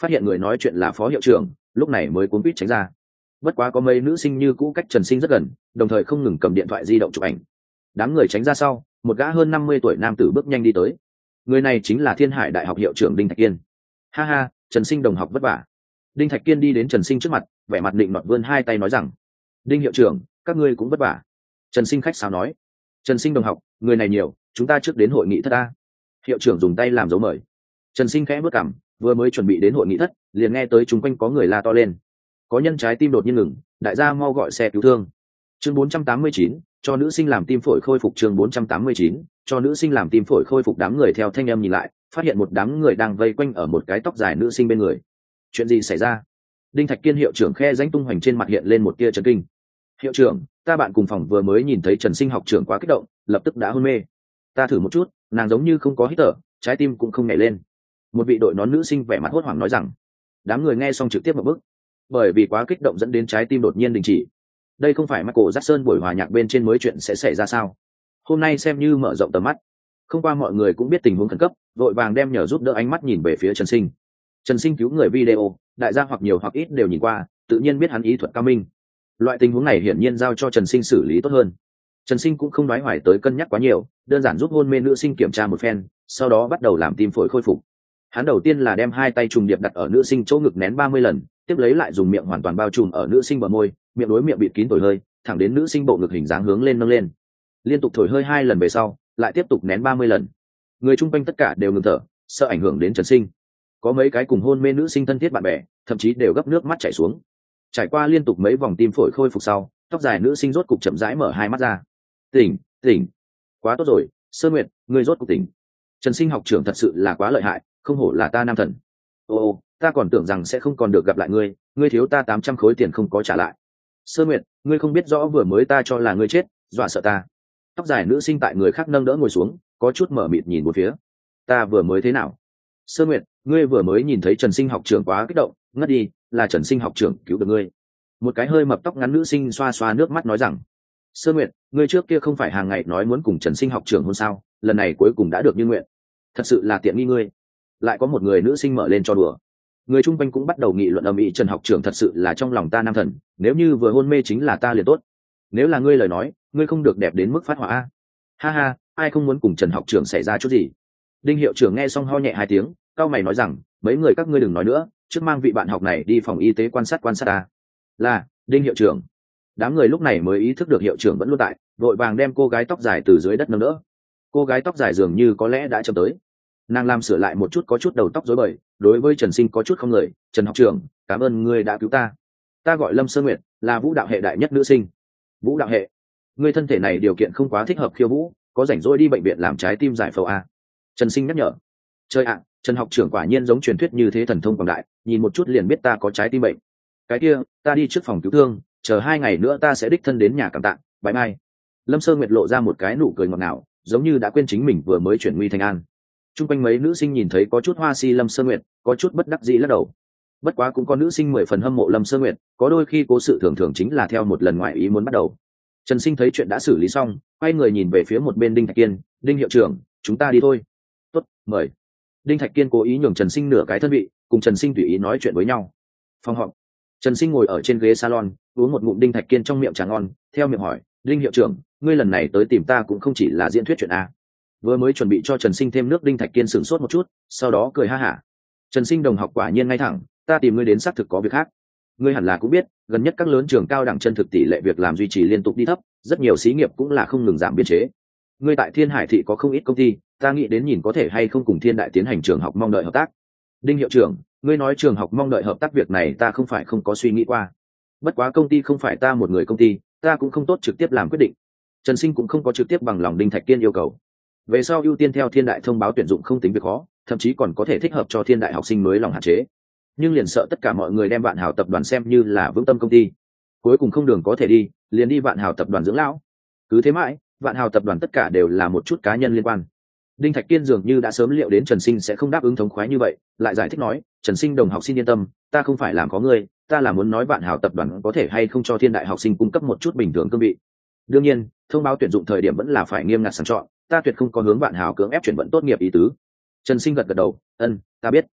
phát hiện người nói chuyện là phó hiệu trưởng, lúc này mới cuốn quýt tránh ra. Bất quá có mấy nữ sinh như cũ cách Trần Sinh rất gần, đồng thời không ngừng cầm điện thoại di động chụp ảnh. Đám người tránh ra sau, một gã hơn năm mươi tuổi nam tử bước nhanh đi tới. Người này chính là Thiên Hải Đại học hiệu trưởng Đinh Thạch Kiên. Ha ha, Trần Sinh đồng học vất vả. Đinh Thạch Kiên đi đến Trần Sinh trước mặt, vẻ mặt định nọt vươn hai tay nói rằng: Đinh hiệu trưởng, các ngươi cũng vất vả. Trần Sinh khách sáo nói: Trần Sinh đồng học, người này nhiều, chúng ta trước đến hội nghị thất ta. Hiệu trưởng dùng tay làm dấu mời. Trần Sinh khẽ bước cằm, vừa mới chuẩn bị đến hội nghị thất, liền nghe tới chúng quanh có người la to lên. Có nhân trái tim đột nhiên ngừng, đại gia mau gọi xe cứu thương. Chương bốn trăm tám mươi chín, cho nữ sinh làm tim phổi khôi phục. Chương bốn trăm tám mươi chín, cho nữ sinh làm tim phổi khôi phục. Đám người theo thanh âm nhìn lại, phát hiện một đám người đang vây quanh ở một cái tóc dài nữ sinh bên người. Chuyện gì xảy ra? Đinh Thạch Kiên hiệu trưởng khe rãnh tung hoành trên mặt hiện lên một tia chấn kinh. Hiệu trưởng, ta bạn cùng phòng vừa mới nhìn thấy Trần Sinh học trưởng quá kích động, lập tức đã hôn mê. Ta thử một chút, nàng giống như không có hít thở, trái tim cũng không nhảy lên. Một vị đội nón nữ sinh vẻ mặt hốt hoảng nói rằng. Đám người nghe xong trực tiếp một bức, bởi vì quá kích động dẫn đến trái tim đột nhiên đình chỉ. Đây không phải Michael Jackson buổi hòa nhạc bên trên mới chuyện sẽ xảy ra sao? Hôm nay xem như mở rộng tầm mắt. Không qua mọi người cũng biết tình huống khẩn cấp, vội vàng đem nhờ giúp đỡ ánh mắt nhìn về phía Trần Sinh. Trần Sinh cứu người video, đại gia hoặc nhiều hoặc ít đều nhìn qua, tự nhiên biết hắn ý thuật cao minh. Loại tình huống này hiển nhiên giao cho Trần Sinh xử lý tốt hơn. Trần Sinh cũng không nói hoài tới cân nhắc quá nhiều, đơn giản giúp hôn mê nữ sinh kiểm tra một phen, sau đó bắt đầu làm tim phổi khôi phục. Hắn đầu tiên là đem hai tay trùng điệp đặt ở nữ sinh chỗ ngực nén ba mươi lần, tiếp lấy lại dùng miệng hoàn toàn bao trùm ở nữ sinh bờ môi, miệng đối miệng bịt kín thổi hơi, thẳng đến nữ sinh bộ ngực hình dáng hướng lên nâng lên. Liên tục thổi hơi hai lần về sau, lại tiếp tục nén ba mươi lần. Người chung quanh tất cả đều ngừng thở, sợ ảnh hưởng đến Trần Sinh. Có mấy cái cùng hôn mê nữ sinh thân thiết bạn bè, thậm chí đều gấp nước mắt chảy xuống. Trải qua liên tục mấy vòng tim phổi khôi phục sau, tóc dài nữ sinh rốt cục chậm rãi mở hai mắt ra. Tỉnh, tỉnh, quá tốt rồi, Sơn Nguyệt, ngươi rốt cục tỉnh. Trần Sinh học trưởng thật sự là quá lợi hại, không hổ là ta nam thần. Ồ, ta còn tưởng rằng sẽ không còn được gặp lại ngươi, ngươi thiếu ta tám trăm khối tiền không có trả lại. Sơn Nguyệt, ngươi không biết rõ vừa mới ta cho là ngươi chết, dọa sợ ta. Tóc dài nữ sinh tại người khác nâng đỡ ngồi xuống, có chút mở mịt nhìn một phía. Ta vừa mới thế nào? Sơn Nguyệt, ngươi vừa mới nhìn thấy Trần Sinh học trưởng quá kích động, ngất đi, là Trần Sinh học trưởng cứu được ngươi. Một cái hơi mập tóc ngắn nữ sinh xoa xoa nước mắt nói rằng. Sơn Nguyệt, ngươi trước kia không phải hàng ngày nói muốn cùng Trần Sinh học trưởng hôn sao, lần này cuối cùng đã được như nguyện. Thật sự là tiện nghi ngươi. Lại có một người nữ sinh mở lên cho đùa. Người chung quanh cũng bắt đầu nghị luận ầm ĩ. Trần học trưởng thật sự là trong lòng ta nam thần, nếu như vừa hôn mê chính là ta liền tốt. Nếu là ngươi lời nói, ngươi không được đẹp đến mức phát hỏa a. Ha ha, ai không muốn cùng Trần học trưởng xảy ra chút gì. Đinh hiệu trưởng nghe xong ho nhẹ hai tiếng, cao mày nói rằng, mấy người các ngươi đừng nói nữa, trước mang vị bạn học này đi phòng y tế quan sát quan sát ta. Là, Đinh hiệu trưởng. Đám người lúc này mới ý thức được hiệu trưởng vẫn luôn tại, vội vàng đem cô gái tóc dài từ dưới đất nâng đỡ. Cô gái tóc dài dường như có lẽ đã chậm tới. Nàng làm sửa lại một chút có chút đầu tóc rối bời, đối với Trần Sinh có chút không người. Trần học trưởng, cảm ơn ngươi đã cứu ta. Ta gọi Lâm Sơn Nguyệt, là vũ đạo hệ đại nhất nữ sinh. Vũ đạo hệ? Ngươi thân thể này điều kiện không quá thích hợp khiêu vũ, có rảnh rỗi đi bệnh viện làm trái tim giải phẫu a. Trần Sinh nhắc nhở. Chơi ạ, Trần học trưởng quả nhiên giống truyền thuyết như thế thần thông quảng đại, nhìn một chút liền biết ta có trái tim bệnh. Cái kia, ta đi trước phòng cứu thương, chờ hai ngày nữa ta sẽ đích thân đến nhà cảm tạ, bye bye. Lâm Sơn Nguyệt lộ ra một cái nụ cười ngọt ngào, giống như đã quên chính mình vừa mới chuyển nguy thành an. Trung quanh mấy nữ sinh nhìn thấy có chút hoa si Lâm Sơn Nguyệt, có chút bất đắc dĩ lắc đầu. Bất quá cũng có nữ sinh mười phần hâm mộ Lâm Sơn Nguyệt, có đôi khi cố sự thường thường chính là theo một lần ngoại ý muốn bắt đầu. Trần Sinh thấy chuyện đã xử lý xong, quay người nhìn về phía một bên Đinh Thạch Kiên. Đinh hiệu trưởng, chúng ta đi thôi. Tốt, mời. Đinh Thạch Kiên cố ý nhường Trần Sinh nửa cái thân vị, cùng Trần Sinh tùy ý nói chuyện với nhau. Phòng họp. Trần Sinh ngồi ở trên ghế salon, uống một ngụm Đinh Thạch Kiên trong miệng trà ngon, theo miệng hỏi, Đinh hiệu trưởng, ngươi lần này tới tìm ta cũng không chỉ là diễn thuyết chuyện a. Vừa mới chuẩn bị cho Trần Sinh thêm nước, Đinh Thạch Kiên sửng sốt một chút, sau đó cười ha hả. Trần Sinh đồng học quả nhiên ngay thẳng, ta tìm ngươi đến xác thực có việc khác. Ngươi hẳn là cũng biết, gần nhất các lớn trường cao đẳng chân thực tỷ lệ việc làm duy trì liên tục đi thấp, rất nhiều xí nghiệp cũng là không ngừng giảm biên chế. Ngươi tại Thiên Hải thị có không ít công ty, ta nghĩ đến nhìn có thể hay không cùng Thiên Đại tiến hành trường học mong đợi hợp tác. Đinh hiệu trưởng, ngươi nói trường học mong đợi hợp tác việc này ta không phải không có suy nghĩ qua. Bất quá công ty không phải ta một người công ty, ta cũng không tốt trực tiếp làm quyết định. Trần Sinh cũng không có trực tiếp bằng lòng Đinh Thạch Kiên yêu cầu. Về sau ưu tiên theo Thiên Đại thông báo tuyển dụng không tính việc khó, thậm chí còn có thể thích hợp cho Thiên Đại học sinh mới lòng hạn chế. Nhưng liền sợ tất cả mọi người đem Vạn Hào tập đoàn xem như là vững tâm công ty, cuối cùng không đường có thể đi, liền đi Vạn Hào tập đoàn dưỡng lão. Cứ thế mãi, Vạn Hào tập đoàn tất cả đều là một chút cá nhân liên quan. Đinh Thạch Kiên dường như đã sớm liệu đến Trần Sinh sẽ không đáp ứng thống khoái như vậy, lại giải thích nói, Trần Sinh đồng học xin yên tâm, ta không phải làm có ngươi, ta là muốn nói Vạn Hào tập đoàn có thể hay không cho Thiên Đại học sinh cung cấp một chút bình thường cương vị. Đương nhiên, thông báo tuyển dụng thời điểm vẫn là phải nghiêm ngặt sàng chọn, ta tuyệt không có hướng Vạn Hào cưỡng ép chuyển vận tốt nghiệp ý tứ. Trần Sinh gật gật đầu, ân, ta biết.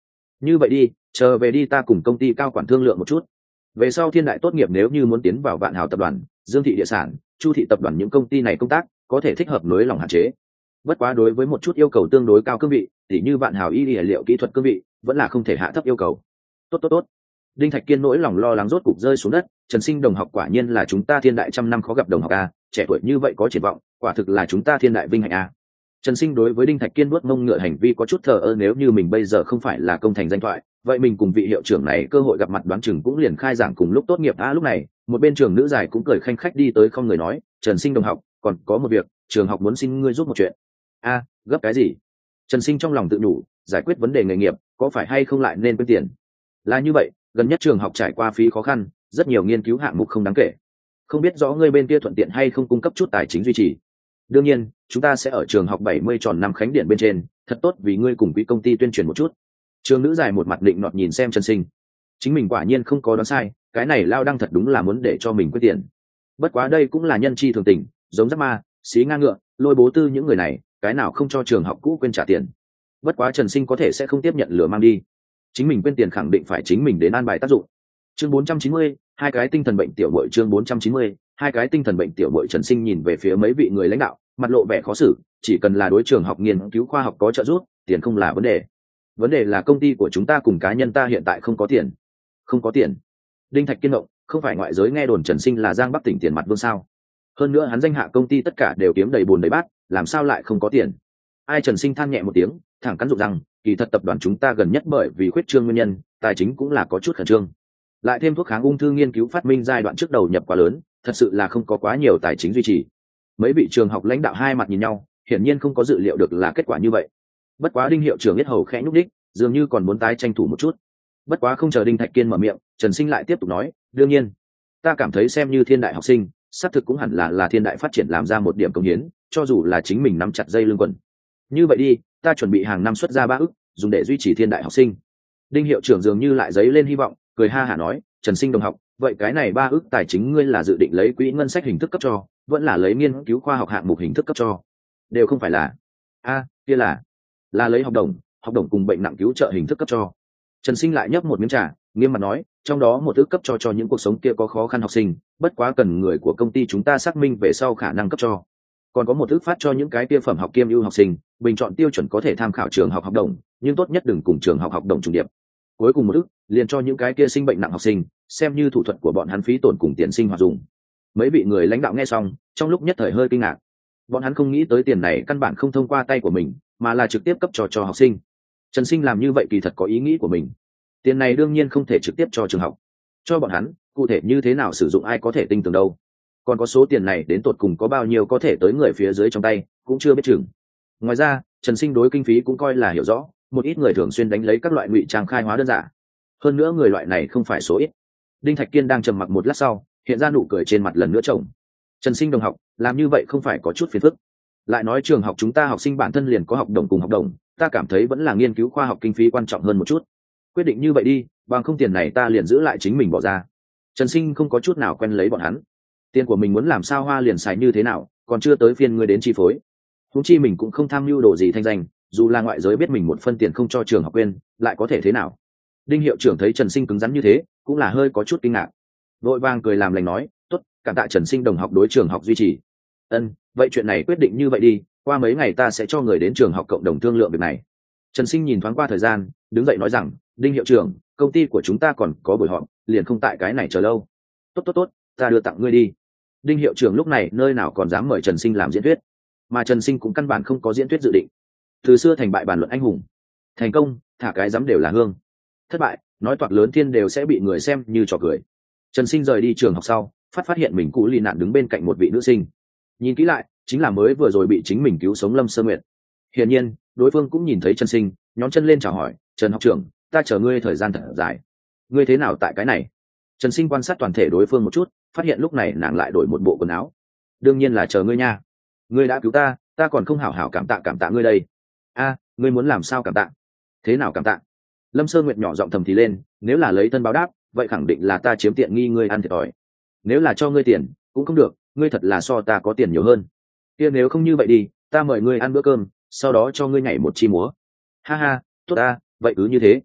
như vậy đi, chờ về đi ta cùng công ty cao quản thương lượng một chút, về sau thiên đại tốt nghiệp nếu như muốn tiến vào Vạn Hào tập đoàn, Dương thị địa sản, Chu thị tập đoàn những công ty này công tác có thể thích hợp nới lỏng hạn chế. Bất quá đối với một chút yêu cầu tương đối cao cương vị, tỉ như Vạn Hào y liệu kỹ thuật cương vị, vẫn là không thể hạ thấp yêu cầu. Tốt tốt tốt. Đinh Thạch Kiên nỗi lòng lo lắng rốt cục rơi xuống đất. Trần Sinh đồng học quả nhiên là chúng ta thiên đại trăm năm khó gặp đồng học a, trẻ tuổi như vậy có triển vọng, quả thực là chúng ta thiên đại vinh hạnh a. Trần Sinh đối với Đinh Thạch Kiên nuốt mông ngựa hành vi có chút thờ ơ, nếu như mình bây giờ không phải là công thành danh thoại, vậy mình cùng vị hiệu trưởng này cơ hội gặp mặt đoán chừng cũng liền khai giảng cùng lúc tốt nghiệp a. Lúc này, một bên trường nữ dài cũng cười khanh khách đi tới không người nói, Trần Sinh đồng học, còn có một việc, trường học muốn xin ngươi giúp một chuyện. A, gấp cái gì? Trần Sinh trong lòng tự nhủ, giải quyết vấn đề nghề nghiệp, có phải hay không lại nên quên tiền? Là như vậy, gần nhất trường học trải qua phí khó khăn, rất nhiều nghiên cứu hạng mục không đáng kể. Không biết rõ ngươi bên kia thuận tiện hay không cung cấp chút tài chính duy trì. Đương nhiên, chúng ta sẽ ở trường học bảy mươi tròn năm khánh điện bên trên, thật tốt vì ngươi cùng quỹ công ty tuyên truyền một chút. Trường nữ dài một mặt định nọt nhìn xem Trần Sinh. Chính mình quả nhiên không có đoán sai, cái này lao đăng thật đúng là muốn để cho mình quyết tiền. Bất quá đây cũng là nhân chi thường tình, giống giáp ma, xí ngang ngựa, lôi bố tư những người này, cái nào không cho trường học cũ quên trả tiền. Bất quá Trần Sinh có thể sẽ không tiếp nhận lửa mang đi. Chính mình quên tiền khẳng định phải chính mình đến an bài tác dụng. Chương bốn trăm chín mươi, hai cái tinh thần bệnh tiểu muội. Chương bốn trăm chín mươi, hai cái tinh thần bệnh tiểu muội. Trần Sinh nhìn về phía mấy vị người lãnh đạo, mặt lộ vẻ khó xử, chỉ cần là đối trường học nghiên cứu khoa học có trợ giúp, tiền không là vấn đề. Vấn đề là công ty của chúng ta cùng cá nhân ta hiện tại không có tiền. Không có tiền? Đinh Thạch Kiên động, không phải ngoại giới nghe đồn Trần Sinh là Giang Bắc tỉnh tiền mặt vương sao? Hơn nữa hắn danh hạ công ty tất cả đều kiếm đầy bùn đầy bát, làm sao lại không có tiền? Ai? Trần Sinh than nhẹ một tiếng, thẳng cắn rụng rằng, kỳ thật tập đoàn chúng ta gần nhất bởi vì khuyết trương nguyên nhân, tài chính cũng là có chút khẩn trương. Lại thêm thuốc kháng ung thư nghiên cứu phát minh giai đoạn trước đầu nhập quá lớn, thật sự là không có quá nhiều tài chính duy trì. Mấy vị trường học lãnh đạo hai mặt nhìn nhau, hiển nhiên không có dự liệu được là kết quả như vậy. Bất quá Đinh hiệu trưởng biết hầu khẽ nhúc đích, dường như còn muốn tái tranh thủ một chút. Bất quá không chờ Đinh Thạch Kiên mở miệng, Trần Sinh lại tiếp tục nói, đương nhiên, ta cảm thấy xem như thiên đại học sinh, xác thực cũng hẳn là là thiên đại phát triển làm ra một điểm công hiến, cho dù là chính mình nắm chặt dây lưng quần. Như vậy đi, ta chuẩn bị hàng năm xuất ra ba ức, dùng để duy trì thiên đại học sinh. Đinh hiệu trưởng dường như lại dấy lên hy vọng, cười ha hả nói, Trần Sinh đồng học, vậy cái này ba ức tài chính ngươi là dự định lấy quỹ ngân sách hình thức cấp cho, vẫn là lấy nghiên cứu khoa học hạng mục hình thức cấp cho? Đều không phải là. A, kia là là lấy học đồng, học đồng cùng bệnh nặng cứu trợ hình thức cấp cho. Trần Sinh lại nhấp một miếng trà, nghiêm mặt nói, trong đó một ức cấp cho cho những cuộc sống kia có khó khăn học sinh, bất quá cần người của công ty chúng ta xác minh về sau khả năng cấp cho. Còn có một ức phát cho những cái kia phẩm học kiêm ưu học sinh, bình chọn tiêu chuẩn có thể tham khảo trường học học đồng, nhưng tốt nhất đừng cùng trường học học đồng trùng điệp. Cuối cùng một ức liền cho những cái kia sinh bệnh nặng học sinh, xem như thủ thuật của bọn hắn phí tổn cùng tiền sinh hoạt dùng. Mấy vị người lãnh đạo nghe xong, trong lúc nhất thời hơi kinh ngạc. Bọn hắn không nghĩ tới tiền này căn bản không thông qua tay của mình, mà là trực tiếp cấp cho cho học sinh. Trần Sinh làm như vậy kỳ thật có ý nghĩ của mình. Tiền này đương nhiên không thể trực tiếp cho trường học, cho bọn hắn, cụ thể như thế nào sử dụng ai có thể tin tưởng đâu. Còn có số tiền này đến tột cùng có bao nhiêu có thể tới người phía dưới trong tay, cũng chưa biết chừng. Ngoài ra, Trần Sinh đối kinh phí cũng coi là hiểu rõ, một ít người thường xuyên đánh lấy các loại ngụy trang khai hóa đơn giản. Hơn nữa người loại này không phải số ít. Đinh Thạch Kiên đang trầm mặc một lát sau, hiện ra nụ cười trên mặt lần nữa chồng. Trần Sinh đồng học, làm như vậy không phải có chút phiền phức? Lại nói trường học chúng ta học sinh bản thân liền có học đồng cùng học đồng, ta cảm thấy vẫn là nghiên cứu khoa học kinh phí quan trọng hơn một chút. Quyết định như vậy đi, bằng không tiền này ta liền giữ lại chính mình bỏ ra. Trần Sinh không có chút nào quen lấy bọn hắn. Tiền của mình muốn làm sao hoa liền xài như thế nào, còn chưa tới phiên ngươi đến chi phối. Huống chi mình cũng không tham mưu đồ gì thanh danh, dù là ngoại giới biết mình một phân tiền không cho trường học quên, lại có thể thế nào? Đinh hiệu trưởng thấy Trần Sinh cứng rắn như thế, cũng là hơi có chút kinh ngạc. Vội vàng cười làm lành nói, tốt, cảm tạ Trần Sinh đồng học đối trường học duy trì. Ân, vậy chuyện này quyết định như vậy đi, qua mấy ngày ta sẽ cho người đến trường học cộng đồng thương lượng việc này. Trần Sinh nhìn thoáng qua thời gian, đứng dậy nói rằng, Đinh hiệu trưởng, công ty của chúng ta còn có buổi họp, liền không tại cái này chờ lâu. Tốt tốt tốt, ta đưa tặng ngươi đi. Đinh hiệu trưởng lúc này nơi nào còn dám mời Trần Sinh làm diễn thuyết, mà Trần Sinh cũng căn bản không có diễn thuyết dự định. Từ xưa thành bại bàn luận anh hùng, thành công thả cái dám đều là hương, thất bại nói toạc lớn thiên đều sẽ bị người xem như trò cười. Trần Sinh rời đi trường học sau, phát phát hiện mình cũ lì nạn đứng bên cạnh một vị nữ sinh. Nhìn kỹ lại, chính là mới vừa rồi bị chính mình cứu sống Lâm Sơ Nguyệt. Hiển nhiên, đối phương cũng nhìn thấy Trần Sinh, nhón chân lên chào hỏi, Trần học trưởng, ta chờ ngươi thời gian thật dài. Ngươi thế nào tại cái này? Trần Sinh quan sát toàn thể đối phương một chút, phát hiện lúc này nàng lại đổi một bộ quần áo. Đương nhiên là chờ ngươi nha. Ngươi đã cứu ta, ta còn không hảo hảo cảm tạ cảm tạ ngươi đây. A, ngươi muốn làm sao cảm tạ? Thế nào cảm tạ? Lâm Sơ Nguyệt nhỏ giọng thầm thì lên, nếu là lấy thân báo đáp, vậy khẳng định là ta chiếm tiện nghi ngươi ăn thiệt thòi. Nếu là cho ngươi tiền, cũng không được, ngươi thật là so ta có tiền nhiều hơn. Kia nếu không như vậy đi, ta mời ngươi ăn bữa cơm, sau đó cho ngươi nhảy một chi múa. Ha ha, tốt ta, vậy cứ như thế.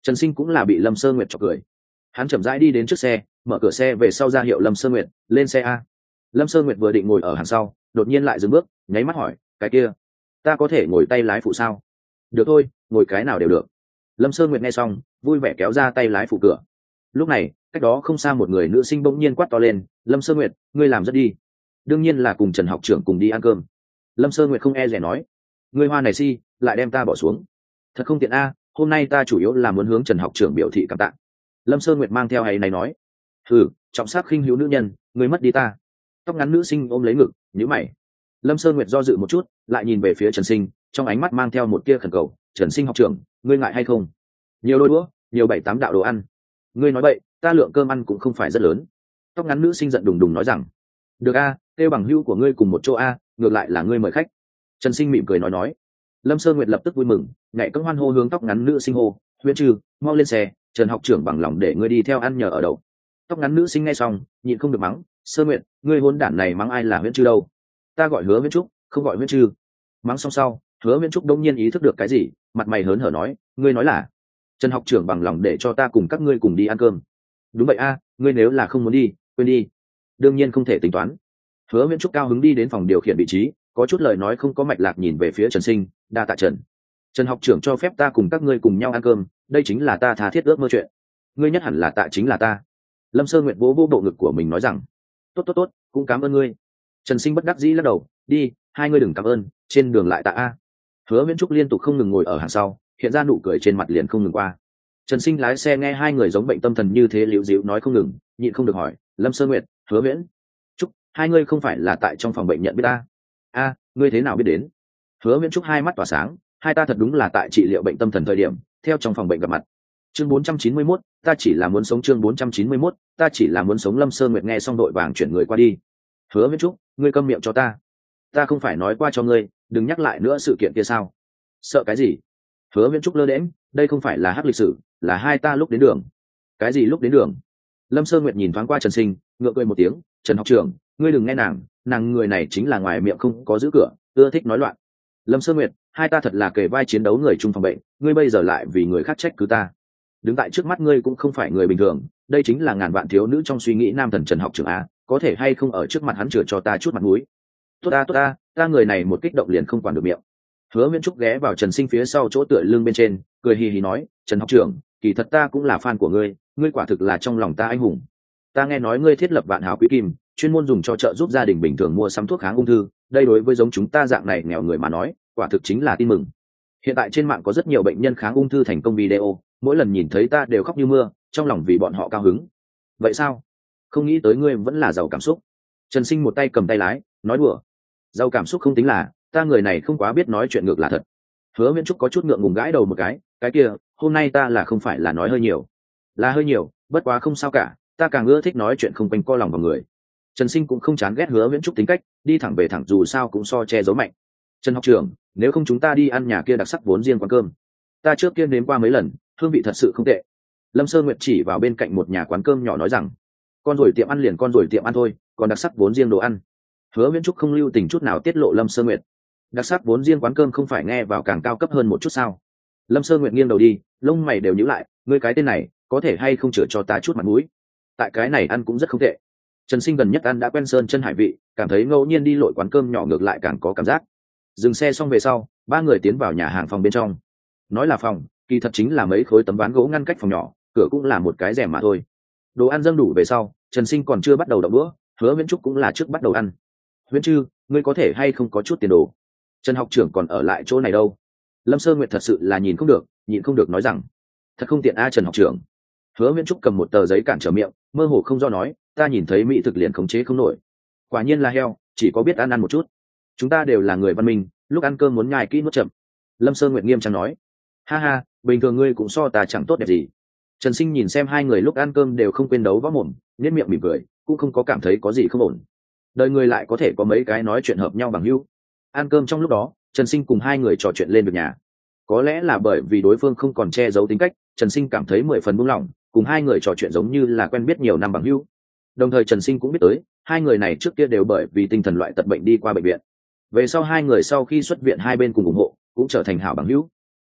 Trần Sinh cũng là bị Lâm Sơ Nguyệt chọc cười. Hắn chậm rãi đi đến trước xe, mở cửa xe về sau ra hiệu Lâm Sơ Nguyệt lên xe a. Lâm Sơ Nguyệt vừa định ngồi ở hàng sau, đột nhiên lại dừng bước, nháy mắt hỏi, cái kia ta có thể ngồi tay lái phụ sao? Được thôi, ngồi cái nào đều được. Lâm Sơ Nguyệt nghe xong vui vẻ kéo ra tay lái phụ cửa. Lúc này cách đó không xa một người nữ sinh bỗng nhiên quát to lên, Lâm Sơ Nguyệt, ngươi làm rất đi. Đương nhiên là cùng Trần học trưởng cùng đi ăn cơm. Lâm Sơ Nguyệt không e dè nói, ngươi hoa này si lại đem ta bỏ xuống, thật không tiện a. Hôm nay ta chủ yếu là muốn hướng Trần học trưởng biểu thị cảm tạ. Lâm Sơ Nguyệt mang theo hay này nói, thử trọng sắc khinh hữu nữ nhân, ngươi mất đi ta. Tóc ngắn nữ sinh ôm lấy ngực nhíu mày. Lâm Sơ Nguyệt do dự một chút, lại nhìn về phía Trần Sinh, trong ánh mắt mang theo một tia khẩn cầu, Trần Sinh học trưởng, ngươi ngại hay không? Nhiều đôi đũa, nhiều bảy tám đạo đồ ăn. Ngươi nói vậy, ta lượng cơm ăn cũng không phải rất lớn. Tóc ngắn nữ sinh giận đùng đùng nói rằng, được a, kêu bằng hữu của ngươi cùng một chỗ a, ngược lại là ngươi mời khách. Trần Sinh mỉm cười nói nói. Lâm Sơ Nguyệt lập tức vui mừng, nhảy cẫng hoan hô hướng tóc ngắn nữ sinh hô, Huyễn Trư, mau lên xe, Trần học trưởng bằng lòng để ngươi đi theo ăn nhờ ở đậu. Tóc ngắn nữ sinh nghe xong nhịn không được mắng, Sơ Nguyệt, ngươi hôn đản này mắng ai là Huyễn Trư đâu? Ta gọi Hứa Huyễn Trúc, không gọi Huyễn Trư. Mắng xong sau, Hứa Huyễn Trúc đông nhiên ý thức được cái gì, mặt mày hớn hở nói, ngươi nói là Trần học trưởng bằng lòng để cho ta cùng các ngươi cùng đi ăn cơm. Đúng vậy a, ngươi nếu là không muốn đi, quên đi. Đương nhiên không thể tính toán. Hứa Huyễn Trúc cao hứng đi đến phòng điều khiển vị trí, có chút lời nói không có mạch lạc nhìn về phía Trần Sinh, đa tạ Trần. Trần học trưởng cho phép ta cùng các ngươi cùng nhau ăn cơm, đây chính là ta tha thiết ước mơ chuyện. Ngươi nhất hẳn là tạ chính là ta. Lâm Sơ Nguyệt vỗ vỗ bộ ngực của mình nói rằng, tốt tốt tốt, cũng cảm ơn ngươi. Trần Sinh bất đắc dĩ lắc đầu, đi, hai ngươi đừng cảm ơn, trên đường lại tạ a. Hứa Viễn Trúc liên tục không ngừng ngồi ở hàng sau, hiện ra nụ cười trên mặt liền không ngừng qua. Trần Sinh lái xe nghe hai người giống bệnh tâm thần như thế liễu díu nói không ngừng, nhịn không được hỏi, Lâm Sơ Nguyệt, Hứa Viễn Trúc, hai ngươi không phải là tại trong phòng bệnh nhận biết ta? A, ngươi thế nào biết đến? Hứa Viễn Trúc hai mắt tỏa sáng, hai ta thật đúng là tại trị liệu bệnh tâm thần thời điểm, theo trong phòng bệnh gặp mặt. Chương bốn trăm chín mươi mốt, ta chỉ là muốn sống. Chương bốn trăm chín mươi mốt, ta chỉ là muốn sống. Lâm Sơ Nguyệt nghe xong đội vàng chuyển người qua đi. Hứa Viễn Trúc, ngươi câm miệng cho ta. Ta không phải nói qua cho ngươi, đừng nhắc lại nữa sự kiện kia sao? Sợ cái gì? Hứa Viễn Trúc lơ đễnh, đây không phải là hắc lịch sử, là hai ta lúc đến đường. Cái gì lúc đến đường? Lâm Sơ Nguyệt nhìn thoáng qua Trần Sinh, ngượng cười một tiếng, Trần học trưởng, ngươi đừng nghe nàng, nàng người này chính là ngoài miệng không có giữ cửa, ưa thích nói loạn. Lâm Sơ Nguyệt, hai ta thật là kề vai chiến đấu người chung phòng bệnh, ngươi bây giờ lại vì người khác trách cứ ta. Đứng tại trước mắt ngươi cũng không phải người bình thường, đây chính là ngàn vạn thiếu nữ trong suy nghĩ nam thần Trần học trưởng a, có thể hay không ở trước mặt hắn chừa cho ta chút mặt mũi. Tốt ta tốt ta, ta người này một kích động liền không quản được miệng. Hứa Viễn Trúc ghé vào Trần Sinh phía sau chỗ tựa lưng bên trên, cười hì hì nói, Trần học trưởng, kỳ thật ta cũng là fan của ngươi, ngươi quả thực là trong lòng ta anh hùng. Ta nghe nói ngươi thiết lập vạn hào quý kim, chuyên môn dùng cho trợ giúp gia đình bình thường mua sắm thuốc kháng ung thư, đây đối với giống chúng ta dạng này nghèo người mà nói, quả thực chính là tin mừng. Hiện tại trên mạng có rất nhiều bệnh nhân kháng ung thư thành công video, mỗi lần nhìn thấy ta đều khóc như mưa, trong lòng vì bọn họ cao hứng. Vậy sao? Không nghĩ tới ngươi vẫn là giàu cảm xúc. Trần Sinh một tay cầm tay lái, nói đùa. Giàu cảm xúc không tính là, ta người này không quá biết nói chuyện ngược là thật. Hứa Viễn Trúc có chút ngượng ngùng gãi đầu một cái, cái kia, hôm nay ta là không phải là nói hơi nhiều, là hơi nhiều, bất quá không sao cả, ta càng ưa thích nói chuyện không quanh co lòng vào người. Trần Sinh cũng không chán ghét Hứa Viễn Trúc tính cách, đi thẳng về thẳng dù sao cũng so che giấu mạnh. Trần học trưởng, nếu không chúng ta đi ăn nhà kia đặc sắc vốn riêng quán cơm. Ta trước kia nếm qua mấy lần, hương vị thật sự không tệ. Lâm Sơ Nguyệt chỉ vào bên cạnh một nhà quán cơm nhỏ nói rằng, con rồi tiệm ăn liền con rồi tiệm ăn thôi, còn đặc sắc vốn riêng đồ ăn. Hứa Viễn Trúc không lưu tình chút nào tiết lộ Lâm Sơ Nguyệt. Đặc sắc vốn riêng quán cơm không phải nghe vào càng cao cấp hơn một chút sao? Lâm Sơ Nguyệt nghiêng đầu đi, lông mày đều nhíu lại, ngươi cái tên này, có thể hay không chữa cho ta chút mặt mũi? Tại cái này ăn cũng rất không tệ. Trần Sinh gần nhất ăn đã quen sơn chân hải vị, cảm thấy ngẫu nhiên đi lội quán cơm nhỏ ngược lại càng có cảm giác. Dừng xe xong về sau, ba người tiến vào nhà hàng phòng bên trong. Nói là phòng, kỳ thật chính là mấy khối tấm ván gỗ ngăn cách phòng nhỏ, cửa cũng là một cái rèm mà thôi. Đồ ăn dâng đủ về sau, Trần Sinh còn chưa bắt đầu động đũa, Hứa Viễn Trúc cũng là trước bắt đầu ăn. Viễn Trư, ngươi có thể hay không có chút tiền đồ? Trần học trưởng còn ở lại chỗ này đâu? Lâm Sơ Nguyệt thật sự là nhìn không được, nhìn không được nói rằng, thật không tiện a Trần học trưởng. Hứa Viễn Trúc cầm một tờ giấy cản trở miệng, mơ hồ không do nói, ta nhìn thấy mỹ thực liền khống chế không nổi. Quả nhiên là heo, chỉ có biết ăn ăn một chút. Chúng ta đều là người văn minh, lúc ăn cơm muốn nhai kỹ nuốt chậm. Lâm Sơ Nguyệt nghiêm trang nói, ha ha, bình thường ngươi cũng so ta chẳng tốt đẹp gì. Trần Sinh nhìn xem hai người lúc ăn cơm đều không quên đấu võ mồm, nhếch miệng mỉm cười, cũng không có cảm thấy có gì không ổn. Đời người lại có thể có mấy cái nói chuyện hợp nhau bằng hữu. Ăn cơm trong lúc đó, Trần Sinh cùng hai người trò chuyện lên việc nhà. Có lẽ là bởi vì đối phương không còn che giấu tính cách, Trần Sinh cảm thấy mười phần buông lỏng, cùng hai người trò chuyện giống như là quen biết nhiều năm bằng hữu. Đồng thời Trần Sinh cũng biết tới, hai người này trước kia đều bởi vì tinh thần loại tật bệnh đi qua bệnh viện. Về sau hai người sau khi xuất viện hai bên cùng ủng hộ, cũng trở thành hảo bằng hữu.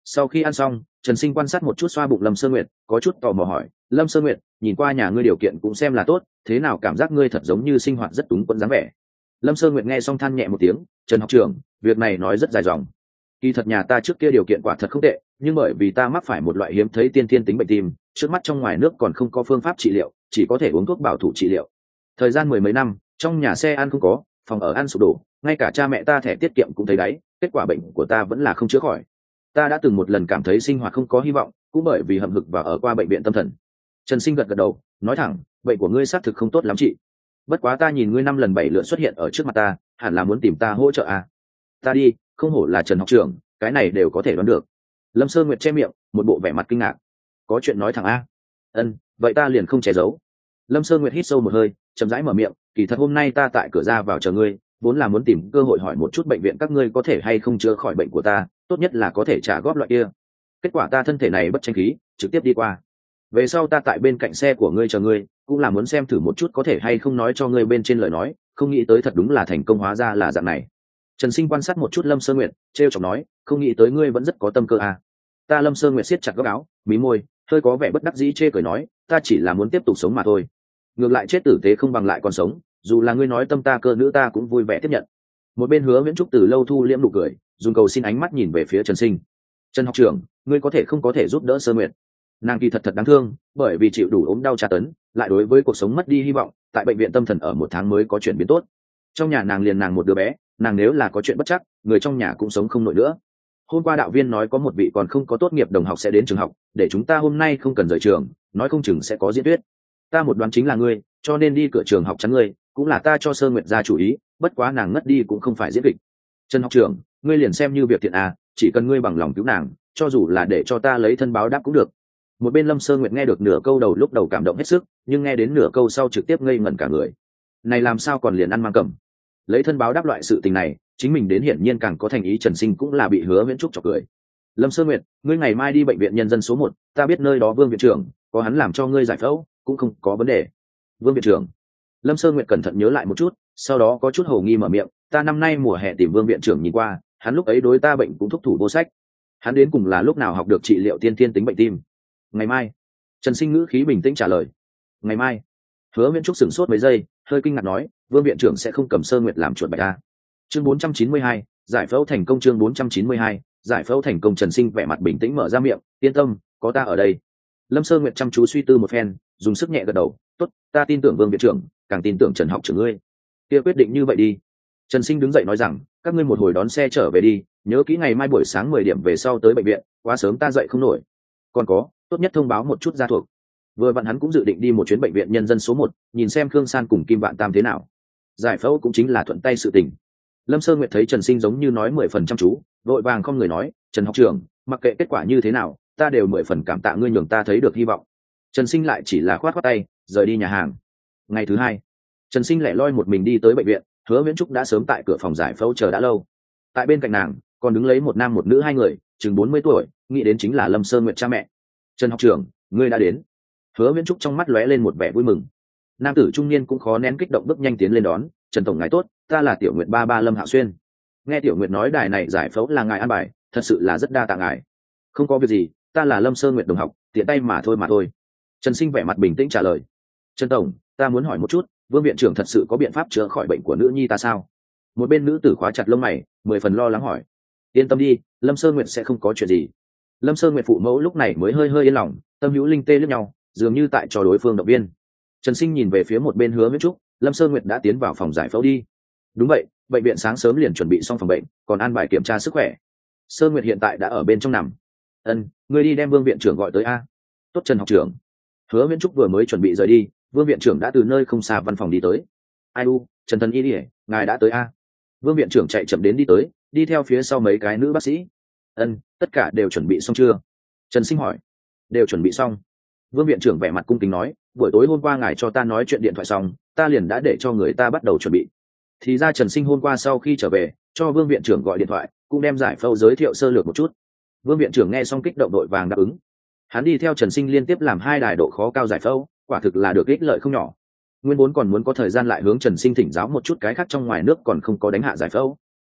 Sau khi ăn xong, Trần Sinh quan sát một chút xoa bụng Lâm Sơ Nguyệt, có chút tò mò hỏi: Lâm Sơ Nguyệt, nhìn qua nhà ngươi điều kiện cũng xem là tốt, thế nào cảm giác ngươi thật giống như sinh hoạt rất túng quẫn dáng vẻ? Lâm Sơ Nguyệt nghe xong than nhẹ một tiếng: Trần học trưởng, việc này nói rất dài dòng. Kỳ thật nhà ta trước kia điều kiện quả thật không tệ, nhưng bởi vì ta mắc phải một loại hiếm thấy tiên thiên tính bệnh tim, trước mắt trong ngoài nước còn không có phương pháp trị liệu, chỉ có thể uống thuốc bảo thủ trị liệu. Thời gian mười mấy năm, trong nhà xe ăn không có, phòng ở ăn sụp đổ, ngay cả cha mẹ ta thẻ tiết kiệm cũng thấy đáy, kết quả bệnh của ta vẫn là không chữa khỏi. Ta đã từng một lần cảm thấy sinh hoạt không có hy vọng, cũng bởi vì hậm hực và ở qua bệnh viện tâm thần. Trần Sinh gật gật đầu, nói thẳng: bệnh của ngươi xác thực không tốt lắm chị. Bất quá ta nhìn ngươi năm lần bảy lượt xuất hiện ở trước mặt ta, hẳn là muốn tìm ta hỗ trợ à? Ta đi, không hổ là Trần học trưởng, cái này đều có thể đoán được. Lâm Sơ Nguyệt che miệng, một bộ vẻ mặt kinh ngạc. Có chuyện nói thẳng a. Ân, vậy ta liền không che giấu. Lâm Sơ Nguyệt hít sâu một hơi, chậm rãi mở miệng: kỳ thật hôm nay ta tại cửa ra vào chờ ngươi, vốn là muốn tìm cơ hội hỏi một chút bệnh viện các ngươi có thể hay không chữa khỏi bệnh của ta, tốt nhất là có thể trả góp loại kia. Kết quả ta thân thể này bất tranh khí, trực tiếp đi qua. Về sau ta tại bên cạnh xe của ngươi chờ ngươi, cũng là muốn xem thử một chút có thể hay không nói cho ngươi bên trên lời nói, không nghĩ tới thật đúng là thành công, hóa ra là dạng này. Trần Sinh quan sát một chút Lâm Sơ Nguyệt, trêu chọc nói: không nghĩ tới ngươi vẫn rất có tâm cơ à. Ta Lâm Sơ Nguyệt siết chặt góc áo, mí môi, hơi có vẻ bất đắc dĩ chê cười nói: ta chỉ là muốn tiếp tục sống mà thôi. Ngược lại chết tử tế không bằng lại còn sống, dù là ngươi nói tâm ta cơ nữ ta cũng vui vẻ tiếp nhận. Một bên Hứa Viễn Trúc từ lâu thu liễm nụ cười, dùng cầu xin ánh mắt nhìn về phía Trần Sinh. Trần học trưởng, ngươi có thể không có thể giúp đỡ Sơ Nguyệt? Nàng kỳ thật thật đáng thương, bởi vì chịu đủ ốm đau tra tấn, lại đối với cuộc sống mất đi hy vọng, tại bệnh viện tâm thần ở một tháng mới có chuyển biến tốt. Trong nhà nàng liền nàng một đứa bé, nàng nếu là có chuyện bất chắc, người trong nhà cũng sống không nổi nữa. Hôm qua đạo viên nói có một vị còn không có tốt nghiệp đồng học sẽ đến trường học, để chúng ta hôm nay không cần rời trường, nói không chừng sẽ có diễn thuyết. Ta một đoán chính là ngươi, cho nên đi cửa trường học chắn ngươi, cũng là ta cho Sơ Nguyệt ra chủ ý, bất quá nàng ngất đi cũng không phải diễn kịch. Trần học trưởng, ngươi liền xem như việc thiện à, chỉ cần ngươi bằng lòng cứu nàng, cho dù là để cho ta lấy thân báo đáp cũng được. Một bên Lâm Sơ Nguyệt nghe được nửa câu đầu lúc đầu cảm động hết sức, nhưng nghe đến nửa câu sau trực tiếp ngây ngẩn cả người. Này làm sao còn liền ăn mang cầm? Lấy thân báo đáp loại sự tình này, chính mình đến hiển nhiên càng có thành ý. Trần Sinh cũng là bị Hứa Viễn Trúc chọc cười. Lâm Sơ Nguyệt, ngươi ngày mai đi bệnh viện nhân dân số một, ta biết nơi đó Vương viện trưởng, có hắn làm cho ngươi giải phẫu, cũng không có vấn đề. Vương viện trưởng? Lâm Sơ Nguyệt cẩn thận nhớ lại một chút, sau đó có chút hồ nghi mở miệng: ta năm nay mùa hè tìm Vương viện trưởng nhìn qua, hắn lúc ấy đối ta bệnh cũng thúc thủ vô sách. Hắn đến cùng là lúc nào học được trị liệu tiên thiên tính bệnh tim? Ngày mai. Trần Sinh ngữ khí bình tĩnh trả lời. Ngày mai? Hứa Viễn Trúc sửng sốt mấy giây, hơi kinh ngạc nói: Vương viện trưởng sẽ không cầm Sơ Nguyệt làm chuột bạch a? Chương bốn trăm chín mươi hai, giải phẫu thành công. Chương bốn trăm chín mươi hai, giải phẫu thành công. Trần Sinh vẻ mặt bình tĩnh mở ra miệng: yên tâm, có ta ở đây. Lâm Sơ Nguyệt chăm chú suy tư một phen, dùng sức nhẹ gật đầu: tốt, ta tin tưởng Vương viện trưởng, càng tin tưởng Trần học trưởng ngươi. Kia quyết định như vậy đi. Trần Sinh đứng dậy nói rằng: các ngươi một hồi đón xe trở về đi, nhớ kỹ ngày mai buổi sáng mười điểm về sau tới bệnh viện, quá sớm ta dậy không nổi. Còn có, tốt nhất thông báo một chút gia thuộc. Vừa vặn hắn cũng dự định đi một chuyến bệnh viện nhân dân số một, nhìn xem Khương San cùng Kim Vạn Tam thế nào. Giải phẫu cũng chính là thuận tay sự tình. Lâm Sơ Nguyệt thấy Trần Sinh giống như nói mười phần chăm chú, vội vàng không người nói: Trần học trưởng, mặc kệ kết quả như thế nào, ta đều mười phần cảm tạ ngươi nhường ta thấy được hy vọng. Trần Sinh lại chỉ là khoát khoát tay, rời đi nhà hàng. Ngày thứ hai, Trần Sinh lẻ loi một mình đi tới bệnh viện. Hứa Viễn Trúc đã sớm tại cửa phòng giải phẫu chờ đã lâu. Tại bên cạnh nàng còn đứng lấy một nam một nữ hai người, chừng bốn mươi tuổi, nghĩ đến chính là Lâm Sơ Nguyệt cha mẹ. Trần học trưởng, ngươi đã đến. Hứa Viễn Trúc trong mắt lóe lên một vẻ vui mừng. Nam tử trung niên cũng khó nén kích động bước nhanh tiến lên đón: Trần tổng ngài tốt, ta là Tiểu Nguyệt ba ba Lâm Hạo Xuyên. Nghe Tiểu Nguyệt nói đài này giải phẫu là ngài an bài, thật sự là rất đa tạ ngài. Không có việc gì, ta là Lâm Sơ Nguyệt đồng học, tiện tay mà thôi mà thôi. Trần Sinh vẻ mặt bình tĩnh trả lời. Trần tổng, ta muốn hỏi một chút, Vương viện trưởng thật sự có biện pháp chữa khỏi bệnh của nữ nhi ta sao? Một bên nữ tử khóa chặt lông mày, mười phần lo lắng hỏi. Yên tâm đi, Lâm Sơ Nguyệt sẽ không có chuyện gì. Lâm Sơ Nguyệt phụ mẫu lúc này mới hơi hơi yên lòng, tâm hữu linh tê liếc nhau, dường như tại cho đối phương động viên. Trần Sinh nhìn về phía một bên Hứa Viễn Trúc: Lâm Sơ Nguyệt đã tiến vào phòng giải phẫu đi. Đúng vậy, bệnh viện sáng sớm liền chuẩn bị xong phòng bệnh, còn an bài kiểm tra sức khỏe. Sơ Nguyệt hiện tại đã ở bên trong nằm. Ân, ngươi đi đem Vương viện trưởng gọi tới a. Tốt Trần học trưởng. Hứa Viễn Trúc vừa mới chuẩn bị rời đi, Vương viện trưởng đã từ nơi không xa văn phòng đi tới. Ai u, Trần thần y đi, ngài đã tới a. Vương viện trưởng chạy chậm đến đi tới, đi theo phía sau mấy cái nữ bác sĩ. Ân, tất cả đều chuẩn bị xong chưa? Trần Sinh hỏi. Đều chuẩn bị xong. Vương viện trưởng vẻ mặt cung kính nói: buổi tối hôm qua ngài cho ta nói chuyện điện thoại xong, ta liền đã để cho người ta bắt đầu chuẩn bị. Thì ra Trần Sinh hôm qua sau khi trở về, cho Vương viện trưởng gọi điện thoại, cũng đem giải phẫu giới thiệu sơ lược một chút. Vương viện trưởng nghe xong kích động đội vàng đáp ứng. Hắn đi theo Trần Sinh liên tiếp làm hai đài độ khó cao giải phẫu, quả thực là được ích lợi không nhỏ. Nguyên vốn còn muốn có thời gian lại hướng Trần Sinh thỉnh giáo một chút cái khác trong ngoài nước còn không có đánh hạ giải phẫu.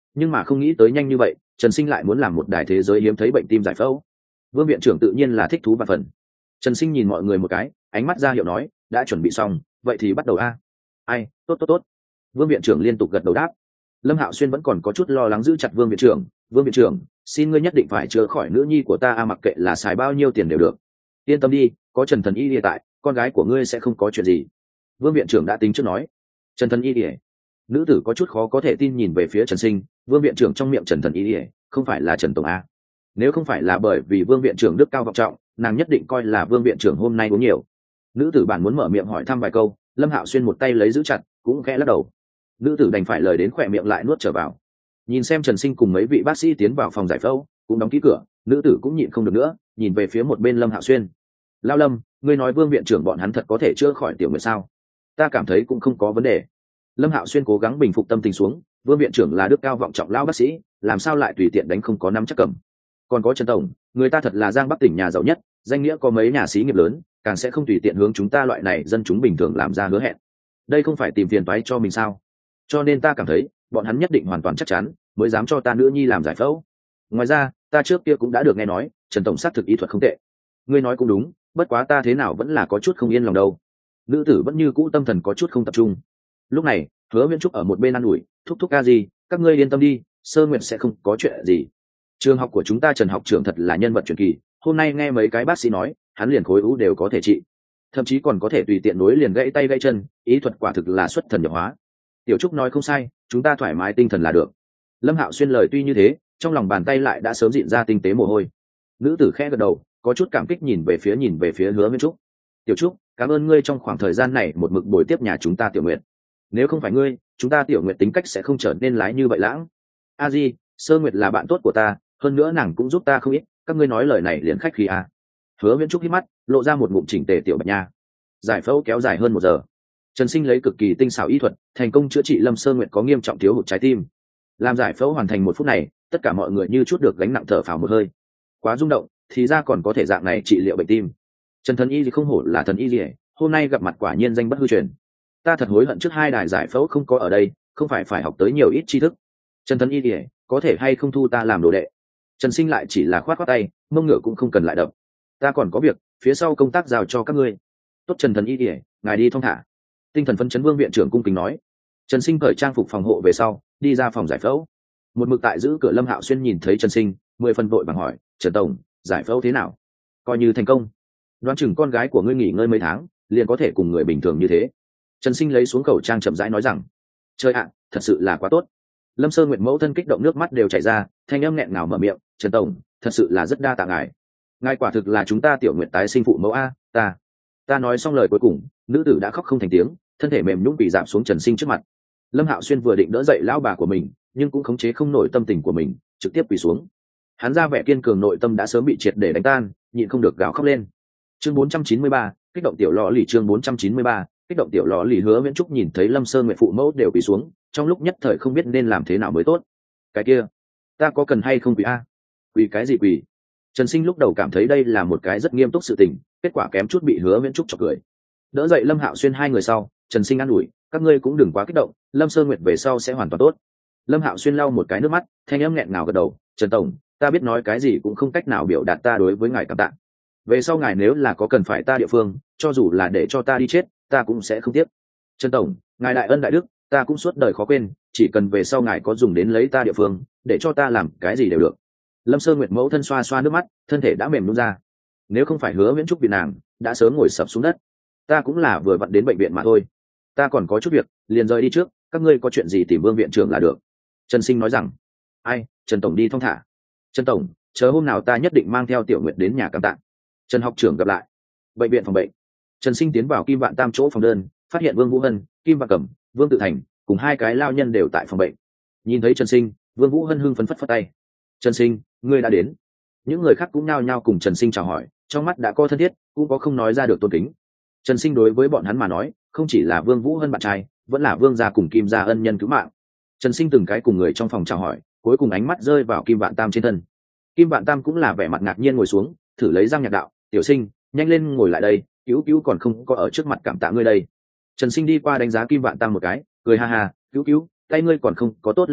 nhưng mà không nghĩ tới nhanh như vậy Trần Sinh lại muốn làm một đài thế giới hiếm thấy bệnh tim giải phẫu. Vương viện trưởng tự nhiên là thích thú và phần. Trần Sinh nhìn mọi người một cái, ánh mắt ra hiệu nói, đã chuẩn bị xong, vậy thì bắt đầu a. Ai, tốt tốt tốt. Vương viện trưởng liên tục gật đầu đáp. Lâm Hạo Xuyên vẫn còn có chút lo lắng giữ chặt Vương viện trưởng, "Vương viện trưởng, xin ngươi nhất định phải chữa khỏi nữ nhi của ta a, mặc kệ là xài bao nhiêu tiền đều được. Yên tâm đi, có Trần Thần Y hiện tại, con gái của ngươi sẽ không có chuyện gì." Vương viện trưởng đã tính trước nói. Trần Thần Y, nữ tử có chút khó có thể tin nhìn về phía Trần Sinh. Vương viện trưởng trong miệng Trần Thần Y, không phải là Trần tổng a? Nếu không phải là bởi vì Vương viện trưởng đức cao vọng trọng, nàng nhất định coi là Vương viện trưởng hôm nay uống nhiều. Nữ tử bản muốn mở miệng hỏi thăm vài câu, Lâm Hạo Xuyên một tay lấy giữ chặt, cũng khẽ lắc đầu. Nữ tử đành phải lời đến khỏe miệng lại nuốt trở vào. Nhìn xem Trần Sinh cùng mấy vị bác sĩ tiến vào phòng giải phẫu, cũng đóng kỹ cửa, nữ tử cũng nhịn không được nữa, nhìn về phía một bên Lâm Hạo Xuyên. "Lao Lâm, ngươi nói Vương viện trưởng bọn hắn thật có thể chữa khỏi tiểu nguyệt sao?" "Ta cảm thấy cũng không có vấn đề." Lâm Hạo Xuyên cố gắng bình phục tâm tình xuống, Vương viện trưởng là đức cao vọng trọng lao bác sĩ, làm sao lại tùy tiện đánh không có nắm chắc cầm. Còn có Trần tổng, người ta thật là Giang Bắc tỉnh nhà giàu nhất, danh nghĩa có mấy nhà xí nghiệp lớn, càng sẽ không tùy tiện hướng chúng ta loại này dân chúng bình thường làm ra hứa hẹn. Đây không phải tìm phiền toái cho mình sao? Cho nên ta cảm thấy, bọn hắn nhất định hoàn toàn chắc chắn, mới dám cho ta nữ nhi làm giải phẫu. Ngoài ra, ta trước kia cũng đã được nghe nói, Trần tổng xác thực y thuật không tệ. Ngươi nói cũng đúng, bất quá ta thế nào vẫn là có chút không yên lòng đâu. Nữ tử vẫn như cũ tâm thần có chút không tập trung. Lúc này, Hứa Viễn Trúc ở một bên an ủi, "Thúc thúc ca gì, các ngươi yên tâm đi, Sơ Nguyệt sẽ không có chuyện gì. Trường học của chúng ta Trần học trưởng thật là nhân vật truyền kỳ, hôm nay nghe mấy cái bác sĩ nói, hắn liền khối u đều có thể trị, thậm chí còn có thể tùy tiện nối liền gãy tay gãy chân, ý thuật quả thực là xuất thần nhập hóa." Tiểu Trúc nói không sai, chúng ta thoải mái tinh thần là được. Lâm Hạo Xuyên lời tuy như thế, trong lòng bàn tay lại đã sớm dịn ra tinh tế mồ hôi. Nữ tử khẽ gật đầu, có chút cảm kích nhìn về phía nhìn về phía Hứa Viễn Trúc. "Tiểu Trúc, cảm ơn ngươi trong khoảng thời gian này một mực bồi tiếp nhà chúng ta Tiểu Nguyệt. Nếu không phải ngươi, chúng ta Tiểu Nguyệt tính cách sẽ không trở nên lái như vậy lãng. A Di, Sơ Nguyệt là bạn tốt của ta, hơn nữa nàng cũng giúp ta không ít, các ngươi nói lời này liền khách khí à." Hứa Viễn Trúc hít mắt, lộ ra một ngụm chỉnh tề tiểu bạch nha. Giải phẫu kéo dài hơn một giờ. Trần Sinh lấy cực kỳ tinh xảo y thuật, thành công chữa trị Lâm Sơ Nguyệt có nghiêm trọng thiếu hụt trái tim. Làm giải phẫu hoàn thành một phút này, tất cả mọi người như chút được gánh nặng thở phào một hơi. Quá rung động, thì ra còn có thể dạng này trị liệu bệnh tim. Trần Thần Y thì không hổ là thần y gì, hôm nay gặp mặt quả nhiên danh bất hư truyền. Ta thật hối hận trước hai đài giải phẫu không có ở đây, không phải phải học tới nhiều ít tri thức. Trần Thần Y thì có thể hay không thu ta làm đồ đệ? Trần Sinh lại chỉ là khoát khoát tay, mông ngựa cũng không cần lại đập. Ta còn có việc, phía sau công tác giao cho các ngươi. Tốt Trần Thần Y thì ngài đi thong thả. Tinh thần phấn chấn Vương viện trưởng cung kính nói. Trần Sinh cởi trang phục phòng hộ về sau, đi ra phòng giải phẫu. Một mực tại giữ cửa Lâm Hạo Xuyên nhìn thấy Trần Sinh, mười phần vội vàng hỏi, "Trần tổng, giải phẫu thế nào?" "Coi như thành công. Đoán chừng con gái của ngươi nghỉ ngơi mấy tháng, liền có thể cùng người bình thường như thế." Trần Sinh lấy xuống khẩu trang chậm rãi nói rằng. "Trời ạ, thật sự là quá tốt." Lâm Sơ Nguyệt mẫu thân kích động nước mắt đều chảy ra, thanh âm nghẹn ngào mở miệng, "Trần tổng, thật sự là rất đa tạ ngài. Ngài quả thực là chúng ta Tiểu Nguyệt tái sinh phụ mẫu a, ta." Ta nói xong lời cuối cùng, nữ tử đã khóc không thành tiếng, thân thể mềm nhũn quỳ giảm xuống Trần Sinh trước mặt. Lâm Hạo Xuyên vừa định đỡ dậy lão bà của mình, nhưng cũng khống chế không nổi tâm tình của mình, trực tiếp quỳ xuống. Hắn ra vẻ kiên cường nội tâm đã sớm bị triệt để đánh tan, nhịn không được gào khóc lên. Chương bốn trăm chín mươi ba, kích động tiểu lọ lì chương bốn trăm chín mươi ba, kích động tiểu lọ lì. Hứa Viễn Trúc nhìn thấy Lâm Sơ Nguyệt phụ mẫu đều quỳ xuống, trong lúc nhất thời không biết nên làm thế nào mới tốt. "Cái kia, ta có cần hay không quỳ a?" "Quỳ cái gì quỳ?" Trần Sinh lúc đầu cảm thấy đây là một cái rất nghiêm túc sự tình, kết quả kém chút bị Hứa Viễn Trúc chọc cười. Đỡ dậy Lâm Hạo Xuyên hai người sau, Trần Sinh an ủi, "Các ngươi cũng đừng quá kích động, Lâm Sơ Nguyệt về sau sẽ hoàn toàn tốt." Lâm Hạo Xuyên lau một cái nước mắt, thanh âm nghẹn ngào gật đầu, "Trần tổng, ta biết nói cái gì cũng không cách nào biểu đạt ta đối với ngài cảm tạ. Về sau ngài nếu là có cần phải ta địa phương, cho dù là để cho ta đi chết, ta cũng sẽ không tiếc. Trần tổng, ngài đại ân đại đức, ta cũng suốt đời khó quên, chỉ cần về sau ngài có dùng đến lấy ta địa phương, để cho ta làm cái gì đều được." Lâm Sơ Nguyệt mẫu thân xoa xoa nước mắt, thân thể đã mềm nhũn ra. Nếu không phải Hứa Viễn Trúc vì nàng, đã sớm ngồi sập xuống đất. "Ta cũng là vừa vặn đến bệnh viện mà thôi, ta còn có chút việc, liền rời đi trước, các ngươi có chuyện gì tìm Vương viện trưởng là được." Trần Sinh nói rằng. "Ai, Trần tổng đi thong thả. Trần tổng, chờ hôm nào ta nhất định mang theo Tiểu Nguyệt đến nhà cảm tạ." Trần học trưởng gặp lại. Bệnh viện phòng bệnh. Trần Sinh tiến vào Kim Vạn Tam chỗ phòng đơn, phát hiện Vương Vũ Hân, Kim Vạn Cẩm, Vương Tự Thành cùng hai cái lao nhân đều tại phòng bệnh. Nhìn thấy Trần Sinh, Vương Vũ Hân hưng phấn phất phất tay. "Trần Sinh, ngươi đã đến." Những người khác cũng nhao nhao cùng Trần Sinh chào hỏi, trong mắt đã có thân thiết, cũng có không nói ra được tôn kính. Trần Sinh đối với bọn hắn mà nói, không chỉ là Vương Vũ Hân bạn trai, vẫn là Vương gia cùng Kim gia ân nhân cứu mạng. Trần Sinh từng cái cùng người trong phòng chào hỏi, cuối cùng ánh mắt rơi vào Kim Vạn Tam trên thân. Kim Vạn Tam cũng là vẻ mặt ngạc nhiên ngồi xuống, thử lấy răng nhạc đạo, "Tiểu Sinh, nhanh lên ngồi lại đây, cứu cứu còn không có ở trước mặt cảm tạ ngươi đây." Trần Sinh đi qua đánh giá Kim Vạn Tam một cái, cười ha ha, "Cứu cứu, tay ngươi còn không có tốt lưu loát,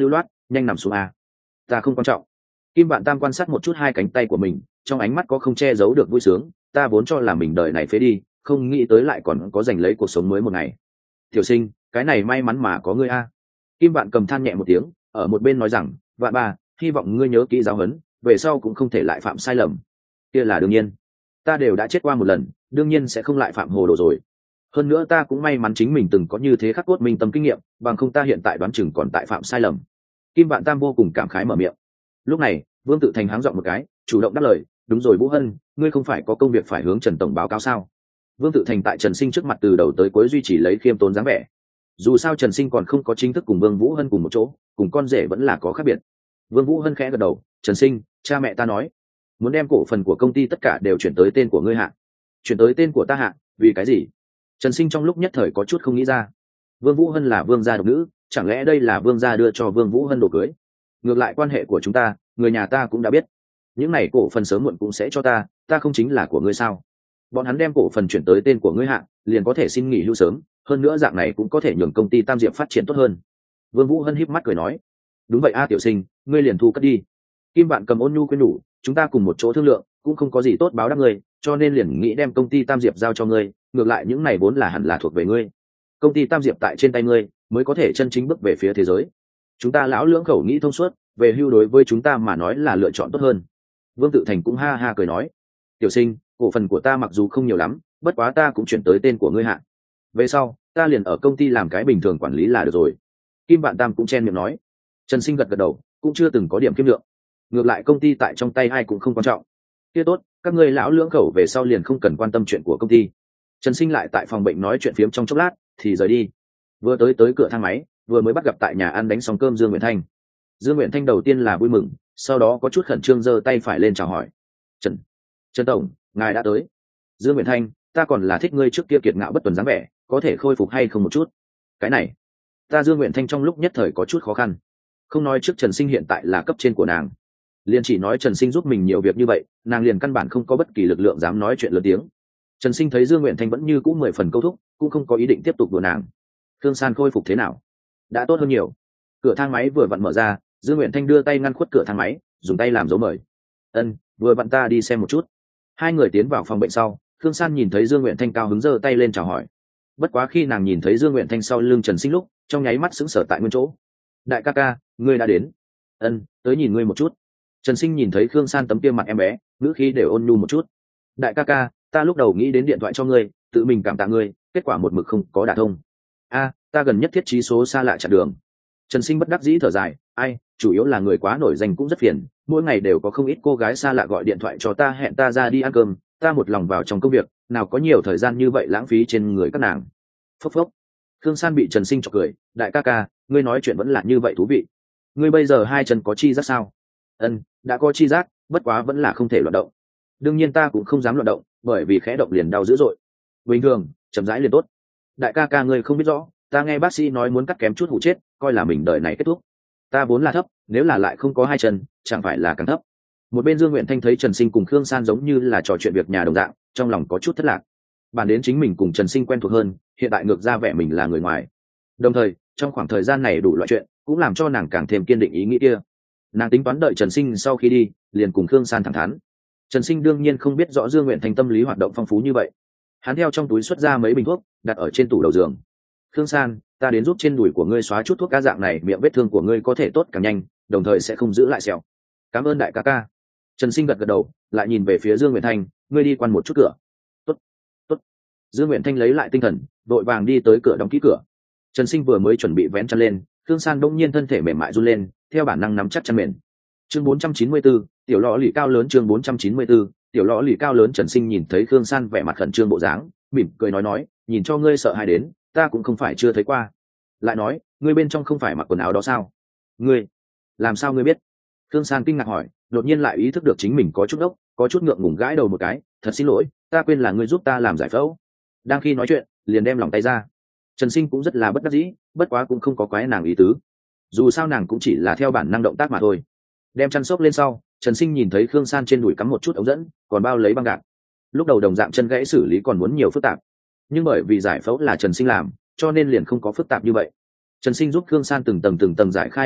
nhanh nằm xuống a. Ta không quan trọng. Kim Vạn Tam quan sát một chút hai cánh tay của mình, trong ánh mắt có không che giấu được vui sướng. Ta vốn cho là mình đời này phế đi, không nghĩ tới lại còn có giành lấy cuộc sống mới một ngày. Tiểu Sinh, cái này may mắn mà có ngươi a. Kim Vạn cầm than nhẹ một tiếng, ở một bên nói rằng, Vạn ba, hy vọng ngươi nhớ kỹ giáo huấn, về sau cũng không thể lại phạm sai lầm. Kia là đương nhiên. Ta đều đã chết qua một lần, đương nhiên sẽ không lại phạm hồ đồ rồi. Hơn nữa ta cũng may mắn chính mình từng có như thế khắc cốt minh tâm kinh nghiệm, bằng không ta hiện tại đoán chừng còn tại phạm sai lầm. Kim Vạn Tam vô cùng cảm khái mở miệng. Lúc này, Vương Tự Thành háng giọng một cái, chủ động đáp lời, đúng rồi Vũ Hân, ngươi không phải có công việc phải hướng Trần tổng báo cáo sao? Vương Tự Thành tại Trần Sinh trước mặt từ đầu tới cuối duy trì lấy khiêm tốn dáng vẻ. Dù sao Trần Sinh còn không có chính thức cùng Vương Vũ Hân cùng một chỗ, cùng con rể vẫn là có khác biệt. Vương Vũ Hân khẽ gật đầu, Trần Sinh, cha mẹ ta nói, muốn đem cổ phần của công ty tất cả đều chuyển tới tên của ngươi hạ. Chuyển tới tên của ta hạ, vì cái gì? Trần Sinh trong lúc nhất thời có chút không nghĩ ra. Vương Vũ Hân là vương gia độc nữ, chẳng lẽ đây là vương gia đưa cho Vương Vũ Hân đồ cưới? Ngược lại quan hệ của chúng ta, người nhà ta cũng đã biết. Những này cổ phần sớm muộn cũng sẽ cho ta, ta không chính là của ngươi sao? Bọn hắn đem cổ phần chuyển tới tên của ngươi hạ, liền có thể xin nghỉ hưu sớm, hơn nữa dạng này cũng có thể nhường công ty Tam Diệp phát triển tốt hơn. Vương Vũ Hân híp mắt cười nói, đúng vậy a Tiểu Sinh, ngươi liền thu cất đi. Kim Vạn cầm ôn nhu khuyên nhủ, chúng ta cùng một chỗ thương lượng, cũng không có gì tốt báo đáp ngươi, cho nên liền nghĩ đem công ty Tam Diệp giao cho ngươi, ngược lại những này vốn là hẳn là thuộc về ngươi. Công ty Tam Diệp tại trên tay ngươi, mới có thể chân chính bước về phía thế giới. Chúng ta lão lưỡng khẩu nghĩ thông suốt, về hưu đối với chúng ta mà nói là lựa chọn tốt hơn. Vương Tự Thành cũng ha ha cười nói, Tiểu Sinh, cổ phần của ta mặc dù không nhiều lắm, bất quá ta cũng chuyển tới tên của ngươi hạ. Về sau, ta liền ở công ty làm cái bình thường quản lý là được rồi. Kim Vạn Tam cũng chen miệng nói. Trần Sinh gật gật đầu, cũng chưa từng có điểm kiêm lượng. Ngược lại công ty tại trong tay ai cũng không quan trọng. Kia tốt, các ngươi lão lưỡng khẩu về sau liền không cần quan tâm chuyện của công ty. Trần Sinh lại tại phòng bệnh nói chuyện phiếm trong chốc lát, thì rời đi. Vừa tới tới cửa thang máy, vừa mới bắt gặp tại nhà ăn đánh xong cơm Dương Nguyện Thanh. Dương Nguyện Thanh đầu tiên là vui mừng, sau đó có chút khẩn trương giơ tay phải lên chào hỏi. Trần, Trần tổng, ngài đã tới. Dương Nguyện Thanh, ta còn là thích ngươi trước kia kiệt ngạo bất tuần dáng vẻ, có thể khôi phục hay không một chút? Cái này, ta Dương Nguyện Thanh trong lúc nhất thời có chút khó khăn. Không nói trước Trần Sinh hiện tại là cấp trên của nàng, liền chỉ nói Trần Sinh giúp mình nhiều việc như vậy, nàng liền căn bản không có bất kỳ lực lượng dám nói chuyện lớn tiếng. Trần Sinh thấy Dương Nguyện Thanh vẫn như cũ mười phần câu thúc, cũng không có ý định tiếp tục đùa nàng. Thương San khôi phục thế nào? Đã tốt hơn nhiều. Cửa thang máy vừa vặn mở ra, Dương Nguyện Thanh đưa tay ngăn khuất cửa thang máy, dùng tay làm dấu mời. Ân, vừa vặn ta đi xem một chút. Hai người tiến vào phòng bệnh sau, Thương San nhìn thấy Dương Nguyện Thanh cao hứng giơ tay lên chào hỏi. Bất quá khi nàng nhìn thấy Dương Nguyện Thanh sau lưng Trần Sinh lúc, trong nháy mắt sững sờ tại nguyên chỗ. Đại ca ca, ngươi đã đến. Ân, tới nhìn ngươi một chút. Trần Sinh nhìn thấy Khương San tấm kia mặt em bé, ngữ khí đều ôn nhu một chút. Đại ca ca, ta lúc đầu nghĩ đến điện thoại cho ngươi, tự mình cảm tạ ngươi, kết quả một mực không có đả thông. A, ta gần nhất thiết trí số xa lạ chặn đường. Trần Sinh bất đắc dĩ thở dài, ai, chủ yếu là người quá nổi danh cũng rất phiền, mỗi ngày đều có không ít cô gái xa lạ gọi điện thoại cho ta hẹn ta ra đi ăn cơm, ta một lòng vào trong công việc, nào có nhiều thời gian như vậy lãng phí trên người các nàng. Phốc phốc. Khương San bị Trần Sinh chọc cười, đại ca ca, ngươi nói chuyện vẫn là như vậy thú vị. Ngươi bây giờ hai chân có chi giác sao? Ân, đã có chi giác, bất quá vẫn là không thể loạn động. Đương nhiên ta cũng không dám loạn động, bởi vì khẽ động liền đau dữ dội. Bình thường, chậm rãi liền tốt. Đại ca ca ngươi không biết rõ, ta nghe bác sĩ nói muốn cắt kém chút hụ chết, coi là mình đời này kết thúc. Ta vốn là thấp, nếu là lại không có hai chân, chẳng phải là càng thấp. Một bên Dương Nguyện Thanh thấy Trần Sinh cùng Khương San giống như là trò chuyện việc nhà đồng dạng, trong lòng có chút thất lạc. Bản đến chính mình cùng Trần Sinh quen thuộc hơn, hiện tại ngược ra vẻ mình là người ngoài. Đồng thời, trong khoảng thời gian này đủ loại chuyện, cũng làm cho nàng càng thêm kiên định ý nghĩ kia. Nàng tính toán đợi Trần Sinh sau khi đi, liền cùng Khương San thẳng thắn. Trần Sinh đương nhiên không biết rõ Dương Nguyện Thanh tâm lý hoạt động phong phú như vậy. Hắn theo trong túi xuất ra mấy bình thuốc, đặt ở trên tủ đầu giường. Khương San, ta đến giúp trên đùi của ngươi xóa chút thuốc cá dạng này, miệng vết thương của ngươi có thể tốt càng nhanh, đồng thời sẽ không giữ lại sẹo. Cảm ơn đại ca ca. Trần Sinh gật gật đầu, lại nhìn về phía Dương Nguyện Thanh, ngươi đi quan một chút cửa. Tốt, tốt. Dương Nguyện Thanh lấy lại tinh thần, đội vàng đi tới cửa đóng kỹ cửa. Trần Sinh vừa mới chuẩn bị vén chăn lên, Khương San bỗng nhiên thân thể mềm mại run lên, theo bản năng nắm chắc chăn mền. Chương bốn trăm chín mươi tư, tiểu lọ lì cao lớn. Chương bốn trăm chín mươi tư, tiểu lọ lì cao lớn. Trần Sinh nhìn thấy Khương San vẻ mặt khẩn trương bộ dáng, mỉm cười nói nói, nhìn cho ngươi sợ hãi đến, ta cũng không phải chưa thấy qua. Lại nói, ngươi bên trong không phải mặc quần áo đó sao? Ngươi, làm sao ngươi biết? Khương San kinh ngạc hỏi, đột nhiên lại ý thức được chính mình có chút ốc, có chút ngượng ngùng gãi đầu một cái, thật xin lỗi, ta quên là ngươi giúp ta làm giải phẫu. Đang khi nói chuyện, liền đem lòng tay ra. Trần Sinh cũng rất là bất đắc dĩ, bất quá cũng không có quái nàng ý tứ. Dù sao nàng cũng chỉ là theo bản năng động tác mà thôi. Đem chăn xốc lên sau, Trần Sinh nhìn thấy Khương San trên đùi cắm một chút ống dẫn, còn bao lấy băng gạc. Lúc đầu đồng dạng chân gãy xử lý còn muốn nhiều phức tạp, nhưng bởi vì giải phẫu là Trần Sinh làm, cho nên liền không có phức tạp như vậy. Trần Sinh giúp Khương San từng tầng từng tầng giải khai băng gạc,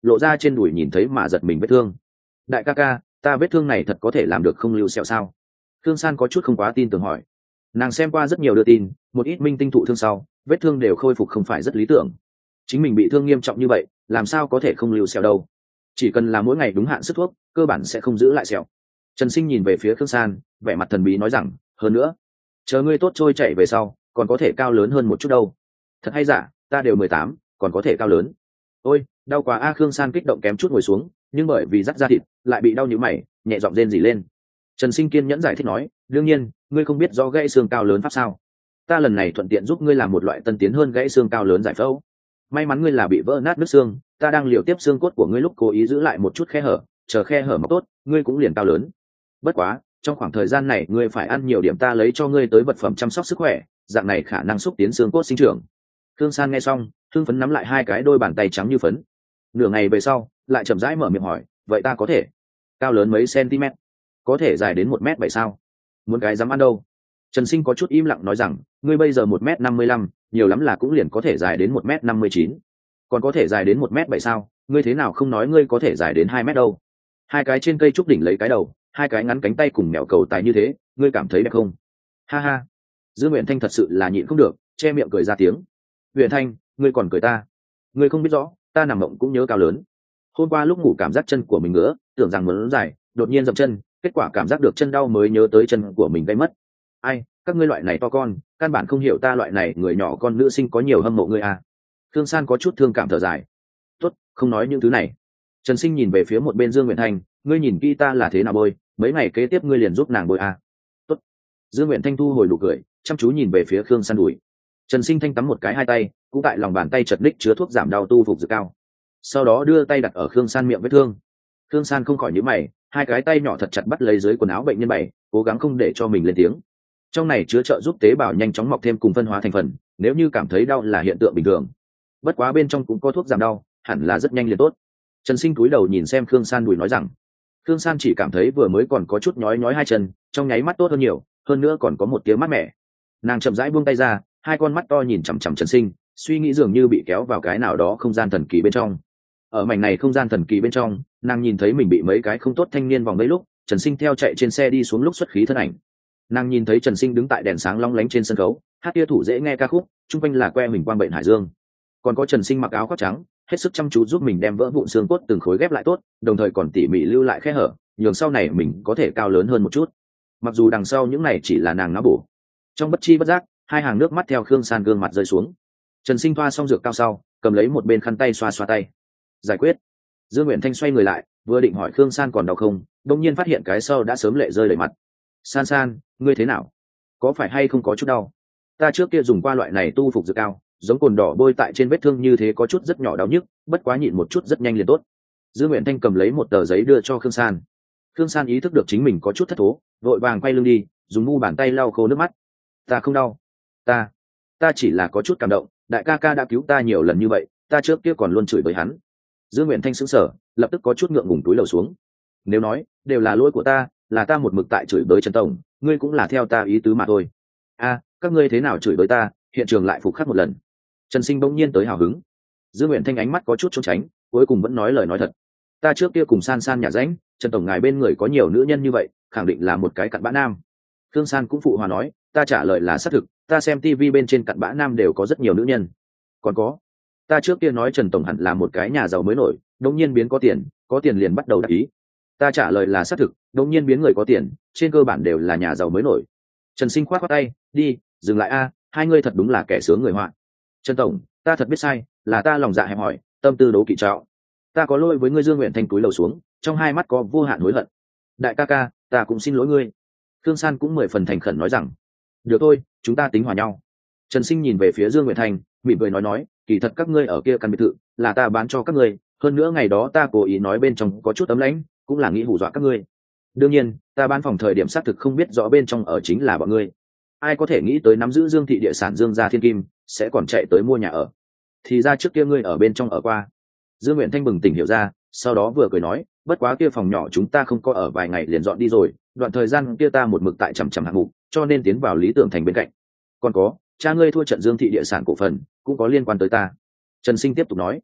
lộ ra trên đùi nhìn thấy mà giật mình vết thương. Đại ca ca, ta vết thương này thật có thể làm được không lưu sẹo sao? Thương San có chút không quá tin tưởng hỏi. Nàng xem qua rất nhiều đưa tin, một ít minh tinh thụ thương sau vết thương đều khôi phục không phải rất lý tưởng. Chính mình bị thương nghiêm trọng như vậy làm sao có thể không lưu sẹo đâu? Chỉ cần là mỗi ngày đúng hạn sức thuốc cơ bản sẽ không giữ lại sẹo. Trần Sinh nhìn về phía Khương San, vẻ mặt thần bí nói rằng, hơn nữa chờ ngươi tốt trôi chạy về sau còn có thể cao lớn hơn một chút đâu. Thật hay giả, ta đều mười tám còn có thể cao lớn. Ôi đau quá a. Khương San kích động kém chút ngồi xuống, nhưng bởi vì rắt da thịt lại bị đau nhíu mày, nhẹ giọng rên rỉ lên. Trần Sinh kiên nhẫn giải thích nói, đương nhiên ngươi không biết do gãy xương cao lớn pháp sao? Ta lần này thuận tiện giúp ngươi làm một loại tân tiến hơn gãy xương cao lớn giải phẫu. May mắn ngươi là bị vỡ nát nứt xương, ta đang liều tiếp xương cốt của ngươi lúc cố ý giữ lại một chút khe hở, chờ khe hở mọc tốt ngươi cũng liền cao lớn. Bất quá trong khoảng thời gian này ngươi phải ăn nhiều điểm ta lấy cho ngươi tới vật phẩm chăm sóc sức khỏe, dạng này khả năng xúc tiến xương cốt sinh trưởng. Khương San nghe xong hưng phấn nắm lại hai cái đôi bàn tay trắng như phấn. Nửa ngày về sau lại chậm rãi mở miệng hỏi, vậy ta có thể cao lớn mấy cm? Có thể dài đến một mét bảy sao? Muốn cái dám ăn đâu? Trần Sinh có chút im lặng nói rằng, ngươi bây giờ một mét năm mươi lăm, nhiều lắm là cũng liền có thể dài đến một mét năm mươi chín, còn có thể dài đến một mét bảy sao? Ngươi thế nào không nói ngươi có thể dài đến hai mét đâu? Hai cái trên cây trúc đỉnh lấy cái đầu, hai cái ngắn cánh tay cùng mèo cầu tài như thế, ngươi cảm thấy đẹp không? Ha ha. Dương Nguyện Thanh thật sự là nhịn không được, che miệng cười ra tiếng. Nguyện Thanh, ngươi còn cười ta? Ngươi không biết rõ, ta nằm mộng cũng nhớ cao lớn. Hôm qua lúc ngủ cảm giác chân của mình ngứa, tưởng rằng muốn dài, đột nhiên dậm chân, kết quả cảm giác được chân đau mới nhớ tới chân của mình gây mất. Ai, các ngươi loại này to con, căn bản không hiểu ta loại này người nhỏ con nữ sinh có nhiều hâm mộ ngươi à? Thương San có chút thương cảm thở dài. Tốt, không nói những thứ này. Trần Sinh nhìn về phía một bên Dương Nguyện Thanh, ngươi nhìn kỹ ta là thế nào bôi, mấy ngày kế tiếp ngươi liền giúp nàng bôi à? Tốt. Dương Nguyện Thanh thu hồi nụ cười, chăm chú nhìn về phía Khương San đùi. Trần Sinh thanh tắm một cái hai tay, cũng tại lòng bàn tay chật ních chứa thuốc giảm đau tu phục dược cao. Sau đó đưa tay đặt ở Khương San miệng vết thương. Khương San không khỏi nhíu mày, hai cái tay nhỏ thật chặt bắt lấy dưới quần áo bệnh nhân bày, cố gắng không để cho mình lên tiếng. Trong này chứa trợ giúp tế bào nhanh chóng mọc thêm cùng phân hóa thành phần, nếu như cảm thấy đau là hiện tượng bình thường. Bất quá bên trong cũng có thuốc giảm đau, hẳn là rất nhanh liền tốt. Trần Sinh cúi đầu nhìn xem Khương San đùi nói rằng, Khương San chỉ cảm thấy vừa mới còn có chút nhói nhói hai chân, trong nháy mắt tốt hơn nhiều, hơn nữa còn có một tiếng mát mẻ. Nàng chậm rãi buông tay ra, hai con mắt to nhìn chằm chằm Trần Sinh, suy nghĩ dường như bị kéo vào cái nào đó không gian thần kỳ bên trong. Ở mảnh này không gian thần kỳ bên trong, nàng nhìn thấy mình bị mấy cái không tốt thanh niên vòng mấy lúc, Trần Sinh theo chạy trên xe đi xuống lúc xuất khí thân ảnh. Nàng nhìn thấy Trần Sinh đứng tại đèn sáng long lánh trên sân khấu, hát tia thủ dễ nghe ca khúc, chung quanh là que mình quang bệnh hải dương. Còn có Trần Sinh mặc áo khoác trắng, hết sức chăm chú giúp mình đem vỡ vụn xương cốt từng khối ghép lại tốt, đồng thời còn tỉ mỉ lưu lại khe hở, nhường sau này mình có thể cao lớn hơn một chút. Mặc dù đằng sau những này chỉ là nàng não bổ. Trong bất chi bất giác, hai hàng nước mắt theo Khương San gương mặt rơi xuống. Trần Sinh thoa xong dược cao sau, cầm lấy một bên khăn tay xoa xoa tay. Giải quyết. Dương Nguyện Thanh xoay người lại, vừa định hỏi Khương San còn đau không, đột nhiên phát hiện cái sau đã sớm lệ rơi đầy mặt. San San, ngươi thế nào? Có phải hay không có chút đau? Ta trước kia dùng qua loại này tu phục dược cao, giống cồn đỏ bôi tại trên vết thương như thế có chút rất nhỏ đau nhức, bất quá nhịn một chút rất nhanh liền tốt. Dương Nguyện Thanh cầm lấy một tờ giấy đưa cho Khương San. Khương San ý thức được chính mình có chút thất thố, vội vàng quay lưng đi, dùng mu bàn tay lau khô nước mắt. Ta không đau, ta, ta chỉ là có chút cảm động, đại ca ca đã cứu ta nhiều lần như vậy, ta trước kia còn luôn chửi bới hắn. Dương Nguyện Thanh sững sờ, lập tức có chút ngượng ngùng túi lầu xuống. Nếu nói đều là lỗi của ta, là ta một mực tại chửi bới Trần tổng, ngươi cũng là theo ta ý tứ mà thôi. A, các ngươi thế nào chửi bới ta? Hiện trường lại phục khắc một lần. Trần Sinh bỗng nhiên tới hào hứng. Dương Nguyện Thanh ánh mắt có chút trốn tránh, cuối cùng vẫn nói lời nói thật. Ta trước kia cùng San San nhà ránh, Trần tổng ngài bên người có nhiều nữ nhân như vậy, khẳng định là một cái cặn bã nam. Khương San cũng phụ hòa nói, ta trả lời là xác thực, ta xem tivi bên trên cặn bã nam đều có rất nhiều nữ nhân. Còn có, ta trước kia nói Trần tổng hẳn là một cái nhà giàu mới nổi, đột nhiên biến có tiền, có tiền liền bắt đầu đắc ý. Ta trả lời là xác thực, đột nhiên biến người có tiền, trên cơ bản đều là nhà giàu mới nổi. Trần Sinh khoát khoát tay, đi, dừng lại a, hai ngươi thật đúng là kẻ sướng người họa. Trần tổng, ta thật biết sai, là ta lòng dạ hẹp hòi, tâm tư đố kỵ trạo. Ta có lỗi với ngươi. Dương Nguyện Thanh túi lầu xuống, trong hai mắt có vô hạn hối hận. Đại ca ca, ta cũng xin lỗi ngươi. Khương San cũng mười phần thành khẩn nói rằng, được thôi, chúng ta tính hòa nhau. Trần Sinh nhìn về phía Dương Nguyện Thanh, mỉm cười nói nói, kỳ thật các ngươi ở kia căn biệt thự là ta bán cho các ngươi, hơn nữa ngày đó ta cố ý nói bên trong có chút tấm lãnh, cũng là nghĩ hù dọa các ngươi. Đương nhiên, ta bán phòng thời điểm xác thực không biết rõ bên trong ở chính là bọn ngươi. Ai có thể nghĩ tới nắm giữ Dương thị địa sản Dương gia thiên kim sẽ còn chạy tới mua nhà ở? Thì ra trước kia ngươi ở bên trong ở qua. Dương Nguyện Thanh bừng tỉnh hiểu ra, sau đó vừa cười nói, bất quá kia phòng nhỏ chúng ta không có ở vài ngày liền dọn đi rồi, đoạn thời gian kia ta một mực tại chằm chằm hạng mục, cho nên tiến vào lý tưởng thành bên cạnh. Còn có, cha ngươi thua trận Dương thị địa sản cổ phần cũng có liên quan tới ta. Trần Sinh tiếp tục nói,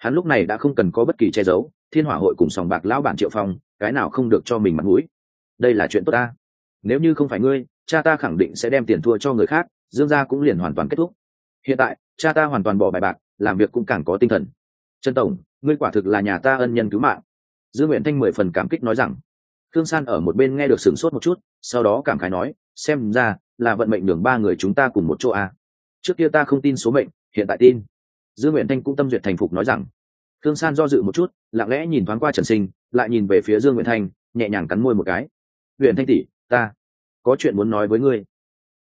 Hắn lúc này đã không cần có bất kỳ che giấu, thiên hỏa hội cùng sòng bạc lão bản Triệu Phong cái nào không được cho mình mặt mũi. Đây là chuyện tốt ta, nếu như không phải ngươi, cha ta khẳng định sẽ đem tiền thua cho người khác, Dương gia cũng liền hoàn toàn kết thúc. Hiện tại cha ta hoàn toàn bỏ bài bạc, làm việc cũng càng có tinh thần. Trần tổng, ngươi quả thực là nhà ta ân nhân cứu mạng. Dương Nguyện Thanh mười phần cảm kích nói rằng. Khương San ở một bên nghe được sửng sốt một chút, sau đó cảm khái nói, xem ra là vận mệnh đường ba người chúng ta cùng một chỗ à. Trước kia ta không tin số mệnh, hiện tại tin. Dương Nguyện Thanh cũng tâm duyệt thành phục nói rằng. Khương San do dự một chút, lặng lẽ nhìn thoáng qua Trần Sinh, lại nhìn về phía Dương Nguyện Thanh, nhẹ nhàng cắn môi một cái. Nguyện Thanh tỷ, ta có chuyện muốn nói với ngươi.